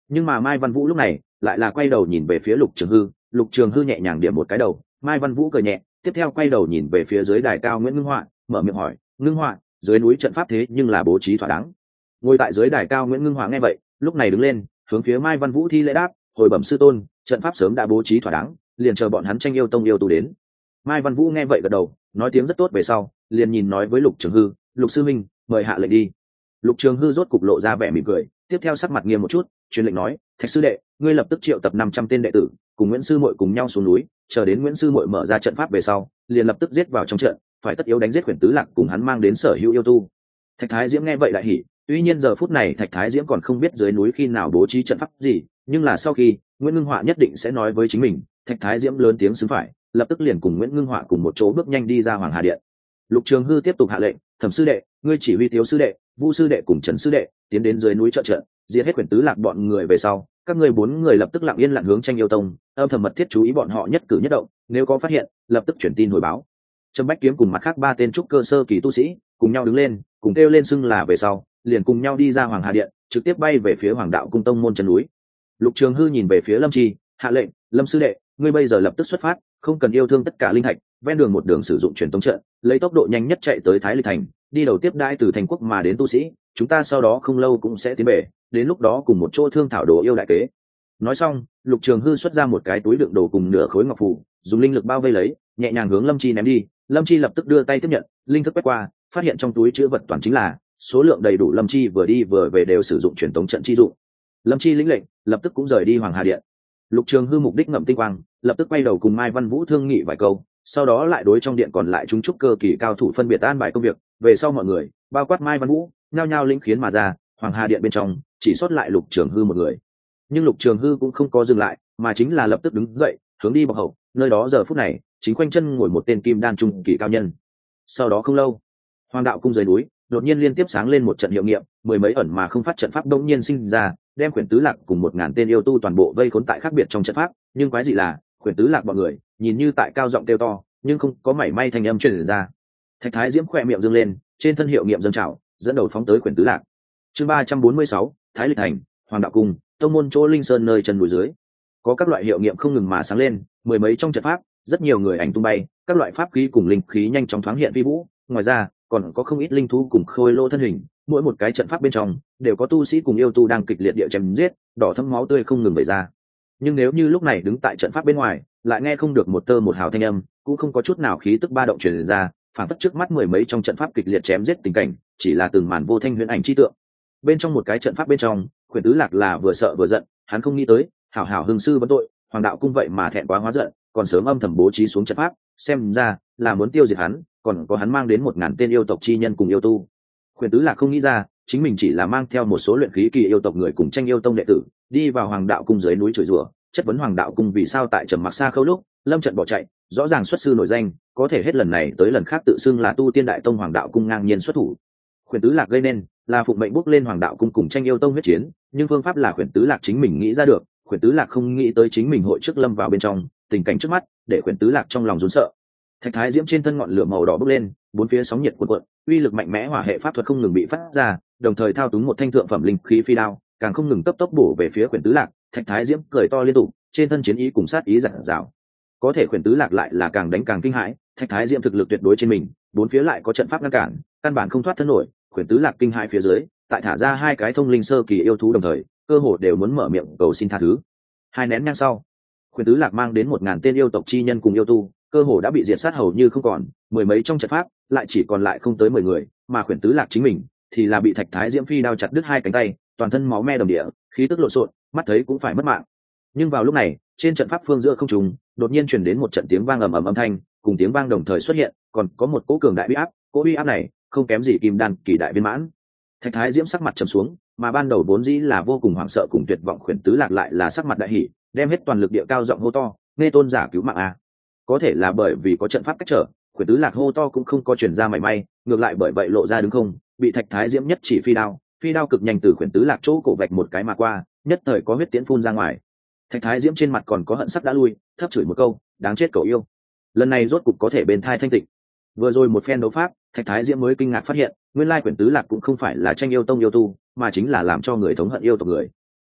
Nhưng mà Mai Văn Vũ lúc này lại là quay đầu nhìn về phía Lục Trường Hư. Lục Trường Hư nhẹ nhàng điểm một cái đầu, Mai Văn Vũ cười nhẹ, tiếp theo quay đầu nhìn về phía dưới đài cao Nguyễn Ngưng Họa, mở miệng hỏi, Ngưng Họa, dưới núi trận pháp thế nhưng là bố trí thỏa đáng. Ngồi tại dưới đài cao Nguyễn Ngưng Họa nghe vậy, lúc này đứng lên, hướng phía Mai Văn Vũ thi lễ đáp, hồi bẩm sư tôn, trận pháp sớm đã bố trí thỏa đáng, liền chờ bọn hắn tranh yêu tông yêu tu đến. Mai Văn Vũ nghe vậy gật đầu, nói tiếng rất tốt về sau, liền nhìn nói với Lục Trường Hư, Lục sư minh, mời hạ lệnh đi. Lục Trường Hư rốt cục lộ ra vẻ mỉm cười, tiếp theo sắc mặt nghiêm một chút, truyền lệnh nói, Thạch sư đệ, ngươi lập tức triệu tập 500 tên đệ tử, cùng Nguyễn sư muội cùng nhau xuống núi, chờ đến Nguyễn sư muội mở ra trận pháp về sau, liền lập tức giết vào trong trận, phải tất yếu đánh giết Huyền Tứ Lạc cùng hắn mang đến sở hữu yêu tu. Thạch Thái Diễm nghe vậy đại hỉ, tuy nhiên giờ phút này Thạch Thái Diễm còn không biết dưới núi khi nào bố trí trận pháp gì, nhưng là sau khi Nguyễn Ngưng Họa nhất định sẽ nói với chính mình, Thạch Thái Diễm lớn tiếng xứng phải, lập tức liền cùng Nguyễn Ngưng Họa cùng một chỗ bước nhanh đi ra Hoàng Hà Điện. Lục Trường Hư tiếp tục hạ lệnh, Thẩm sư đệ, ngươi chỉ huy Tiếu sư đệ, Vu sư đệ cùng Trần sư đệ tiến đến dưới núi trợ trận, diệt hết Huyền Tứ Lạc bọn người về sau, các ngươi 4 người lập tức lặng yên lặng hướng tranh yêu tông, âm thầm mật thiết chú ý bọn họ nhất cử nhất động, nếu có phát hiện, lập tức chuyển tin hồi báo. Trâm Bách Kiếm cùng mặt khác 3 tên trúc cơ sơ kỳ tu sĩ cùng nhau đứng lên, cùng kêu lên xưng là về sau, liền cùng nhau đi ra Hoàng Hà Điện, trực tiếp bay về phía Hoàng Đạo Cung tông môn chân núi. Lục Trường Hư nhìn về phía Lâm Chi, hạ lệnh, Lâm sư đệ, ngươi bây giờ lập tức xuất phát, không cần yêu thương tất cả linh hạch, ven đường một đường sử dụng truyền tống trận, lấy tốc độ nhanh nhất chạy tới Thái Lịch thành, đi đầu tiếp đãi từ thành quốc mà đến tu sĩ, chúng ta sau đó không lâu cũng sẽ tiến về, đến lúc đó cùng một chỗ thương thảo đồ yêu đại kế. Nói xong, Lục Trường Hư xuất ra một cái túi đựng đồ cùng nửa khối ngọc phù, dùng linh lực bao vây lấy, nhẹ nhàng hướng Lâm Chi ném đi. Lâm Chi lập tức đưa tay tiếp nhận, linh thức quét qua, phát hiện trong túi chứa vật toàn chính là số lượng đầy đủ. Lâm Chi vừa đi vừa về đều sử dụng truyền tống trận chi dụng. Lâm Chi lĩnh lệnh, lập tức cũng rời đi Hoàng Hà Điện. Lục Trường Hư mục đích ngậm tinh quang, lập tức quay đầu cùng Mai Văn Vũ thương nghị vài câu, sau đó lại đối trong điện còn lại chúng trúc cơ kỳ cao thủ phân biệt an bài công việc. Về sau mọi người, bao quát Mai Văn Vũ, nhao nhao lĩnh khiến mà ra. Hoàng Hà Điện bên trong chỉ sót lại Lục Trường Hư một người. Nhưng Lục Trường Hư cũng không có dừng lại, mà chính là lập tức đứng dậy, hướng đi bọc hậu, nơi đó giờ phút này chính quanh chân ngồi một tên kim đan trung kỳ cao nhân. Sau đó không lâu, Hoàng Đạo Cung dưới núi đột nhiên liên tiếp sáng lên một trận hiệu nghiệm, mười mấy ẩn mà không phát trận pháp đông nhiên sinh ra, đem Khuyển Tứ Lạc cùng 1000 tên yêu tu toàn bộ vây khốn tại khác biệt trong trận pháp. Nhưng quái dị là, Khuyển Tứ Lạc bọn người nhìn như tại cao giọng kêu to, nhưng không có mảy may thanh âm truyền ra. Thạch Thái Diễm khỏe miệng dương lên, trên thân hiệu nghiệm dâng trào, dẫn đầu phóng tới Khuyển Tứ Lạc. Chương 346, Thái Lịch thành, Hoàng Đạo Cung, tông môn chỗ Linh Sơn nơi chân núi dưới, có các loại hiệu nghiệm không ngừng mà sáng lên, mười mấy trong trận pháp, rất nhiều người ảnh tung bay, các loại pháp khí cùng linh khí nhanh chóng thoáng hiện vi vũ. Ngoài ra, còn có không ít linh thú cùng khôi lô thân hình, mỗi một cái trận pháp bên trong đều có tu sĩ cùng yêu tu đang kịch liệt địa chém giết, đỏ thẫm máu tươi không ngừng vẩy ra. Nhưng nếu như lúc này đứng tại trận pháp bên ngoài, lại nghe không được một tơ một hào thanh âm, cũng không có chút nào khí tức ba động truyền ra, phản phất trước mắt mười mấy trong trận pháp kịch liệt chém giết tình cảnh, chỉ là từng màn vô thanh huyễn ảnh chi tượng. Bên trong một cái trận pháp bên trong, Khuyển Tứ Lạc là vừa sợ vừa giận, hắn không nghĩ tới, hảo hảo hưng sư vấn tội, Hoàng Đạo Cung vậy mà thẹn quá hóa giận, còn sớm âm thầm bố trí xuống trận pháp, xem ra là muốn tiêu diệt hắn, còn có hắn mang đến 1000 tên yêu tộc chi nhân cùng yêu tu. Khuyển Tứ Lạc không nghĩ ra, chính mình chỉ là mang theo một số luyện khí kỳ yêu tộc người cùng tranh yêu tông đệ tử, đi vào Hoàng Đạo Cung dưới núi chửi rủa, chất vấn Hoàng Đạo Cung vì sao tại trầm mặc xa khâu lúc, lâm trận bỏ chạy, rõ ràng xuất sư nổi danh, có thể hết lần này tới lần khác tự xưng là tu tiên đại tông Hoàng Đạo Cung ngang nhiên xuất thủ. Khuyển Tứ Lạc gây nên là phụng mệnh bốc lên Hoàng Đạo Cung cùng tranh yêu tông huyết chiến, nhưng phương pháp là Khuyển Tứ Lạc chính mình nghĩ ra được. Khuyển Tứ Lạc không nghĩ tới chính mình hội trước lâm vào bên trong, tình cảnh trước mắt để Khuyển Tứ Lạc trong lòng run sợ. Thạch Thái Diễm trên thân ngọn lửa màu đỏ bốc lên, bốn phía sóng nhiệt cuộn cuộn, uy lực mạnh mẽ hỏa hệ pháp thuật không ngừng bị phát ra, đồng thời thao túng một thanh thượng phẩm linh khí phi đao, càng không ngừng cấp tốc bổ về phía Khuyển Tứ Lạc. Thạch Thái Diễm cười to liên tục, trên thân chiến ý cùng sát ý dạt dào. Có thể Khuyển Tứ Lạc lại là càng đánh càng kinh hãi, Thạch Thái Diễm thực lực tuyệt đối trên mình, bốn phía lại có trận pháp ngăn cản, căn bản không thoát thân nổi. Khuyển Tứ Lạc kinh hãi phía dưới, tại thả ra 2 cái thông linh sơ kỳ yêu thú đồng thời, cơ hồ đều muốn mở miệng cầu xin tha thứ. 2 nén nhang sau, Khuyển Tứ Lạc mang đến 1000 tên yêu tộc chi nhân cùng yêu tu, cơ hồ đã bị diệt sát hầu như không còn, mười mấy trong trận pháp lại chỉ còn lại không tới 10 người, mà Khuyển Tứ Lạc chính mình thì là bị Thạch Thái Diễm phi đao chặt đứt 2 cánh tay, toàn thân máu me đầm địa, khí tức lộn xộn, mắt thấy cũng phải mất mạng. Nhưng vào lúc này, trên trận pháp phương giữa không trung, đột nhiên truyền đến một trận tiếng vang ầm ầm âm thanh, cùng tiếng vang đồng thời xuất hiện, còn có một cỗ cường đại uy áp, cỗ uy áp này không kém gì kim đan kỳ đại viên mãn. Thạch Thái Diễm sắc mặt trầm xuống, mà ban đầu vốn dĩ là vô cùng hoảng sợ cùng tuyệt vọng Khuyển Tứ Lạc lại là sắc mặt đại hỉ, đem hết toàn lực địa cao giọng hô to, nghe tôn giả cứu mạng a. Có thể là bởi vì có trận pháp cách trở, Khuyển Tứ Lạc hô to cũng không có truyền ra mảy may, ngược lại bởi vậy lộ ra đứng không, bị Thạch Thái Diễm nhất chỉ phi đao cực nhanh từ Khuyển Tứ Lạc chỗ cổ vạch một cái mà qua, nhất thời có huyết tiễn phun ra ngoài. Thạch Thái Diễm trên mặt còn có hận sắc đã lui, thấp chửi một câu, đáng chết cậu yêu. Lần này rốt cục có thể bên thai thanh tịnh. Vừa rồi một phen đấu pháp, Thạch Thái Diễm mới kinh ngạc phát hiện, nguyên lai Khuyển Tứ Lạc cũng không phải là tranh yêu tông yêu tu, mà chính là làm cho người thống hận yêu tộc người.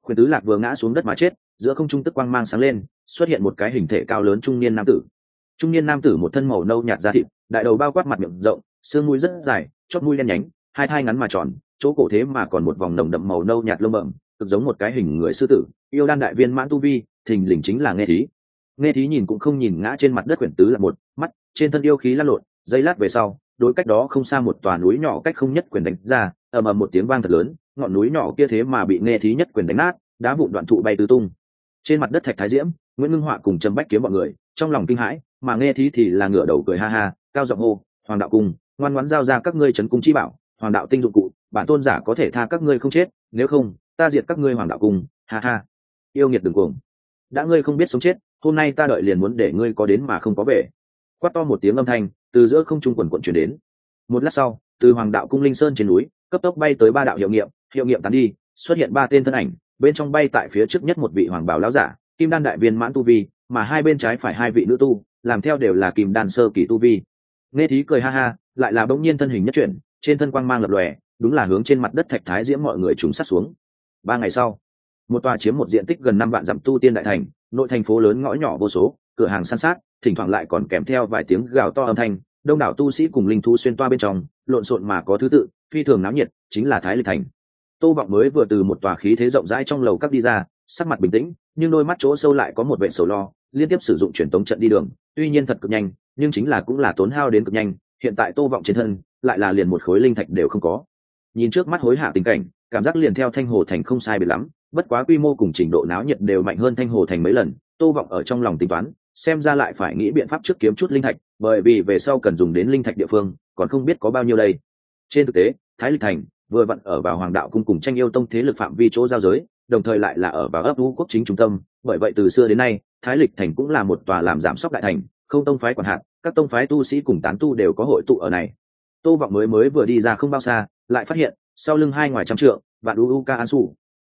Quyền tứ lạc vừa ngã xuống đất mà chết, giữa không trung tức quang mang sáng lên, xuất hiện một cái hình thể cao lớn trung niên nam tử. Trung niên nam tử một thân màu nâu nhạt da thịt, đại đầu bao quát, mặt miệng rộng, xương mũi rất dài, chóp mũi đen nhánh, hai thai ngắn mà tròn, chỗ cổ thế mà còn một vòng nồng đậm màu nâu nhạt lông bẩm, cực giống một cái hình người sư tử. Yêu đan đại viên mãn tu vi, thình lình chính là Nghe Thí. Nghe Thí nhìn cũng không nhìn ngã trên mặt đất Quyển tứ là một mắt, trên thân yêu khí lan lộn, giây lát về sau, đối cách đó không xa một tòa núi nhỏ cách không nhất quyền đánh ra, ầm ầm một tiếng vang thật lớn, ngọn núi nhỏ kia thế mà bị Nghe Thí nhất quyền đánh nát, đá vụn đoạn thụ bay tứ tung. Trên mặt đất Thạch Thái Diễm, Nguyễn Ngưng Họa cùng Trầm Bách Kiếm bọn người, trong lòng kinh hãi, mà Nghe Thí thì là ngửa đầu cười ha ha, cao giọng hô: "Hoàng đạo cung, ngoan ngoãn giao ra các ngươi trấn cung chi bảo, Hoàng đạo tinh dụng cụ, bản tôn giả có thể tha các ngươi không chết, nếu không, ta diệt các ngươi Hoàng đạo cung." Ha ha. Yêu nghiệt đừng cuồng. Đã ngươi không biết sống chết, hôm nay ta đợi liền muốn để ngươi có đến mà không có về. Quát to một tiếng âm thanh, từ giữa không trung quần quần truyền đến. Một lát sau, từ Hoàng đạo cung Linh Sơn trên núi, cấp tốc bay tới ba đạo hiệu nghiệm tán đi, xuất hiện ba tên thân ảnh, bên trong bay tại phía trước nhất một vị hoàng bào lão giả, kim đan đại viên mãn tu vi, mà hai bên trái phải hai vị nữ tu, làm theo đều là kim đan sơ kỳ tu vi. Nghe Thí cười ha ha, lại là bỗng nhiên thân hình nhất chuyển, trên thân quang mang lập lòe, đúng là hướng trên mặt đất Thạch Thái Diễm mọi người trùng sát xuống. 3 ngày sau, một tòa chiếm một diện tích gần 5 vạn dặm tu tiên đại thành, nội thành phố lớn ngõ nhỏ vô số, cửa hàng san sát, thỉnh thoảng lại còn kèm theo vài tiếng gào to âm thanh, đông đảo tu sĩ cùng linh thú xuyên toa bên trong, lộn xộn mà có thứ tự, phi thường náo nhiệt, chính là Thái Lịch thành. Tô Vọng mới vừa từ một tòa khí thế rộng rãi trong lầu các đi ra, sắc mặt bình tĩnh, nhưng đôi mắt chỗ sâu lại có một vẻ sầu lo, liên tiếp sử dụng truyền tống trận đi đường, tuy nhiên thật cực nhanh, nhưng chính là cũng là tốn hao đến cực nhanh, hiện tại Tô Vọng trên thân lại là liền một khối linh thạch đều không có. Nhìn trước mắt hối hả tình cảnh, cảm giác liền theo Thanh Hồ thành không sai biệt lắm, bất quá quy mô cùng trình độ náo nhiệt đều mạnh hơn Thanh Hồ thành mấy lần, Tô Vọng ở trong lòng tính toán, xem ra lại phải nghĩ biện pháp trước kiếm chút linh thạch, bởi vì về sau cần dùng đến linh thạch địa phương, còn không biết có bao nhiêu đây. Trên thực tế, Thái Lịch thành vừa vặn ở vào Hoàng đạo cung cùng Tranh yêu tông thế lực phạm vi chỗ giao giới, đồng thời lại là ở vào ấp Vũ quốc chính trung tâm, bởi vậy từ xưa đến nay, Thái Lịch thành cũng là một tòa làm giảm sóc đại thành, không tông phái quản hạt, các tông phái tu sĩ cùng tán tu đều có hội tụ ở này. Tô Vọng mới vừa đi ra không bao xa, lại phát hiện, sau lưng hai ngoài trăm trượng, Vạn Uka Ansu,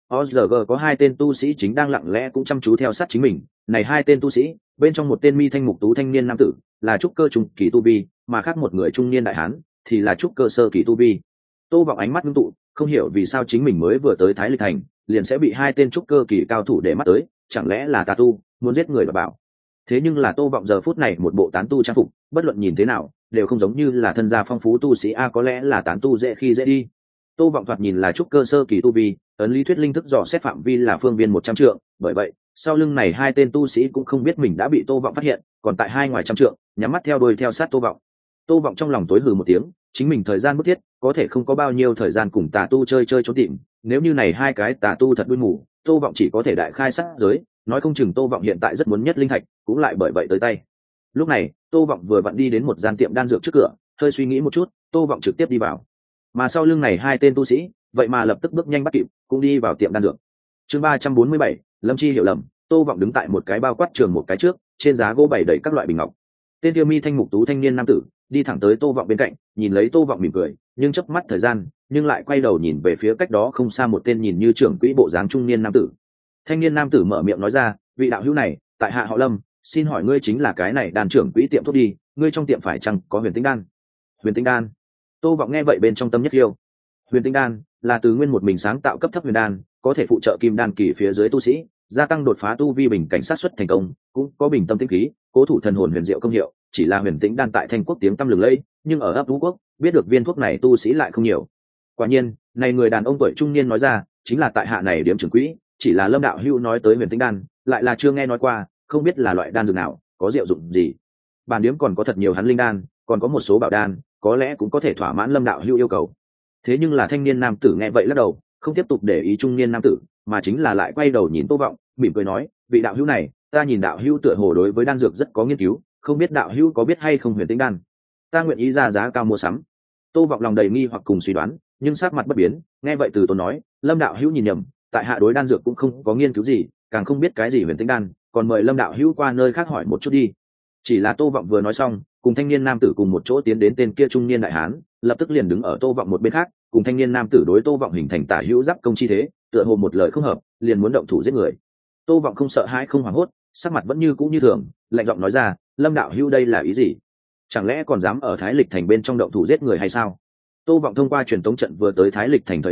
OZG có hai tên tu sĩ chính đang lặng lẽ cũng chăm chú theo sát chính mình, này hai tên tu sĩ, bên trong một tên mi thanh mục tú thanh niên nam tử, là trúc cơ trung kỳ tu vi, mà khác một người trung niên đại hán, thì là trúc cơ sơ kỳ tu vi. Tô Vọng ánh mắt ngưng tụ, không hiểu vì sao chính mình mới vừa tới Thái Lịch thành, liền sẽ bị hai tên trúc cơ kỳ cao thủ để mắt tới, chẳng lẽ là tà tu, muốn giết người mà bảo. Thế nhưng là Tô Vọng giờ phút này một bộ tán tu trang phục, bất luận nhìn thế nào, đều không giống như là thân gia phong phú tu sĩ a, có lẽ là tán tu dễ khi dễ đi. Tô Vọng thoạt nhìn là trúc cơ sơ kỳ tu vi, ấn lý thuyết linh thức dò xét phạm vi là phương viên 100 trượng, bởi vậy, sau lưng này hai tên tu sĩ cũng không biết mình đã bị Tô Vọng phát hiện, còn tại hai ngoài trăm trượng, nhắm mắt theo đuôi theo sát Tô Vọng. Tô Vọng trong lòng tối hừ một tiếng, chính mình thời gian bất thiết, có thể không có bao nhiêu thời gian cùng tà tu chơi trốn tìm, nếu như này hai cái tà tu thật đuôi mù, Tô Vọng chỉ có thể đại khai sát giới, nói không chừng Tô Vọng hiện tại rất muốn nhất linh thạch, cũng lại bởi vậy tới tay. Lúc này, Tô Vọng vừa vặn đi đến một gian tiệm đan dược trước cửa, hơi suy nghĩ một chút, Tô Vọng trực tiếp đi vào. Mà sau lưng này hai tên tu sĩ, vậy mà lập tức bước nhanh bắt kịp, cũng đi vào tiệm đan dược. Chương 347, Lâm Chi hiểu lầm. Tô Vọng đứng tại một cái bao quát trường một cái trước, trên giá gỗ bày đầy các loại bình ngọc. Tên tiêu mi thanh mục tú thanh niên nam tử đi thẳng tới Tô Vọng bên cạnh, nhìn lấy Tô Vọng mỉm cười, nhưng chớp mắt thời gian, nhưng lại quay đầu nhìn về phía cách đó không xa một tên nhìn như trưởng quỹ bộ dáng trung niên nam tử. Thanh niên nam tử mở miệng nói ra, vị đạo hữu này, tại hạ họ Lâm, xin hỏi ngươi chính là cái này đan trưởng quỹ tiệm thuốc đi, ngươi trong tiệm phải chăng có Huyền Tinh đan? Huyền Tinh đan? Tô Vọng nghe vậy bên trong tâm nhất yêu. Huyền Tinh đan là từ nguyên một mình sáng tạo cấp thấp huyền đan, có thể phụ trợ kim đan kỳ phía dưới tu sĩ, gia tăng đột phá tu vi bình cảnh sát xuất thành công, cũng có bình tâm tĩnh khí, cố thủ thần hồn huyền diệu công hiệu, chỉ là Huyền Tĩnh đan tại Thanh quốc tiếng tăm lừng lẫy, nhưng ở ấp Vũ quốc, biết được viên thuốc này tu sĩ lại không nhiều. Quả nhiên, này người đàn ông tuổi trung niên nói ra, chính là tại hạ này điểm trưởng quỹ, chỉ là Lâm đạo hữu nói tới Huyền Tĩnh đan, lại là chưa nghe nói qua, không biết là loại đan dược nào, có diệu dụng gì. Bản điểm còn có thật nhiều hắn linh đan, còn có một số bảo đan, có lẽ cũng có thể thỏa mãn Lâm đạo hữu yêu cầu. Thế nhưng là thanh niên nam tử nghe vậy lắc đầu, không tiếp tục để ý trung niên nam tử, mà chính là lại quay đầu nhìn Tô Vọng, mỉm cười nói, vị đạo hữu này, ta nhìn đạo hữu tựa hồ đối với đan dược rất có nghiên cứu, không biết đạo hữu có biết hay không Huyền Tĩnh đan, ta nguyện ý ra giá cao mua sắm. Tô Vọng lòng đầy nghi hoặc cùng suy đoán, nhưng sắc mặt bất biến, nghe vậy từ tốn nói, Lâm đạo hữu nhìn nhầm, tại hạ đối đan dược cũng không có nghiên cứu gì, càng không biết cái gì Huyền Tĩnh đan, còn mời Lâm đạo hữu qua nơi khác hỏi một chút đi. Chỉ là Tô Vọng vừa nói xong, cùng thanh niên nam tử cùng một chỗ tiến đến tên kia trung niên đại hán, lập tức liền đứng ở Tô Vọng một bên khác, cùng thanh niên nam tử đối Tô Vọng hình thành tả hữu giáp công chi thế, tựa hồ một lời không hợp, liền muốn động thủ giết người. Tô Vọng không sợ hãi không hoảng hốt, sắc mặt vẫn như cũ như thường, lạnh giọng nói ra, Lâm đạo hữu đây là ý gì? Chẳng lẽ còn dám ở Thái Lịch thành bên trong động thủ giết người hay sao? Tô Vọng thông qua truyền tống trận vừa tới Thái Lịch thành thời điểm,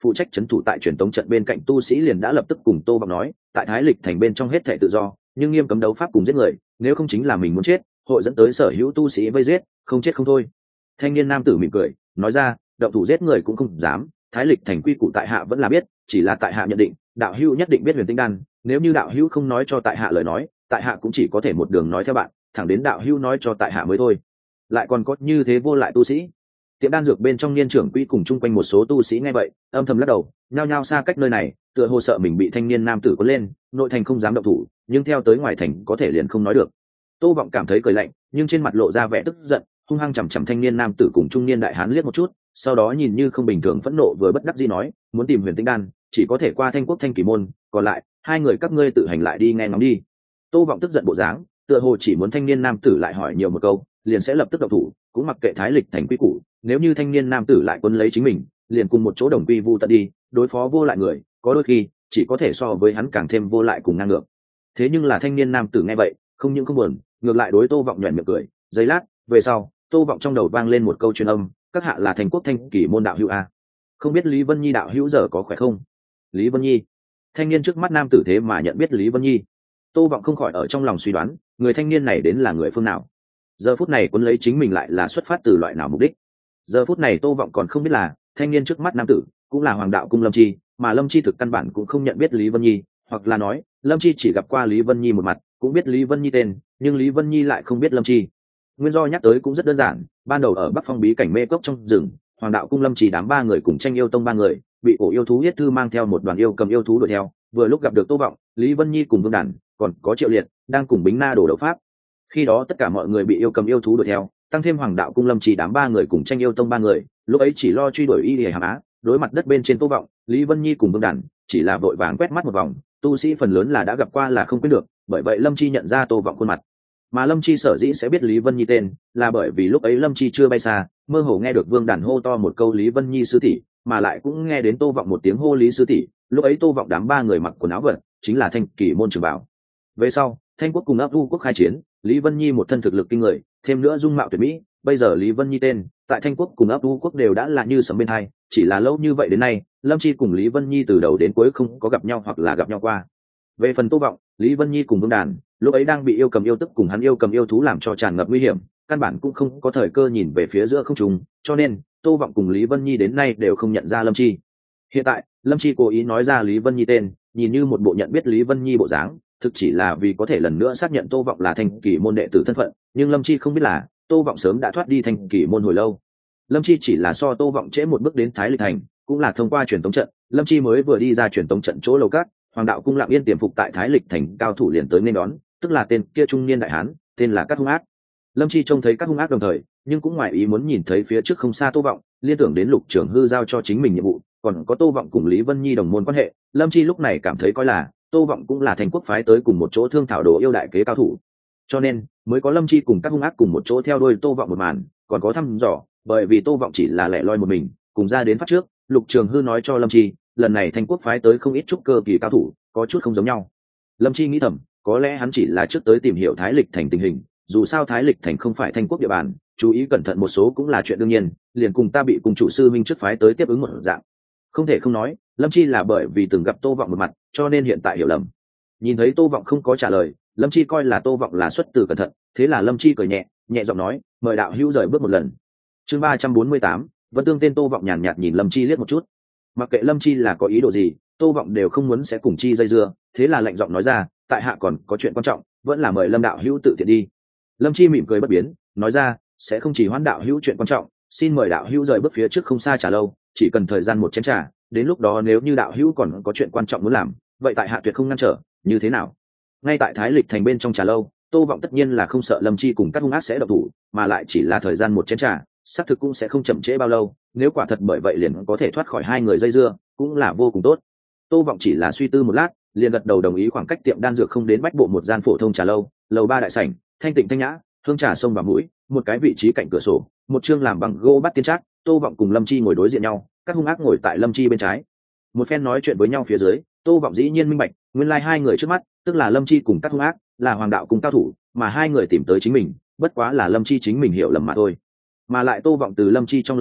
phụ trách trấn thủ tại truyền tống trận bên cạnh tu sĩ liền đã lập tức cùng Tô Vọng nói, tại Thái Lịch thành bên trong hết thảy tự do, nhưng nghiêm cấm đấu pháp cùng giết người, nếu không chính là mình muốn chết, hội dẫn tới sở hữu tu sĩ vây giết, không chết không thôi. Thanh niên nam tử mỉm cười, nói ra, động thủ giết người cũng không dám, Thái Lịch thành quy củ tại hạ vẫn là biết, chỉ là tại hạ nhận định, đạo hữu nhất định biết Huyền Tinh đan, nếu như đạo hữu không nói cho tại hạ lời nói, tại hạ cũng chỉ có thể một đường nói theo bạn, thẳng đến đạo hữu nói cho tại hạ mới thôi. Lại còn có như thế vô lại tu sĩ. Tiệm đan dược bên trong niên trưởng quỹ cùng chung quanh một số tu sĩ nghe vậy, âm thầm lắc đầu, nhao nhao xa cách nơi này, tựa hồ sợ mình bị thanh niên nam tử cuốn lên, nội thành không dám động thủ, nhưng theo tới ngoài thành có thể liền không nói được. Tô Vọng cảm thấy cười lạnh, nhưng trên mặt lộ ra vẻ tức giận, hung hăng chằm chằm thanh niên nam tử cùng trung niên đại hán liếc một chút, sau đó nhìn như không bình thường phẫn nộ vừa bất đắc dĩ nói, muốn tìm Huyền Tinh đan, chỉ có thể qua Thanh Quốc Thanh Kỳ môn, còn lại, hai người các ngươi tự hành lại đi nghe ngóng đi. Tô Vọng tức giận bộ dáng, tựa hồ chỉ muốn thanh niên nam tử lại hỏi nhiều một câu, liền sẽ lập tức động thủ, cũng mặc kệ Thái Lịch thành quy củ, nếu như thanh niên nam tử lại quấn lấy chính mình, liền cùng một chỗ đồng quy vu tận đi, đối phó vô lại người, có đôi khi chỉ có thể so với hắn càng thêm vô lại cùng ngang ngược. Thế nhưng là thanh niên nam tử nghe vậy, không những không buồn, ngược lại đối Tô Vọng nhuyễn miệng cười, giây lát, về sau, Tô Vọng trong đầu vang lên một câu truyền âm, các hạ là Thành Quốc Thanh Kỳ môn đạo hữu a, không biết Lý Vân Nhi đạo hữu giờ có khỏe không? Lý Vân Nhi. Thanh niên trước mắt nam tử thế mà nhận biết Lý Vân Nhi. Tô Vọng không khỏi ở trong lòng suy đoán, người thanh niên này đến là người phương nào? Giờ phút này cuốn lấy chính mình lại là xuất phát từ loại nào mục đích? Giờ phút này Tô Vọng còn không biết là, thanh niên trước mắt nam tử cũng là Hoàng đạo cung Lâm Chi, mà Lâm Chi thực căn bản cũng không nhận biết Lý Vân Nhi, hoặc là nói, Lâm Chi chỉ gặp qua Lý Vân Nhi một mặt, cũng biết Lý Vân Nhi tên, nhưng Lý Vân Nhi lại không biết Lâm Chi. Nguyên do nhắc tới cũng rất đơn giản, ban đầu ở Bắc Phong bí cảnh mê cốc trong rừng, Hoàng đạo cung Lâm Chỉ đám ba người cùng tranh yêu tông ba người, bị ổ yêu thú Yết Thư mang theo một đoàn yêu cầm yêu thú đuổi theo, vừa lúc gặp được Tô Vọng, Lý Vân Nhi cùng Vương Đản, còn có Triệu Liệt, đang cùng Bính Na đổ đấu pháp. Khi đó tất cả mọi người bị yêu cầm yêu thú đuổi theo, tăng thêm Hoàng đạo cung Lâm Chỉ đám ba người cùng tranh yêu tông ba người, lúc ấy chỉ lo truy đuổi Y Lìa Hàm Á, đối mặt đất bên trên Tô Vọng, Lý Vân Nhi cùng Vương Đản, chỉ là vội vàng quét mắt một vòng, tu sĩ phần lớn là đã gặp qua là không quên được, bởi vậy Lâm Chi nhận ra Tô Vọng khuôn mặt. Mà Lâm Chi sở dĩ sẽ biết Lý Vân Nhi tên, là bởi vì lúc ấy Lâm Chi chưa bay xa, mơ hồ nghe được Vương Đản hô to một câu Lý Vân Nhi sư tỷ, mà lại cũng nghe đến Tô Vọng một tiếng hô Lý sư tỷ, lúc ấy Tô Vọng đám ba người mặc quần áo vật, chính là Thanh Kỳ môn trưởng bảo. Về sau, Thanh Quốc cùng Ấp U quốc khai chiến, Lý Vân Nhi một thân thực lực kinh người, thêm nữa dung mạo tuyệt mỹ, bây giờ Lý Vân Nhi tên, tại Thanh Quốc cùng Ấp U quốc đều đã là như sấm bên hai, chỉ là lâu như vậy đến nay, Lâm Chi cùng Lý Vân Nhi từ đầu đến cuối không có gặp nhau hoặc là gặp nhau qua. Về phần Tô Vọng, Lý Vân Nhi cùng Vương Đản, lúc ấy đang bị yêu cầm yêu tức cùng hắn yêu cầm yêu thú làm cho tràn ngập nguy hiểm, căn bản cũng không có thời cơ nhìn về phía giữa không trung, cho nên Tô Vọng cùng Lý Vân Nhi đến nay đều không nhận ra Lâm Chi. Hiện tại, Lâm Chi cố ý nói ra Lý Vân Nhi tên, nhìn như một bộ nhận biết Lý Vân Nhi bộ dáng, thực chỉ là vì có thể lần nữa xác nhận Tô Vọng là Thanh Kỳ môn đệ tử thân phận, nhưng Lâm Chi không biết là, Tô Vọng sớm đã thoát đi Thanh Kỳ môn hồi lâu. Lâm Chi chỉ là so Tô Vọng trễ một bước đến Thái Lịch thành, cũng là thông qua truyền tống trận, Lâm Chi mới vừa đi ra truyền tống trận chỗ lầu các, Hoàng đạo cung lặng yên tiềm phục tại Thái Lịch thành, cao thủ liền tới nên đón, tức là tên kia trung niên đại hán, tên là Cát Hung Ác. Lâm Chi trông thấy Cát Hung Ác đồng thời, nhưng cũng ngoài ý muốn nhìn thấy phía trước không xa Tô Vọng, liên tưởng đến Lục Trường Hư giao cho chính mình nhiệm vụ, còn có Tô Vọng cùng Lý Vân Nhi đồng môn quan hệ, Lâm Chi lúc này cảm thấy coi là Tô Vọng cũng là Thành Quốc phái tới cùng một chỗ thương thảo đồ yêu đại kế cao thủ. Cho nên, mới có Lâm Chi cùng Cát Hung Ác cùng một chỗ theo đuôi Tô Vọng một màn, còn có thăm dò, bởi vì Tô Vọng chỉ là lẻ loi một mình, cùng ra đến phát trước, Lục Trường Hư nói cho Lâm Chi, lần này Thành Quốc phái tới không ít trúc cơ kỳ cao thủ, có chút không giống nhau. Lâm Chi nghĩ thầm, có lẽ hắn chỉ là trước tới tìm hiểu Thái Lịch thành tình hình, dù sao Thái Lịch thành không phải Thanh Quốc địa bàn, chú ý cẩn thận một số cũng là chuyện đương nhiên, liền cùng ta bị cùng chủ sư minh trước phái tới tiếp ứng một dạng. Không thể không nói, Lâm Chi là bởi vì từng gặp Tô Vọng một mặt, cho nên hiện tại hiểu lầm. Nhìn thấy Tô Vọng không có trả lời, Lâm Chi coi là Tô Vọng là xuất từ cẩn thận, thế là Lâm Chi cười nhẹ, nhẹ giọng nói, mời đạo hữu rời bước một lần. Chương 348, vẫn tương tên Tô Vọng nhàn nhạt nhìn Lâm Chi liếc một chút. Mặc kệ Lâm Chi là có ý đồ gì, Tô Vọng đều không muốn sẽ cùng Chi dây dưa, thế là lạnh giọng nói ra, tại hạ còn có chuyện quan trọng, vẫn là mời Lâm đạo hữu tự tiện đi. Lâm Chi mỉm cười bất biến, nói ra, sẽ không chỉ hoãn đạo hữu chuyện quan trọng, xin mời đạo hữu rời bước phía trước không xa trà lâu, chỉ cần thời gian một chén trà, đến lúc đó nếu như đạo hữu còn có chuyện quan trọng muốn làm, vậy tại hạ tuyệt không ngăn trở, như thế nào? Ngay tại Thái Lịch thành bên trong trà lâu, Tô Vọng tất nhiên là không sợ Lâm Chi cùng Cát Hung Ác sẽ động thủ, mà lại chỉ là thời gian một chén trà, xác thực cũng sẽ không chậm trễ bao lâu, nếu quả thật bởi vậy liền có thể thoát khỏi hai người dây dưa, cũng là vô cùng tốt. Tô Vọng chỉ là suy tư một lát, liền gật đầu đồng ý. Khoảng cách tiệm đan dược không đến bách bộ một gian phổ thông trà lâu, lầu 3 đại sảnh, thanh tịnh thanh nhã, hương trà sông vào mũi, một cái vị trí cạnh cửa sổ, một chương làm bằng gỗ bát tiên trác, Tô Vọng cùng Lâm Chi ngồi đối diện nhau, Cát Hung Ác ngồi tại Lâm Chi bên trái. Một phen nói chuyện với nhau phía dưới, Tô Vọng dĩ nhiên minh bạch, nguyên lai hai người trước mắt, tức là Lâm Chi cùng Cát Hung Ác, là Hoàng đạo cùng cao thủ, mà hai người tìm tới chính mình, bất quá là Lâm Chi chính mình hiểu lầm mà thôi. Mà lại Tô Vọng từ Lâm Chi trong lời nói,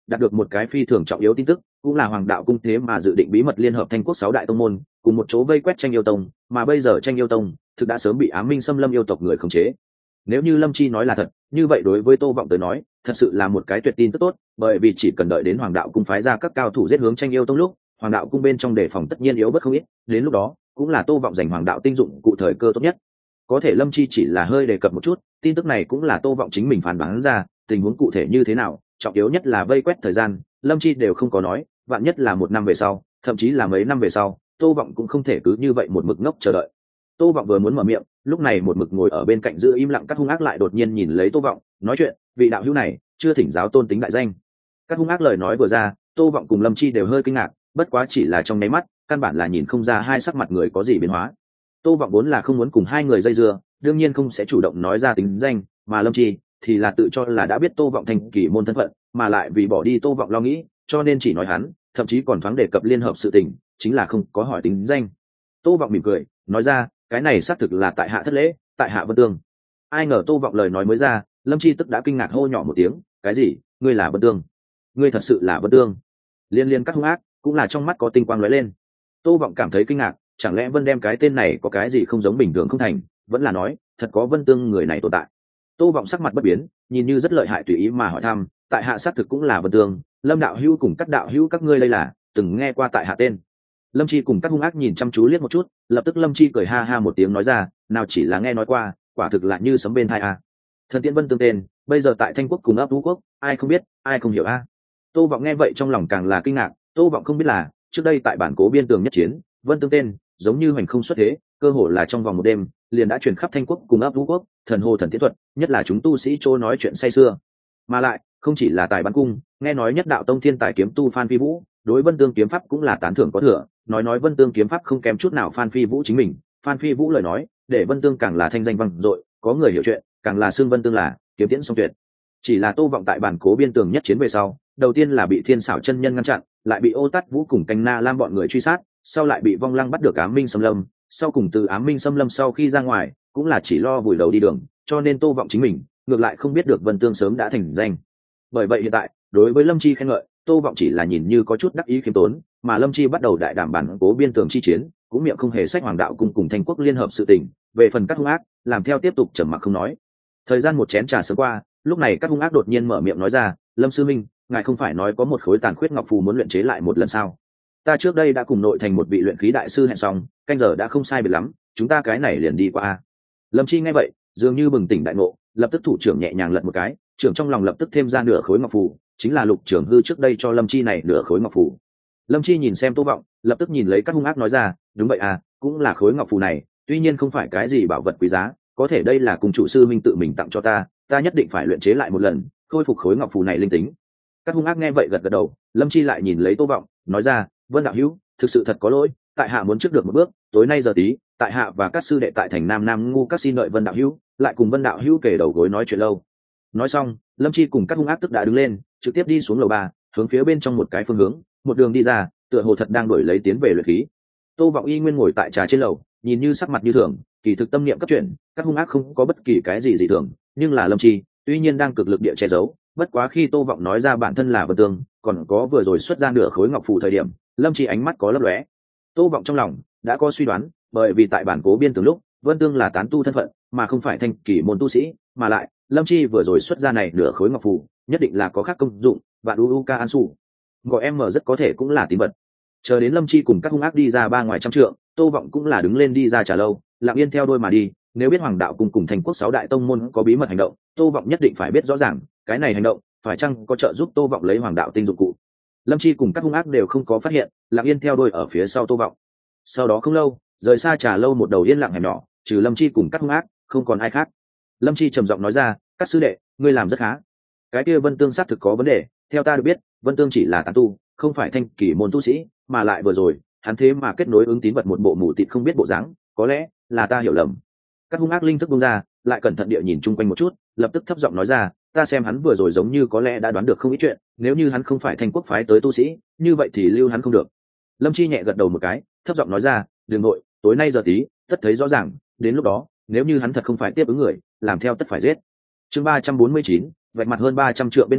đạt được một cái phi thường trọng yếu tin tức, cũng là Hoàng đạo cung thế mà dự định bí mật liên hợp Thanh quốc 6 đại tông môn cùng một chỗ vây quét Tranh yêu tông, mà bây giờ Tranh yêu tông thực đã sớm bị Ám Minh Xâm Lâm yêu tộc người khống chế. Nếu như Lâm Chi nói là thật, như vậy đối với Tô Vọng tới nói, thật sự là một cái tuyệt tin tức tốt, bởi vì chỉ cần đợi đến Hoàng đạo cung phái ra các cao thủ giết hướng Tranh yêu tông lúc, Hoàng đạo cung bên trong đề phòng tất nhiên yếu bất không ít, đến lúc đó, cũng là Tô Vọng giành Hoàng đạo tinh dụng cụ thời cơ tốt nhất. Có thể Lâm Chi chỉ là hơi đề cập một chút, tin tức này cũng là Tô Vọng chính mình phán đoán ra, tình huống cụ thể như thế nào, trọng yếu nhất là vây quét thời gian, Lâm Chi đều không có nói, vạn nhất là 1 năm về sau, thậm chí là mấy năm về sau, Tô Vọng cũng không thể cứ như vậy một mực ngốc chờ đợi. Tô Vọng vừa muốn mở miệng, lúc này một mực ngồi ở bên cạnh giữ im lặng Cát Hung Ác lại đột nhiên nhìn lấy Tô Vọng, nói chuyện, vị đạo hữu này, chưa thỉnh giáo tôn tính đại danh. Cát Hung Ác lời nói vừa ra, Tô Vọng cùng Lâm Chi đều hơi kinh ngạc, bất quá chỉ là trong nháy mắt, căn bản là nhìn không ra hai sắc mặt người có gì biến hóa. Tô Vọng vốn là không muốn cùng hai người dây dưa, đương nhiên không sẽ chủ động nói ra tính danh, mà Lâm Chi thì là tự cho là đã biết Tô Vọng thành kỳ môn thân phận, mà lại vì bỏ đi Tô Vọng lo nghĩ, cho nên chỉ nói hắn, thậm chí còn thoáng đề cập liên hợp sự tình, chính là không có hỏi tính danh. Tô Vọng mỉm cười, nói ra, cái này xác thực là tại hạ thất lễ, tại hạ Vân Tương. Ai ngờ Tô Vọng lời nói mới ra, Lâm Chi tức đã kinh ngạc hô nhỏ một tiếng, cái gì? Ngươi là Vân Tương? Ngươi thật sự là Vân Tương? Liên Liên Cát Hung Ác cũng là trong mắt có tinh quang lóe lên. Tô Vọng cảm thấy kinh ngạc, chẳng lẽ Vân đem cái tên này có cái gì không giống bình thường không thành, vẫn là nói, thật có Vân Tương người này tồn tại. Tô Vọng sắc mặt bất biến, nhìn như rất lợi hại tùy ý mà hỏi thăm, tại hạ xác thực cũng là Vân Tương, Lâm đạo hữu cùng Cát đạo hữu các ngươi đây là từng nghe qua tại hạ tên. Lâm Chi cùng Cát Hung Ác nhìn chăm chú liếc một chút, lập tức Lâm Chi cười ha ha một tiếng nói ra, nào chỉ là nghe nói qua, quả thực là như sấm bên tai a. Thần Tiễn Vân Tương tên, bây giờ tại Thanh quốc cùng Ấp Vũ quốc, ai không biết, ai không hiểu a. Tô Vọng nghe vậy trong lòng càng là kinh ngạc, Tô Vọng không biết là, trước đây tại bản cố biên tường nhất chiến, Vân Tương tên, giống như hoành không xuất thế, cơ hồ là trong vòng một đêm, liền đã truyền khắp Thanh quốc cùng Ấp Vũ quốc, thần hồ thần tiễn thuật, nhất là chúng tu sĩ chỗ nói chuyện say xưa. Mà lại, không chỉ là tài bắn cung, nghe nói nhất đạo tông thiên tài kiếm tu Phan Phi Vũ, đối Vân Tương kiếm pháp cũng là tán thưởng có thừa, nói Vân Tương kiếm pháp không kém chút nào Phan Phi Vũ chính mình. Phan Phi Vũ lời nói, để Vân Tương càng là thanh danh vang dội, có người hiểu chuyện, càng là xưng Vân Tương là kiếm tiễn song tuyệt. Chỉ là Tô Vọng tại bản cố biên tường nhất chiến về sau, đầu tiên là bị Thiên Sảo chân nhân ngăn chặn, lại bị Ô Tát Vũ cùng Canh Na Lam bọn người truy sát, sau lại bị Vong Lăng bắt được Ám Minh Xâm Lâm, sau cùng từ Ám Minh Xâm Lâm sau khi ra ngoài, cũng là chỉ lo vùi đầu đi đường, cho nên Tô Vọng chính mình, ngược lại không biết được Vân Tương sớm đã thành danh. Bởi vậy hiện tại, đối với Lâm Chi khen ngợi, Tô Vọng chỉ là nhìn như có chút đắc ý khiêm tốn, mà Lâm Chi bắt đầu đại đảm bản cố biên tường chi chiến, cũng miệng không hề sách Hoàng đạo cung cùng Thanh quốc liên hợp sự tình, về phần Cát Hung Ác, làm theo tiếp tục trầm mặc không nói. Thời gian một chén trà sớm qua, lúc này Cát Hung Ác đột nhiên mở miệng nói ra, Lâm sư minh, ngài không phải nói có một khối tàn khuyết ngọc phù muốn luyện chế lại một lần sao? Ta trước đây đã cùng nội thành một vị luyện khí đại sư hẹn xong, canh giờ đã không sai biệt lắm, chúng ta cái này liền đi qua. Lâm Chi nghe vậy, dường như bừng tỉnh đại ngộ, lập tức thủ trưởng nhẹ nhàng lật một cái, trưởng trong lòng lập tức thêm ra nửa khối ngọc phù, chính là Lục trưởng hư trước đây cho Lâm Chi này nửa khối ngọc phù. Lâm Chi nhìn xem Tô Vọng, lập tức nhìn lấy Cát Hung Ác nói ra, đúng vậy à, cũng là khối ngọc phù này, tuy nhiên không phải cái gì bảo vật quý giá, có thể đây là cùng chủ sư minh tự mình tặng cho ta, ta nhất định phải luyện chế lại một lần, khôi phục khối ngọc phù này linh tính. Cát Hung Ác nghe vậy gật gật đầu, Lâm Chi lại nhìn lấy Tô Vọng, nói ra, Vân đạo hữu, thực sự thật có lỗi, tại hạ muốn trước được một bước, tối nay giờ tí, tại hạ và các sư đệ tại thành Nam Nam ngu các xin đợi Vân đạo hữu, lại cùng Vân đạo hữu kể đầu gối nói chuyện lâu. Nói xong, Lâm Chi cùng Cát Hung Ác tức đã đứng lên, trực tiếp đi xuống lầu 3, hướng phía bên trong một cái phương hướng, một đường đi ra, tựa hồ thật đang đổi lấy tiến về luyện khí. Tô Vọng y nguyên ngồi tại trà trên lầu, nhìn như sắc mặt như thường, kỳ thực tâm niệm cấp chuyển, Cát Hung Ác không có bất kỳ cái gì dị thường, nhưng là Lâm Chi, tuy nhiên đang cực lực địa che giấu, bất quá khi Tô Vọng nói ra bản thân là Vân Tương, còn có vừa rồi xuất ra nửa khối ngọc phù thời điểm, Lâm Chi ánh mắt có lấp lóe. Tô Vọng trong lòng đã có suy đoán, bởi vì tại bản cố biên tường lúc, Vân Tương là tán tu thân phận, mà không phải thanh kỳ môn tu sĩ, mà lại, Lâm Chi vừa rồi xuất ra này nửa khối ngọc phù, nhất định là có khác công dụng, và Uka Ansu. Gọi em mở rất có thể cũng là tín vật. Chờ đến Lâm Chi cùng Cát Hung Ác đi ra ba ngoài trăm trượng, Tô Vọng cũng là đứng lên đi ra trà lâu, lặng yên theo đôi mà đi, nếu biết Hoàng đạo cùng Thành quốc 6 đại tông môn có bí mật hành động, Tô Vọng nhất định phải biết rõ ràng, cái này hành động phải chăng có trợ giúp Tô Vọng lấy Hoàng đạo tinh dụng cụ. Lâm Chi cùng Cát Hung Ác đều không có phát hiện, lặng yên theo đôi ở phía sau Tô Vọng. Sau đó không lâu, rời xa trà lâu một đầu yên lặng hẻm nhỏ, trừ Lâm Chi cùng Cát Hung Ác, không còn ai khác. Lâm Chi trầm giọng nói ra, Cát sư đệ, ngươi làm rất khá. Cái kia Vân Tương xác thực có vấn đề, theo ta được biết, Vân Tương chỉ là tán tu, không phải thanh kỳ môn tu sĩ, mà lại vừa rồi, hắn thế mà kết nối ứng tín vật một bộ mù tịt không biết bộ dáng, có lẽ là ta hiểu lầm. Cát Hung Ác linh thức buông ra, lại cẩn thận địa nhìn chung quanh một chút, lập tức thấp giọng nói ra, ta xem hắn vừa rồi giống như có lẽ đã đoán được không ít chuyện, nếu như hắn không phải Thanh quốc phái tới tu sĩ, như vậy thì lưu hắn không được. Lâm Chi nhẹ gật đầu một cái, thấp giọng nói ra, đừng nội, tối nay giờ tí, tất thấy rõ ràng, đến lúc đó, nếu như hắn thật không phải tiếp ứng người, làm theo tất phải giết. Chương 349, vạch mặt hơn 300 trượng bên ngoài,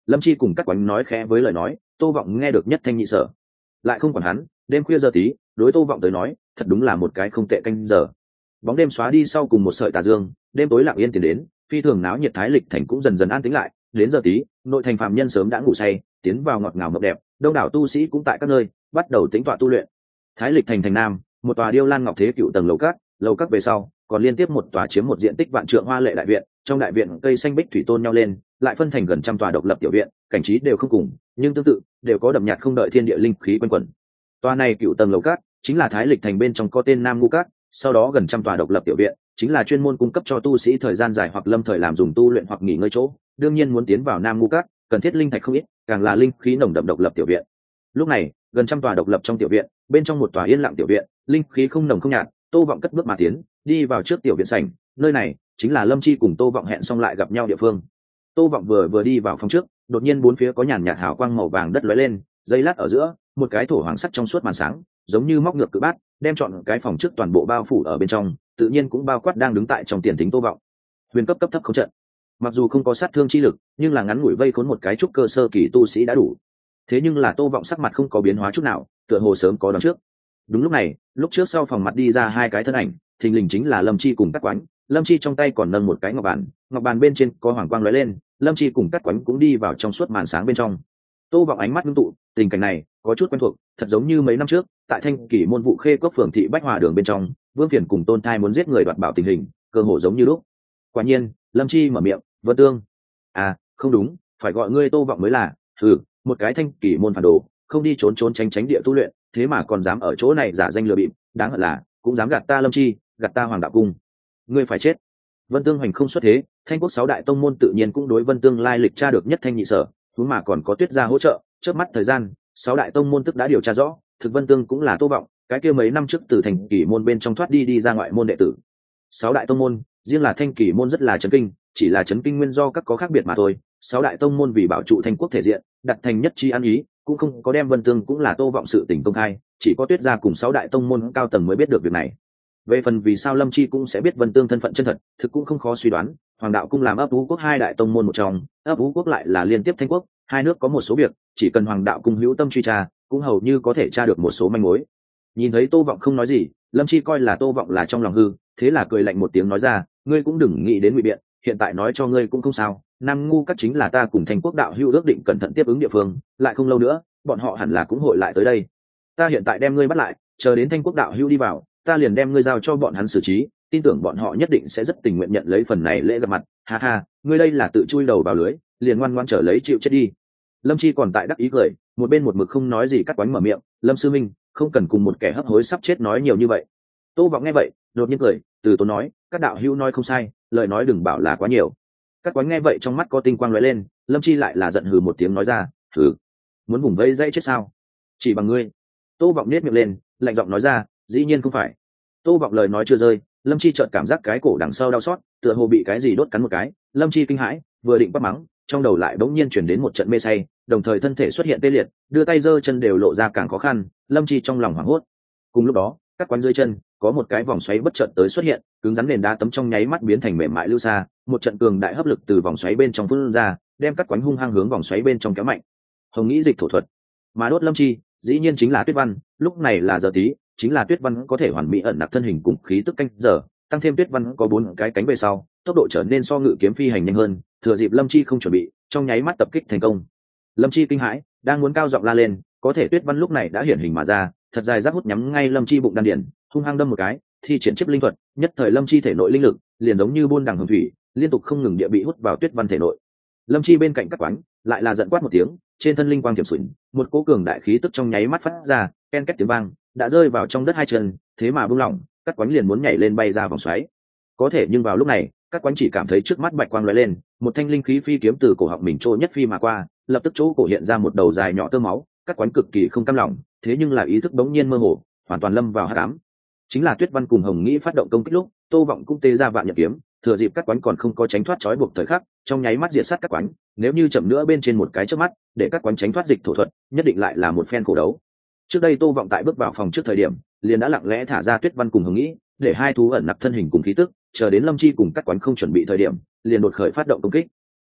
Lâm Chi cùng Cát Quánh nói khẽ với lời nói, Tô Vọng nghe được nhất thanh nhị sở, lại không quản hắn. Đêm khuya giờ tí, đối Tô Vọng tới nói, thật đúng là một cái không tệ canh giờ. Bóng đêm xóa đi sau cùng một sợi tà dương, đêm tối lặng yên tiến đến, phi thường náo nhiệt Thái Lịch thành cũng dần dần an tĩnh lại. Đến giờ tí, nội thành phạm nhân sớm đã ngủ say, tiến vào ngọt ngào mộng đẹp, đông đảo tu sĩ cũng tại các nơi bắt đầu tĩnh tọa tu luyện. Thái Lịch thành thành nam, một tòa điêu lan ngọc thế cựu tầng lầu các về sau, còn liên tiếp một tòa chiếm một diện tích vạn trượng hoa lệ đại viện, trong đại viện cây xanh bích thủy tôn nhau lên, lại phân thành gần trăm tòa độc lập tiểu viện, cảnh trí đều không cùng, nhưng tương tự đều có đậm nhạt không đợi thiên địa linh khí quanh quẩn. Tòa này cựu tầng lầu các chính là Thái Lịch thành bên trong có tên Nam Ngu Các, sau đó gần trăm tòa độc lập tiểu viện chính là chuyên môn cung cấp cho tu sĩ thời gian dài hoặc lâm thời làm dùng tu luyện hoặc nghỉ ngơi chỗ. Đương nhiên muốn tiến vào Nam Ngu Các, cần thiết linh thạch không ít, càng là linh khí nồng đậm độc lập tiểu viện. Lúc này, gần trăm tòa độc lập trong tiểu viện, bên trong một tòa yên lặng tiểu viện, linh khí không nồng không nhạt. Tô Vọng cất bước mà tiến, đi vào trước tiểu viện sảnh, nơi này chính là Lâm Chi cùng Tô Vọng hẹn xong lại gặp nhau địa phương. Tô Vọng vừa đi vào phòng trước, đột nhiên bốn phía có nhàn nhạt hào quang màu vàng đất lóe lên, giây lát ở giữa, một cái thổ hoàng sắc trong suốt màn sáng, giống như móc ngược cự bát, đem trọn cái phòng trước toàn bộ bao phủ ở bên trong, tự nhiên cũng bao quát đang đứng tại trong tiền thính Tô Vọng. Huyền cấp thấp không trận. Mặc dù không có sát thương chi lực, nhưng là ngắn ngủi vây khốn một cái trúc cơ sơ kỳ tu sĩ đã đủ. Thế nhưng là Tô Vọng sắc mặt không có biến hóa chút nào, tựa hồ sớm có đoán trước. Đúng lúc này, lúc trước sau phòng mặt đi ra hai cái thân ảnh, thình lình chính là Lâm Chi cùng Cát Quánh. Lâm Chi trong tay còn nâng một cái ngọc bàn bên trên có hoàng quang lóe lên, Lâm Chi cùng Cát Quánh cũng đi vào trong suốt màn sáng bên trong. Tô Vọng ánh mắt ngưng tụ, tình cảnh này có chút quen thuộc, thật giống như mấy năm trước, tại Thanh Kỷ môn vụ Khê Cốc phường thị Bách Hòa đường bên trong, Vương Phiền cùng Tôn Thai muốn giết người đoạt bảo tình hình, cơ hồ giống như lúc. Quả nhiên, Lâm Chi mở miệng, "Vân Tương." "À, không đúng, phải gọi ngươi Tô Vọng mới là." "Hừ, một cái Thanh Kỷ môn phản đồ, không đi trốn tránh địa tu luyện, thế mà còn dám ở chỗ này giả danh lừa bịp, đáng hận là cũng dám gạt ta Lâm Chi, gạt ta Hoàng đạo cung. Ngươi phải chết." Vân Tương hoành không xuất thế, Thanh quốc 6 đại tông môn tự nhiên cũng đối Vân Tương lai lịch tra được nhất thanh nhị sở, huống mà còn có Tuyết gia hỗ trợ, chớp mắt thời gian, 6 đại tông môn tức đã điều tra rõ, thực Vân Tương cũng là Tô Vọng, cái kia mấy năm trước từ Thành Kỷ môn bên trong thoát đi ra ngoại môn đệ tử. 6 đại tông môn, riêng là Thanh Kỷ môn rất là chấn kinh, chỉ là chấn kinh nguyên do các có khác biệt mà thôi. 6 đại tông môn vì bảo trụ Thanh quốc thể diện, đặt thành nhất chi ăn ý, cũng không có đem Vân Tương cũng là Tô Vọng sự tình công khai, chỉ có Tuyết gia cùng 6 đại tông môn cao tầng mới biết được việc này. Về phần vì sao Lâm Chi cũng sẽ biết Vân Tương thân phận chân thật, thực cũng không khó suy đoán. Hoàng đạo cung làm ấp ú quốc hai đại tông môn một trong, ấp ú quốc lại là liên tiếp Thanh quốc, hai nước có một số việc, chỉ cần Hoàng đạo cung hữu tâm truy tra, cũng hầu như có thể tra được một số manh mối. Nhìn thấy Tô Vọng không nói gì, Lâm Chi coi là Tô Vọng là trong lòng hư, thế là cười lạnh một tiếng nói ra, ngươi cũng đừng nghĩ đến ngụy biện, hiện tại nói cho ngươi cũng không sao, Nam Ngu Các chính là ta cùng Thanh quốc đạo hữu ước định cẩn thận tiếp ứng địa phương, lại không lâu nữa, bọn họ hẳn là cũng hội lại tới đây. Ta hiện tại đem ngươi bắt lại, chờ đến Thanh quốc đạo hữu đi vào, ta liền đem ngươi giao cho bọn hắn xử trí, tin tưởng bọn họ nhất định sẽ rất tình nguyện nhận lấy phần này lễ gặp mặt. Ha ha, ngươi đây là tự chui đầu vào lưới, liền ngoan ngoãn trở lấy chịu chết đi. Lâm Chi còn tại đắc ý cười, một bên một mực không nói gì Cắt Quánh mở miệng, Lâm sư minh, không cần cùng một kẻ hấp hối sắp chết nói nhiều như vậy. Tô Vọng nghe vậy, đột nhiên cười, từ tốn nói, các đạo hữu nói không sai, lời nói đừng bảo là quá nhiều. Cắt Quánh nghe vậy trong mắt có tinh quang lóe lên, Lâm Chi lại là giận hừ một tiếng nói ra, hừ, muốn vùng vây dây chết sao? Chỉ bằng ngươi. Tô Vọng nhếch miệng lên, lạnh giọng nói ra, dĩ nhiên không phải. Tô Vọng lời nói chưa rơi, Lâm Chi chợt cảm giác cái cổ đằng sau đau xót, tựa hồ bị cái gì đốt cắn một cái. Lâm Chi kinh hãi, vừa định quát mắng, trong đầu lại bỗng nhiên chuyển đến một trận mê say, đồng thời thân thể xuất hiện tê liệt, đưa tay giơ chân đều lộ ra càng khó khăn. Lâm Chi trong lòng hoảng hốt. Cùng lúc đó, các quán dưới chân có một cái vòng xoáy bất chợt tới xuất hiện, cứng rắn nền đá tấm trong nháy mắt biến thành mềm mại lưu xa, một trận cường đại hấp lực từ vòng xoáy bên trong phun ra, đem các quán hung hăng hướng vòng xoáy bên trong kéo mạnh. Hồng nghĩ dịch thổ thuật, mà đốt Lâm Chi, dĩ nhiên chính là Tuyết Văn. Lúc này là giờ tí, chính là Tuyết Văn có thể hoàn mỹ ẩn nặc thân hình cùng khí tức canh giờ, tăng thêm Tuyết Văn có 4 cái cánh về sau, tốc độ trở nên so ngự kiếm phi hành nhanh hơn, thừa dịp Lâm Chi không chuẩn bị, trong nháy mắt tập kích thành công. Lâm Chi kinh hãi, đang muốn cao giọng la lên, có thể Tuyết Văn lúc này đã hiển hình mà ra, thật dài giáp hút nhắm ngay Lâm Chi bụng đan điền, hung hăng đâm một cái, thi triển chiếp linh thuật, nhất thời Lâm Chi thể nội linh lực liền giống như buôn đằng hồng thủy, liên tục không ngừng địa bị hút vào Tuyết Văn thể nội. Lâm Chi bên cạnh Cắt Quánh lại là giận quát một tiếng, trên thân linh quang tiềm sụn, một cỗ cường đại khí tức trong nháy mắt phát ra, ken két tiếng vang, đã rơi vào trong đất hai chân, thế mà buông lỏng, Cắt Quánh liền muốn nhảy lên bay ra vòng xoáy. Có thể nhưng vào lúc này, Cắt Quánh chỉ cảm thấy trước mắt bạch quang lóe lên, một thanh linh khí phi kiếm từ cổ họng mình trôi nhất phi mà qua, lập tức chỗ cổ hiện ra một đầu dài nhỏ tơ máu. Cắt Quánh cực kỳ không cam lòng, thế nhưng là ý thức bỗng nhiên mơ hồ, hoàn toàn lâm vào hắc ám. Chính là Tuyết Văn cùng Hồng Nghĩ phát động công kích lúc, Tô Vọng cũng tê ra vạn nhật kiếm, thừa dịp Cắt Quánh còn không có tránh thoát trói buộc thời khắc, trong nháy mắt diệt sát Cắt Quánh. Nếu như chậm nữa bên trên một cái chớp mắt, để Cắt Quánh tránh thoát dịch thổ thuật, nhất định lại là một phen khổ đấu. Trước đây Tô Vọng tại bước vào phòng trước thời điểm, liền đã lặng lẽ thả ra Tuyết Văn cùng Hồng Nghĩ, để hai thú ẩn nặc thân hình cùng khí tức, chờ đến Lâm Chi cùng Cắt Quánh không chuẩn bị thời điểm, liền đột khởi phát động công kích.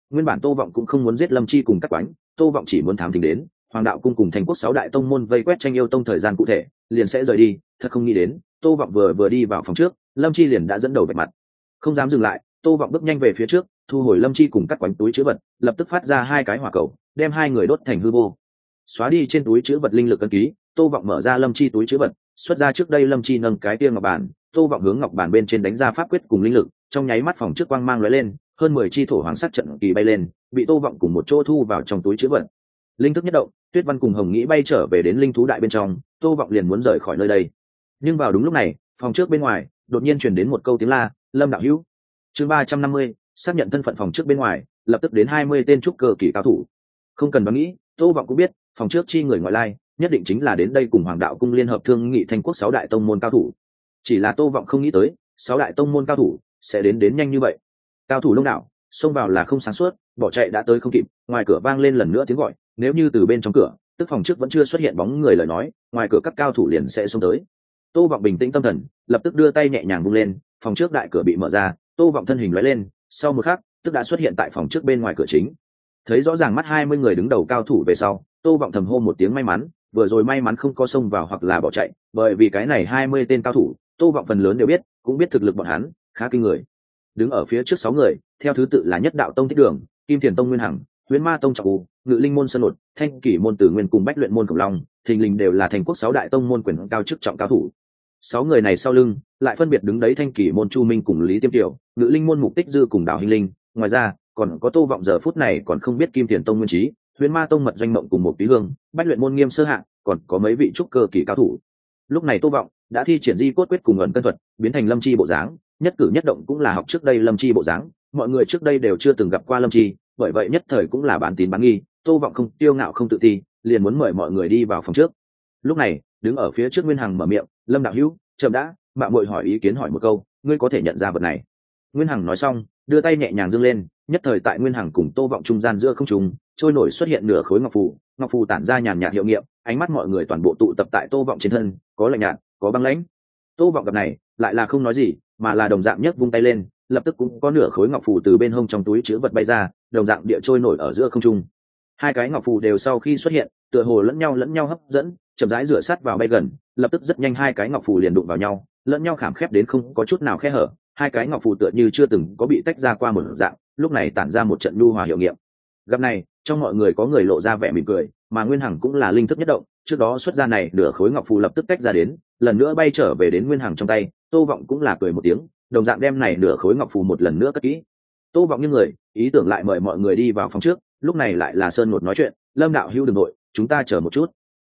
Nguyên bản Tô Vọng cũng không muốn giết Lâm Chi cùng các quánh, Tô Vọng chỉ muốn thám thính đến Hoàng đạo cung cùng Thành Quốc 6 đại tông môn vây quét Tranh Yêu tông thời gian cụ thể, liền sẽ rời đi, thật không nghĩ đến, Tô Vọng vừa đi vào phòng trước, Lâm Chi liền đã dẫn đầu vạch mặt. Không dám dừng lại, Tô Vọng bước nhanh về phía trước, thu hồi Lâm Chi cùng các quánh túi trữ vật, lập tức phát ra hai cái hỏa cầu, đem hai người đốt thành hư vô. Xóa đi trên túi trữ vật linh lực ấn ký, Tô Vọng mở ra Lâm Chi túi trữ vật, xuất ra trước đây Lâm Chi nâng cái kia ngọc bản, Tô Vọng hướng ngọc bản bên trên đánh ra pháp quyết cùng linh lực, trong nháy mắt phòng trước quang mang lóe lên, hơn 10 chi thổ hoàng sắc trận kỳ bay lên, bị Tô Vọng cùng một chỗ thu vào trong túi trữ vật. Linh thức nhất động, Tuyết Văn cùng Hồng Nghĩ bay trở về đến linh thú đại bên trong, Tô Vọng liền muốn rời khỏi nơi đây. Nhưng vào đúng lúc này, phòng trước bên ngoài đột nhiên truyền đến một câu tiếng la, "Lâm đạo hữu." Chương 350, xác nhận thân phận phòng trước bên ngoài, lập tức đến 20 tên trúc cơ kỳ cao thủ. Không cần đoán nghĩ, Tô Vọng cũng biết, phòng trước chi người ngoại lai, nhất định chính là đến đây cùng Hoàng đạo cung liên hợp thương nghị Thanh Quốc 6 đại tông môn cao thủ. Chỉ là Tô Vọng không nghĩ tới, 6 đại tông môn cao thủ sẽ đến nhanh như vậy. Cao thủ đông đảo, xông vào là không sáng suốt, bỏ chạy đã tới không kịp, ngoài cửa vang lên lần nữa tiếng gọi, nếu như từ bên trong cửa, tức phòng trước vẫn chưa xuất hiện bóng người lời nói, ngoài cửa các cao thủ liền sẽ xông tới. Tô Vọng bình tĩnh tâm thần, lập tức đưa tay nhẹ nhàng vung lên, phòng trước đại cửa bị mở ra, Tô Vọng thân hình lóe lên, sau một khắc, tức đã xuất hiện tại phòng trước bên ngoài cửa chính. Thấy rõ ràng mắt 20 người đứng đầu cao thủ về sau, Tô Vọng thầm hô một tiếng may mắn, vừa rồi may mắn không có xông vào hoặc là bỏ chạy, bởi vì cái này 20 tên cao thủ, Tô Vọng phần lớn đều biết, cũng biết thực lực bọn hắn khá kinh người. Đứng ở phía trước 6 người, theo thứ tự là Nhất Đạo Tông Thích Đường, Kim Thiền Tông Nguyên Hằng, Huyễn Ma Tông Trọng U, Ngự Linh môn Sơn Nột, Thanh Kỷ môn Tử Nguyên cùng Bách Luyện môn Cửu Long, thình lình đều là Thành Quốc 6 đại tông môn quyền cao chức trọng cao thủ. 6 người này sau lưng, lại phân biệt đứng đấy Thanh Kỷ môn Chu Minh cùng Lý Tiêm Tiểu, Ngự Linh môn Mục Tích Dư cùng Đào Hinh Linh, ngoài ra, còn có Tô Vọng giờ phút này còn không biết Kim Thiền Tông Nguyên Chí, Huyễn Ma Tông Mật Doanh Mộng cùng một Tí Hương, Bách Luyện môn Nghiêm Sơ Hạ, còn có mấy vị trúc cơ kỳ cao thủ. Lúc này Tô Vọng đã thi triển Di Cốt Quyết cùng ẩn cân thuật, biến thành Lâm Chi bộ dáng, nhất cử nhất động cũng là học trước đây Lâm Chi bộ dáng, mọi người trước đây đều chưa từng gặp qua Lâm Chi, bởi vậy nhất thời cũng là bán tín bán nghi. Tô Vọng không tiêu ngạo không tự ti, liền muốn mời mọi người đi vào phòng trước. Lúc này, đứng ở phía trước Nguyên Hằng mở miệng, "Lâm đạo hữu, chậm đã, mạo muội hỏi ý kiến hỏi một câu, ngươi có thể nhận ra vật này?" Nguyên Hằng nói xong, đưa tay nhẹ nhàng giương lên, nhất thời tại Nguyên Hằng cùng Tô Vọng trung gian giữa không trung, trôi nổi xuất hiện nửa khối ngọc phù tản ra nhàn nhạt hiệu nghiệm, ánh mắt mọi người toàn bộ tụ tập tại Tô Vọng trên thân, có lạnh nhạt, có băng lãnh. Tô Vọng gặp này, lại là không nói gì, mà là đồng dạng nhấc vung tay lên, lập tức cũng có nửa khối ngọc phù từ bên hông trong túi trữ vật bay ra, đồng dạng địa trôi nổi ở giữa không trung. Hai cái ngọc phù đều sau khi xuất hiện, tựa hồ lẫn nhau hấp dẫn, chậm rãi rửa sát vào bay gần, lập tức rất nhanh hai cái ngọc phù liền đụng vào nhau, lẫn nhau khảm khép đến không có chút nào khe hở, hai cái ngọc phù tựa như chưa từng có bị tách ra qua một dạng, lúc này tản ra một trận nhu hòa hiệu nghiệm. Gặp này, trong mọi người có người lộ ra vẻ mỉm cười, mà Nguyên Hằng cũng là linh thức nhất động, trước đó xuất ra này nửa khối ngọc phù lập tức tách ra đến, lần nữa bay trở về đến Nguyên Hằng trong tay. Tô Vọng cũng là cười một tiếng, đồng dạng đem này nửa khối ngọc phù một lần nữa cất kỹ. Tô Vọng như người, ý tưởng lại mời mọi người đi vào phòng trước, lúc này lại là Sơn Ngột nói chuyện, "Lâm đạo hữu đừng nội, chúng ta chờ một chút."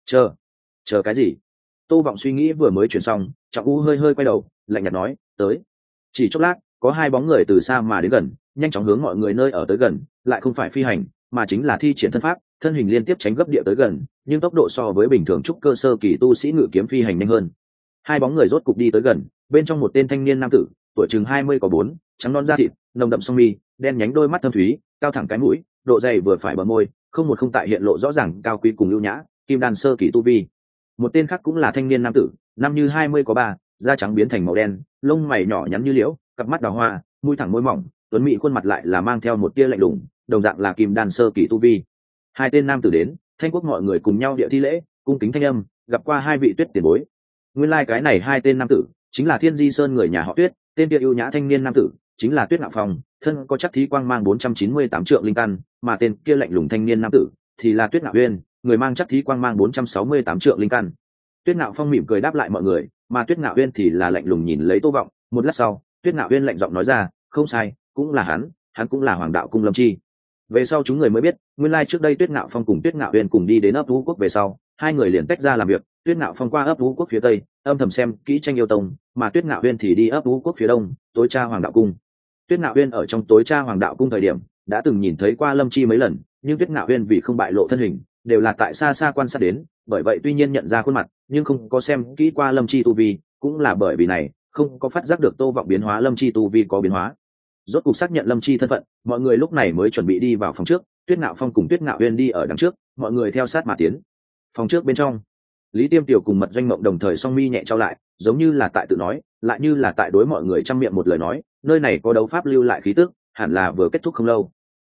Chờ cái gì?" Tô Vọng suy nghĩ vừa mới chuyển xong, Trọng U hơi quay đầu, lạnh nhạt nói, "Tới." Chỉ chốc lát, có hai bóng người từ xa mà đến gần, nhanh chóng hướng mọi người nơi ở tới gần, lại không phải phi hành, mà chính là thi triển thân pháp, thân hình liên tiếp tránh gấp địa tới gần, nhưng tốc độ so với bình thường trúc cơ sơ kỳ tu sĩ ngự kiếm phi hành nhanh hơn. Hai bóng người rốt cục đi tới gần, bên trong một tên thanh niên nam tử, tuổi chừng 20 có 4, trắng non da thịt, nồng đậm song mi, đen nhánh đôi mắt thâm thúy, cao thẳng cái mũi, độ dày vừa phải bờ môi, không tại hiện lộ rõ ràng cao quý cùng ưu nhã, kim đan sơ kỳ tu vi. Một tên khác cũng là thanh niên nam tử, năm như 20 có 3, da trắng biến thành màu đen, lông mày nhỏ nhắn như liễu, cặp mắt đào hoa, mũi thẳng môi mỏng, tuấn mỹ khuôn mặt lại là mang theo một tia lạnh lùng, đồng dạng là kim đan sơ kỳ tu vi. Hai tên nam tử đến, Thanh Quốc mọi người cùng nhau địa thi lễ, cung kính thanh âm, gặp qua hai vị Tuyết tiền bối. Nguyên lai cái này hai tên nam tử chính là Thiên Di Sơn người nhà họ Tuyết, tên kia ưu nhã thanh niên nam tử chính là Tuyết Ngạo Phong, thân có chắc thí quang mang 498 trượng linh căn, mà tên kia lạnh lùng thanh niên nam tử thì là Tuyết Ngạo Uyên, người mang chắc thí quang mang 468 trượng linh căn. Tuyết Ngạo Phong mỉm cười đáp lại mọi người, mà Tuyết Ngạo Uyên thì là lạnh lùng nhìn lấy Tô Vọng, một lát sau, Tuyết Ngạo Uyên lạnh giọng nói ra, "Không sai, cũng là hắn cũng là Hoàng đạo cung Lâm Chi." Về sau chúng người mới biết, nguyên lai trước đây Tuyết Ngạo Phong cùng Tuyết Ngạo Uyên cùng đi đến ấp Vũ quốc về sau, hai người liền tách ra làm việc, Tuyết Ngạo Phong qua ấp Vũ quốc phía tây, âm thầm xem kỹ Tranh Yêu tông, mà Tuyết Ngạo Uyên thì đi ấp Vũ quốc phía đông, tối tra Hoàng đạo cung. Tuyết Ngạo Uyên ở trong tối tra Hoàng đạo cung thời điểm, đã từng nhìn thấy qua Lâm Chi mấy lần, nhưng Tuyết Ngạo Uyên vì không bại lộ thân hình, đều là tại xa xa quan sát đến, bởi vậy tuy nhiên nhận ra khuôn mặt, nhưng không có xem kỹ qua Lâm Chi tu vi, cũng là bởi vì này, không có phát giác được Tô Vọng biến hóa Lâm Chi tu vi có biến hóa. Rốt cuộc xác nhận Lâm Chi thân phận, mọi người lúc này mới chuẩn bị đi vào phòng trước, Tuyết Ngạo Phong cùng Tuyết Ngạo Uyên đi ở đằng trước, mọi người theo sát mà tiến. Phòng trước bên trong, Lý Tiêm Tiểu cùng Mật Doanh Mộng đồng thời song mi nhẹ trao lại, giống như là tại tự nói, lại như là tại đối mọi người trăm miệng một lời nói, nơi này có đấu pháp lưu lại khí tức, hẳn là vừa kết thúc không lâu.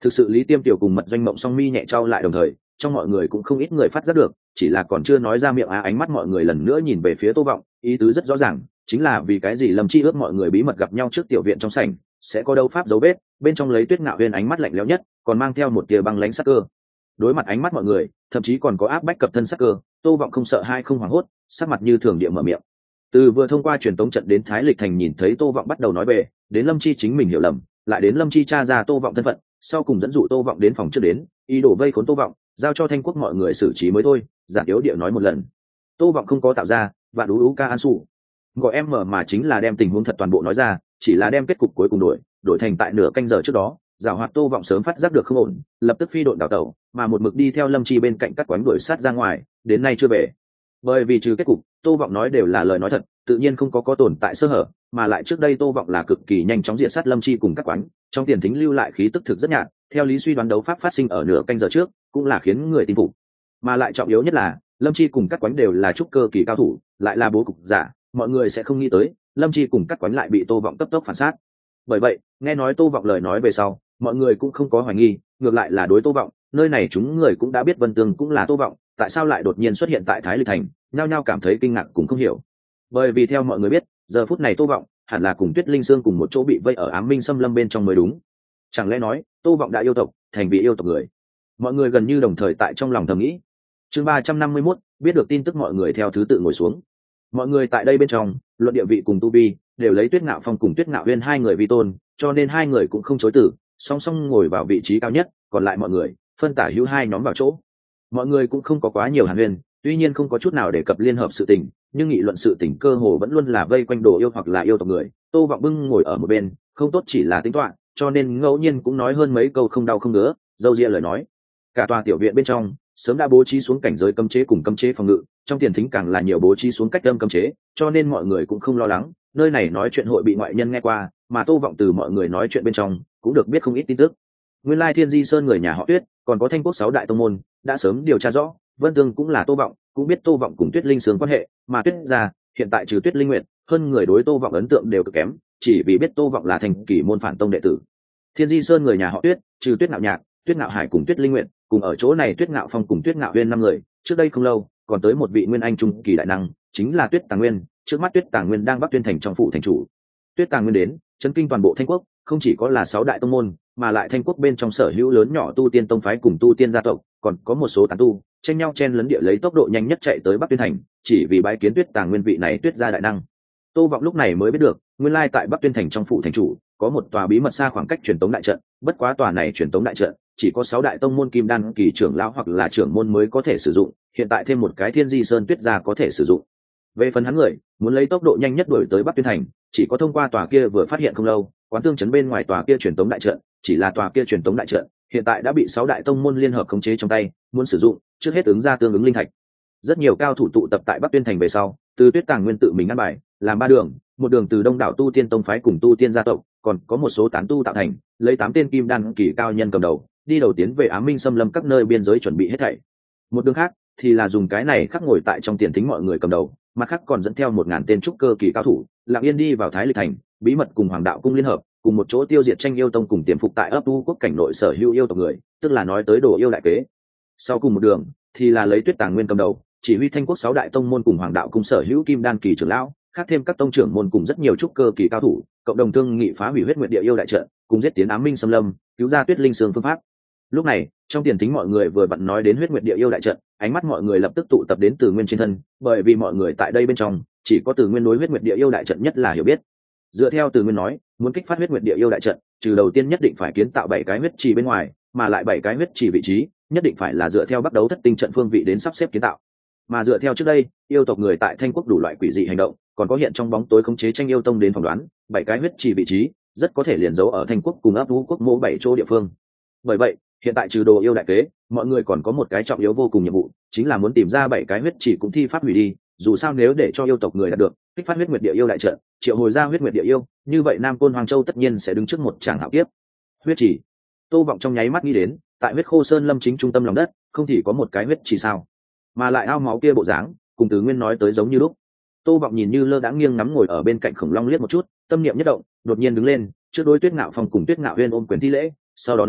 Thực sự Lý Tiêm Tiểu cùng Mật Doanh Mộng song mi nhẹ trao lại đồng thời, trong mọi người cũng không ít người phát giác được, chỉ là còn chưa nói ra miệng ánh mắt mọi người lần nữa nhìn về phía Tô Vọng, ý tứ rất rõ ràng, chính là vì cái gì Lâm Chi ước mọi người bí mật gặp nhau trước tiểu viện trong sảnh, sẽ có đấu pháp dấu vết, bên trong lấy Tuyết Ngạo Huyên ánh mắt lạnh lẽo nhất, còn mang theo một tia băng lãnh sắc cơ. Đối mặt ánh mắt mọi người, thậm chí còn có áp bách cập thân sắc cơ, Tô Vọng không sợ hai không hoảng hốt, sắc mặt như thường địa mở miệng. Từ vừa thông qua truyền tống trận đến Thái Lịch Thành nhìn thấy Tô Vọng bắt đầu nói về, đến Lâm Chi chính mình hiểu lầm, lại đến Lâm Chi tra ra Tô Vọng thân phận, sau cùng dẫn dụ Tô Vọng đến phòng trước đến, ý đồ vây khốn Tô Vọng, giao cho Thanh Quốc mọi người xử trí mới thôi. Giản yếu địa nói một lần, Tô Vọng không có tạo ra và đủ ca an sụ gọi em mở mà chính là đem tình huống thật toàn bộ nói ra, chỉ là đem kết cục cuối cùng đổi thành tại nửa canh giờ trước đó, giảo hoạt Tô Vọng sớm phát giác được không ổn, lập tức phi độn đảo tẩu, mà một mực đi theo Lâm Chi bên cạnh cắt quánh đuổi sát ra ngoài, đến nay chưa về. Bởi vì trừ kết cục, Tô Vọng nói đều là lời nói thật, tự nhiên không có tồn tại sơ hở, mà lại trước đây Tô Vọng là cực kỳ nhanh chóng diệt sát Lâm Chi cùng các quánh, trong tiền thính lưu lại khí tức thực rất nhạt, theo lý suy đoán đấu pháp phát sinh ở nửa canh giờ trước, cũng là khiến người tin phục. Mà lại trọng yếu nhất là, Lâm Chi cùng các quánh đều là trúc cơ kỳ cao thủ, lại là bố cục giả, mọi người sẽ không nghĩ tới, Lâm Chi cùng các quánh lại bị Tô Vọng cấp tốc phản sát. Bởi vậy, nghe nói Tô Vọng lời nói về sau, mọi người cũng không có hoài nghi, ngược lại là đối Tô Vọng, nơi này chúng người cũng đã biết Vân Tường cũng là Tô Vọng, tại sao lại đột nhiên xuất hiện tại Thái Lịch Thành, nhao nhao cảm thấy kinh ngạc cũng không hiểu. Bởi vì theo mọi người biết, giờ phút này Tô Vọng hẳn là cùng Tuyết Linh Sương cùng một chỗ bị vây ở Ám Minh Xâm Lâm bên trong mới đúng. Chẳng lẽ nói, Tô Vọng đã yêu tộc, thành vị yêu tộc người? Mọi người gần như đồng thời tại trong lòng thầm nghĩ. Chương 351, biết được tin tức mọi người theo thứ tự ngồi xuống. Mọi người tại đây bên trong, luận địa vị cùng tu vi, đều lấy Tuyết Ngạo Phong cùng Tuyết Ngạo Huyên hai người vi tôn, cho nên hai người cũng không chối từ, song song ngồi vào vị trí cao nhất, còn lại mọi người phân tả hữu hai nhóm vào chỗ. Mọi người cũng không có quá nhiều hàn huyên, tuy nhiên không có chút nào đề cập liên hợp sự tình, nhưng nghị luận sự tình cơ hồ vẫn luôn là vây quanh đồ yêu hoặc là yêu tộc người. Tô Vọng bưng ngồi ở một bên, không tốt chỉ là tính toán, cho nên ngẫu nhiên cũng nói hơn mấy câu không đau không ngứa, dâu ria lời nói. Cả tòa tiểu viện bên trong sớm đã bố trí xuống cảnh giới cấm chế cùng cấm chế phòng ngự, trong tiền thính càng là nhiều bố trí xuống cách âm cấm chế, cho nên mọi người cũng không lo lắng, nơi này nói chuyện hội bị ngoại nhân nghe qua, mà Tô Vọng từ mọi người nói chuyện bên trong cũng được biết không ít tin tức. Nguyên lai Thiên Di Sơn người nhà họ Tuyết, còn có Thanh Quốc 6 đại tông môn, đã sớm điều tra rõ, Vân Tường cũng là Tô Vọng, cũng biết Tô Vọng cùng Tuyết Linh Sương quan hệ, mà Tuyết gia hiện tại trừ Tuyết Linh Nguyệt, hơn người đối Tô Vọng ấn tượng đều cực kém, chỉ vì biết Tô Vọng là thành kỳ môn phản tông đệ tử. Thiên Di Sơn người nhà họ Tuyết, trừ Tuyết Nạo Nhạc, Tuyết Nạo Hải cùng Tuyết Linh Nguyệt, cùng ở chỗ này Tuyết Ngạo Phong cùng Tuyết Ngạo Huyên 5 người, trước đây không lâu, còn tới một vị nguyên anh trung kỳ đại năng, chính là Tuyết Tàng Nguyên, trước mắt Tuyết Tàng Nguyên đang Bắc Tuyên thành trong phủ thành chủ. Tuyết Tàng Nguyên đến, chấn kinh toàn bộ Thanh Quốc, không chỉ có là 6 đại tông môn, mà lại Thanh Quốc bên trong sở hữu lớn nhỏ tu tiên tông phái cùng tu tiên gia tộc, còn có một số tán tu, tranh nhau chen lấn địa lấy tốc độ nhanh nhất chạy tới Bắc Tuyên thành, chỉ vì bái kiến Tuyết Tàng Nguyên vị này Tuyết gia đại năng. Tô Vọng lúc này mới biết được, nguyên lai tại Bắc Tuyên thành trong phủ thành chủ, có một tòa bí mật xa khoảng cách truyền tống đại trận, bất quá tòa này truyền tống đại trận chỉ có 6 đại tông môn kim đan kỳ trưởng lão hoặc là trưởng môn mới có thể sử dụng, hiện tại thêm một cái Thiên Di Sơn Tuyết gia có thể sử dụng. Về phần hắn người, muốn lấy tốc độ nhanh nhất đuổi tới Bắc Tuyên thành, chỉ có thông qua tòa kia vừa phát hiện không lâu, quán tương trấn bên ngoài tòa kia truyền tống đại trận, chỉ là tòa kia truyền tống đại trận, hiện tại đã bị 6 đại tông môn liên hợp khống chế trong tay, muốn sử dụng, trước hết ứng ra tương ứng linh thạch. Rất nhiều cao thủ tụ tập tại Bắc Tuyên thành về sau, từ Tuyết Tàng Nguyên tự mình ăn bài, làm 3 đường, một đường từ đông đảo tu tiên tông phái cùng tu tiên gia tộc, còn có một số tán tu tạo thành, lấy 8 tên kim đan kỳ cao nhân cầm đầu, đi đầu tiến về Ám Minh Xâm Lâm các nơi biên giới chuẩn bị hết thảy. Một đường khác thì là dùng cái này khắc ngồi tại trong tiền thính mọi người cầm đầu, mặt khác còn dẫn theo 1000 tên trúc cơ kỳ cao thủ, lặng yên đi vào Thái Lịch thành, bí mật cùng Hoàng đạo cung liên hợp, cùng một chỗ tiêu diệt tranh yêu tông cùng tiềm phục tại ấp u quốc cảnh nội sở hữu yêu tộc người, tức là nói tới đồ yêu đại kế. Sau cùng một đường thì là lấy Tuyết Tàng Nguyên cầm đầu, chỉ huy Thanh Quốc 6 đại tông môn cùng Hoàng đạo cung sở hữu kim đan kỳ trưởng lão, khác thêm các tông trưởng môn cùng rất nhiều trúc cơ kỳ cao thủ, cộng đồng thương nghị phá hủy huyết nguyệt địa yêu đại trận, cùng giết tiến Ám Minh Xâm Lâm, cứu ra Tuyết Linh Sương phương pháp. Lúc này, trong tiền thính mọi người vừa vặn nói đến huyết nguyệt địa yêu đại trận, ánh mắt mọi người lập tức tụ tập đến Từ Nguyên trên thân, bởi vì mọi người tại đây bên trong, chỉ có Từ Nguyên đối huyết nguyệt địa yêu đại trận nhất là hiểu biết. Dựa theo Từ Nguyên nói, muốn kích phát huyết nguyệt địa yêu đại trận, trừ đầu tiên nhất định phải kiến tạo 7 cái huyết trì bên ngoài, mà lại 7 cái huyết trì vị trí, nhất định phải là dựa theo bắt đấu thất tinh trận phương vị đến sắp xếp kiến tạo. Mà dựa theo trước đây, yêu tộc người tại Thanh Quốc đủ loại quỷ dị hành động, còn có hiện trong bóng tối khống chế tranh yêu tông đến phỏng đoán, 7 cái huyết trì vị trí, rất có thể liền giấu ở Thanh Quốc cùng ấp u quốc mỗ 7 chỗ địa phương. Bởi vậy, hiện tại trừ đồ yêu đại kế, mọi người còn có một cái trọng yếu vô cùng nhiệm vụ, chính là muốn tìm ra 7 cái huyết trì cũng thi pháp hủy đi, dù sao nếu để cho yêu tộc người đạt được kích phát huyết nguyệt địa yêu đại trận, triệu hồi ra huyết nguyệt địa yêu, như vậy Nam Côn Hoàng Châu tất nhiên sẽ đứng trước một tràng hạo kiếp. Huyết trì. Tô Vọng trong nháy mắt nghĩ đến, tại huyết khô sơn lâm chính trung tâm lòng đất, không thì có một cái huyết trì sao? Mà lại ao máu kia bộ dáng, cùng Từ Nguyên nói tới giống như lúc. Tô Vọng nhìn như lơ đãng nghiêng ngắm ngồi ở bên cạnh Khổng Long liếc một chút, tâm niệm nhất động, đột nhiên đứng lên, trước đối Tuyết Ngạo Phong cùng Tuyết Ngạo Huyên ôm quyền thi lễ, sau đó nói,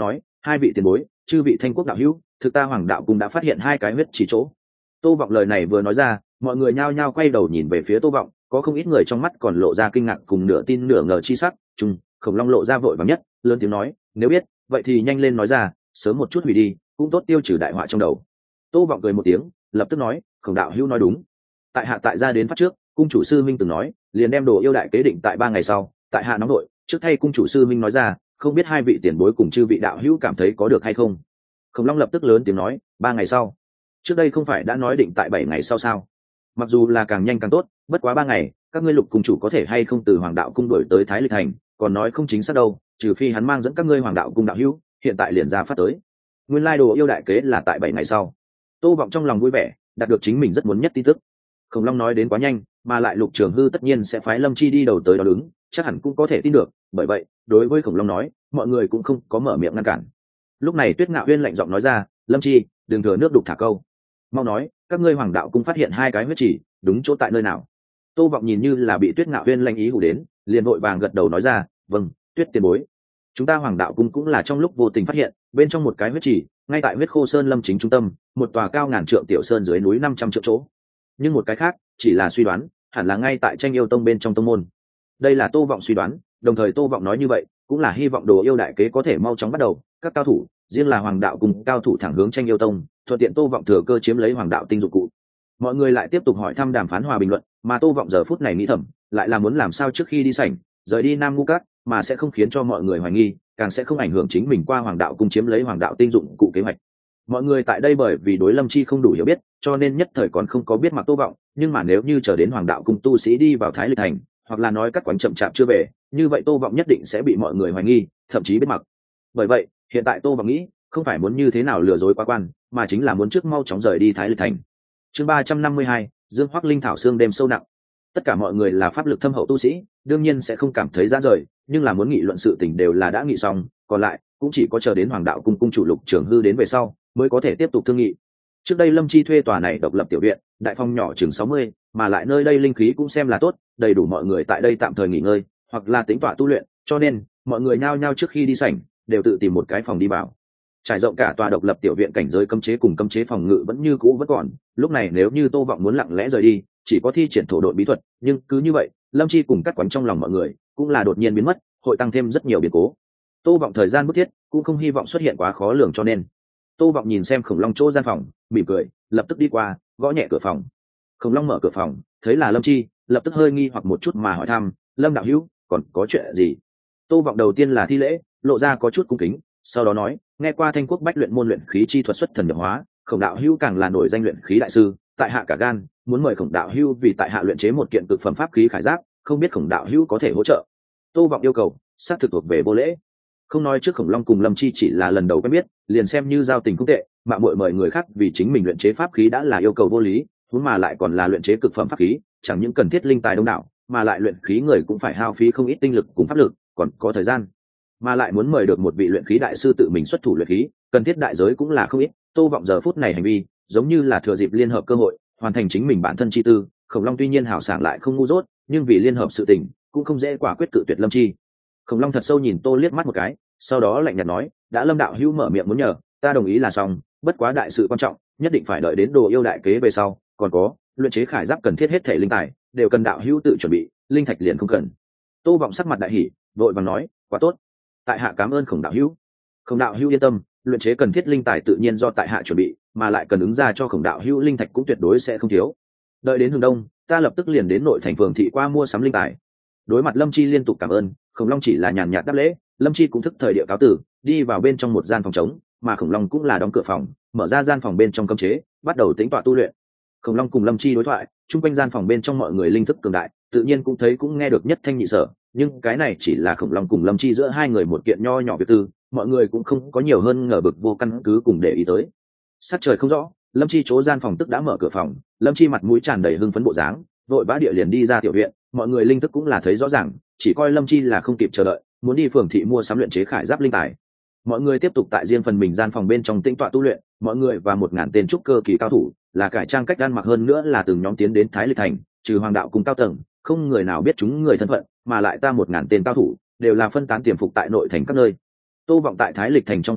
hai vị tiền bối, chư vị Thanh Quốc đạo hữu, thực ta Hoàng đạo cung đã phát hiện hai cái huyết chỉ chỗ. Tô Vọng lời này vừa nói ra, mọi người nhao nhao quay đầu nhìn về phía Tô Vọng, có không ít người trong mắt còn lộ ra kinh ngạc cùng nửa tin nửa ngờ chi sắc. Khổng Long lộ ra vội vàng nhất, lớn tiếng nói, nếu biết, vậy thì nhanh lên nói ra, sớm một chút hủy đi, cũng tốt tiêu trừ đại họa trong đầu. Tô Vọng cười một tiếng, lập tức nói, Khổng đạo hữu nói đúng. Tại hạ tại gia đến phát trước, cung chủ sư minh từng nói, liền đem đồ yêu đại kế định tại 3 ngày sau, tại hạ nóng nội, trước thay cung chủ sư minh nói ra, không biết hai vị tiền bối cùng chư vị đạo hữu cảm thấy có được hay không. Khổng Long lập tức lớn tiếng nói, 3 ngày sau. Trước đây không phải đã nói định tại 7 ngày sau sao? Mặc dù là càng nhanh càng tốt, bất quá 3 ngày, các ngươi Lục cung chủ có thể hay không từ Hoàng đạo cung đổi tới Thái Lịch thành, còn nói không chính xác đâu, trừ phi hắn mang dẫn các ngươi Hoàng đạo cung đạo hữu, hiện tại liền ra phát tới. Nguyên lai đồ yêu đại kế là tại 7 ngày sau. Tô Vọng trong lòng vui vẻ, đạt được chính mình rất muốn nhất tin tức. Khổng Long nói đến quá nhanh, mà lại Lục Trường Hư tất nhiên sẽ phái Lâm Chi đi đầu tới đó đứng, chắc hẳn cũng có thể tin được, bởi vậy, đối với Khổng Long nói, mọi người cũng không có mở miệng ngăn cản. Lúc này Tuyết Ngạo Uyên lạnh giọng nói ra, Lâm Chi, đừng thừa nước đục thả câu. Mau nói, các ngươi Hoàng đạo cung phát hiện hai cái huyết chỉ, đúng chỗ tại nơi nào? Tô Vọng nhìn như là bị Tuyết Ngạo Uyên lanh ý hù đến, liền vội vàng gật đầu nói ra, vâng, Tuyết tiền bối. Chúng ta Hoàng đạo cung cũng là trong lúc vô tình phát hiện, bên trong một cái huyết chỉ, ngay tại huyết khô sơn lâm chính trung tâm, một tòa cao ngàn trượng tiểu sơn dưới núi 500 trượng chỗ. Nhưng một cái khác, chỉ là suy đoán, hẳn là ngay tại Tranh Yêu Tông bên trong tông môn. Đây là Tô Vọng suy đoán, đồng thời Tô Vọng nói như vậy, cũng là hy vọng đồ yêu đại kế có thể mau chóng bắt đầu, các cao thủ, riêng là Hoàng đạo cùng cao thủ thẳng hướng Tranh Yêu Tông, thuận tiện Tô Vọng thừa cơ chiếm lấy Hoàng đạo tinh dụng cụ. Mọi người lại tiếp tục hỏi thăm đàm phán hòa bình luận, mà Tô Vọng giờ phút này nghĩ thầm, lại là muốn làm sao trước khi đi sảnh, rời đi Nam Ngũ Cát, mà sẽ không khiến cho mọi người hoài nghi, càng sẽ không ảnh hưởng chính mình qua Hoàng đạo cùng chiếm lấy Hoàng đạo tinh dụng cụ kế hoạch. Mọi người tại đây bởi vì đối Lâm Chi không đủ hiểu biết, cho nên nhất thời còn không có biết mặc Tô Vọng, nhưng mà nếu như chờ đến Hoàng đạo cung tu sĩ đi vào Thái Lịch thành, hoặc là nói các quán chậm chạp chưa về, như vậy Tô Vọng nhất định sẽ bị mọi người hoài nghi, thậm chí biết mặc. Bởi vậy, hiện tại Tô Vọng nghĩ, không phải muốn như thế nào lừa dối quá quan, mà chính là muốn trước mau chóng rời đi Thái Lịch thành. Chương 352, Dương Hoắc Linh thảo xương đêm sâu nặng. Tất cả mọi người là pháp lực thâm hậu tu sĩ, đương nhiên sẽ không cảm thấy ra rời, nhưng là muốn nghị luận sự tình đều là đã nghị xong, còn lại cũng chỉ có chờ đến Hoàng đạo cung cung chủ Lục Trường Hư đến về sau, mới có thể tiếp tục thương nghị. Trước đây Lâm Chi thuê tòa này độc lập tiểu viện, đại phòng nhỏ chừng 60, mà lại nơi đây linh khí cũng xem là tốt, đầy đủ mọi người tại đây tạm thời nghỉ ngơi, hoặc là tính tọa tu luyện, cho nên mọi người nhao nhao trước khi đi sảnh, đều tự tìm một cái phòng đi vào. Trải rộng cả tòa độc lập tiểu viện, cảnh giới cấm chế cùng cấm chế phòng ngự vẫn như cũ vẫn còn, lúc này nếu như Tô Vọng muốn lặng lẽ rời đi, chỉ có thi triển thổ độn bí thuật, nhưng cứ như vậy, Lâm Chi cùng các quán trong lòng mọi người cũng là đột nhiên biến mất, hội tăng thêm rất nhiều biến cố. Tô Vọng thời gian bức thiết, cũng không hy vọng xuất hiện quá khó lường cho nên Tô Vọng nhìn xem Khổng Long chỗ gian phòng, mỉm cười, lập tức đi qua, gõ nhẹ cửa phòng. Khổng Long mở cửa phòng, thấy là Lâm Chi, lập tức hơi nghi hoặc một chút mà hỏi thăm, "Lâm đạo hữu, còn có chuyện gì?" Tô Vọng đầu tiên là thi lễ, lộ ra có chút cung kính, sau đó nói, "Nghe qua Thanh Quốc Bách luyện môn luyện khí chi thuật xuất thần nhập hóa, Khổng đạo hữu càng là nổi danh luyện khí đại sư, tại hạ cả gan, muốn mời Khổng đạo hữu vì tại hạ luyện chế một kiện cực phẩm pháp khí khải giáp, không biết Khổng đạo hữu có thể hỗ trợ." Tô Vọng yêu cầu, xác thực thuộc về vô lễ. Không nói trước Khổng Long cùng Lâm Chi chỉ là lần đầu quen biết, liền xem như giao tình không tệ, mà muội mời người khác vì chính mình luyện chế pháp khí đã là yêu cầu vô lý, huống mà lại còn là luyện chế cực phẩm pháp khí, chẳng những cần thiết linh tài đông đảo, mà lại luyện khí người cũng phải hao phí không ít tinh lực cùng pháp lực, còn có thời gian. Mà lại muốn mời được một vị luyện khí đại sư tự mình xuất thủ luyện khí, cần thiết đại giới cũng là không ít. Tô Vọng giờ phút này hành vi, giống như là thừa dịp liên hợp cơ hội, hoàn thành chính mình bản thân chi tư. Khổng Long tuy nhiên hào sảng lại không ngu dốt, nhưng vì liên hợp sự tình, cũng không dễ quả quyết cự tuyệt Lâm Chi. Khổng Long thật sâu nhìn Tô liếc mắt một cái, sau đó lạnh nhạt nói, đã Lâm đạo hữu mở miệng muốn nhờ, ta đồng ý là xong, bất quá đại sự quan trọng, nhất định phải đợi đến đồ yêu đại kế về sau, còn có, luyện chế khải giáp cần thiết hết thể linh tài, đều cần đạo hữu tự chuẩn bị, linh thạch liền không cần. Tô Vọng sắc mặt đại hỉ, vội vàng nói, quá tốt, tại hạ cảm ơn Khổng đạo hữu. Khổng đạo hữu yên tâm, luyện chế cần thiết linh tài tự nhiên do tại hạ chuẩn bị, mà lại cần ứng ra cho Khổng đạo hữu linh thạch cũng tuyệt đối sẽ không thiếu. Đợi đến hướng đông, ta lập tức liền đến nội thành phường thị qua mua sắm linh tài. Đối mặt Lâm Chi liên tục cảm ơn, Khổng Long chỉ là nhàn nhạt đáp lễ. Lâm Chi cũng thức thời địa cáo tử, đi vào bên trong một gian phòng trống, mà Khổng Long cũng là đóng cửa phòng, mở ra gian phòng bên trong cấm chế, bắt đầu tĩnh tọa tu luyện. Khổng Long cùng Lâm Chi đối thoại, chung quanh gian phòng bên trong mọi người linh thức cường đại, tự nhiên cũng thấy cũng nghe được nhất thanh nhị sở, nhưng cái này chỉ là Khổng Long cùng Lâm Chi giữa hai người một kiện nho nhỏ việc tư, mọi người cũng không có nhiều hơn ngờ vực vô căn cứ cùng để ý tới. Sắc trời không rõ, Lâm Chi chỗ gian phòng tức đã mở cửa phòng, Lâm Chi mặt mũi tràn đầy hưng phấn bộ dáng, vội vã địa liền đi ra tiểu viện, mọi người linh thức cũng là thấy rõ ràng, chỉ coi Lâm Chi là không kịp chờ đợi, muốn đi phường thị mua sắm luyện chế khải giáp linh tài. Mọi người tiếp tục tại riêng phần mình gian phòng bên trong tĩnh tọa tu luyện, mọi người và 1000 tên trúc cơ kỳ cao thủ, là cải trang cách ăn mặc hơn nữa là từng nhóm tiến đến Thái Lịch thành, trừ Hoàng đạo cùng cao tầng, không người nào biết chúng người thân phận, mà lại ta 1000 tên cao thủ đều là phân tán tiềm phục tại nội thành các nơi. Tô Vọng tại Thái Lịch thành trong phường thị,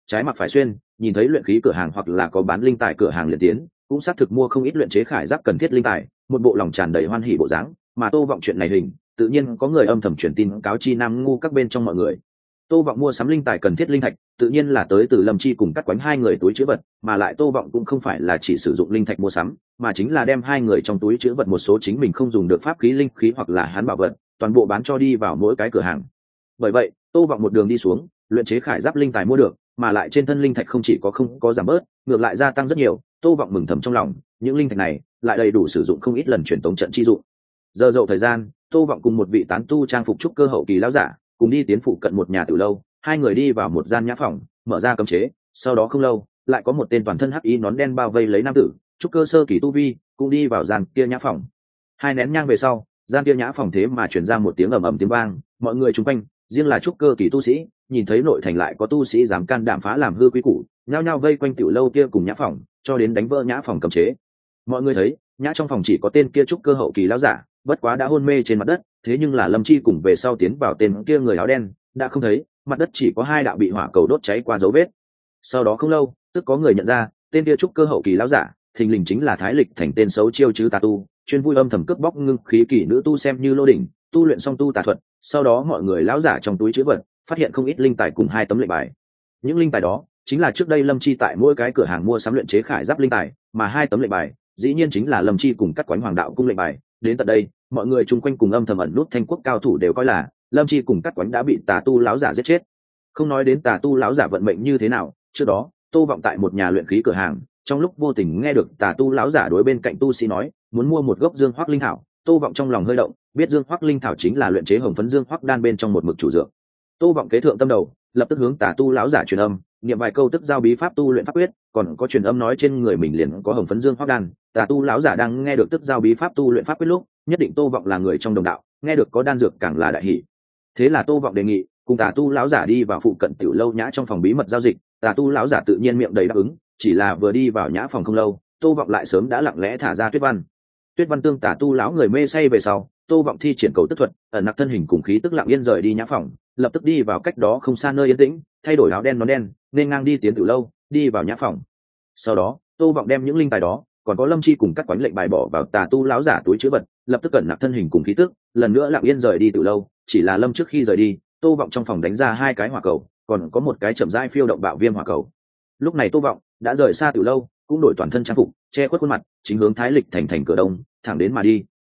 trái mặc phải xuyên, nhìn thấy luyện khí cửa hàng hoặc là có bán linh tài cửa hàng liền tiến, cũng xác thực mua không ít luyện chế khải giáp cần thiết linh tài, một bộ lòng tràn đầy hoan hỉ bộ dáng. Mà Tô Vọng chuyện này hình, tự nhiên có người âm thầm truyền tin cáo chi Nam ngu các bên trong mọi người. Tô Vọng mua sắm linh tài cần thiết linh thạch, tự nhiên là tới từ Lâm Chi cùng Cắt Quánh hai người túi trữ vật, mà lại Tô Vọng cũng không phải là chỉ sử dụng linh thạch mua sắm, mà chính là đem hai người trong túi trữ vật một số chính mình không dùng được pháp khí linh khí hoặc là hán bảo vật, toàn bộ bán cho đi vào mỗi cái cửa hàng. Bởi vậy, Tô Vọng một đường đi xuống, luyện chế khải giáp linh tài mua được, mà lại trên thân linh thạch không chỉ có không có giảm bớt, ngược lại gia tăng rất nhiều. Tô Vọng mừng thầm trong lòng, những linh thạch này lại đầy đủ sử dụng không ít lần truyền tống trận chi dụng. Giờ dậu thời gian, Tô Vọng cùng một vị tán tu trang phục trúc cơ hậu kỳ lão giả, cùng đi tiến phụ cận một nhà tử lâu, hai người đi vào một gian nhã phòng, mở ra cấm chế, sau đó không lâu, lại có một tên toàn thân hắc y nón đen bao vây lấy nam tử, trúc cơ sơ kỳ tu vi, cũng đi vào gian kia nhã phòng. Hai nén nhang về sau, gian kia nhã phòng thế mà truyền ra một tiếng ầm ầm tiếng vang, mọi người xung quanh, riêng là trúc cơ kỳ tu sĩ, nhìn thấy nội thành lại có tu sĩ dám can đảm phá làm hư quý củ, nhao nhao vây quanh tiểu lâu kia cùng nhã phòng, cho đến đánh vỡ nhã phòng cấm chế. Mọi người thấy, nhã trong phòng chỉ có tên kia trúc cơ hậu kỳ lão giả, bất quá đã hôn mê trên mặt đất, thế nhưng là Lâm Chi cùng về sau tiến vào tên kia người áo đen, đã không thấy, mặt đất chỉ có hai đạo bị hỏa cầu đốt cháy qua dấu vết. Sau đó không lâu, tức có người nhận ra, tên kia trúc cơ hậu kỳ lão giả, thình lình chính là Thái Lịch thành tên xấu chiêu chứ tà tu, chuyên vui âm thầm cướp bóc ngưng khí kỳ nữ tu xem như lô đỉnh, tu luyện xong tu tà thuật. Sau đó mọi người lão giả trong túi trữ vật, phát hiện không ít linh tài cùng hai tấm lệnh bài. Những linh tài đó chính là trước đây Lâm Chi tại mỗi cái cửa hàng mua sắm luyện chế khải giáp linh tài, mà hai tấm lệnh bài, dĩ nhiên chính là Lâm Chi cùng Cắt Quánh Hoàng đạo cung lệnh bài. Đến tận đây, mọi người chung quanh cùng âm thầm ẩn nút Thanh quốc cao thủ đều coi là Lâm Chi cùng Cắt Quánh đã bị tà tu lão giả giết chết. Không nói đến tà tu lão giả vận mệnh như thế nào, trước đó Tô Vọng tại một nhà luyện khí cửa hàng, trong lúc vô tình nghe được tà tu lão giả đối bên cạnh tu sĩ nói muốn mua một gốc dương hoắc linh thảo. Tô Vọng trong lòng hơi động, biết dương hoắc linh thảo chính là luyện chế hồng phấn dương hoắc đan bên trong một mực chủ dược. Tô Vọng kế thượng tâm đầu, lập tức hướng tà tu lão giả truyền âm, niệm vài câu tức giao bí pháp tu luyện pháp quyết, còn có truyền âm nói trên người mình liền có hồng phấn dương hoắc đan. Tà tu lão giả đang nghe được tức giao bí pháp tu luyện pháp quyết lúc, nhất định Tô Vọng là người trong đồng đạo, nghe được có đan dược càng là đại hỉ. Thế là Tô Vọng đề nghị cùng tà tu lão giả đi vào phụ cận tiểu lâu nhã trong phòng bí mật giao dịch. Tà tu lão giả tự nhiên miệng đầy đáp ứng, chỉ là vừa đi vào nhã phòng không lâu, Tô Vọng lại sớm đã lặng lẽ thả ra tuyết văn. Tuyết văn tương tà tu lão người mê say về sau, Tô Vọng thi triển cầu tức thuật, ẩn nặc thân hình cùng khí tức lặng yên rời đi nhã phòng, lập tức đi vào cách đó không xa nơi yên tĩnh, thay đổi áo đen nón đen, nên ngang đi tiến tiểu lâu, đi vào nhã phòng. Sau đó, Tô Vọng đem những linh tài đó, còn có Lâm Chi cùng Cắt Quánh lệnh bài bỏ vào tà tu lão giả túi trữ vật, lập tức ẩn nặc thân hình cùng khí tức, lần nữa lặng yên rời đi tiểu lâu. Chỉ là Lâm trước khi rời đi, Tô Vọng trong phòng đánh ra hai cái hỏa cầu, còn có một cái chậm rãi phiêu động bạo viêm hỏa cầu. Lúc này Tô Vọng đã rời xa tiểu lâu, cũng đổi toàn thân trang phục, che khuất khuôn mặt, chính hướng Thái Lịch thành cửa đông thẳng đến mà đi.